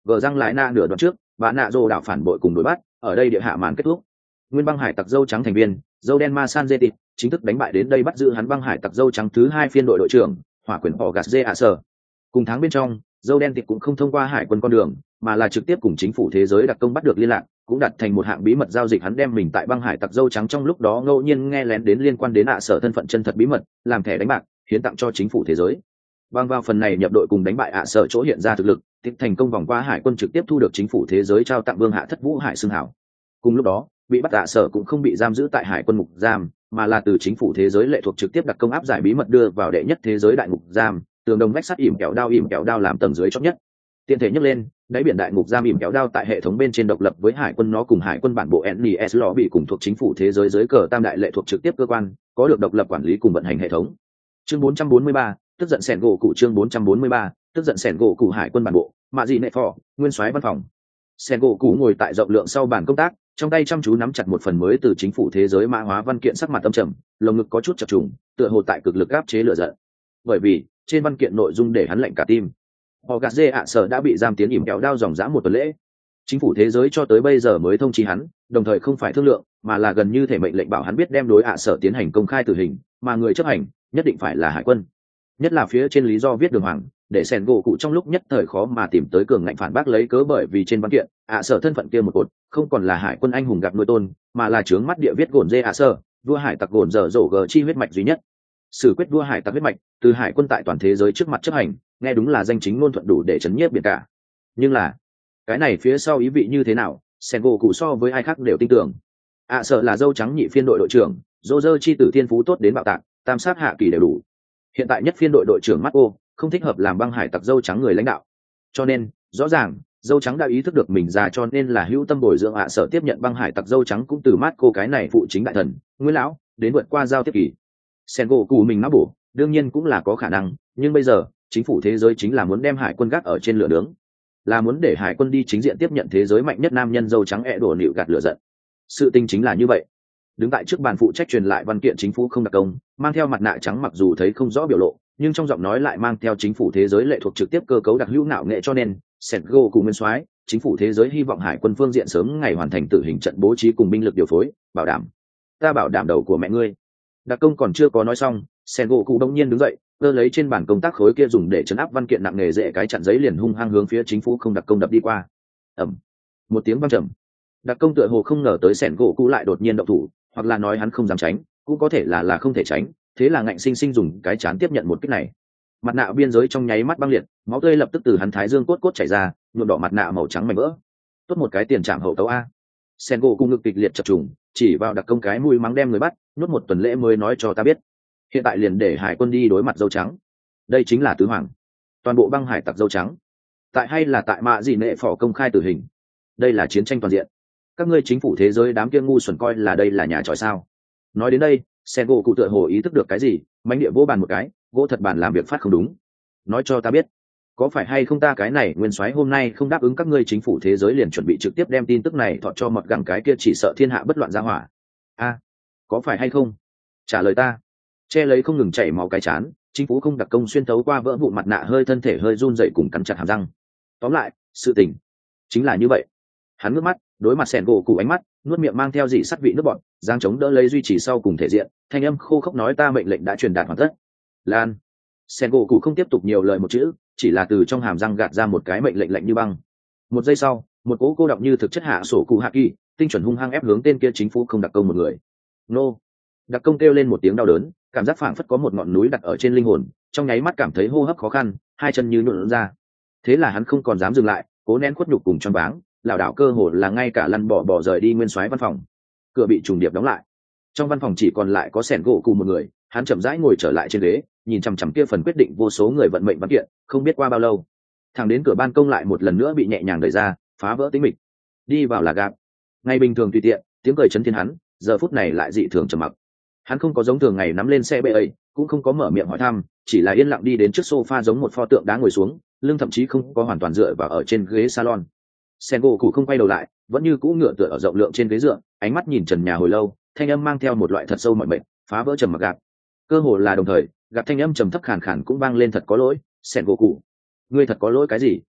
gờ răng lại na nửa đoạn trước bà nạ rồ đảo phản bội cùng đối bắt, ở đây địa hạ màn kết thúc. Nguyên băng hải tặc dâu trắng thành viên dâu đen ma san dê chính thức đánh bại đến đây bắt giữ hắn băng hải tặc dâu trắng thứ 2 phiên đội đội trưởng hỏa quyền họ gạt dê ạ sở. Cùng tháng bên trong dâu đen tịp cũng không thông qua hải quân con đường mà là trực tiếp cùng chính phủ thế giới đặc công bắt được liên lạc, cũng đặt thành một hạng bí mật giao dịch. Hắn đem mình tại băng hải tặc dâu trắng trong lúc đó ngẫu nhiên nghe lén đến liên quan đến ạ sở thân phận chân thật bí mật, làm thẻ đánh bạc hiến tặng cho chính phủ thế giới. Bằng vào phần này nhập đội cùng đánh bại ạ sở chỗ hiện ra thực lực, tiếp thành công vòng qua hải quân trực tiếp thu được chính phủ thế giới trao tặng vương hạ thất vũ hải xưng hảo. Cùng lúc đó bị bắt ạ sở cũng không bị giam giữ tại hải quân ngục giam, mà là từ chính phủ thế giới lệ thuộc trực tiếp đặc công áp giải bí mật đưa vào đệ nhất thế giới đại ngục giam, tường đồng vách sắt ỉm kẹo đao làm tầng dưới chót nhất. Tiện thể nhấc lên đáy biển đại ngục giam ỉm kẹo đao tại hệ thống bên trên độc lập với hải quân, nó cùng hải quân bản bộ NES lò bị cùng thuộc chính phủ thế giới dưới cờ tam đại lệ thuộc trực tiếp cơ quan, có được độc lập quản lý cùng vận hành hệ thống. Chương 443, tức giận sẻn gỗ cụ. Chương 443, tức giận sẻn gỗ cụ. Hải quân bản bộ mạ dị nệ phò, nguyên soái văn phòng. Sẻn gỗ cụ ngồi tại rộng lượng sau bàn công tác, trong tay chăm chú nắm chặt một phần mới từ chính phủ thế giới mã hóa văn kiện, sắc mặt âm trầm, lồng ngực có chút chập trùng, tựa hồ tại cực lực áp chế lửa giận. Bởi vì trên văn kiện nội dung để hắn lạnh cả tim. Họ gạt dê ạ sở đã bị giam tiến ỉm kẹo đao dòng dã một tuần lễ. Chính phủ thế giới cho tới bây giờ mới thông chi hắn, đồng thời không phải thương lượng mà là gần như thể mệnh lệnh bảo hắn biết đem đối ạ sở tiến hành công khai tử hình, mà người chấp hành nhất định phải là hải quân. Nhất là phía trên lý do viết đường hoàng, để sẻn gỗ cụ trong lúc nhất thời khó mà tìm tới cường ngạnh phản bác lấy cớ, bởi vì trên văn kiện ạ sở thân phận kia một cột không còn là hải quân anh hùng gặp nuôi tôn, mà là trướng mắt địa viết gồn dê ạ sở, vua hải tặc gồn dở dỗ gờ chi huyết mạch duy nhất. Sử quyết vua hải tặc huyết mạch từ hải quân tại toàn thế giới trước mặt chấp hành, nghe đúng là danh chính ngôn thuận đủ để chấn nhiếp biển cả. Nhưng là cái này phía sau ý vị như thế nào, sẻn gỗ cụ so với ai khác đều tin tưởng. ạ sở là dâu trắng nhị phiên đội đội trưởng, dô dơ chi tử thiên phú tốt đến bạo tạc, tam sát hạ kỳ đều đủ. Hiện tại nhất phiên đội đội trưởng Marco không thích hợp làm băng hải tặc dâu trắng người lãnh đạo, cho nên rõ ràng dâu trắng đã ý thức được mình già, cho nên là hữu tâm bồi dưỡng ạ sở tiếp nhận băng hải tặc dâu trắng cũng từ Marco cái này phụ chính đại thần nguyên lão đến vượt qua giao tiếp kỳ. Sen gỗ cụ mình não bổ đương nhiên cũng là có khả năng, nhưng bây giờ chính phủ thế giới chính là muốn đem hải quân gác ở trên lửa nướng, là muốn để hải quân đi chính diện tiếp nhận thế giới mạnh nhất nam nhân dâu trắng đổ nịu gạt lửa giận. Sự tình chính là như vậy. Đứng tại trước bàn phụ trách truyền lại văn kiện chính phủ không đặc công, mang theo mặt nạ trắng, mặc dù thấy không rõ biểu lộ nhưng trong giọng nói lại mang theo chính phủ thế giới lệ thuộc trực tiếp cơ cấu đặc hữu ngạo nghệ, cho nên Sengo cùng nguyên soái chính phủ thế giới hy vọng hải quân phương diện sớm ngày hoàn thành tử hình trận bố trí cùng binh lực điều phối, bảo đảm. Ta bảo đảm đầu của mẹ ngươi. Đặc công còn chưa có nói xong, Sengo cụ đông nhiên đứng dậy, cơ lấy trên bàn công tác khối kia dùng để chấn áp văn kiện nặng nề dễ cái chặn giấy liền hung hăng hướng phía chính phủ không đặc công đập đi qua. Ầm, một tiếng vang trầm. Đặc công tựa hồ không ngờ tới Sengo cụ lại đột nhiên động thủ, hoặc là nói hắn không dám tránh, cũng có thể là không thể tránh, thế là ngạnh sinh sinh dùng cái chán tiếp nhận một kích này. Mặt nạ biên giới trong nháy mắt băng liệt, máu tươi lập tức từ hắn thái dương cốt cốt chảy ra, nhuộm đỏ mặt nạ màu trắng mảnh vỡ. Tốt một cái tiền trảm hậu tấu a. Sengo cung ngực kịch liệt chập trùng, chỉ vào đặc công cái mũi mắng đem người bắt, nhốt một tuần lễ mới nói cho ta biết. Hiện tại liền để hải quân đi đối mặt dâu trắng. Đây chính là tứ hoàng. Toàn bộ băng hải tặc dâu trắng. Tại hay là tại mạ gì nệ phỏ công khai tử hình. Đây là chiến tranh toàn diện. Các ngươi chính phủ thế giới đám kia ngu xuẩn coi là đây là nhà tròi sao? Nói đến đây, Sengo cụ tựa hồ ý thức được cái gì, mánh địa vỗ bàn một cái, gỗ thật bàn làm việc phát không đúng. Nói cho ta biết, có phải hay không ta cái này nguyên soái hôm nay không đáp ứng các ngươi chính phủ thế giới liền chuẩn bị trực tiếp đem tin tức này thọt cho mật gẳng cái kia chỉ sợ thiên hạ bất loạn ra hỏa. A, có phải hay không? Trả lời ta. Che lấy không ngừng chảy máu cái chán, chính phủ không đặc công xuyên thấu qua vỡ vụn mặt nạ, hơi thân thể hơi run dậy cùng cắn chặt hàm răng. Tóm lại, sự tình chính là như vậy. Hắn ngước mắt đối mặt Sengo cụ ánh mắt, nuốt miệng mang theo dị sắt vị nước bọt, giang chống đỡ lấy duy trì sau cùng thể diện, thanh âm khô khốc nói ta mệnh lệnh đã truyền đạt hoàn tất. Lan. Sengo cụ không tiếp tục nhiều lời một chữ, chỉ là từ trong hàm răng gạt ra một cái mệnh lệnh lạnh như băng. Một giây sau, một cỗ cô đọng như thực chất hạ sổ cụ hạ kỳ, tinh chuẩn hung hăng ép hướng tên kia chính phủ không đặc công một người. Nô. Đặc công kêu lên một tiếng đau đớn, cảm giác phảng phất có một ngọn núi đặt ở trên linh hồn, trong nháy mắt cảm thấy hô hấp khó khăn, hai chân như nhũn ra. Thế là hắn không còn dám dừng lại, cố nén khuất nhục cùng choáng váng, lảo đảo cơ hồ là ngay cả lăn bỏ rời đi nguyên soái văn phòng. Cửa bị trùng điệp đóng lại, trong văn phòng chỉ còn lại có Sengo cụ một người. Hắn chậm rãi ngồi trở lại trên ghế, nhìn chằm chằm kia phần quyết định vô số người vận mệnh văn kiện, không biết qua bao lâu, thẳng đến cửa ban công lại một lần nữa bị nhẹ nhàng đẩy ra, phá vỡ tĩnh mịch. Đi vào là Gạp. Ngày bình thường tùy tiện, tiếng cười chấn thiên hắn, giờ phút này lại dị thường trầm mặc. Hắn không có giống thường ngày nắm lên xe bê ấy, cũng không có mở miệng hỏi thăm, chỉ là yên lặng đi đến trước sofa giống một pho tượng đá ngồi xuống, lưng thậm chí không có hoàn toàn dựa vào ở trên ghế salon. Sengo cụ không quay đầu lại, vẫn như cũ ngửa tựa ở rộng lượng trên ghế dựa, ánh mắt nhìn trần nhà hồi lâu, thanh âm mang theo một loại thật sâu mọi mệnh, phá vỡ trầm mặc Gạp. Cơ hồ là đồng thời, Gạp thanh âm trầm thấp khàn khàn cũng vang lên thật có lỗi, Sengo cụ, ngươi thật có lỗi cái gì?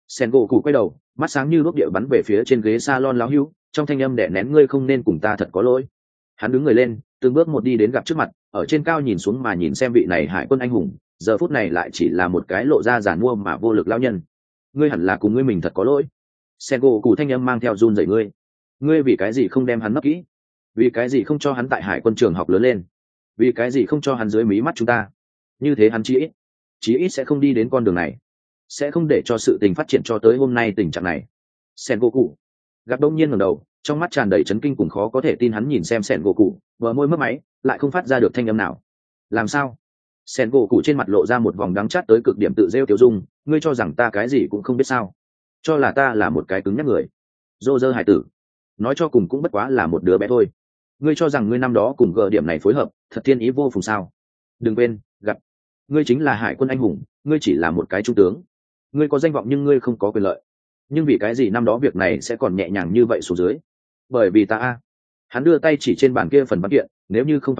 Sen gỗ cụ quay đầu, mắt sáng như đuốc địa bắn về phía trên ghế salon lão hưu, trong thanh âm đè nén, ngươi không nên cùng ta thật có lỗi. Hắn đứng người lên, từng bước một đi đến gặp trước mặt, ở trên cao nhìn xuống mà nhìn xem vị này hải quân anh hùng, giờ phút này lại chỉ là một cái lộ ra giàn mua mà vô lực lão nhân. Ngươi hẳn là cùng ngươi mình thật có lỗi. Sen gỗ cụ thanh âm mang theo run rẩy, ngươi vì cái gì không đem hắn nấp kỹ? Vì cái gì không cho hắn tại hải quân trường học lớn lên? Vì cái gì không cho hắn dưới mí mắt chúng ta? Như thế hắn chí ít sẽ không đi đến con đường này, sẽ không để cho sự tình phát triển cho tới hôm nay tình trạng này. Sen gỗ cụ gặp đông nhiên ngẩng đầu, trong mắt tràn đầy chấn kinh cùng khó có thể tin, hắn nhìn xem Sen gỗ cụ, bờ môi mấp máy, lại không phát ra được thanh âm nào. Làm sao? Sen gỗ cụ trên mặt lộ ra một vòng đắng chát tới cực điểm, tự rêu tiêu dung, ngươi cho rằng ta cái gì cũng không biết sao? Cho là ta là một cái cứng nhắc người? Dô dơ hải tử, nói cho cùng cũng bất quá là một đứa bé thôi. Ngươi cho rằng ngươi năm đó cùng gờ điểm này phối hợp thật thiên ý vô phùng sao? Đừng quên, gặp ngươi chính là hải quân anh hùng, ngươi chỉ là một cái trung tướng, ngươi có danh vọng nhưng ngươi không có quyền lợi. Nhưng vì cái gì năm đó việc này sẽ còn nhẹ nhàng như vậy xuống dưới? Bởi vì ta hắn đưa tay chỉ trên bàn kia phần văn kiện, nếu như không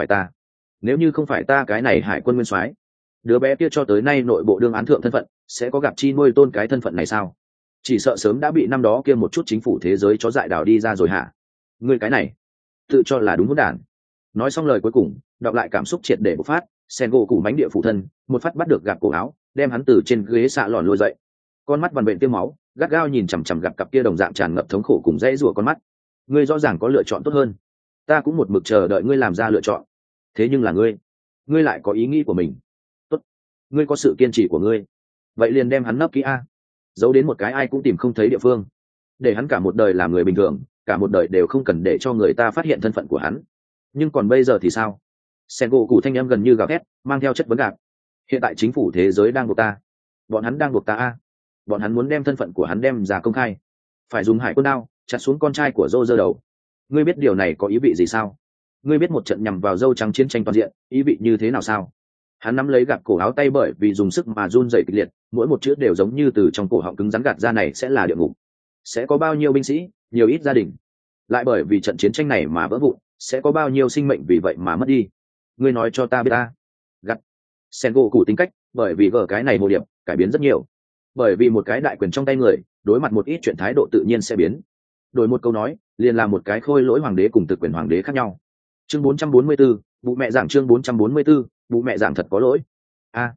phải ta cái này hải quân nguyên soái, đứa bé kia cho tới nay nội bộ đương án thượng thân phận sẽ có gặp chi nuôi tôn cái thân phận này sao? Chỉ sợ sớm đã bị năm đó kia một chút chính phủ thế giới chó dại đào đi ra rồi hả? Ngươi cái này tự cho là đúng hỗn đản. Nói xong lời cuối cùng, đọc lại cảm xúc triệt để bộc phát, Sen gỗ cụ mánh địa phụ thân một phát bắt được gặp cổ áo, đem hắn từ trên ghế xạ lòn lôi dậy. Con mắt vằn vện tiêm máu, gắt gao nhìn chằm chằm gặp cặp kia đồng dạng tràn ngập thống khổ cùng dãy rủa con mắt. Ngươi rõ ràng có lựa chọn tốt hơn, ta cũng một mực chờ đợi ngươi làm ra lựa chọn, thế nhưng là ngươi lại có ý nghĩ của mình. Tốt, ngươi có sự kiên trì của ngươi, vậy liền đem hắn nấp kỹ giấu đến một cái ai cũng tìm không thấy địa phương, để hắn cả một đời làm người bình thường, cả một đời đều không cần để cho người ta phát hiện thân phận của hắn. Nhưng còn bây giờ thì sao? Sen gỗ cụ thanh em gần như gào thét, mang theo chất vấn gạt. Hiện tại chính phủ thế giới đang buộc ta, bọn hắn đang buộc ta bọn hắn muốn đem thân phận của hắn đem ra công khai, phải dùng hải quân đao chặt xuống con trai của Dô dơ đầu. Ngươi biết điều này có ý vị gì sao? Ngươi biết một trận nhằm vào dâu trắng chiến tranh toàn diện ý vị như thế nào sao? Hắn nắm lấy gạt cổ áo tay, bởi vì dùng sức mà run rẩy kịch liệt, mỗi một chữ đều giống như từ trong cổ họng cứng rắn gạt ra, này sẽ là địa ngục. Sẽ có bao nhiêu binh sĩ, nhiều ít gia đình lại bởi vì trận chiến tranh này mà vỡ vụn, sẽ có bao nhiêu sinh mệnh vì vậy mà mất đi. Ngươi nói cho ta biết gắt. Sen gỗ cụ tính cách bởi vì gờ cái này mô điểm cải biến rất nhiều, bởi vì một cái đại quyền trong tay người, đối mặt một ít chuyện thái độ tự nhiên sẽ biến đổi. Một câu nói liền là một cái khôi lỗi hoàng đế cùng thực quyền hoàng đế khác nhau. Chương 444, bụ mẹ giảng. Chương 444, bụ mẹ giảng thật có lỗi. Ha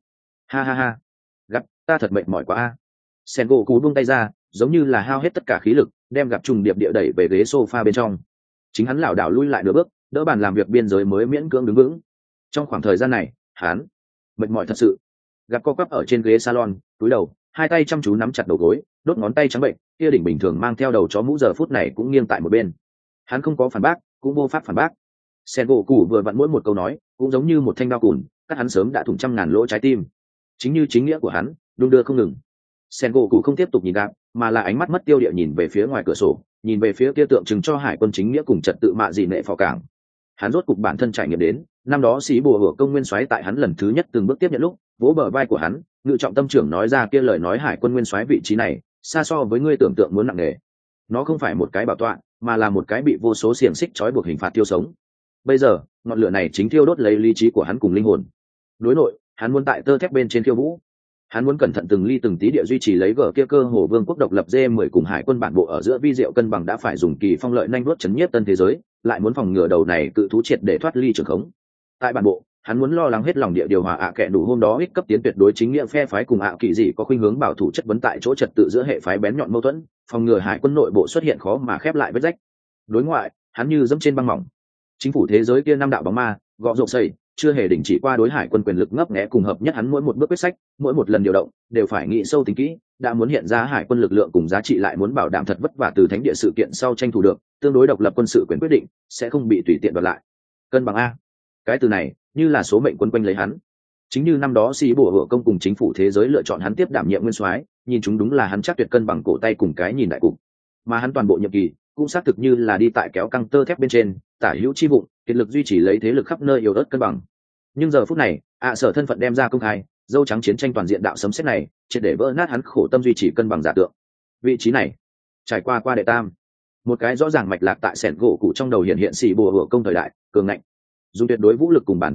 ha gặp ta thật mệt mỏi quá Sen gỗ cụ buông tay ra, giống như là hao hết tất cả khí lực, đem gặp trùng điệp địa đẩy về ghế sofa bên trong. Chính hắn lảo đảo lui lại nửa bước, đỡ bàn làm việc biên giới mới miễn cưỡng đứng vững. Trong khoảng thời gian này, hắn mệt mỏi thật sự. Gặp co quắp ở trên ghế salon, cúi đầu, hai tay chăm chú nắm chặt đầu gối, đốt ngón tay trắng bệnh, kia đỉnh bình thường mang theo đầu chó mũ giờ phút này cũng nghiêng tại một bên. Hắn không có phản bác, cũng vô pháp phản bác. Sen gỗ cụ vừa vặn mỗi một câu nói cũng giống như một thanh đao cùn, cắt hắn sớm đã thủng trăm ngàn lỗ trái tim. Chính như chính nghĩa của hắn đung đưa không ngừng. Sen gỗ cụ không tiếp tục nhìn gặp, mà là ánh mắt mất tiêu địa nhìn về phía ngoài cửa sổ, nhìn về phía kia tượng trưng cho hải quân chính nghĩa cùng trật tự mạ dị nệ phò cảng. Hắn rốt cục bản thân trải nghiệm đến năm đó xí bùa hửa công nguyên soái tại hắn lần thứ nhất từng bước tiếp nhận lúc, vỗ bờ vai của hắn, ngự trọng tâm trưởng nói ra kia lời nói, hải quân nguyên soái vị trí này xa so với ngươi tưởng tượng muốn nặng nề. Nó không phải một cái bảo tọa, mà là một cái bị vô số xiềng xích trói buộc hình phạt tiêu sống. Bây giờ ngọn lửa này chính thiêu đốt lấy lý trí của hắn cùng linh hồn. Đối nội, hắn muốn tại tơ thép bên trên khiêu vũ. Hắn muốn cẩn thận từng ly từng tí địa duy trì lấy gở kia cơ hồ vương quốc độc lập G10 cùng hải quân bản bộ ở giữa vi diệu cân bằng đã phải dùng kỳ phong lợi nhanh vuốt chấn nhiếp tân thế giới, lại muốn phòng ngừa đầu này cự thú triệt để thoát ly trường khống. Tại bản bộ, hắn muốn lo lắng hết lòng địa điều hòa kẻ đủ hôm đó ít cấp tiến tuyệt đối chính nghĩa phe phái cùng kỳ dị có khuynh hướng bảo thủ chất vấn tại chỗ trật tự giữa hệ phái bén nhọn mâu thuẫn, phòng ngừa hải quân nội bộ xuất hiện khó mà khép lại vết rách. Đối ngoại, hắn như dẫm trên băng mỏng. Chính phủ thế giới kia năm đạo bóng ma, gọ rộp xây, chưa hề đình chỉ qua đối hải quân quyền lực ngấp nghé cùng hợp nhất, hắn mỗi một bước quyết sách, mỗi một lần điều động đều phải nghĩ sâu tính kỹ, đã muốn hiện ra hải quân lực lượng cùng giá trị, lại muốn bảo đảm thật vất vả từ thánh địa sự kiện sau tranh thủ được tương đối độc lập quân sự quyền quyết định, sẽ không bị tùy tiện đoạt lại. Cân bằng cái từ này như là số mệnh quân quanh lấy hắn. Chính như năm đó sĩ bùa hựa công cùng chính phủ thế giới lựa chọn hắn tiếp đảm nhiệm nguyên soái, nhìn chúng đúng là hắn chắc tuyệt cân bằng cổ tay cùng cái nhìn đại cục. Mà hắn toàn bộ nhiệm kỳ cũng xác thực như là đi tại kéo căng tơ thép bên trên, tả hữu chi vụng, kiệt lực duy trì lấy thế lực khắp nơi yếu ớt cân bằng. Nhưng giờ phút này, sở thân phận đem ra công khai, dâu trắng chiến tranh toàn diện đạo sấm sét này triệt để vỡ nát hắn khổ tâm duy trì cân bằng giả tượng. Vị trí này trải qua đệ tam, một cái rõ ràng mạch lạc tại sẻn gỗ cụ trong đầu hiện sĩ bùa hựa công thời đại cường ngạnh, dùng tuyệt đối vũ lực cùng bàn tay sắt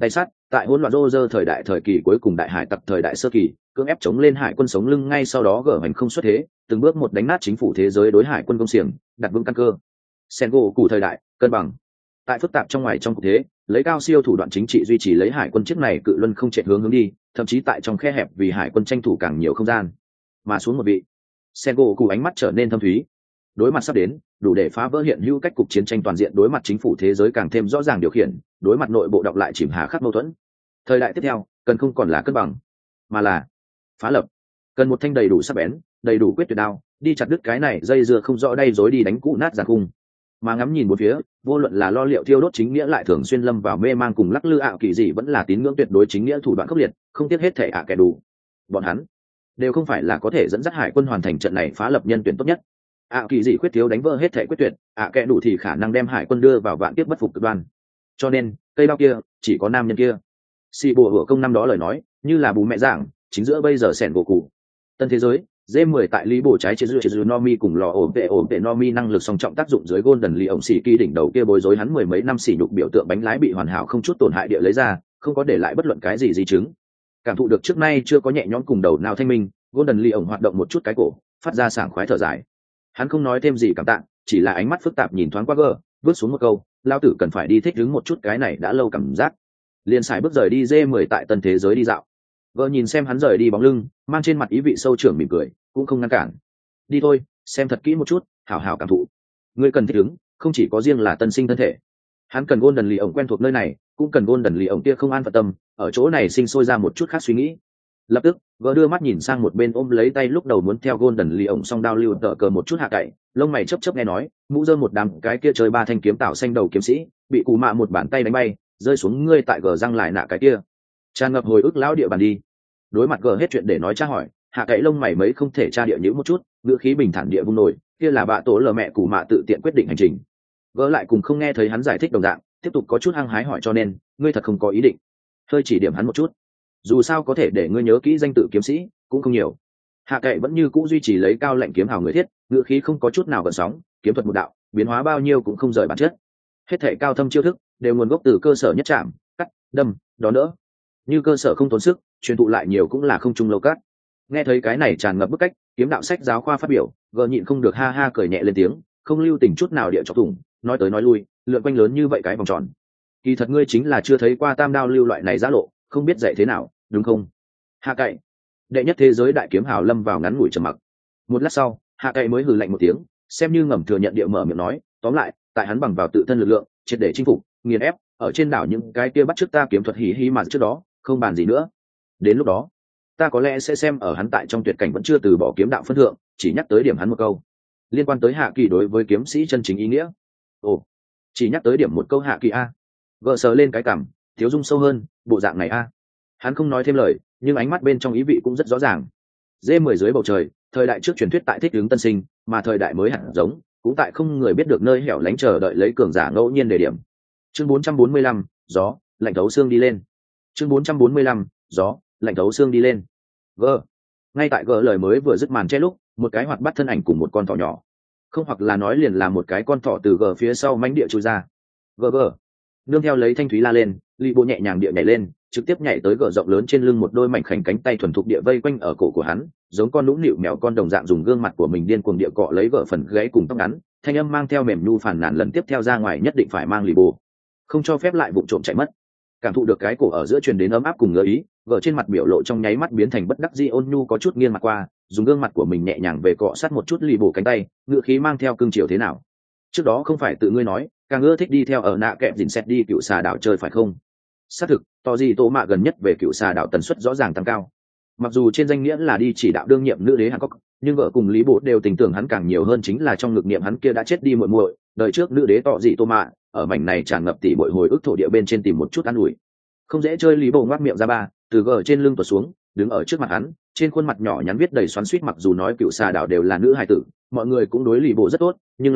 tại hỗn loạn rô rơ thời đại thời kỳ cuối cùng đại hải tặc thời đại sơ kỳ, cưỡng ép chống lên hải quân sống lưng, ngay sau đó gở hành không xuất thế, từng bước một đánh nát chính phủ thế giới đối hải quân công xiềng, đặt vững căn cơ. Sengoku thời đại cân bằng. Tại phức tạp trong ngoài trong cục thế, lấy cao siêu thủ đoạn chính trị duy trì lấy hải quân chiếc này cự luân không chạy hướng đi, thậm chí tại trong khe hẹp vì hải quân tranh thủ càng nhiều không gian. Mà xuống một vị, Sengoku ánh mắt trở nên thâm thúy. Đối mặt sắp đến, đủ để phá vỡ hiện hữu cách cục chiến tranh toàn diện, đối mặt chính phủ thế giới càng thêm rõ ràng điều khiển, đối mặt nội bộ đọc lại chìm hà khắc mâu thuẫn. Thời đại tiếp theo, cần không còn là cân bằng, mà là phá lập. Cần một thanh đầy đủ sắc bén, đầy đủ quyết tuyệt đao, đi chặt đứt cái này dây dưa không rõ đây rối đi đánh cũ nát giàn khung. Mà ngắm nhìn bốn phía, vô luận là lo liệu thiêu đốt chính nghĩa lại thường xuyên lâm vào mê mang cùng lắc lư ảo kỳ dị, vẫn là tín ngưỡng tuyệt đối chính nghĩa thủ đoạn khốc liệt, không tiếc hết thể kẻ đủ. Bọn hắn đều không phải là có thể dẫn dắt hải quân hoàn thành trận này phá lập nhân tuyển tốt nhất. Kỳ dị khuyết thiếu đánh vỡ hết thể quyết tuyệt, kẻ đủ thì khả năng đem hải quân đưa vào vạn kiếp bất phục cực đoan. Cho nên cây bao kia chỉ có nam nhân kia. Xì bùa hửa công năm đó lời nói như là bù mẹ giảng, chính giữa bây giờ sẻn gỗ cụ tân thế giới. G10 tại lý bổ trái Chezu Nomi cùng lò ổn tệ Nomi năng lực song trọng tác dụng dưới Golden Lee ổng xỉ kỳ đỉnh đầu kia bối rối hắn mười mấy năm sỉ nhục biểu tượng bánh lái bị hoàn hảo không chút tổn hại địa lấy ra, không có để lại bất luận cái gì di chứng. Cảm thụ được trước nay chưa có nhẹ nhõm cùng đầu nào thanh minh, Golden Lee ổng hoạt động một chút cái cổ, phát ra sảng khoái thở dài. Hắn không nói thêm gì cảm tạ, chỉ là ánh mắt phức tạp nhìn thoáng qua gờ, vứt xuống một câu, lao tử cần phải đi thích ứng một chút cái này đã lâu cảm giác. Liền xài bước rời đi G10 tại tân thế giới đi dạo. Vợ nhìn xem hắn rời đi bóng lưng, mang trên mặt ý vị sâu trưởng mỉm cười, cũng không ngăn cản. Đi thôi, xem thật kỹ một chút, hảo hảo cảm thụ. Ngươi cần thích ứng, không chỉ có riêng là tân sinh thân thể. Hắn cần Golden Lee ổng quen thuộc nơi này, cũng cần Golden Lee ổng kia không an phận tâm, ở chỗ này sinh sôi ra một chút khác suy nghĩ. Lập tức, vợ đưa mắt nhìn sang một bên ôm lấy tay lúc đầu muốn theo Golden Lee ổng song đao lưu tợ cờ một chút hạ cậy, lông mày chớp chớp nghe nói, mũ rơm một đám cái kia chơi ba thanh kiếm tạo xanh đầu kiếm sĩ, bị cù mạ một bàn tay đánh bay, rơi xuống ngươi tại gờ răng lại nạ cái kia. Tràn ngập hồi ức lão địa bàn đi. Đối mặt gờ hết chuyện để nói tra hỏi, hạ cậy lông mày mấy không thể tra địa nhữ một chút, ngữ khí bình thản địa vung nổi, kia là bạ tổ lờ mẹ cù mạ tự tiện quyết định hành trình. Gỡ lại cùng không nghe thấy hắn giải thích đồng dạng, tiếp tục có chút hăng hái hỏi cho nên, ngươi thật không có ý định. Hơi chỉ điểm hắn một chút. Dù sao có thể để ngươi nhớ kỹ danh tự kiếm sĩ, cũng không nhiều. Hạ cậy vẫn như cũ duy trì lấy cao lệnh kiếm hào người thiết, ngữ khí không có chút nào gợn sóng, kiếm thuật một đạo, biến hóa bao nhiêu cũng không rời bản chất. Hết thể cao thâm chiêu thức đều nguồn gốc từ cơ sở nhất chạm, cắt, đâm, đón đỡ. Như cơ sở không tốn sức, truyền thụ lại nhiều cũng là không trung lâu cát. Nghe thấy cái này tràn ngập bức cách, kiếm đạo sách giáo khoa phát biểu, gờ nhịn không được ha ha cười nhẹ lên tiếng, không lưu tình chút nào địa chọc thủng, nói tới nói lui, lượn quanh lớn như vậy cái vòng tròn. Kỳ thật ngươi chính là chưa thấy qua tam đao lưu loại này giá lộ, không biết dạy thế nào, đúng không? Hạ cậy. Đệ nhất thế giới đại kiếm hào lâm vào ngắn ngủi trầm mặc. Một lát sau, hạ cậy mới hừ lạnh một tiếng, xem như ngầm thừa nhận địa mở miệng nói, tóm lại, tại hắn bằng vào tự thân lực lượng, triệt để chinh phục, nghiền ép, ở trên đảo những cái kia bắt trước ta kiếm thuật hí hí mà trước đó, không bàn gì nữa. Đến lúc đó, ta có lẽ sẽ xem ở hắn tại trong tuyệt cảnh vẫn chưa từ bỏ kiếm đạo phân thượng, chỉ nhắc tới điểm hắn một câu liên quan tới hạ kỳ đối với kiếm sĩ chân chính ý nghĩa. Ồ, chỉ nhắc tới điểm một câu hạ kỳ a. Gợ sờ lên cái cằm, thiếu dung sâu hơn, bộ dạng này a. Hắn không nói thêm lời, nhưng ánh mắt bên trong ý vị cũng rất rõ ràng. G10 dưới bầu trời, thời đại trước truyền thuyết tại thích ứng tân sinh, mà thời đại mới hẳn giống, cũng tại không người biết được nơi hẻo lánh chờ đợi lấy cường giả ngẫu nhiên đề điểm. Chương 445, gió, lạnh thấu xương đi lên. Chương 445, gió, lạnh thấu xương đi lên. Gờ. Ngay tại gờ lời mới vừa dứt màn che lúc, một cái hoạt bắt thân ảnh cùng một con thỏ nhỏ, không hoặc là nói liền là một cái con thỏ từ gờ phía sau mánh địa chui ra. Gờ. Nương theo lấy thanh thúy la lên, Lý Bộ nhẹ nhàng địa nhảy lên, trực tiếp nhảy tới gờ rộng lớn trên lưng một đôi mảnh khảnh cánh tay thuần thục địa vây quanh ở cổ của hắn, giống con nũng nịu mèo con đồng dạng dùng gương mặt của mình điên cuồng địa cọ lấy gờ phần gáy cùng tóc ngắn, thanh âm mang theo mềm nhu phản nàn lần tiếp theo ra ngoài nhất định phải mang Lý Bộ, không cho phép lại vụng trộm chạy mất. Cảm thụ được cái cổ ở giữa truyền đến ấm áp cùng ngứa ý, gờ trên mặt biểu lộ trong nháy mắt biến thành bất đắc dĩ ôn nhu có chút nghiêng mặt qua, dùng gương mặt của mình nhẹ nhàng về cọ sát một chút Lý Bộ cánh tay, ngựa khí mang theo cương chiều thế nào. Trước đó không phải tự ngươi nói, càng ưa thích đi theo ở nạ kẹp dình xét đi cựu xà đảo chơi phải không? Xác thực, tỏ gì tổ mạ gần nhất về cựu xà đảo tần suất rõ ràng tăng cao. Mặc dù trên danh nghĩa là đi chỉ đạo đương nhiệm nữ đế Hàn Quốc, nhưng vợ cùng Lý Bộ đều tình tưởng hắn càng nhiều hơn chính là trong ngực niệm hắn kia đã chết đi muội muội, đời trước nữ đế tỏ gì tổ mạ, ở mảnh này tràn ngập tỉ bội hồi ức thổ địa bên trên tìm một chút an ủi. Không dễ chơi. Lý Bộ ngoác miệng ra ba, từ gờ trên lưng tuột xuống, đứng ở trước mặt hắn, trên khuôn mặt nhỏ nhắn viết đầy xoắn xuýt. Mặc dù nói cựu xà đảo đều là nữ hài tử, mọi người cũng đối Lý Bộ rất tốt, nhưng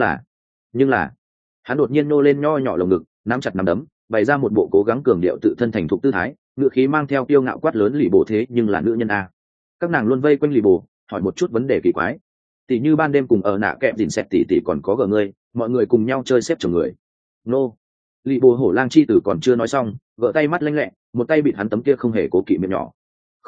là hắn đột nhiên nô lên nho nhỏ lồng ngực, nắm chặt nắm đấm, bày ra một bộ cố gắng cường điệu tự thân thành thục tư thái, ngựa khí mang theo kiêu ngạo quát lớn Lý Bộ thế nhưng là nữ nhân a. Các nàng luôn vây quanh Lý Bộ, hỏi một chút vấn đề kỳ quái, tỷ như ban đêm cùng ở nạ kẹp dìn xẹt tỷ còn có gờ ngươi, mọi người cùng nhau chơi xếp chồng người. Nô, Lì bồ hổ lang chi tử còn chưa nói xong, gỡ tay mắt lanh lẹ, một tay bịt hắn tấm kia không hề cố kỵ miệng nhỏ.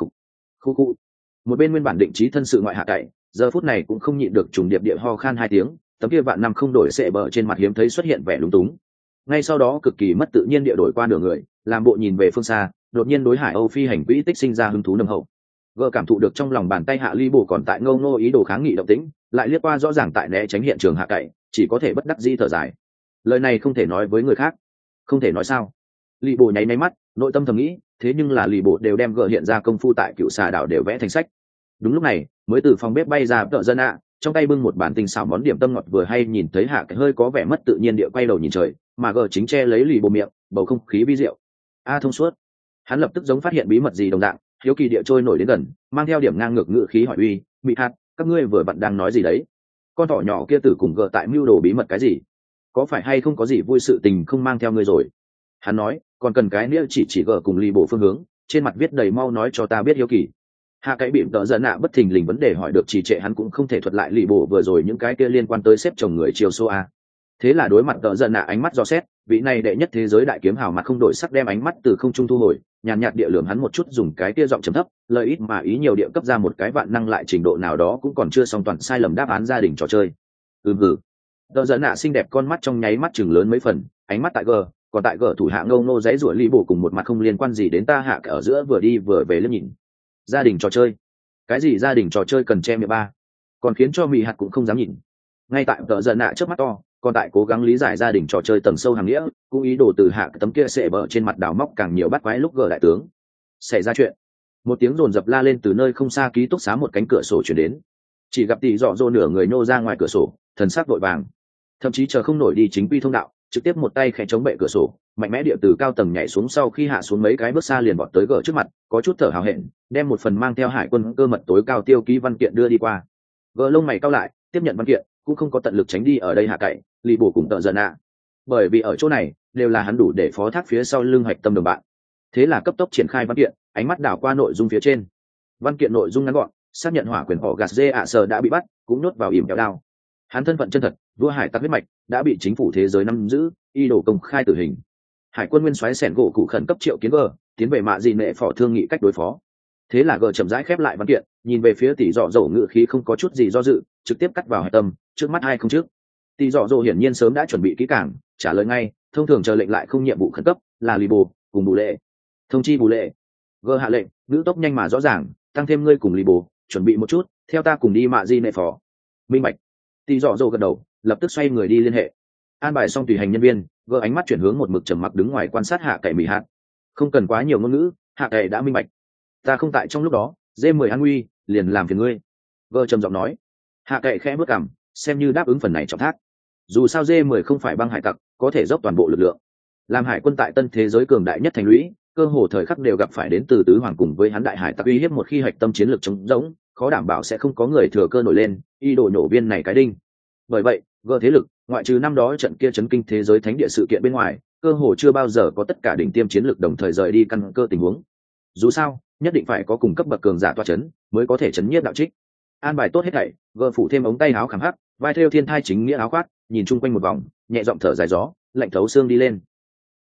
Khu khu. Một bên nguyên bản định trí thân sự ngoại hạ cậy, giờ phút này cũng không nhịn được trùng điệp địa ho khan hai tiếng, tấm kia vạn năm không đổi sệ bờ trên mặt hiếm thấy xuất hiện vẻ lúng túng. Ngay sau đó cực kỳ mất tự nhiên địa đổi qua nửa người, làm bộ nhìn về phương xa, đột nhiên đối Hải Âu phi hành quỹ tích sinh ra hứng thú nồng hậu. Gỡ cảm thụ được trong lòng bàn tay hạ ly bổ còn tại ngâu ngô ý đồ kháng nghị động tĩnh, lại liếc qua rõ ràng tại né tránh hiện trường hạ cậy, chỉ có thể bất đắc dĩ thở dài. Lời này không thể nói với người khác. Không thể nói sao? Lì bổ nháy mắt, nội tâm thầm nghĩ, thế nhưng là lì bổ đều đem gỡ hiện ra công phu tại Cựu Xà đảo đều vẽ thành sách. Đúng lúc này, mới từ phòng bếp bay ra Tợ Dân ạ, trong tay bưng một bản tinh xảo món điểm tâm ngọt vừa hay nhìn thấy hạ cái hơi có vẻ mất tự nhiên địa quay đầu nhìn trời, mà gỡ chính che lấy lì bổ miệng, bầu không khí vi diệu. Thông suốt. Hắn lập tức giống phát hiện bí mật gì đồng dạng, hiếu kỳ địa trôi nổi đến gần, mang theo điểm ngang ngược ngữ khí hỏi uy, Mị Hạt, các ngươi vừa vặn đang nói gì đấy? Con thỏ nhỏ kia tử cùng gỡ tại mưu đồ bí mật cái gì? Có phải hay không có gì vui sự tình không mang theo ngươi rồi? Hắn nói, còn cần cái nghĩa chỉ gỡ cùng lì bổ phương hướng, trên mặt viết đầy mau nói cho ta biết hiếu kỳ. Hạ cái bịm Tợ Dân ạ bất thình lình vấn đề hỏi được trì trệ hắn cũng không thể thuật lại lì bổ vừa rồi những cái kia liên quan tới xếp chồng người chiều số a. Thế là đối mặt Tợ Dân ạ ánh mắt dò xét, vị này đệ nhất thế giới đại kiếm hào mặt không đổi sắc đem ánh mắt từ không trung thu hồi, nhàn nhạt địa lườm hắn một chút dùng cái kia giọng trầm thấp, lời ít mà ý nhiều địa cấp ra một cái vạn năng lại trình độ nào đó cũng còn chưa xong toàn sai lầm đáp án gia đình trò chơi. Hừ. Tợ Dân ạ xinh đẹp con mắt trong nháy mắt chừng lớn mấy phần, ánh mắt tại gờ, còn tại gờ thủ hạ ngâu ngô dãy rủa lì bổ cùng một mặt không liên quan gì đến ta hạ ở giữa vừa đi vừa về liếc nhìn. Gia đình trò chơi? Cái gì gia đình trò chơi cần che miệng ba? Còn khiến cho Mị Hạt cũng không dám nhìn. Ngay tại Tợ Dân ạ trước mắt to, còn tại cố gắng lý giải gia đình trò chơi tầng sâu hàng nghĩa, cũng ý đồ từ hạ tấm kia sệ bờ trên mặt đào móc càng nhiều bắt quái lúc gờ đại tướng. Xảy ra chuyện. Một tiếng rồn rập la lên từ nơi không xa ký túc xá một cánh cửa sổ chuyển đến. Chỉ gặp tỷ dọ dô nửa người nô ra ngoài cửa sổ, thần sắc vội vàng, thậm chí chờ không nổi đi chính quy thông đạo, trực tiếp một tay khẽ chống bệ cửa sổ, mạnh mẽ địa từ cao tầng nhảy xuống sau khi hạ xuống mấy cái bước xa liền vọt tới gờ trước mặt, có chút thở hào hẹn, đem một phần mang theo hải quân cơ mật tối cao tiêu ký văn kiện đưa đi qua. Gờ lông mày cao lại, tiếp nhận văn kiện, cũng không có tận lực tránh đi ở đây hạ cậy, lì bổ cùng Tợ Dân ạ. Bởi vì ở chỗ này đều là hắn đủ để phó thác phía sau lưng hoạch tâm đồng bạn. Thế là cấp tốc triển khai văn kiện, ánh mắt đảo qua nội dung phía trên. Văn kiện nội dung ngắn gọn, xác nhận hỏa quyền họ gạt dê ạ sở đã bị bắt, cũng nhốt vào ỉm kéo đao. Hắn thân phận chân thật, vua hải tặc huyết mạch, đã bị chính phủ thế giới nắm giữ, y đổ công khai tử hình. Hải quân nguyên soái sẻn gỗ cụ khẩn cấp triệu kiến gờ, tiến về mạ gì nệ phò thương nghị cách đối phó. Thế là gờ chậm rãi khép lại văn kiện, nhìn về phía tỷ dọ dầu ngự khí không có chút gì do dự, trực tiếp cắt vào hải tâm, trước mắt hai không trước. Tỷ dọ dầu hiển nhiên sớm đã chuẩn bị kỹ càng, trả lời ngay, thông thường chờ lệnh lại không nhiệm vụ khẩn cấp, là lì bồ cùng bù lệ. Thông chi bù lệ. Gờ hạ lệnh, ngữ tốc nhanh mà rõ ràng, tăng thêm ngươi cùng lì bồ, chuẩn bị một chút, theo ta cùng đi mạ di nệ phò. Minh bạch. Tỷ dọ dầu gật đầu, lập tức xoay người đi liên hệ. An bài xong tùy hành nhân viên, gờ ánh mắt chuyển hướng một mực trầm mặc đứng ngoài quan sát hạ cậy Mị Hạt. Không cần quá nhiều ngôn ngữ, hạ cậy đã minh bạch. Ta không tại trong lúc đó, D10 an nguy, liền làm phiền ngươi. Gờ trầm giọng nói. Hạ cậy khẽ bước cằm, xem như đáp ứng phần này trọng thác. Dù sao D10 không phải băng hải tặc, có thể dốc toàn bộ lực lượng. Làm hải quân tại tân thế giới cường đại nhất thành lũy, cơ hồ thời khắc đều gặp phải đến từ tứ hoàng cùng với hắn đại hải tặc uy hiếp một khi hạch tâm chiến lược chống rỗng, khó đảm bảo sẽ không có người thừa cơ nổi lên, y đồ nổ viên này cái đinh. Bởi vậy, gờ thế lực, ngoại trừ năm đó trận kia chấn kinh thế giới thánh địa sự kiện bên ngoài, cơ hồ chưa bao giờ có tất cả đỉnh tiêm chiến lược đồng thời rời đi căn cơ tình huống. Dù sao, nhất định phải có cùng cấp bậc cường giả toa chấn, mới có thể chấn nhiếp đạo trích. An bài tốt hết thảy, gờ phủ thêm ống tay áo khảm hắc, vai thêu thiên thai chính nghĩa áo khoác, nhìn chung quanh một vòng, nhẹ giọng thở dài gió, lạnh thấu xương đi lên.